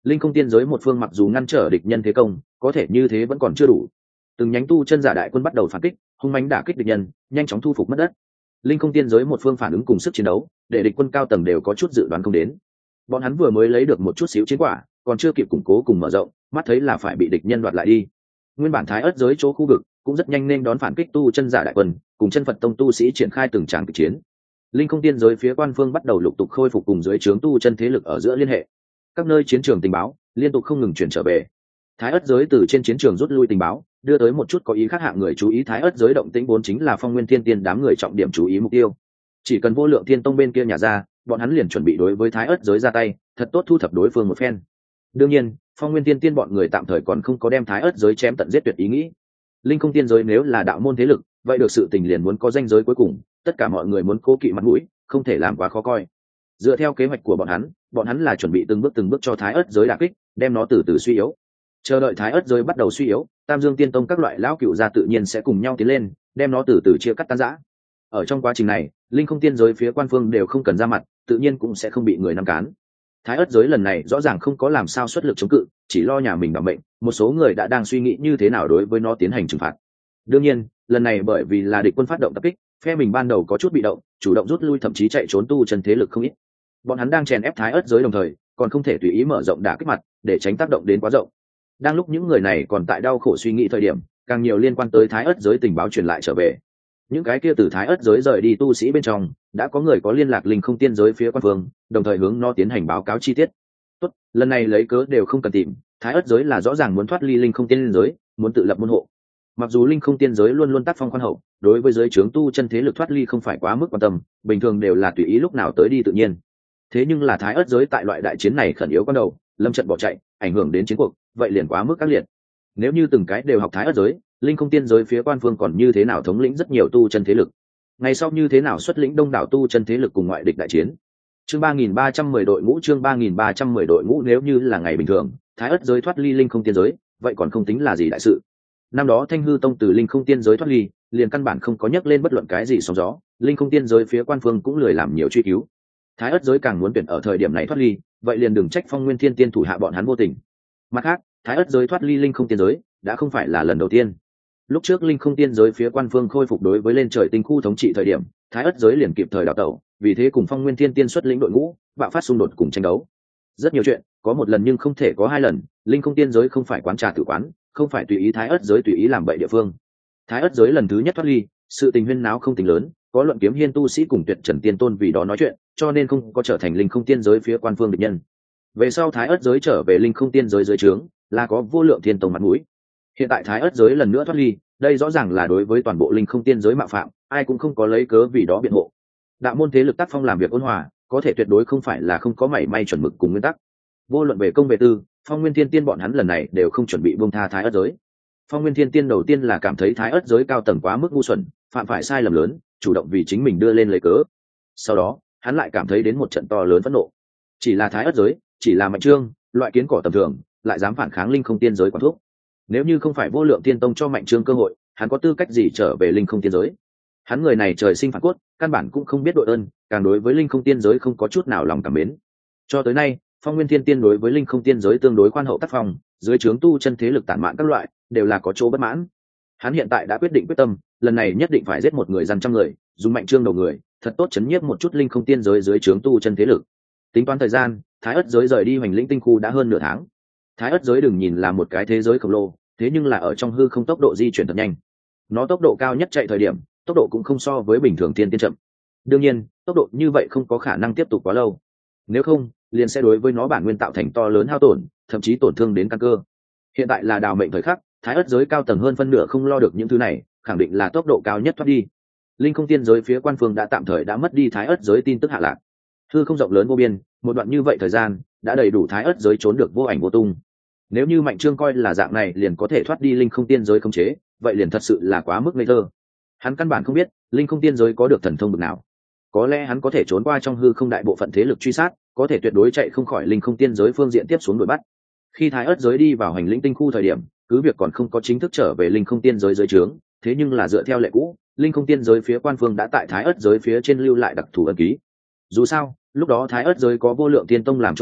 Linh không tiên giới một phương mặc dù ngăn trở địch nhân thế công, có thể như thế vẫn còn chưa đủ. Từng nhánh tu chân giả đại quân bắt đầu phản kích, hung mãnh đả kích địch nhân, nhanh chóng thu phục mất đất. Linh không tiên giới một phương phản ứng cùng sức chiến đấu, để địch quân cao tầng đều có chút dự đoán không đến. Bọn hắn vừa mới lấy được một chút xíu chiến quả, còn chưa kịp củng cố cùng mở rộng, mắt thấy là phải bị địch nhân đoạt lại đi. Nguyên bản Thái Ức giới chỗ khu vực cũng rất nhanh nên đón phản kích tu chân giả đại quân, cùng chân Phật tông tu sĩ triển khai từng tràng kịch chiến. Linh không tiên giới phía quan phương bắt đầu lục tục khôi phục cùng dưới trướng tu chân thế lực ở giữa liên hệ. Các nơi chiến trường tình báo liên tục không ngừng chuyển trở về. Thái Ức giới từ trên chiến trường rút lui tình báo, đưa tới một chút có ý khác hạng người chú ý. Thái Ức giới động tĩnh vốn chính là Phong Nguyên Thiên Tiên đám người trọng điểm chú ý mục tiêu. Chỉ cần Vô Lượng Thiên Tông bên kia nhả ra, bọn hắn liền chuẩn bị đối với Thái Ức giới ra tay, thật tốt thu thập đối phương một phen. Đương nhiên, Phong Nguyên Thiên Tiên bọn người tạm thời còn không có đem Thái Ức giới chém tận giết tuyệt ý nghĩ. Linh không tiên giới nếu là đạo môn thế lực, vậy được sự tình liền muốn có ranh giới cuối cùng, tất cả mọi người muốn cố kỵ mặt mũi, không thể làm quá khó coi. Dựa theo kế hoạch của bọn hắn là chuẩn bị từng bước cho Thái Ức giới đả kích, đem nó từ từ suy yếu. Chờ đợi Thái Ức giới bắt đầu suy yếu, Tam Dương Tiên Tông các loại lão cựu gia tự nhiên sẽ cùng nhau tiến lên, đem nó từ từ chia cắt tan rã. Ở trong quá trình này, Linh không tiên giới phía quan phương đều không cần ra mặt, tự nhiên cũng sẽ không bị người nắm cán. Thái Ức giới lần này rõ ràng không có làm sao xuất lực chống cự, chỉ lo nhà mình bảo mệnh, một số người đã đang suy nghĩ như thế nào đối với nó tiến hành trừng phạt. Đương nhiên, lần này bởi vì là địch quân phát động tập kích, phe mình ban đầu có chút bị động, chủ động rút lui thậm chí chạy trốn tu chân thế lực không ít. Bọn hắn đang chèn ép Thái Ức giới đồng thời, còn không thể tùy ý mở rộng đả kích mặt, để tránh tác động đến quá rộng. Đang lúc những người này còn tại đau khổ suy nghĩ thời điểm, càng nhiều liên quan tới Thái Ức giới tình báo truyền lại trở về. Những cái kia từ Thái Ức giới rời đi tu sĩ bên trong, đã có người có liên lạc Linh không tiên giới phía quan phương, đồng thời hướng nó tiến hành báo cáo chi tiết. Tốt, lần này lấy cớ đều không cần tìm, Thái Ức giới là rõ ràng muốn thoát ly Linh không tiên giới, muốn tự lập môn hộ. Mặc dù Linh không tiên giới luôn luôn tác phong khoan hậu, đối với giới trướng tu chân thế lực thoát ly không phải quá mức quan tâm, bình thường đều là tùy ý lúc nào tới đi tự nhiên. Thế nhưng là Thái Ức giới tại loại đại chiến này khẩn yếu quan đầu, lâm trận bỏ chạy, ảnh hưởng đến chiến cuộc, vậy liền quá mức các liệt. Nếu như từng cái đều học Thái Ức giới, Linh không tiên giới phía quan phương còn như thế nào thống lĩnh rất nhiều tu chân thế lực, ngày sau như thế nào xuất lĩnh đông đảo tu chân thế lực cùng ngoại địch đại chiến. Chương 3310 đội ngũ, chương 3310 đội ngũ. Nếu như là ngày bình thường, Thái Ức giới thoát ly Linh không tiên giới, vậy còn không tính là gì đại sự. Năm đó Thanh Hư Tông từ Linh không tiên giới thoát ly, liền căn bản không có nhắc lên bất luận cái gì sóng gió, Linh không tiên giới phía quan phương cũng lười làm nhiều truy cứu. Thái Ức giới càng muốn tuyển ở thời điểm này thoát ly, vậy liền đừng trách Phong Nguyên Thiên Tiên thủ hạ bọn hắn vô tình. Mặt khác, Thái Ức giới thoát ly Linh không tiên giới đã không phải là lần đầu tiên. Lúc trước Linh không tiên giới phía quan phương khôi phục đối với lên trời tinh khu thống trị thời điểm, Thái Ức giới liền kịp thời đào tẩu, vì thế cùng Phong Nguyên Thiên Tiên xuất lĩnh đội ngũ, bạo phát xung đột cùng tranh đấu. Rất nhiều chuyện, có một lần nhưng không thể có hai lần, Linh không tiên giới không phải quán trà tử quán, không phải tùy ý Thái Ức giới tùy ý làm bậy địa phương. Thái Ức giới lần thứ nhất thoát ly, sự tình huyên náo không tính lớn, có Luận Kiếm Hiên tu sĩ cùng Tuyệt Trần Tiên Tôn vì đó nói chuyện, cho nên không có trở thành Linh không tiên giới phía quan phương địch nhân. Về sau Thái Ức giới trở về Linh không tiên giới dưới trướng, là có Vô Lượng Thiên Tông mặt mũi. Hiện tại Thái Ức giới lần nữa thoát ly, đây rõ ràng là đối với toàn bộ Linh không tiên giới mạo phạm, ai cũng không có lấy cớ vì đó biện hộ. Đạo môn thế lực tác phong làm việc ôn hòa, có thể tuyệt đối không phải là không có mảy may chuẩn mực cùng nguyên tắc. Vô luận về công về tư, Phong Nguyên Thiên Tiên bọn hắn lần này đều không chuẩn bị buông tha Thái Ức giới. Phong Nguyên Thiên Tiên đầu tiên là cảm thấy Thái Ức giới cao tầng quá mức ngu xuẩn, phạm phải sai lầm lớn, chủ động vì chính mình đưa lên lấy cớ. Sau đó, hắn lại cảm thấy đến một trận to lớn phẫn nộ. Chỉ là Thái Ức giới, chỉ là Mạnh Trương, loại kiến cỏ tầm thường, lại dám phản kháng Linh không tiên giới quản thúc. Nếu như không phải Vô Lượng Tiên Tông cho Mạnh Trương cơ hội, hắn có tư cách gì trở về Linh không tiên giới? Hắn người này trời sinh phản cốt, căn bản cũng không biết đội ơn, càng đối với Linh không tiên giới không có chút nào lòng cảm mến. Cho tới nay, Phong Nguyên Thiên Tiên đối với Linh không tiên giới tương đối khoan hậu tác phong, dưới trướng tu chân thế lực tản mạn các loại, đều là có chỗ bất mãn. Hắn hiện tại đã quyết định quyết tâm, lần này nhất định phải giết một người dân trăm người, dùng Mạnh Trương đầu người, thật tốt chấn nhiếp một chút Linh không tiên giới dưới trướng tu chân thế lực. Tính toán thời gian, Thái Ức giới rời đi Hoành Lĩnh tinh khu đã hơn nửa tháng. Thái Ức giới đừng nhìn là một cái thế giới khổng lồ, thế nhưng là ở trong hư không tốc độ di chuyển thật nhanh. Nó tốc độ cao nhất chạy thời điểm, tốc độ cũng không so với bình thường tiên tiên chậm. Đương nhiên, tốc độ như vậy không có khả năng tiếp tục quá lâu. Nếu không, liền sẽ đối với nó bản nguyên tạo thành to lớn hao tổn, thậm chí tổn thương đến căn cơ. Hiện tại là đào mệnh thời khắc, Thái Ức giới cao tầng hơn phân nửa không lo được những thứ này, khẳng định là tốc độ cao nhất thoát đi. Linh không tiên giới phía quan phương đã tạm thời đã mất đi Thái Ức giới tin tức hạ lạc. Hư không rộng lớn vô biên, một đoạn như vậy thời gian đã đầy đủ Thái Ức giới trốn được vô ảnh vô tung. Nếu như Mạnh Trương coi là dạng này liền có thể thoát đi Linh không tiên giới khống chế, vậy liền thật sự là quá mức ngây thơ. Hắn căn bản không biết Linh không tiên giới có được thần thông bực nào. Có lẽ hắn có thể trốn qua trong hư không đại bộ phận thế lực truy sát, có thể tuyệt đối chạy không khỏi Linh không tiên giới phương diện tiếp xuống đuổi bắt. Khi Thái Ức giới đi vào Hành Lĩnh tinh khu thời điểm, cứ việc còn không có chính thức trở về Linh không tiên giới dưới trướng, thế nhưng là dựa theo lệ cũ, Linh không tiên giới phía quan phương đã tại Thái Ức giới phía trên lưu lại đặc thù ấn ký. Dù sao, lúc đó Thái Ức giới có Vô Lượng Tiên Tông làm chỗ dựa,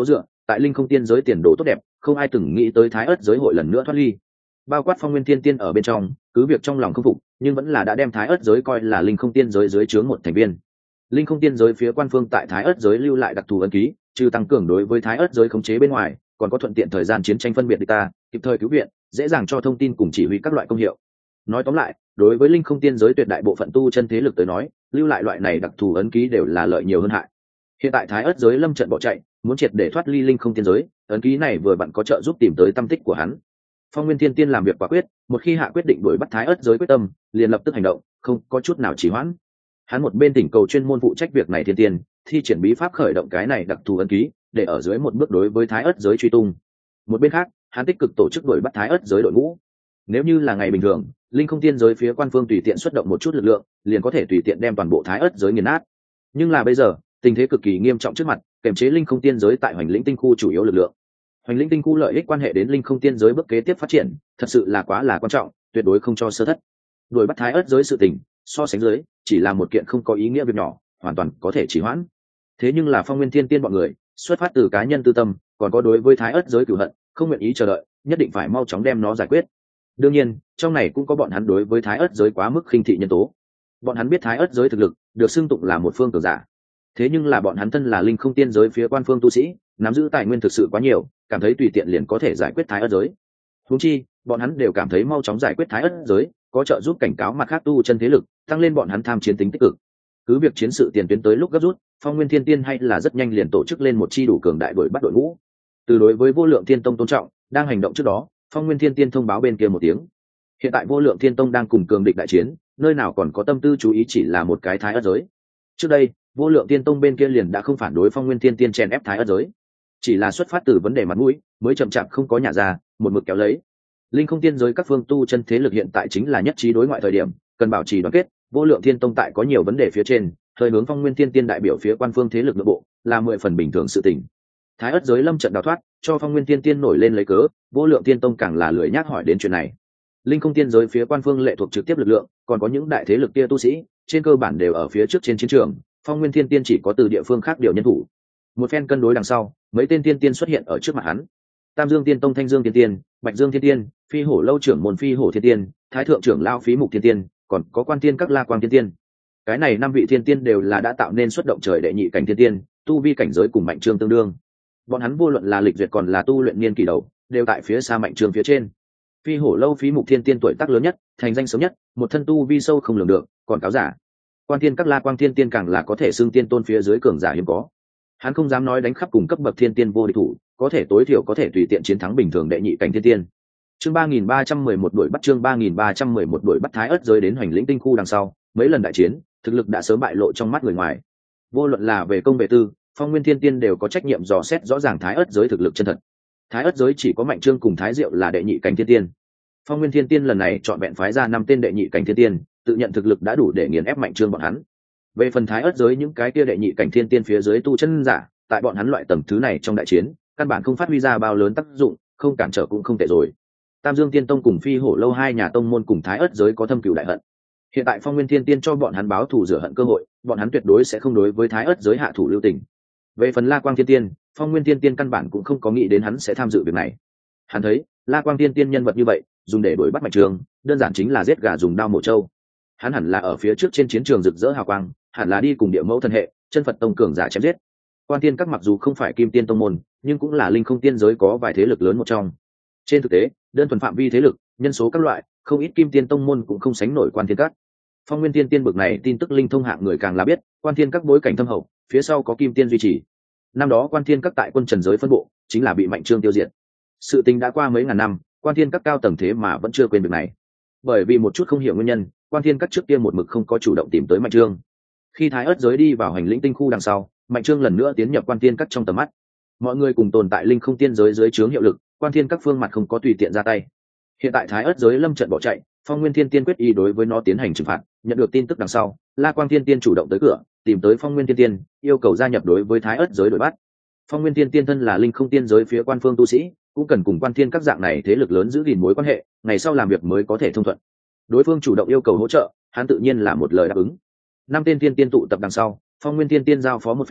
tại linh không tiên giới tiền đồ tốt đẹp, không ai từng nghĩ tới thái ớt giới hội lần nữa thoát ly. Bao quát Phong Nguyên Thiên Tiên ở bên trong, cứ việc trong lòng không phục, nhưng vẫn là đã đem thái ớt giới coi là linh không tiên giới dưới trướng một thành viên. Linh không tiên giới phía quan phương tại thái ớt giới lưu lại đặc thù ấn ký, trừ tăng cường đối với thái ớt giới khống chế bên ngoài, còn có thuận tiện thời gian chiến tranh phân biệt địch ta, kịp thời cứu viện, dễ dàng cho thông tin cùng chỉ huy các loại công hiệu. Nói tóm lại, đối với linh không tiên giới tuyệt đại bộ phận tu chân thế lực tới nói, lưu lại loại này đặc thù ấn ký đều là lợi nhiều hơn hại. Hiện tại thái ớt giới lâm trận bỏ chạy, muốn triệt để thoát ly linh không tiên giới, ấn ký này vừa vặn có trợ giúp tìm tới tâm tích của hắn. Phong Nguyên Thiên Tiên làm việc quả quyết, một khi hạ quyết định đuổi bắt thái ớt giới quyết tâm, liền lập tức hành động, không có chút nào trì hoãn. Hắn một bên thỉnh cầu chuyên môn phụ trách việc này thiên tiên, thi triển bí pháp khởi động cái này đặc thù ấn ký, để ở dưới một bước đối với thái ớt giới truy tung. Một bên khác, hắn tích cực tổ chức đuổi bắt thái ớt giới đội ngũ. Nếu như là ngày bình thường, linh không tiên giới phía quan phương tùy tiện xuất động một chút lực lượng, liền có thể tùy tiện đem toàn bộ thái ớt giới nghiền nát. Nhưng là bây giờ, tình thế cực kỳ nghiêm trọng trước mặt, kềm chế linh không tiên giới tại Hoành Lĩnh Tinh khu chủ yếu lực lượng. Hoành Lĩnh Tinh khu lợi ích quan hệ đến linh không tiên giới bước kế tiếp phát triển, thật sự là quá là quan trọng, tuyệt đối không cho sơ thất. Đuổi bắt thái ớt giới sự tình, so sánh dưới, chỉ là một kiện không có ý nghĩa việc nhỏ, hoàn toàn có thể trì hoãn. Thế nhưng là Phong Nguyên Thiên Tiên bọn người, xuất phát từ cá nhân tư tâm, còn có đối với thái ớt giới cửu hận, không nguyện ý chờ đợi, nhất định phải mau chóng đem nó giải quyết. Đương nhiên, trong này cũng có bọn hắn đối với thái ớt giới quá mức khinh thị nhân tố. Bọn hắn biết thái ớt giới thực lực, được xưng tụng là một phương cường giả. Thế nhưng là bọn hắn thân là linh không tiên giới phía quan phương tu sĩ, nắm giữ tài nguyên thực sự quá nhiều, cảm thấy tùy tiện liền có thể giải quyết thái ớt giới. Huống chi, bọn hắn đều cảm thấy mau chóng giải quyết thái ớt giới, có trợ giúp cảnh cáo mặt khác tu chân thế lực, tăng lên bọn hắn tham chiến tính tích cực. Cứ việc chiến sự tiền tuyến tới lúc gấp rút, Phong Nguyên Thiên Tiên hay là rất nhanh liền tổ chức lên một chi đủ cường đại đuổi bắt đội ngũ. Từ đối với Vô Lượng Thiên Tông tôn trọng, đang hành động trước đó, Phong Nguyên Thiên Tiên thông báo bên kia một tiếng. Hiện tại Vô Lượng Thiên Tông đang cùng cường địch đại chiến, nơi nào còn có tâm tư chú ý chỉ là một cái thái ớt giới. Trước đây, Vô Lượng Thiên Tông bên kia liền đã không phản đối Phong Nguyên Thiên Tiên chèn ép thái ớt giới, chỉ là xuất phát từ vấn đề mặt mũi, mới chậm chạp không có nhả ra, một mực kéo lấy. Linh không tiên giới các phương tu chân thế lực hiện tại chính là nhất trí đối ngoại thời điểm, cần bảo trì đoàn kết. Vô Lượng Thiên Tông tại có nhiều vấn đề phía trên, thời hướng Phong Nguyên Thiên Tiên đại biểu phía quan phương thế lực nội bộ, là 10 phần bình thường sự tình. Thái ớt giới lâm trận đào thoát, cho Phong Nguyên Thiên Tiên nổi lên lấy cớ, Vô Lượng Thiên Tông càng là lười nhác hỏi đến chuyện này. Linh không tiên giới phía quan phương lệ thuộc trực tiếp lực lượng, còn có những đại thế lực kia tu sĩ, trên cơ bản đều ở phía trước trên chiến trường, Phong Nguyên Thiên Tiên chỉ có từ địa phương khác điều nhân thủ. Một phen cân đối đằng sau, mấy tên tiên tiên xuất hiện ở trước mặt hắn. Tam Dương Tiên Tông Thanh Dương Tiên Tiên, Bạch Dương Thiên Tiên, Phi Hổ Lâu trưởng môn Phi Hổ Thiên Tiên, Thái thượng trưởng lão Phí Mục Thiên Tiên, còn có quan tiên các La Quang Thiên Tiên. Cái này 5 vị thiên tiên đều là đã tạo nên xuất động trời đệ nhị cảnh thiên tiên, tu vi cảnh giới cùng Mạnh Trương tương đương. Bọn hắn vô luận là lịch duyệt còn là tu luyện niên kỳ đầu, đều tại phía xa Mạnh Trương phía trên. Phi Hổ Lâu Phí Mục Thiên Tiên tuổi tác lớn nhất, thành danh sớm nhất, một thân tu vi sâu không lường được, còn cáo giả. Quan tiên các La Quang Thiên Tiên càng là có thể xưng tiên tôn phía dưới cường giả hiếm có. Hắn không dám nói đánh khắp cùng cấp bậc thiên tiên vô địch thủ, có thể tối thiểu có thể tùy tiện chiến thắng bình thường đệ nhị cảnh thiên tiên. Chương 3311 đuổi bắt chương 3311 đuổi bắt thái ớt giới đến Hoành Lĩnh Tinh khu đằng sau, mấy lần đại chiến, thực lực đã sớm bại lộ trong mắt người ngoài. Vô luận là về công về tư, Phong Nguyên Thiên Tiên đều có trách nhiệm dò xét rõ ràng thái ớt giới thực lực chân thật. Thái ớt giới chỉ có Mạnh Trương cùng Thái Diệu là đệ nhị cảnh thiên tiên. Phong Nguyên Thiên Tiên lần này chọn vẹn phái ra 5 tên đệ nhị cảnh thiên tiên, tự nhận thực lực đã đủ để nghiền ép Mạnh Trương bọn hắn. Về phần thái ớt giới những cái kia đệ nhị cảnh thiên tiên phía dưới tu chân giả, tại bọn hắn loại tầng thứ này trong đại chiến, căn bản không phát huy ra bao lớn tác dụng, không cản trở cũng không tệ rồi. Tam Dương Tiên Tông cùng Phi Hổ Lâu hai nhà tông môn cùng thái ớt giới có thâm cừu đại hận. Hiện tại Phong Nguyên Thiên Tiên cho bọn hắn báo thù rửa hận cơ hội, bọn hắn tuyệt đối sẽ không đối với thái ớt giới hạ thủ lưu tình. Về phần La Quang Thiên Tiên, Phong Nguyên Thiên Tiên căn bản cũng không có nghĩ đến hắn sẽ tham dự việc này. Hắn thấy La Quang Thiên Tiên nhân vật như vậy, dùng để đuổi bắt Mạnh Trương, đơn giản chính là giết gà dùng đao mổ trâu. Hắn hẳn là ở phía trước trên chiến trường rực rỡ hào quang, hẳn là đi cùng địa mẫu thần hệ, chân Phật tông cường giả chém giết. Quan tiên các mặc dù không phải kim tiên tông môn, nhưng cũng là linh không tiên giới có vài thế lực lớn một trong. Trên thực tế, đơn thuần phạm vi thế lực, nhân số các loại, không ít kim tiên tông môn cũng không sánh nổi quan tiên các. Phong Nguyên Tiên Tiên bực này tin tức linh thông hạng người càng là biết, quan tiên các bối cảnh thâm hậu, phía sau có kim tiên duy trì. Năm đó quan tiên các tại quân trần giới phân bộ, chính là bị Mạnh Trương tiêu diệt. Sự tình đã qua mấy ngàn năm, quan tiên các cao tầng thế mà vẫn chưa quên việc này. Bởi vì một chút không hiểu nguyên nhân, quan tiên các trước kia một mực không có chủ động tìm tới Mạnh Trương. Khi thái ớt giới đi vào Hành Lĩnh Tinh khu đằng sau, Mạnh Trương lần nữa tiến nhập quan tiên các trong tầm mắt. Mọi người cùng tồn tại linh không tiên giới dưới trướng hiệu lực, quan tiên các phương mặt không có tùy tiện ra tay. Hiện tại thái ớt giới lâm trận bỏ chạy, Phong Nguyên Thiên Tiên quyết ý đối với nó tiến hành trừng phạt. Nhận được tin tức đằng sau, La Quang Thiên Tiên chủ động tới cửa, tìm tới Phong Nguyên Thiên Tiên, yêu cầu gia nhập đối với thái ớt giới đối bắt. Phong Nguyên Thiên Tiên thân là linh không tiên giới phía quan phương tu sĩ, cũng cần cùng quan thiên các dạng này thế lực lớn giữ gìn mối quan hệ, ngày sau làm việc mới có thể thông thuận. Đối phương chủ động yêu cầu hỗ trợ, hắn tự nhiên là một lời đáp ứng. 5 tên tiên tiên tụ tập đằng sau, Phong Nguyên Thiên Tiên giao phó một phen,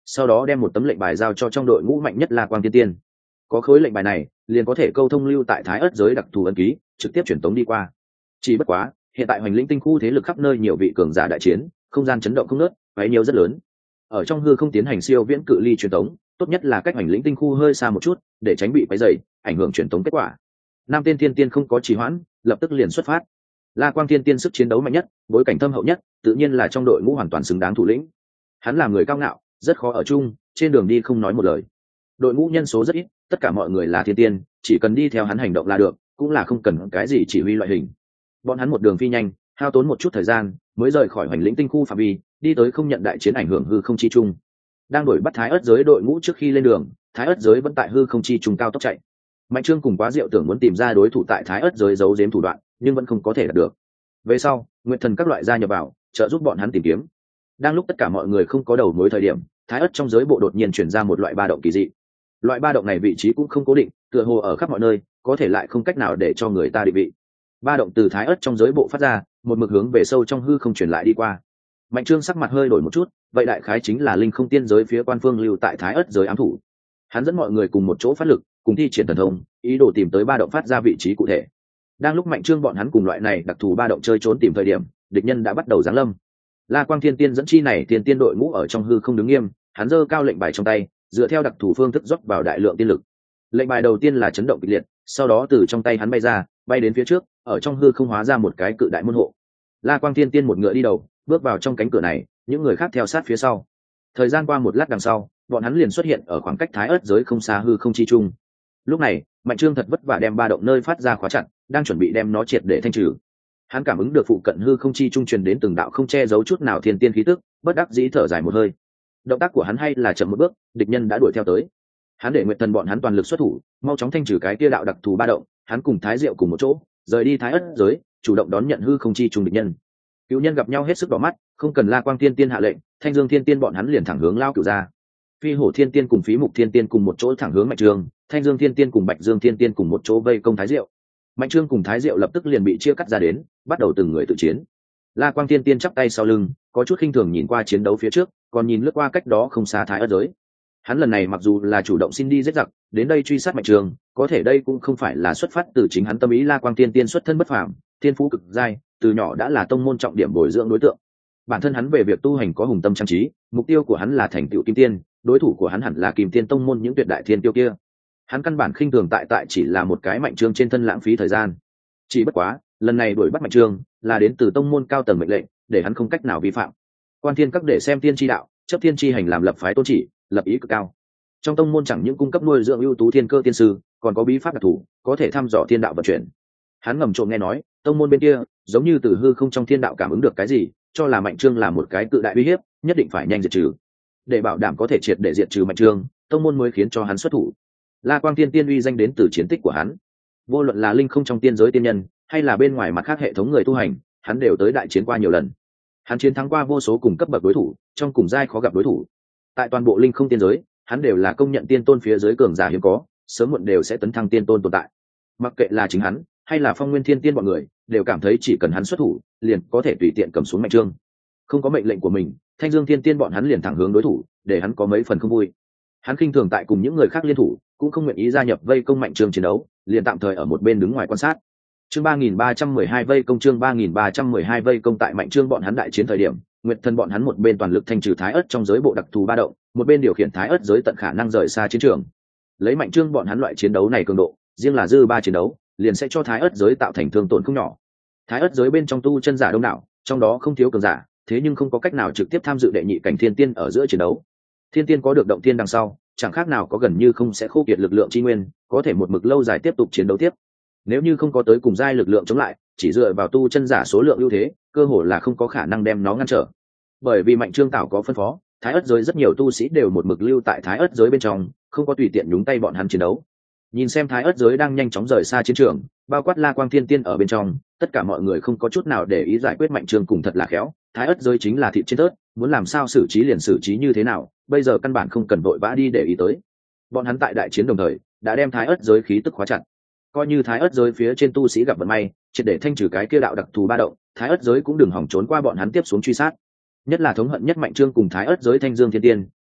sau đó đem một tấm lệnh bài giao cho trong đội ngũ mạnh nhất La Quang Thiên Tiên. Có khối lệnh bài này liền có thể câu thông lưu tại Thái Ất giới đặc thù ấn ký, trực tiếp truyền tống đi qua. Chỉ bất quá hiện tại Hoành Lĩnh tinh khu thế lực khắp nơi nhiều vị cường giả đại chiến, không gian chấn động không ngớt, quấy nhiều rất lớn. Ở trong hư không tiến hành siêu viễn cự ly truyền tống, tốt nhất là cách Hoành Lĩnh tinh khu hơi xa một chút, để tránh bị quấy rầy, ảnh hưởng truyền tống kết quả. Nam Tiên Thiên Tiên không có trì hoãn, lập tức liền xuất phát. La Quang Thiên Tiên sức chiến đấu mạnh nhất, bối cảnh thâm hậu nhất, tự nhiên là trong đội ngũ hoàn toàn xứng đáng thủ lĩnh. Hắn là người cao ngạo, rất khó ở chung, trên đường đi không nói một lời. Đội ngũ nhân số rất ít, tất cả mọi người là thiên tiên, chỉ cần đi theo hắn hành động là được, cũng là không cần cái gì chỉ huy loại hình. Bọn hắn một đường phi nhanh, hao tốn một chút thời gian, mới rời khỏi Hoành Lĩnh tinh khu phạm vi, đi tới không nhận đại chiến ảnh hưởng hư không chi trung. Đang đuổi bắt Thái Ất giới đội ngũ trước khi lên đường, Thái Ất giới vẫn tại hư không chi trung cao tốc chạy. Mạnh Trương cùng Quá Diệu tưởng muốn tìm ra đối thủ tại Thái Ất giới giấu giếm thủ đoạn, nhưng vẫn không có thể đạt được. Về sau, Nguyệt Thần các loại gia nhập vào, trợ giúp bọn hắn tìm kiếm. Đang lúc tất cả mọi người không có đầu mối thời điểm, Thái Ất trong giới bộ đột nhiên chuyển ra một loại ba động kỳ dị. Loại ba động này vị trí cũng không cố định, tựa hồ ở khắp mọi nơi, có thể lại không cách nào để cho người ta định vị. Ba động từ Thái Ất trong giới bộ phát ra, một mực hướng về sâu trong hư không truyền lại đi qua. Mạnh Trương sắc mặt hơi đổi một chút, vậy đại khái chính là linh không tiên giới phía quan phương lưu tại Thái Ất giới ám thủ. Hắn dẫn mọi người cùng một chỗ phát lực, cùng thi triển thần thông, ý đồ tìm tới ba động phát ra vị trí cụ thể. Đang lúc Mạnh Trương bọn hắn cùng loại này đặc thù ba động chơi trốn tìm thời điểm, địch nhân đã bắt đầu giáng lâm. La Quang Thiên Tiên dẫn chi này tiên tiên đội ngũ ở trong hư không đứng nghiêm, hắn giơ cao lệnh bài trong tay, dựa theo đặc thù phương thức rót vào đại lượng tiên lực. Lệnh bài đầu tiên là chấn động kịch liệt, sau đó từ trong tay hắn bay ra, bay đến phía trước, ở trong hư không hóa ra một cái cự đại môn hộ. La Quang Thiên Tiên một ngựa đi đầu, bước vào trong cánh cửa này, những người khác theo sát phía sau. Thời gian qua một lát đằng sau, bọn hắn liền xuất hiện ở khoảng cách Thái Ất giới không xa hư không chi trung. Lúc này, Mạnh Trương thật vất vả đem ba động nơi phát ra khóa chặt, đang chuẩn bị đem nó triệt để thanh trừ. Hắn cảm ứng được phụ cận hư không chi trung truyền đến từng đạo không che giấu chút nào thiên tiên khí tức, bất đắc dĩ thở dài một hơi. Động tác của hắn hay là chậm một bước, địch nhân đã đuổi theo tới. Hắn để Nguyệt Thần bọn hắn toàn lực xuất thủ, mau chóng thanh trừ cái kia đạo đặc thù ba động, hắn cùng Thái Diệu cùng một chỗ, rời đi Thái Ất giới, chủ động đón nhận hư không chi trung địch nhân. Cựu nhân gặp nhau hết sức đỏ mắt, không cần La Quang Thiên Tiên hạ lệnh, Thanh Dương Thiên Tiên bọn hắn liền thẳng hướng lao cửu ra. Phi Hổ Thiên Tiên cùng Phí Mục Thiên Tiên cùng một chỗ thẳng hướng Mạnh Trương, Thanh Dương Thiên Tiên cùng Bạch Dương Thiên Tiên cùng một chỗ vây công Thái Diệu. Mạnh Trương cùng Thái Diệu lập tức liền bị chia cắt ra đến, bắt đầu từng người tự chiến. La Quang Thiên Tiên chắp tay sau lưng, có chút khinh thường nhìn qua chiến đấu phía trước, còn nhìn lướt qua cách đó không xa Thái Ất giới. Hắn lần này mặc dù là chủ động xin đi giết giặc, đến đây truy sát Mạnh Trương, có thể đây cũng không phải là xuất phát từ chính hắn tâm ý. La Quang Thiên Tiên xuất thân bất phàm, thiên phú cực giai, từ nhỏ đã là tông môn trọng điểm bồi dưỡng đối tượng. Bản thân hắn về việc tu hành có hùng tâm trang trí, mục tiêu của hắn là thành tựu kim tiên, đối thủ của hắn hẳn là Kim Tiên tông môn những tuyệt đại thiên tiêu kia. Hắn căn bản khinh thường tại chỉ là một cái Mạnh Trương trên thân lãng phí thời gian. Chỉ bất quá, lần này đuổi bắt Mạnh Trương là đến từ tông môn cao tầng mệnh lệnh, để hắn không cách nào vi phạm. Quan Thiên Các để xem tiên tri đạo, chấp thiên tri hành làm lập phái tôn chỉ, lập ý cực cao. Trong tông môn chẳng những cung cấp nuôi dưỡng ưu tú thiên cơ tiên sư, còn có bí pháp đặc thù, có thể thăm dò thiên đạo vận chuyển. Hắn ngầm trộm nghe nói, tông môn bên kia giống như từ hư không trong thiên đạo cảm ứng được cái gì, cho là Mạnh Trương là một cái cự đại uy hiếp, nhất định phải nhanh diệt trừ. Để bảo đảm có thể triệt để diệt trừ Mạnh Trương, tông môn mới khiến cho hắn xuất thủ. La Quang Tiên Tiên uy danh đến từ chiến tích của hắn, vô luận là linh không trong tiên giới tiên nhân, hay là bên ngoài mặt khác hệ thống người tu hành, hắn đều tới đại chiến qua nhiều lần. Hắn chiến thắng qua vô số cùng cấp bậc đối thủ, trong cùng giai khó gặp đối thủ. Tại toàn bộ linh không tiên giới, hắn đều là công nhận tiên tôn phía dưới cường giả hiếm có, sớm muộn đều sẽ tấn thăng tiên tôn tồn tại. Mặc kệ là chính hắn, hay là Phong Nguyên Thiên Tiên bọn người, đều cảm thấy chỉ cần hắn xuất thủ, liền có thể tùy tiện cầm xuống Mạnh Trương. Không có mệnh lệnh của mình, Thanh Dương Thiên Tiên bọn hắn liền thẳng hướng đối thủ, để hắn có mấy phần không vui. Hắn khinh thường tại cùng những người khác liên thủ, cũng không nguyện ý gia nhập vây công Mạnh Trương chiến đấu, liền tạm thời ở một bên đứng ngoài quan sát. Chương 3312 vây công, chương 3312 vây công. Tại Mạnh Trương bọn hắn đại chiến thời điểm, Nguyệt Thần bọn hắn một bên toàn lực thanh trừ Thái Ất trong giới bộ đặc thù ba động, một bên điều khiển Thái Ất giới tận khả năng rời xa chiến trường. Lấy Mạnh Trương bọn hắn loại chiến đấu này cường độ, riêng là dư ba chiến đấu, liền sẽ cho Thái Ất giới tạo thành thương tổn không nhỏ. Thái Ất giới bên trong tu chân giả đông đảo, trong đó không thiếu cường giả, thế nhưng không có cách nào trực tiếp tham dự đệ nhị cảnh thiên tiên ở giữa chiến đấu. Thiên tiên có được động tiên đằng sau, chẳng khác nào có gần như không sẽ khô kiệt lực lượng chi nguyên, có thể một mực lâu dài tiếp tục chiến đấu tiếp. Nếu như không có tới cùng giai lực lượng chống lại, chỉ dựa vào tu chân giả số lượng ưu thế, cơ hồ là không có khả năng đem nó ngăn trở. Bởi vì Mạnh Trương tạo có phân phó, Thái Ất giới rất nhiều tu sĩ đều một mực lưu tại Thái Ất giới bên trong, không có tùy tiện nhúng tay bọn hắn chiến đấu. Nhìn xem Thái Ất giới đang nhanh chóng rời xa chiến trường, bao quát La Quang Thiên Tiên ở bên trong, tất cả mọi người không có chút nào để ý giải quyết Mạnh Trương cùng thật là khéo. Thái Ất giới chính là thịt trên tớt, muốn làm sao xử trí liền xử trí như thế nào, bây giờ căn bản không cần vội vã đi để ý tới. Bọn hắn tại đại chiến đồng thời đã đem Thái Ất giới khí tức khóa chặt, coi như Thái Ất giới phía trên tu sĩ gặp vận may, triệt để thanh trừ cái kia đạo đặc thù ba động, Thái Ất giới cũng đừng hỏng trốn qua bọn hắn tiếp xuống truy sát. Nhất là thống hận nhất Mạnh Trương cùng Thái Ất giới Thanh Dương Thiên Tiên,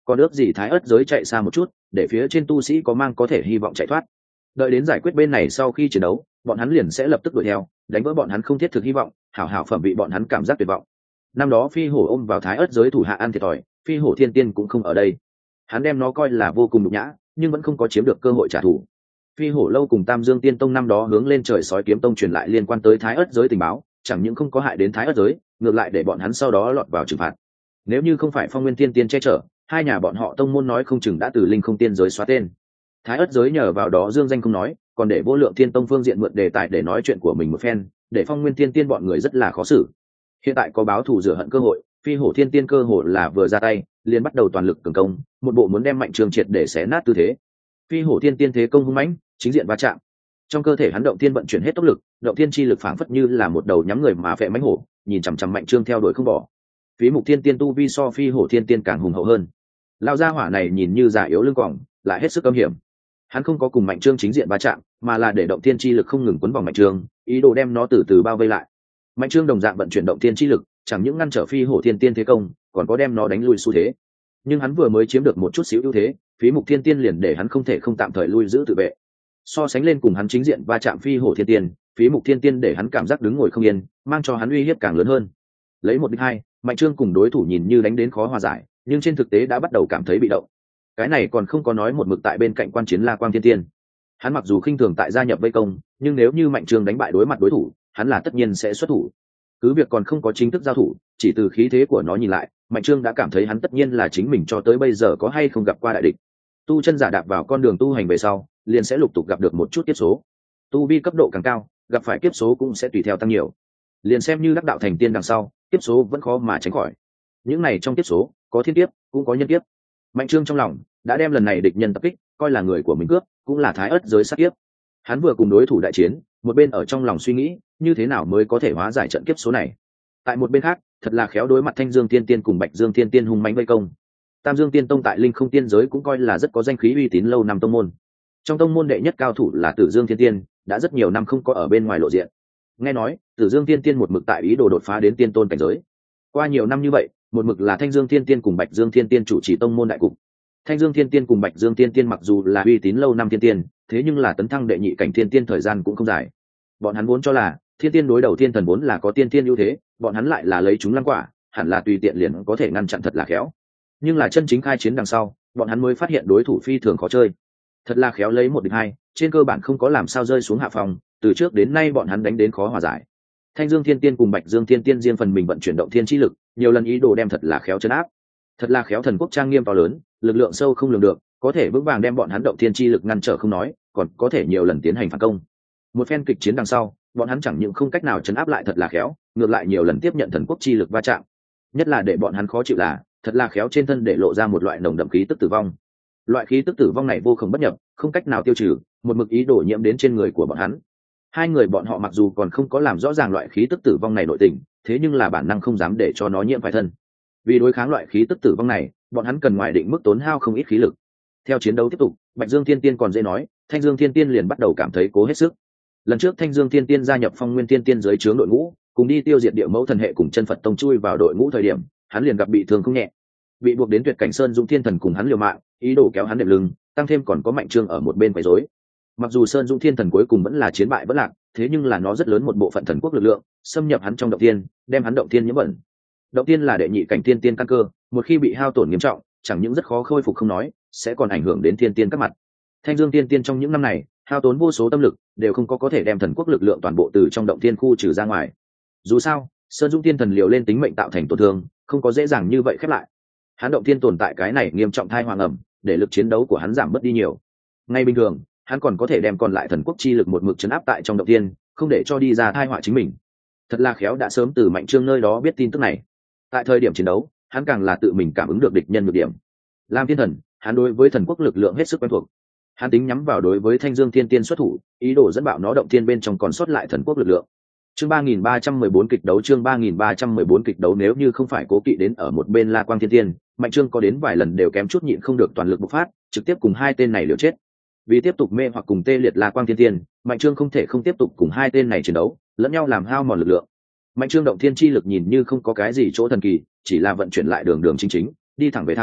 còn ước gì thái ớt giới chạy xa một chút để phía trên tu sĩ có thể hy vọng chạy thoát. Đợi đến giải quyết bên này sau khi chiến đấu, bọn hắn liền sẽ lập tức đuổi theo, đánh vỡ bọn hắn không thiết thực hy vọng, hảo hảo phẩm vị bọn hắn cảm giác tuyệt vọng. Năm đó phi hổ ôm vào thái ớt giới thủ hạ ăn thiệt thòi, phi hổ thiên tiên cũng không ở đây, hắn đem nó coi là vô cùng nhục nhã, nhưng vẫn không có chiếm được cơ hội trả thù. Phi hổ lâu cùng Tam Dương Tiên Tông năm đó hướng lên trời sói kiếm tông truyền lại liên quan tới thái ớt giới tình báo, chẳng những không có hại đến thái ớt giới, ngược lại để bọn hắn sau đó lọt vào trừng phạt. Nếu như không phải Phong Nguyên Tiên Tiên che chở, hai nhà bọn họ tông môn nói không chừng đã từ linh không tiên giới xóa tên. Thái ớt giới nhờ vào đó dương danh không nói, còn để Vô Lượng Thiên Tông phương diện mượn đề tài để nói chuyện của mình một phen, để Phong Nguyên Tiên Tiên bọn người rất là khó xử. Hiện tại có báo thù rửa hận cơ hội, Phi hổ thiên tiên cơ hội là vừa ra tay liền bắt đầu toàn lực cường công, một bộ muốn đem Mạnh Trương triệt để xé nát tư thế. Phi hổ thiên tiên thế công hung mãnh, chính diện va chạm, trong cơ thể hắn động tiên vận chuyển hết tốc lực, động tiên chi lực phảng phất như là một đầu nhắm người mà phệ mãnh hổ, nhìn chằm chằm Mạnh Trương theo đuổi không bỏ. Phí Mục Thiên Tiên tu vi so Phi hổ thiên tiên càng hùng hậu hơn, lão gia hỏa này nhìn như già yếu lưng còng, lại hết sức âm hiểm. Hắn không có cùng Mạnh Trương chính diện va chạm, mà là để động tiên chi lực không ngừng quấn vòng Mạnh Trương, ý đồ đem nó từ từ bao vây lại. Mạnh Trương đồng dạng vận chuyển động tiên chi lực, chẳng những ngăn trở Phi hổ thiên tiên thế công, còn có đem nó đánh lui xu thế. Nhưng hắn vừa mới chiếm được một chút xíu ưu thế, Phí Mục Thiên Tiên liền để hắn không thể không tạm thời lui giữ tự vệ. So sánh lên cùng hắn chính diện va chạm Phi hổ thiên tiên, Phí Mục Thiên Tiên để hắn cảm giác đứng ngồi không yên, mang cho hắn uy hiếp càng lớn hơn. Lấy một địch hai, Mạnh Trương cùng đối thủ nhìn như đánh đến khó hòa giải, nhưng trên thực tế đã bắt đầu cảm thấy bị động. Cái này còn không có nói một mực tại bên cạnh quan chiến La Quang Thiên Tiên. Hắn mặc dù khinh thường tại gia nhập vây công, nhưng nếu như Mạnh Trương đánh bại đối mặt đối thủ, hắn là tất nhiên sẽ xuất thủ. Cứ việc còn không có chính thức giao thủ, chỉ từ khí thế của nó nhìn lại, Mạnh Trương đã cảm thấy hắn tất nhiên là chính mình cho tới bây giờ có hay không gặp qua đại địch. Tu chân giả đạp vào con đường tu hành về sau, liền sẽ lục tục gặp được một chút kiếp số. Tu vi cấp độ càng cao, gặp phải kiếp số cũng sẽ tùy theo tăng nhiều. Liền xem như đắc đạo thành tiên đằng sau, kiếp số vẫn khó mà tránh khỏi. Những này trong kiếp số, có thiên kiếp, cũng có nhân kiếp. Mạnh Trương trong lòng đã đem lần này địch nhân tập kích coi là người của mình cướp, cũng là thái ớt giới sát kiếp. Hắn vừa cùng đối thủ đại chiến, một bên ở trong lòng suy nghĩ như thế nào mới có thể hóa giải trận kiếp số này. Tại một bên khác, thật là khéo đối mặt Thanh Dương Tiên Tiên cùng Bạch Dương Tiên Tiên hung mãnh vây công. Tam Dương Tiên Tông tại linh không tiên giới cũng coi là rất có danh khí uy tín lâu năm tông môn. Trong tông môn đệ nhất cao thủ là Tử Dương Thiên Tiên, đã rất nhiều năm không có ở bên ngoài lộ diện. Nghe nói, Tử Dương Tiên Tiên một mực tại ý đồ đột phá đến tiên tôn cảnh giới. Qua nhiều năm như vậy, một mực là Thanh Dương Thiên Tiên cùng Bạch Dương Thiên Tiên chủ trì tông môn đại cục. Thanh Dương Thiên Tiên cùng Bạch Dương Thiên Tiên mặc dù là uy tín lâu năm thiên tiên, thế nhưng là tấn thăng đệ nhị cảnh thiên tiên thời gian cũng không dài. Bọn hắn vốn cho là thiên tiên đối đầu thiên thần vốn là có tiên tiên ưu thế, bọn hắn lại là lấy chúng lăng quả, hẳn là tùy tiện liền có thể ngăn chặn thật là khéo. Nhưng là chân chính khai chiến đằng sau, bọn hắn mới phát hiện đối thủ phi thường khó chơi. Thật là khéo lấy một địch hai, trên cơ bản không có làm sao rơi xuống hạ phòng, từ trước đến nay bọn hắn đánh đến khó hòa giải. Thanh Dương Thiên Tiên cùng Bạch Dương Thiên Tiên riêng phần mình vận chuyển động thiên chi lực, nhiều lần ý đồ đem thật là khéo trấn áp. Thật là khéo thần quốc trang nghiêm to lớn, lực lượng sâu không lường được, có thể vững vàng đem bọn hắn động thiên chi lực ngăn trở không nói, còn có thể nhiều lần tiến hành phản công. Một phen kịch chiến đằng sau, bọn hắn chẳng những không cách nào trấn áp lại thật là khéo, ngược lại nhiều lần tiếp nhận thần quốc chi lực va chạm. Nhất là để bọn hắn khó chịu là, thật là khéo trên thân để lộ ra một loại nồng đậm khí tức tử vong. Loại khí tức tử vong này vô cùng bất nhập, không cách nào tiêu trừ, một mực ý đồ nhiễm đến trên người của bọn hắn. Hai người bọn họ mặc dù còn không có làm rõ ràng loại khí tức tử vong này nội tình, thế nhưng là bản năng không dám để cho nó nhiễm phải thân. Vì đối kháng loại khí tức tử vong này, bọn hắn cần ngoài định mức tốn hao không ít khí lực. Theo chiến đấu tiếp tục, Bạch Dương Thiên Tiên còn dễ nói, Thanh Dương Thiên Tiên liền bắt đầu cảm thấy cố hết sức. Lần trước Thanh Dương Thiên Tiên gia nhập Phong Nguyên Thiên Tiên dưới trướng đội ngũ, cùng đi tiêu diệt địa mẫu thần hệ cùng chân Phật tông chui vào đội ngũ thời điểm, hắn liền gặp bị thương không nhẹ, bị buộc đến tuyệt cảnh Sơn Dũng Thiên Thần cùng hắn liều mạng, ý đồ kéo hắn đệm lưng, tăng thêm còn có Mạnh Trương ở một bên quấy rối. Mặc dù Sơn Dũng Thiên Thần cuối cùng vẫn là chiến bại bất lạc, thế nhưng là nó rất lớn một bộ phận thần quốc lực lượng, xâm nhập hắn trong động tiên, đem hắn động tiên nhiễm bẩn. Động tiên là đệ nhị cảnh tiên tiên căn cơ, một khi bị hao tổn nghiêm trọng, chẳng những rất khó khôi phục không nói, sẽ còn ảnh hưởng đến thiên tiên các mặt. Thanh Dương Tiên Tiên trong những năm này, hao tốn vô số tâm lực, đều không có thể đem thần quốc lực lượng toàn bộ từ trong động tiên khu trừ ra ngoài. Dù sao, Sơn Dũng Tiên Thần liều lên tính mệnh tạo thành tổn thương, không có dễ dàng như vậy khép lại. Hắn động tiên tồn tại cái này nghiêm trọng thai hoàng ẩm, để lực chiến đấu của hắn giảm bớt đi nhiều. Ngay bình thường, hắn còn có thể đem còn lại thần quốc chi lực một mực chấn áp tại trong động tiên, không để cho đi ra thai họa chính mình. Thật là khéo đã sớm từ Mạnh Trương nơi đó biết tin tức này. Tại thời điểm chiến đấu, hắn càng là tự mình cảm ứng được địch nhân nhược điểm. Làm thiên thần, hắn đối với thần quốc lực lượng hết sức quen thuộc. Hắn tính nhắm vào đối với Thanh Dương Thiên Tiên xuất thủ, ý đồ dẫn bạo nó động tiên bên trong còn sót lại thần quốc lực lượng. Chương 3314 kịch đấu, chương 3314 kịch đấu. Nếu như không phải cố kỵ đến ở một bên La Quang Thiên Tiên, Mạnh Trương có đến vài lần đều kém chút nhịn không được toàn lực bộc phát, trực tiếp cùng hai tên này liều chết. Vì tiếp tục mê hoặc cùng tê liệt La Quang Thiên Tiên, Mạnh Trương không thể không tiếp tục cùng hai tên này chiến đấu, lẫn nhau làm hao mòn lực lượng. Mạnh Trương động thiên chi lực nhìn như không có cái gì chỗ thần kỳ, chỉ là vận chuyển lại đường đường chính chính, đi thẳng về thẳng,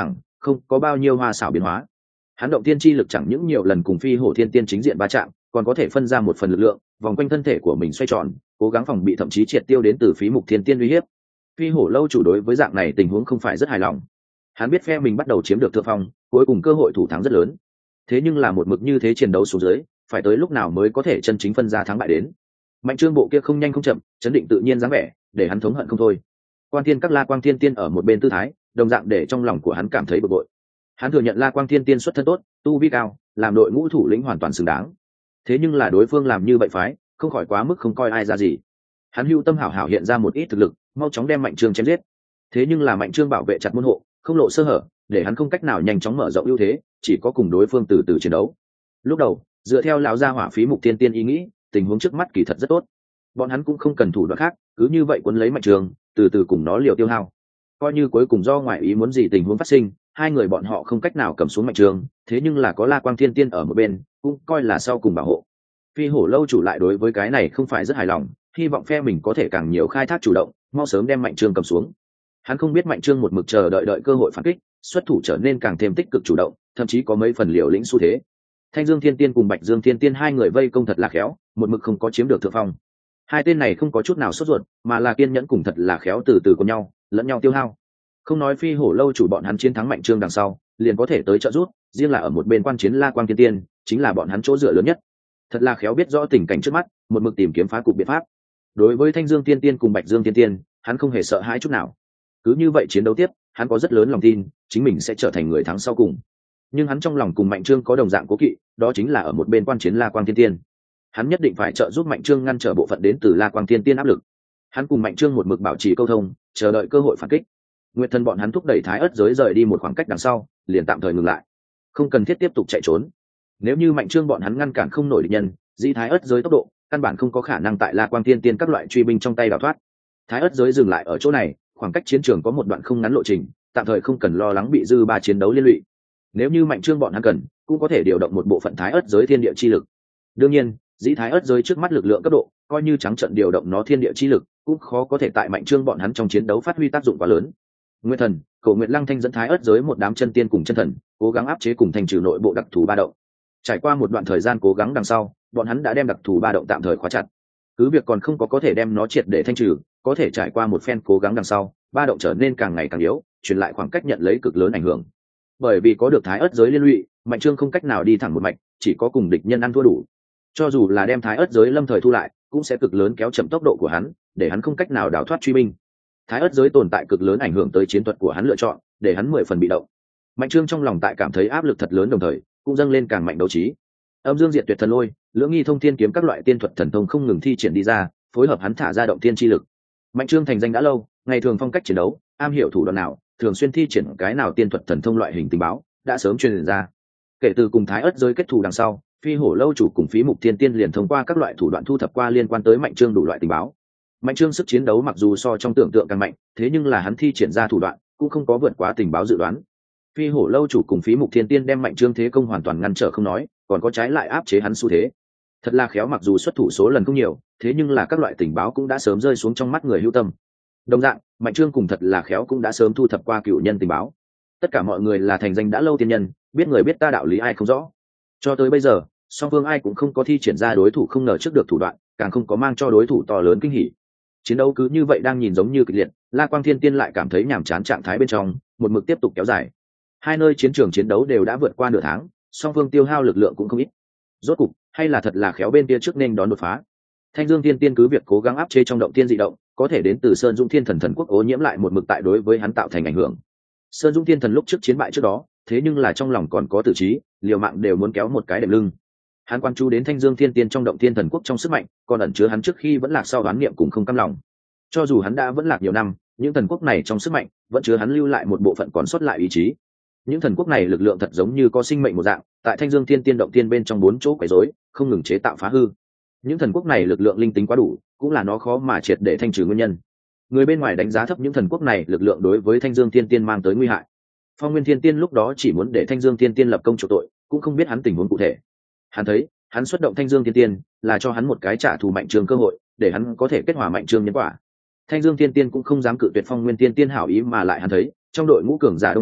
không có bao nhiêu hoa xảo biến hóa. Hắn động tiên chi lực chẳng những nhiều lần cùng phi hổ thiên tiên chính diện va chạm, còn có thể phân ra một phần lực lượng vòng quanh thân thể của mình xoay tròn, cố gắng phòng bị thậm chí triệt tiêu đến từ phí mục thiên tiên uy hiếp. Phi hổ lâu chủ đối với dạng này tình huống không phải rất hài lòng. Hắn biết phe mình bắt đầu chiếm được thượng phong, cuối cùng cơ hội thủ thắng rất lớn. Thế nhưng là một mực như thế chiến đấu xuống dưới, phải tới lúc nào mới có thể chân chính phân ra thắng bại đến. Mạnh Trương bộ kia không nhanh không chậm, chấn định tự nhiên dáng vẻ, để hắn thống hận không thôi. Quan Thiên các La Quang Thiên Tiên ở một bên tư thái, đồng dạng để trong lòng của hắn cảm thấy bực bội. Hắn thừa nhận La Quang Thiên Tiên xuất thân tốt, tu vi cao, làm đội ngũ thủ lĩnh hoàn toàn xứng đáng. Thế nhưng là đối phương làm như vậy phái, không khỏi quá mức không coi ai ra gì. Hắn hưu tâm hảo hảo hiện ra một ít thực lực, mau chóng đem Mạnh Trương chém giết. Thế nhưng là Mạnh Trương bảo vệ chặt môn hộ, không lộ sơ hở, để hắn không cách nào nhanh chóng mở rộng ưu thế, chỉ có cùng đối phương từ từ chiến đấu. Lúc đầu, dựa theo lão gia hỏa phí mục thiên tiên ý nghĩ, tình huống trước mắt kỳ thật rất tốt. Bọn hắn cũng không cần thủ đoạn khác, cứ như vậy cuốn lấy Mạnh Trương, từ từ cùng nó liều tiêu hao. Coi như cuối cùng do ngoại ý muốn gì tình huống phát sinh, hai người bọn họ không cách nào cầm xuống Mạnh Trương, thế nhưng là có La Quang Thiên Tiên ở một bên, cũng coi là sau cùng bảo hộ. Phi hổ lâu chủ lại đối với cái này không phải rất hài lòng, hy vọng phe mình có thể càng nhiều khai thác chủ động, mau sớm đem Mạnh Trương cầm xuống. Hắn không biết Mạnh Trương một mực chờ đợi cơ hội phản kích, xuất thủ trở nên càng thêm tích cực chủ động, thậm chí có mấy phần liều lĩnh xu thế. Thanh Dương Thiên Tiên cùng Bạch Dương Thiên Tiên hai người vây công thật là khéo, một mực không có chiếm được thượng phong. Hai tên này không có chút nào sốt ruột, mà là kiên nhẫn cùng thật là khéo từ từ cùng nhau, lẫn nhau tiêu hao. Không nói phi hổ lâu chủ bọn hắn chiến thắng Mạnh Trương đằng sau, liền có thể tới trợ giúp, riêng là ở một bên quan chiến La Quang Thiên Tiên, chính là bọn hắn chỗ dựa lớn nhất. Thật là khéo biết rõ tình cảnh trước mắt, một mực tìm kiếm phá cục biện pháp. Đối với Thanh Dương Thiên Tiên cùng Bạch Dương Thiên Tiên, hắn không hề sợ hãi chút nào. Cứ như vậy chiến đấu tiếp, hắn có rất lớn lòng tin, chính mình sẽ trở thành người thắng sau cùng. Nhưng hắn trong lòng cùng Mạnh Trương có đồng dạng cố kỵ, đó chính là ở một bên quan chiến La Quang Thiên Tiên. Hắn nhất định phải trợ giúp Mạnh Trương ngăn trở bộ phận đến từ La Quang Thiên Tiên áp lực. Hắn cùng Mạnh Trương một mực bảo trì câu thông, chờ đợi cơ hội phản kích. Nguyệt Thần bọn hắn thúc đẩy Thái Ức giới rời đi một khoảng cách đằng sau, liền tạm thời ngừng lại, không cần thiết tiếp tục chạy trốn. Nếu như Mạnh Trương bọn hắn ngăn cản không nổi địch nhân, dĩ Thái Ức giới tốc độ, căn bản không có khả năng tại La Quang Thiên Tiên các loại truy binh trong tay đào thoát. Thái Ức giới dừng lại ở chỗ này, khoảng cách chiến trường có một đoạn không ngắn lộ trình, tạm thời không cần lo lắng bị dư ba chiến đấu liên lụy. Nếu như Mạnh Trương bọn hắn cần, cũng có thể điều động một bộ phận Thái Ức giới thiên địa chi lực. Đương nhiên, dĩ Thái Ức giới trước mắt lực lượng cấp độ, coi như trắng trận điều động nó thiên địa chi lực, cũng khó có thể tại Mạnh Trương bọn hắn trong chiến đấu phát huy tác dụng quá lớn. Nguyên Thần, Cổ Nguyệt Lăng Thanh dẫn Thái Ức giới một đám chân tiên cùng chân thần, cố gắng áp chế cùng thành trừ nội bộ đặc thù ba động. Trải qua một đoạn thời gian cố gắng đằng sau, bọn hắn đã đem đặc thù ba động tạm thời khóa chặt. Cứ việc còn không có thể đem nó triệt để thanh trừ, có thể trải qua một phen cố gắng đằng sau, ba động trở nên càng ngày càng yếu, truyền lại khoảng cách nhận lấy cực lớn ảnh hưởng. Bởi vì có được Thái Ức giới liên lụy, Mạnh Trương không cách nào đi thẳng một mạch, chỉ có cùng địch nhân ăn thua đủ. Cho dù là đem Thái Ức giới lâm thời thu lại, cũng sẽ cực lớn kéo chậm tốc độ của hắn, để hắn không cách nào đào thoát truy binh. Thái Ức giới tồn tại cực lớn ảnh hưởng tới chiến thuật của hắn lựa chọn, để hắn 10 phần bị động. Mạnh Trương trong lòng tại cảm thấy áp lực thật lớn, đồng thời cũng dâng lên càng mạnh đấu trí. Âm Dương Diệt Tuyệt Thần Lôi, Lưỡng Nghi Thông Thiên kiếm các loại tiên thuật thần thông không ngừng thi triển đi ra, phối hợp hắn thả ra động tiên chi lực. Mạnh Trương thành danh đã lâu, ngày thường phong cách chiến đấu, am hiểu thủ đoạn nào, thường xuyên thi triển cái nào tiên thuật thần thông loại hình tình báo, đã sớm truyền ra. Kể từ cùng Thái Ức giới kết thù đằng sau, Phi Hổ lâu chủ cùng Phí Mục Thiên Tiên liền thông qua các loại thủ đoạn thu thập qua liên quan tới Mạnh Trương đủ loại tình báo. Mạnh Trương sức chiến đấu mặc dù so trong tưởng tượng càng mạnh, thế nhưng là hắn thi triển ra thủ đoạn cũng không có vượt quá tình báo dự đoán. Phi hổ lâu chủ cùng Phí Mục Thiên Tiên đem Mạnh Trương thế công hoàn toàn ngăn trở không nói, còn có trái lại áp chế hắn xu thế. Thật là khéo, mặc dù xuất thủ số lần không nhiều, thế nhưng là các loại tình báo cũng đã sớm rơi xuống trong mắt người hữu tâm. Đồng dạng, Mạnh Trương cùng thật là khéo cũng đã sớm thu thập qua cựu nhân tình báo. Tất cả mọi người là thành danh đã lâu tiên nhân, biết người biết ta đạo lý ai không rõ. Cho tới bây giờ, song phương ai cũng không có thi triển ra đối thủ không ngờ trước được thủ đoạn, càng không có mang cho đối thủ to lớn kinh hỉ. Chiến đấu cứ như vậy đang nhìn giống như kịch liệt, La Quang Thiên Tiên lại cảm thấy nhàm chán trạng thái bên trong, một mực tiếp tục kéo dài. Hai nơi chiến trường chiến đấu đều đã vượt qua nửa tháng, song phương tiêu hao lực lượng cũng không ít. Rốt cục, hay là thật là khéo bên kia trước nên đón đột phá. Thanh Dương Thiên Tiên cứ việc cố gắng áp chế trong động tiên dị động, có thể đến từ Sơn Dung Thiên Thần thần quốc ô nhiễm lại một mực tại đối với hắn tạo thành ảnh hưởng. Sơn Dung Thiên Thần lúc trước chiến bại trước đó, thế nhưng là trong lòng còn có tử trí, liều mạng đều muốn kéo một cái đệm lưng. Hắn quan chú đến Thanh Dương Thiên Tiên trong động tiên thần quốc trong sức mạnh, còn ẩn chứa hắn trước khi vẫn lạc sau đoán niệm cùng không cam lòng. Cho dù hắn đã vẫn lạc nhiều năm, những thần quốc này trong sức mạnh vẫn chứa hắn lưu lại một bộ phận còn sót lại ý chí. Những thần quốc này lực lượng thật giống như có sinh mệnh một dạng, tại Thanh Dương Thiên Tiên động tiên bên trong 4 chỗ quấy rối, không ngừng chế tạo phá hư. Những thần quốc này lực lượng linh tính quá đủ, cũng là nó khó mà triệt để thanh trừ nguyên nhân. Người bên ngoài đánh giá thấp những thần quốc này lực lượng đối với Thanh Dương Thiên Tiên mang tới nguy hại. Phong Nguyên Thiên Tiên lúc đó chỉ muốn để Thanh Dương Thiên Tiên lập công chuộc tội, cũng không biết hắn tình huống cụ thể. Hắn thấy, hắn xuất động Thanh Dương Thiên Tiên là cho hắn một cái trả thù Mạnh Trương cơ hội, để hắn có thể kết hòa Mạnh Trương nhân quả. Thanh Dương Thiên Tiên cũng không dám cự tuyệt Phong Nguyên Thiên Tiên hảo ý, mà lại hắn thấy, trong đội ngũ cường giả đông đảo,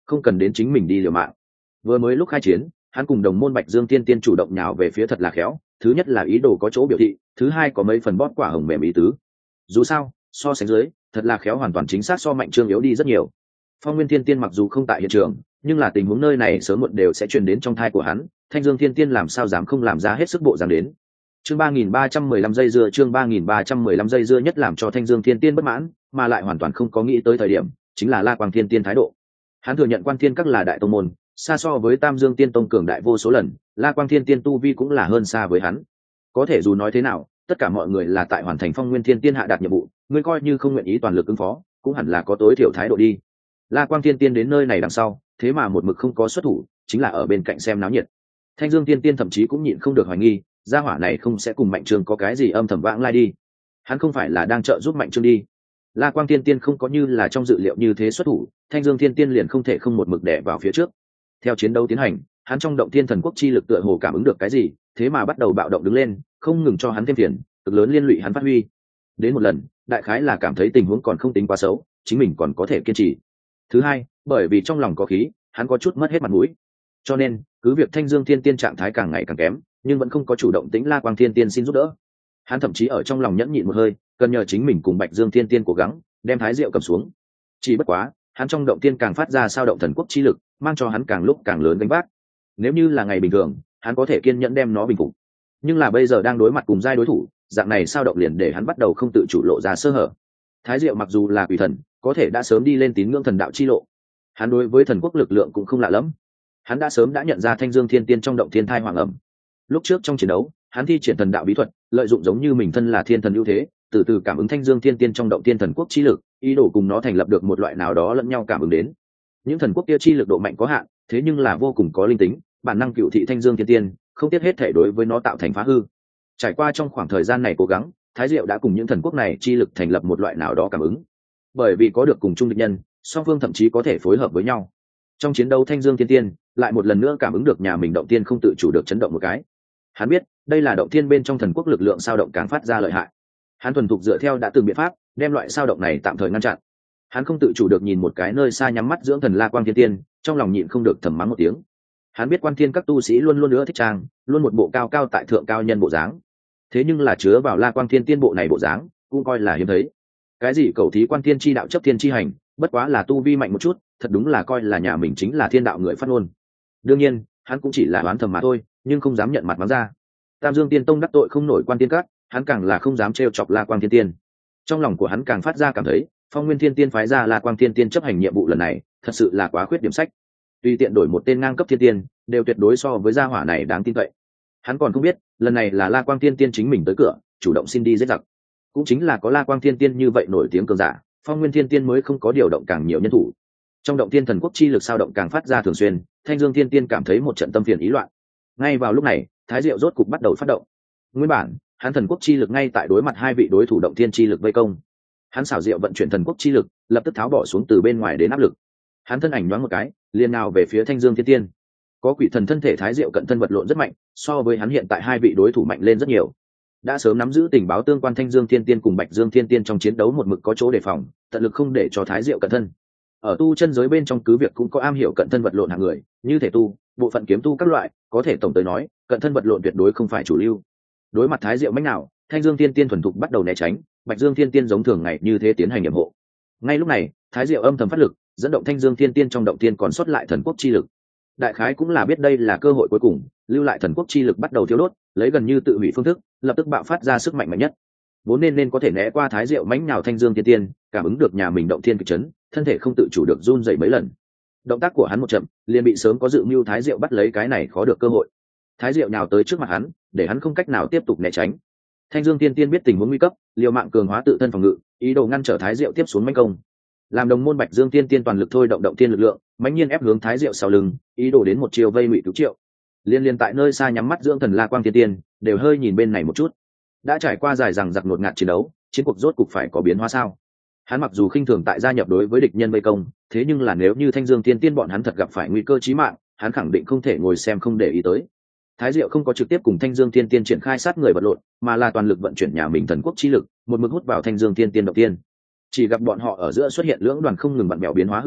không cần đến chính mình đi liều mạng. Vừa mới lúc khai chiến, hắn cùng đồng môn Bạch Dương Tiên Tiên chủ động nhào về phía thật là khéo, thứ nhất là ý đồ có chỗ biểu thị, thứ hai có mấy phần bóp quả hồng mềm ý tứ. Dù sao, so sánh dưới, thật là khéo hoàn toàn chính xác so Mạnh Trương yếu đi rất nhiều. Phong Nguyên Tiên Tiên mặc dù không tại hiện trường, nhưng là tình huống nơi này sớm muộn đều sẽ truyền đến trong thai của hắn, Thanh Dương Tiên Tiên làm sao dám không làm ra hết sức bộ dáng đến. Chương 3315 giây dưa, chương 3315 giây dưa nhất làm cho Thanh Dương Tiên Tiên bất mãn, mà lại hoàn toàn không có nghĩ tới thời điểm, chính là La Quang Tiên Tiên thái độ. Hắn thừa nhận Quan Thiên Các là đại tông môn, xa so với Tam Dương Tiên Tông cường đại vô số lần, La Quang Thiên Tiên tu vi cũng là hơn xa với hắn. Có thể dù nói thế nào, tất cả mọi người là tại hoàn thành Phong Nguyên Thiên Tiên hạ đạt nhiệm vụ, ngươi coi như không nguyện ý toàn lực ứng phó, cũng hẳn là có tối thiểu thái độ đi. La Quang Thiên Tiên đến nơi này đằng sau, thế mà một mực không có xuất thủ, chính là ở bên cạnh xem náo nhiệt. Thanh Dương Tiên Tiên thậm chí cũng nhịn không được hoài nghi, gia hỏa này không sẽ cùng Mạnh Trương có cái gì âm thầm vãng lai đi. Hắn không phải là đang trợ giúp Mạnh Trương đi. La Quang Tiên Tiên không có như là trong dự liệu như thế xuất thủ, Thanh Dương Tiên Tiên liền không thể không một mực đè vào phía trước. Theo chiến đấu tiến hành, hắn trong động thiên thần quốc chi lực tựa hồ cảm ứng được cái gì, thế mà bắt đầu bạo động đứng lên, không ngừng cho hắn thêm phiền, cực lớn liên lụy hắn phát huy. Đến một lần, đại khái là cảm thấy tình huống còn không tính quá xấu, chính mình còn có thể kiên trì. Thứ hai, bởi vì trong lòng có khí, hắn có chút mất hết mặt mũi. Cho nên, cứ việc Thanh Dương Thiên Tiên trạng thái càng ngày càng kém, nhưng vẫn không có chủ động tính La Quang Thiên Tiên xin giúp đỡ. Hắn thậm chí ở trong lòng nhẫn nhịn một hơi, cần nhờ chính mình cùng Bạch Dương Thiên Tiên cố gắng đem Thái Diệu cầm xuống. Chỉ bất quá, hắn trong động tiên càng phát ra sao động thần quốc chi lực, mang cho hắn càng lúc càng lớn gánh vác. Nếu như là ngày bình thường, hắn có thể kiên nhẫn đem nó bình phục. Nhưng là bây giờ đang đối mặt cùng giai đối thủ, dạng này sao động liền để hắn bắt đầu không tự chủ lộ ra sơ hở. Thái Diệu mặc dù là quỷ thần, có thể đã sớm đi lên tín ngưỡng thần đạo chi lộ. Hắn đối với thần quốc lực lượng cũng không lạ lắm. Hắn đã sớm đã nhận ra Thanh Dương Thiên Tiên trong động thiên thai hoàng ẩm. Lúc trước trong chiến đấu, hắn thi triển thần đạo bí thuật, lợi dụng giống như mình thân là thiên thần ưu thế, từ từ cảm ứng Thanh Dương Thiên Tiên trong động tiên thần quốc chi lực, ý đồ cùng nó thành lập được một loại nào đó lẫn nhau cảm ứng đến. Những thần quốc kia chi lực độ mạnh có hạn, thế nhưng là vô cùng có linh tính, bản năng cựu thị Thanh Dương Thiên Tiên, không tiếc hết thể đối với nó tạo thành phá hư. Trải qua trong khoảng thời gian này cố gắng, Thái Diệu đã cùng những thần quốc này chi lực thành lập một loại nào đó cảm ứng. Bởi vì có được cùng chung địch nhân, song phương thậm chí có thể phối hợp với nhau. Trong chiến đấu Thanh Dương Thiên Tiên lại một lần nữa cảm ứng được nhà mình động tiên không tự chủ được chấn động một cái. Hắn biết, đây là động tiên bên trong thần quốc lực lượng sao động càng phát ra lợi hại. Hắn thuần thục dựa theo đã từng biện pháp, đem loại sao động này tạm thời ngăn chặn. Hắn không tự chủ được nhìn một cái nơi xa nhắm mắt dưỡng thần La Quang Thiên Tiên, trong lòng nhịn không được thầm mắng một tiếng. Hắn biết Quan Thiên các tu sĩ luôn luôn nữa thích trang, luôn một bộ cao cao tại thượng cao nhân bộ dáng. Thế nhưng là chứa vào La Quang Thiên Tiên bộ này bộ dáng, cũng coi là hiếm thấy. Cái gì cầu thí Quan Thiên chi đạo chấp thiên chi hành, bất quá là tu vi mạnh một chút, thật đúng là coi là nhà mình chính là thiên đạo người phát ngôn. Đương nhiên, hắn cũng chỉ là đoán thầm mà thôi, nhưng không dám nhận mặt mắng ra. Tam Dương Tiên Tông đắc tội không nổi Quan Thiên các, hắn càng là không dám trêu chọc La Quang Thiên Tiên. Trong lòng của hắn càng phát ra cảm thấy, Phong Nguyên Thiên Tiên phái ra La Quang Thiên Tiên chấp hành nhiệm vụ lần này, thật sự là quá khuyết điểm sách. Tùy tiện đổi một tên ngang cấp thiên tiên, đều tuyệt đối so với gia hỏa này đáng tin cậy. Hắn còn không biết, lần này là La Quang Thiên Tiên chính mình tới cửa, chủ động xin đi giết giặc. Cũng chính là có La Quang Thiên Tiên như vậy nổi tiếng cường giả, Phong Nguyên Thiên Tiên mới không có điều động càng nhiều nhân thủ. Trong động tiên thần quốc chi lực sao động càng phát ra thường xuyên, Thanh Dương Thiên Tiên cảm thấy một trận tâm phiền ý loạn. Ngay vào lúc này, Thái Diệu rốt cục bắt đầu phát động. Nguyên bản, hắn thần quốc chi lực ngay tại đối mặt hai vị đối thủ động thiên chi lực vây công. Hắn xảo diệu vận chuyển thần quốc chi lực, lập tức tháo bỏ xuống từ bên ngoài đến áp lực. Hắn thân ảnh nhoáng một cái, liền nào về phía Thanh Dương Thiên Tiên. Có quỷ thần thân thể Thái Diệu cận thân vật lộn rất mạnh, so với hắn hiện tại hai vị đối thủ mạnh lên rất nhiều. Đã sớm nắm giữ tình báo tương quan Thanh Dương Thiên Tiên cùng Bạch Dương Thiên Tiên trong chiến đấu một mực có chỗ đề phòng, tận lực không để cho Thái Diệu cận thân. Ở tu chân giới bên trong cứ việc cũng có am hiểu cận thân vật lộn hạng người, như thể tu, bộ phận kiếm tu các loại, có thể tổng tới nói, cận thân vật lộn tuyệt đối không phải chủ lưu. Đối mặt Thái Diệu mãnh nào, Thanh Dương Thiên Tiên thuần thục bắt đầu né tránh, Bạch Dương Thiên Tiên giống thường ngày như thế tiến hành nhiệm hộ. Ngay lúc này, Thái Diệu âm thầm phát lực, dẫn động Thanh Dương Thiên Tiên trong động tiên còn sót lại thần quốc chi lực. Đại khái cũng là biết đây là cơ hội cuối cùng, lưu lại thần quốc chi lực bắt đầu thiêu đốt, lấy gần như tự hủy phương thức, lập tức bạo phát ra sức mạnh mạnh nhất. Vốn nên có thể né qua Thái Diệu mãnh nhào Thanh Dương Thiên Tiên, cảm ứng được nhà mình động thiên kịch chấn, thân thể không tự chủ được run rẩy mấy lần. Động tác của hắn một chậm, liền bị sớm có dự mưu Thái Diệu bắt lấy cái này khó được cơ hội. Thái Diệu nhào tới trước mặt hắn, để hắn không cách nào tiếp tục né tránh. Thanh Dương Thiên Tiên biết tình huống nguy cấp, liều mạng cường hóa tự thân phòng ngự, ý đồ ngăn trở Thái Diệu tiếp xuống mãnh công. Làm đồng môn Bạch Dương Thiên Tiên toàn lực thôi động động tiên lực lượng, mãnh nhiên ép hướng Thái Diệu sau lưng, ý đồ đến một chiều vây ngụy cứu triệu. Liên tại nơi xa nhắm mắt dưỡng thần La Quang Thiên Tiên, đều hơi nhìn bên này một chút. Đã trải qua dài dằng dặc ngột ngạt chiến đấu, chiến cuộc rốt cục phải có biến hóa sao? Hắn mặc dù khinh thường tại gia nhập đối với địch nhân vây công, thế nhưng là nếu như Thanh Dương Thiên Tiên bọn hắn thật gặp phải nguy cơ chí mạng, hắn khẳng định không thể ngồi xem không để ý tới. Thái Diệu không có trực tiếp cùng Thanh Dương Thiên Tiên triển khai sát người vật lộn, mà là toàn lực vận chuyển nhà mình thần quốc chi lực, một mực hút vào Thanh Dương Thiên Tiên đầu tiên. Chỉ gặp bọn họ ở giữa xuất hiện lưỡng đoàn không ngừng vặn vẹo biến hóa hư ảnh,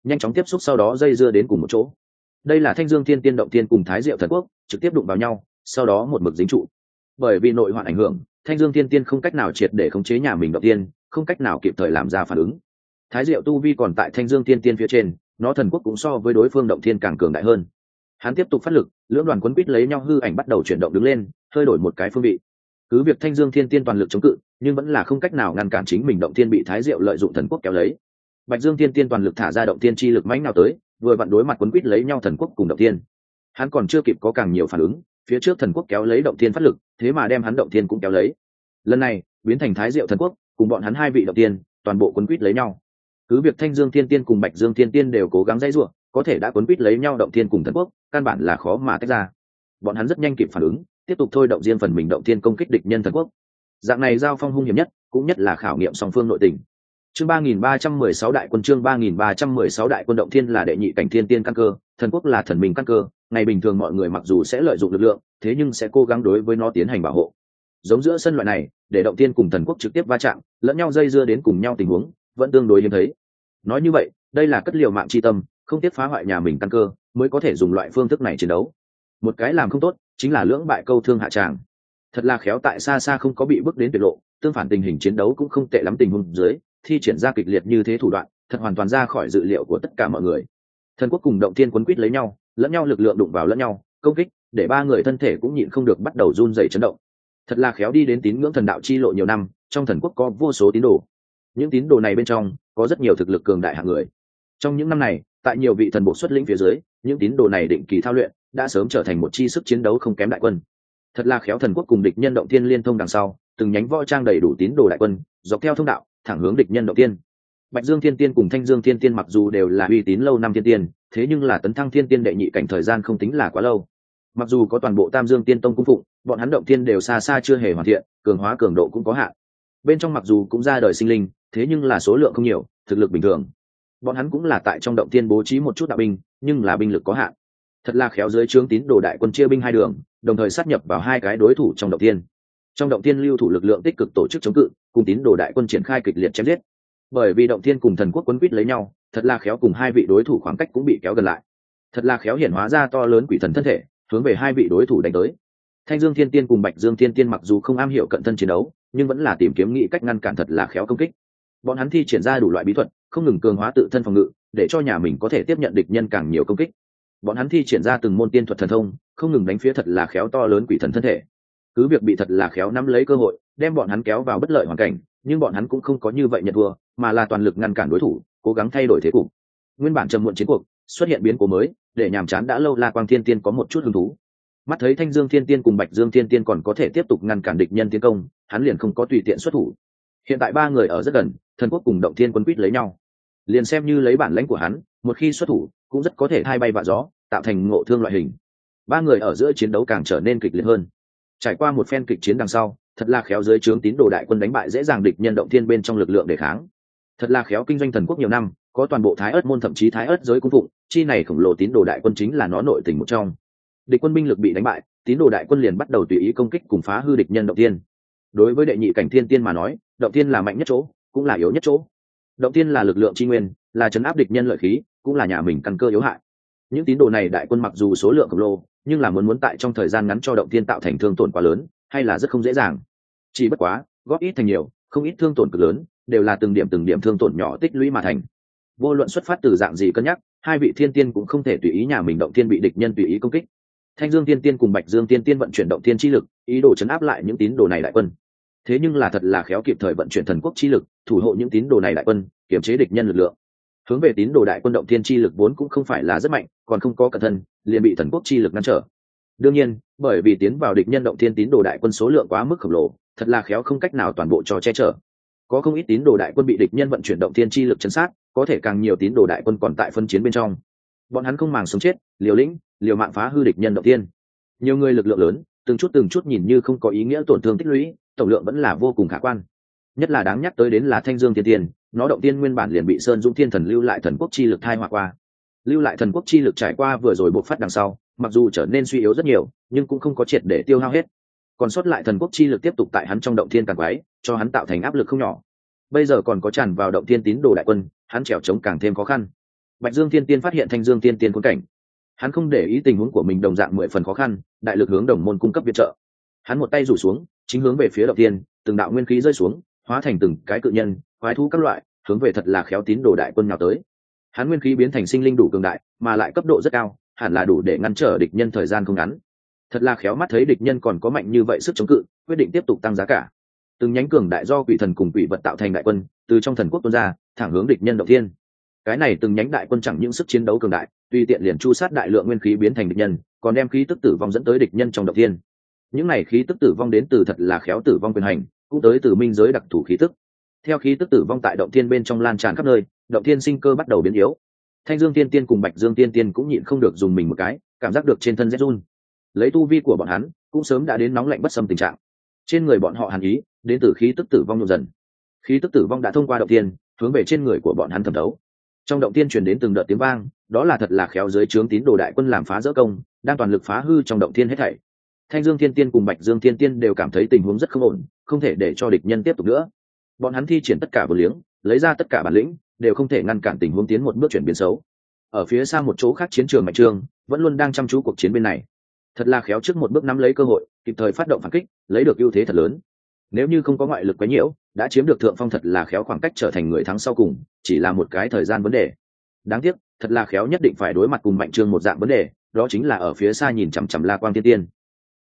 nhanh chóng tiếp xúc sau đó dây dưa đến cùng một chỗ. Đây là Thanh Dương Thiên Tiên động tiên cùng Thái Diệu Thần Quốc trực tiếp đụng vào nhau, sau đó một mực dính trụ. Bởi vì nội hoạn ảnh hưởng, Thanh Dương Thiên Tiên không cách nào triệt để khống chế nhà mình động tiên, không cách nào kịp thời làm ra phản ứng. Thái Diệu tu vi còn tại Thanh Dương Thiên Tiên phía trên, nó thần quốc cũng so với đối phương động thiên càng cường đại hơn. Hắn tiếp tục phát lực, lưỡng đoàn quấn quýt lấy nhau hư ảnh bắt đầu chuyển động đứng lên, hơi đổi một cái phương vị. Cứ việc Thanh Dương Thiên Tiên toàn lực chống cự, nhưng vẫn là không cách nào ngăn cản chính mình động thiên bị Thái Diệu lợi dụng thần quốc kéo lấy. Bạch Dương Thiên Tiên toàn lực thả ra động thiên chi lực mãnh nào tới, vừa vặn đối mặt quấn quýt lấy nhau thần quốc cùng động thiên. Hắn còn chưa kịp có càng nhiều phản ứng, phía trước thần quốc kéo lấy động thiên phát lực, thế mà đem hắn động thiên cũng kéo lấy. Lần này biến thành Thái Diệu thần quốc cùng bọn hắn hai vị động tiên toàn bộ quấn quýt lấy nhau. Cứ việc Thanh Dương Thiên Tiên cùng Bạch Dương Thiên Tiên đều cố gắng dây rủa, có thể đã quấn quýt lấy nhau động thiên cùng thần quốc, căn bản là khó mà tách ra. Bọn hắn rất nhanh kịp phản ứng, tiếp tục thôi động riêng phần mình động thiên công kích địch nhân thần quốc. Dạng này giao phong hung hiểm nhất, cũng nhất là khảo nghiệm song phương nội tình. Chương 3316 đại quân, chương 3316 đại quân. Động thiên là đệ nhị cảnh thiên tiên căn cơ, thần quốc là thần minh căn cơ, ngày bình thường mọi người mặc dù sẽ lợi dụng lực lượng, thế nhưng sẽ cố gắng đối với nó tiến hành bảo hộ. Giống giữa sân loại này, để động thiên cùng thần quốc trực tiếp va chạm, lẫn nhau dây dưa đến cùng nhau tình huống, vẫn tương đối hiếm thấy. Nói như vậy, đây là cất liều mạng chi tâm, không tiếc phá hoại nhà mình căn cơ, mới có thể dùng loại phương thức này chiến đấu. Một cái làm không tốt, chính là lưỡng bại câu thương hạ tràng. Thật là khéo tại xa xa không có bị bước đến tuyệt lộ, tương phản tình hình chiến đấu cũng không tệ lắm tình huống dưới, thi triển ra kịch liệt như thế thủ đoạn, thật hoàn toàn ra khỏi dự liệu của tất cả mọi người. Thần quốc cùng động thiên quấn quýt lấy nhau, lẫn nhau lực lượng đụng vào lẫn nhau, công kích, để ba người thân thể cũng nhịn không được bắt đầu run rẩy chấn động. Thật là khéo đi đến tín ngưỡng thần đạo chi lộ nhiều năm, trong thần quốc có vô số tín đồ. Những tín đồ này bên trong có rất nhiều thực lực cường đại hạng người. Trong những năm này, tại nhiều vị thần bộ xuất lĩnh phía dưới, những tín đồ này định kỳ thao luyện, đã sớm trở thành một chi sức chiến đấu không kém đại quân. Thật là khéo thần quốc cùng địch nhân động thiên liên thông đằng sau, từng nhánh võ trang đầy đủ tín đồ đại quân, dọc theo thông đạo, thẳng hướng địch nhân động thiên. Bạch Dương Thiên Tiên cùng Thanh Dương Thiên Tiên mặc dù đều là uy tín lâu năm thiên tiên, thế nhưng là tấn thăng thiên tiên đệ nhị cảnh thời gian không tính là quá lâu. Mặc dù có toàn bộ Tam Dương Tiên Tông cung phụng, bọn hắn động thiên đều xa xa chưa hề hoàn thiện, cường hóa cường độ cũng có hạn. Bên trong mặc dù cũng ra đời sinh linh, thế nhưng là số lượng không nhiều, thực lực bình thường. Bọn hắn cũng là tại trong động thiên bố trí một chút đạo binh, nhưng là binh lực có hạn. Thật là khéo dưới trướng tín đồ đại quân chia binh hai đường, đồng thời sát nhập vào hai cái đối thủ trong động thiên. Trong động thiên lưu thủ lực lượng tích cực tổ chức chống cự, cùng tín đồ đại quân triển khai kịch liệt chém giết. Bởi vì động thiên cùng thần quốc quấn quýt lấy nhau, thật là khéo cùng hai vị đối thủ khoảng cách cũng bị kéo gần lại. Thật là khéo hiển hóa ra to lớn quỷ thần thân thể, hướng về hai vị đối thủ đánh tới. Thanh Dương Thiên Tiên cùng Bạch Dương Thiên Tiên mặc dù không am hiểu cận thân chiến đấu, nhưng vẫn là tìm kiếm nghĩ cách ngăn cản thật là khéo công kích. Bọn hắn thi triển ra đủ loại bí thuật, không ngừng cường hóa tự thân phòng ngự, để cho nhà mình có thể tiếp nhận địch nhân càng nhiều công kích. Bọn hắn thi triển ra từng môn tiên thuật thần thông, không ngừng đánh phía thật là khéo to lớn quỷ thần thân thể. Cứ việc bị thật là khéo nắm lấy cơ hội, đem bọn hắn kéo vào bất lợi hoàn cảnh, nhưng bọn hắn cũng không có như vậy nhận thua, mà là toàn lực ngăn cản đối thủ, cố gắng thay đổi thế cục. Nguyên bản trầm muộn chiến cuộc, xuất hiện biến cố mới, để nhàm chán đã lâu La Quang Thiên Tiên có một chút hứng thú. Mắt thấy Thanh Dương Thiên Tiên cùng Bạch Dương Thiên Tiên còn có thể tiếp tục ngăn cản địch nhân tiến công, hắn liền không có tùy tiện xuất thủ. Hiện tại ba người ở rất gần, thần quốc cùng động thiên quân quýt lấy nhau, liền xem như lấy bản lãnh của hắn, một khi xuất thủ, cũng rất có thể thay bay vạ gió, tạo thành ngộ thương loại hình. Ba người ở giữa chiến đấu càng trở nên kịch liệt hơn. Trải qua một phen kịch chiến đằng sau, thật là khéo dưới trướng tín đồ đại quân đánh bại dễ dàng địch nhân động thiên bên trong lực lượng để kháng. Thật là khéo kinh doanh thần quốc nhiều năm, có toàn bộ Thái Ức môn thậm chí Thái Ức giới cung phụng, chi này khổng lồ tín đồ đại quân chính là nó nội tình một trong. Địch quân binh lực bị đánh bại, tín đồ đại quân liền bắt đầu tùy ý công kích cùng phá hư địch nhân động thiên. Đối với đệ nhị cảnh thiên tiên mà nói, động thiên là mạnh nhất chỗ, cũng là yếu nhất chỗ. Động thiên là lực lượng chi nguyên, là trấn áp địch nhân lợi khí, cũng là nhà mình căn cơ yếu hại. Những tín đồ này đại quân mặc dù số lượng khổng lồ, nhưng là muốn tại trong thời gian ngắn cho động thiên tạo thành thương tổn quá lớn, hay là rất không dễ dàng. Chỉ bất quá, góp ít thành nhiều, không ít thương tổn cực lớn, đều là từng điểm thương tổn nhỏ tích lũy mà thành. Vô luận xuất phát từ dạng gì cân nhắc, hai vị thiên tiên cũng không thể tùy ý nhà mình động thiên bị địch nhân tùy ý công kích. Thanh Dương Thiên Tiên cùng Bạch Dương Thiên Tiên vận chuyển động thiên chi lực, ý đồ chấn áp lại những tín đồ này đại quân. Thế nhưng là thật là khéo kịp thời vận chuyển thần quốc chi lực, thủ hộ những tín đồ này đại quân, kiểm chế địch nhân lực lượng. Hướng về tín đồ đại quân động thiên chi lực vốn cũng không phải là rất mạnh, còn không có cẩn thân, liền bị thần quốc chi lực ngăn trở. Đương nhiên, bởi vì tiến vào địch nhân động thiên tín đồ đại quân số lượng quá mức khổng lồ, thật là khéo không cách nào toàn bộ cho che chở. Có không ít tín đồ đại quân bị địch nhân vận chuyển động thiên chi lực chấn sát, có thể càng nhiều tín đồ đại quân còn tại phân chiến bên trong. Bọn hắn không màng sống chết, liều lĩnh, liều mạng phá hư địch nhân động thiên. Nhiều người lực lượng lớn, từng chút nhìn như không có ý nghĩa tổn thương tích lũy, tổng lượng vẫn là vô cùng khả quan. Nhất là đáng nhắc tới đến là Thanh Dương Thiên Tiên, nó động tiên nguyên bản liền bị Sơn Dũng Thiên Thần lưu lại thần quốc chi lực thai họa qua. Lưu lại thần quốc chi lực trải qua vừa rồi bộc phát đằng sau, mặc dù trở nên suy yếu rất nhiều, nhưng cũng không có triệt để tiêu hao hết. Còn sót lại thần quốc chi lực tiếp tục tại hắn trong động thiên càng quái, cho hắn tạo thành áp lực không nhỏ. Bây giờ còn có tràn vào động thiên tín đồ đại quân, hắn trèo chống càng thêm khó khăn. Bạch Dương Thiên Tiên phát hiện Thanh Dương Tiên Tiên cuốn cảnh, hắn không để ý tình huống của mình đồng dạng 10 phần khó khăn, đại lực hướng đồng môn cung cấp viện trợ. Hắn một tay rủ xuống, chính hướng về phía động tiên, từng đạo nguyên khí rơi xuống, hóa thành từng cái cự nhân, quái thú các loại, hướng về thật là khéo tín đồ đại quân nào tới. Hắn nguyên khí biến thành sinh linh đủ cường đại, mà lại cấp độ rất cao, hẳn là đủ để ngăn trở địch nhân thời gian không ngắn. Thật là khéo mắt thấy địch nhân còn có mạnh như vậy sức chống cự, quyết định tiếp tục tăng giá cả. Từng nhánh cường đại do quỷ thần cùng quỷ vật tạo thành đại quân, từ trong thần quốc tuôn ra, thẳng hướng địch nhân động thiên. Cái này từng nhánh đại quân chẳng những sức chiến đấu cường đại, tùy tiện liền chu sát đại lượng nguyên khí biến thành địch nhân, còn đem khí tức tử vong dẫn tới địch nhân trong động thiên. Những này khí tức tử vong đến từ thật là khéo tử vong quyền hành, cũng tới từ minh giới đặc thù khí tức. Theo khí tức tử vong tại động thiên bên trong lan tràn khắp nơi, động thiên sinh cơ bắt đầu biến yếu. Thanh Dương Tiên Tiên cùng Bạch Dương Tiên Tiên cũng nhịn không được dùng mình một cái, cảm giác được trên thân rét run. Lấy tu vi của bọn hắn, cũng sớm đã đến nóng lạnh bất xâm tình trạng. Trên người bọn họ hàn ý, đến từ khí tức tử vong nhộn dần. Khí tức tử vong đã thông qua động thiên, hướng về trên người của bọn hắn thẩm thấu. Trong động thiên truyền đến từng đợt tiếng vang, đó là thật là khéo dưới trướng tín đồ đại quân làm phá dỡ công, đang toàn lực phá hư trong động thiên hết thảy. Thanh Dương Thiên Tiên cùng Bạch Dương Thiên Tiên đều cảm thấy tình huống rất không ổn, không thể để cho địch nhân tiếp tục nữa. Bọn hắn thi triển tất cả vô liếng, lấy ra tất cả bản lĩnh, đều không thể ngăn cản tình huống tiến một bước chuyển biến xấu. Ở phía xa một chỗ khác chiến trường Mạnh Trương vẫn luôn đang chăm chú cuộc chiến bên này. Thật là khéo trước một bước nắm lấy cơ hội, kịp thời phát động phản kích, lấy được ưu thế thật lớn. Nếu như không có ngoại lực quấy nhiễu, đã chiếm được thượng phong thật là khéo khoảng cách trở thành người thắng sau cùng, chỉ là một cái thời gian vấn đề. Đáng tiếc, thật là khéo nhất định phải đối mặt cùng Mạnh Trương một dạng vấn đề, đó chính là ở phía xa nhìn chằm chằm La Quang Tiên Tiên.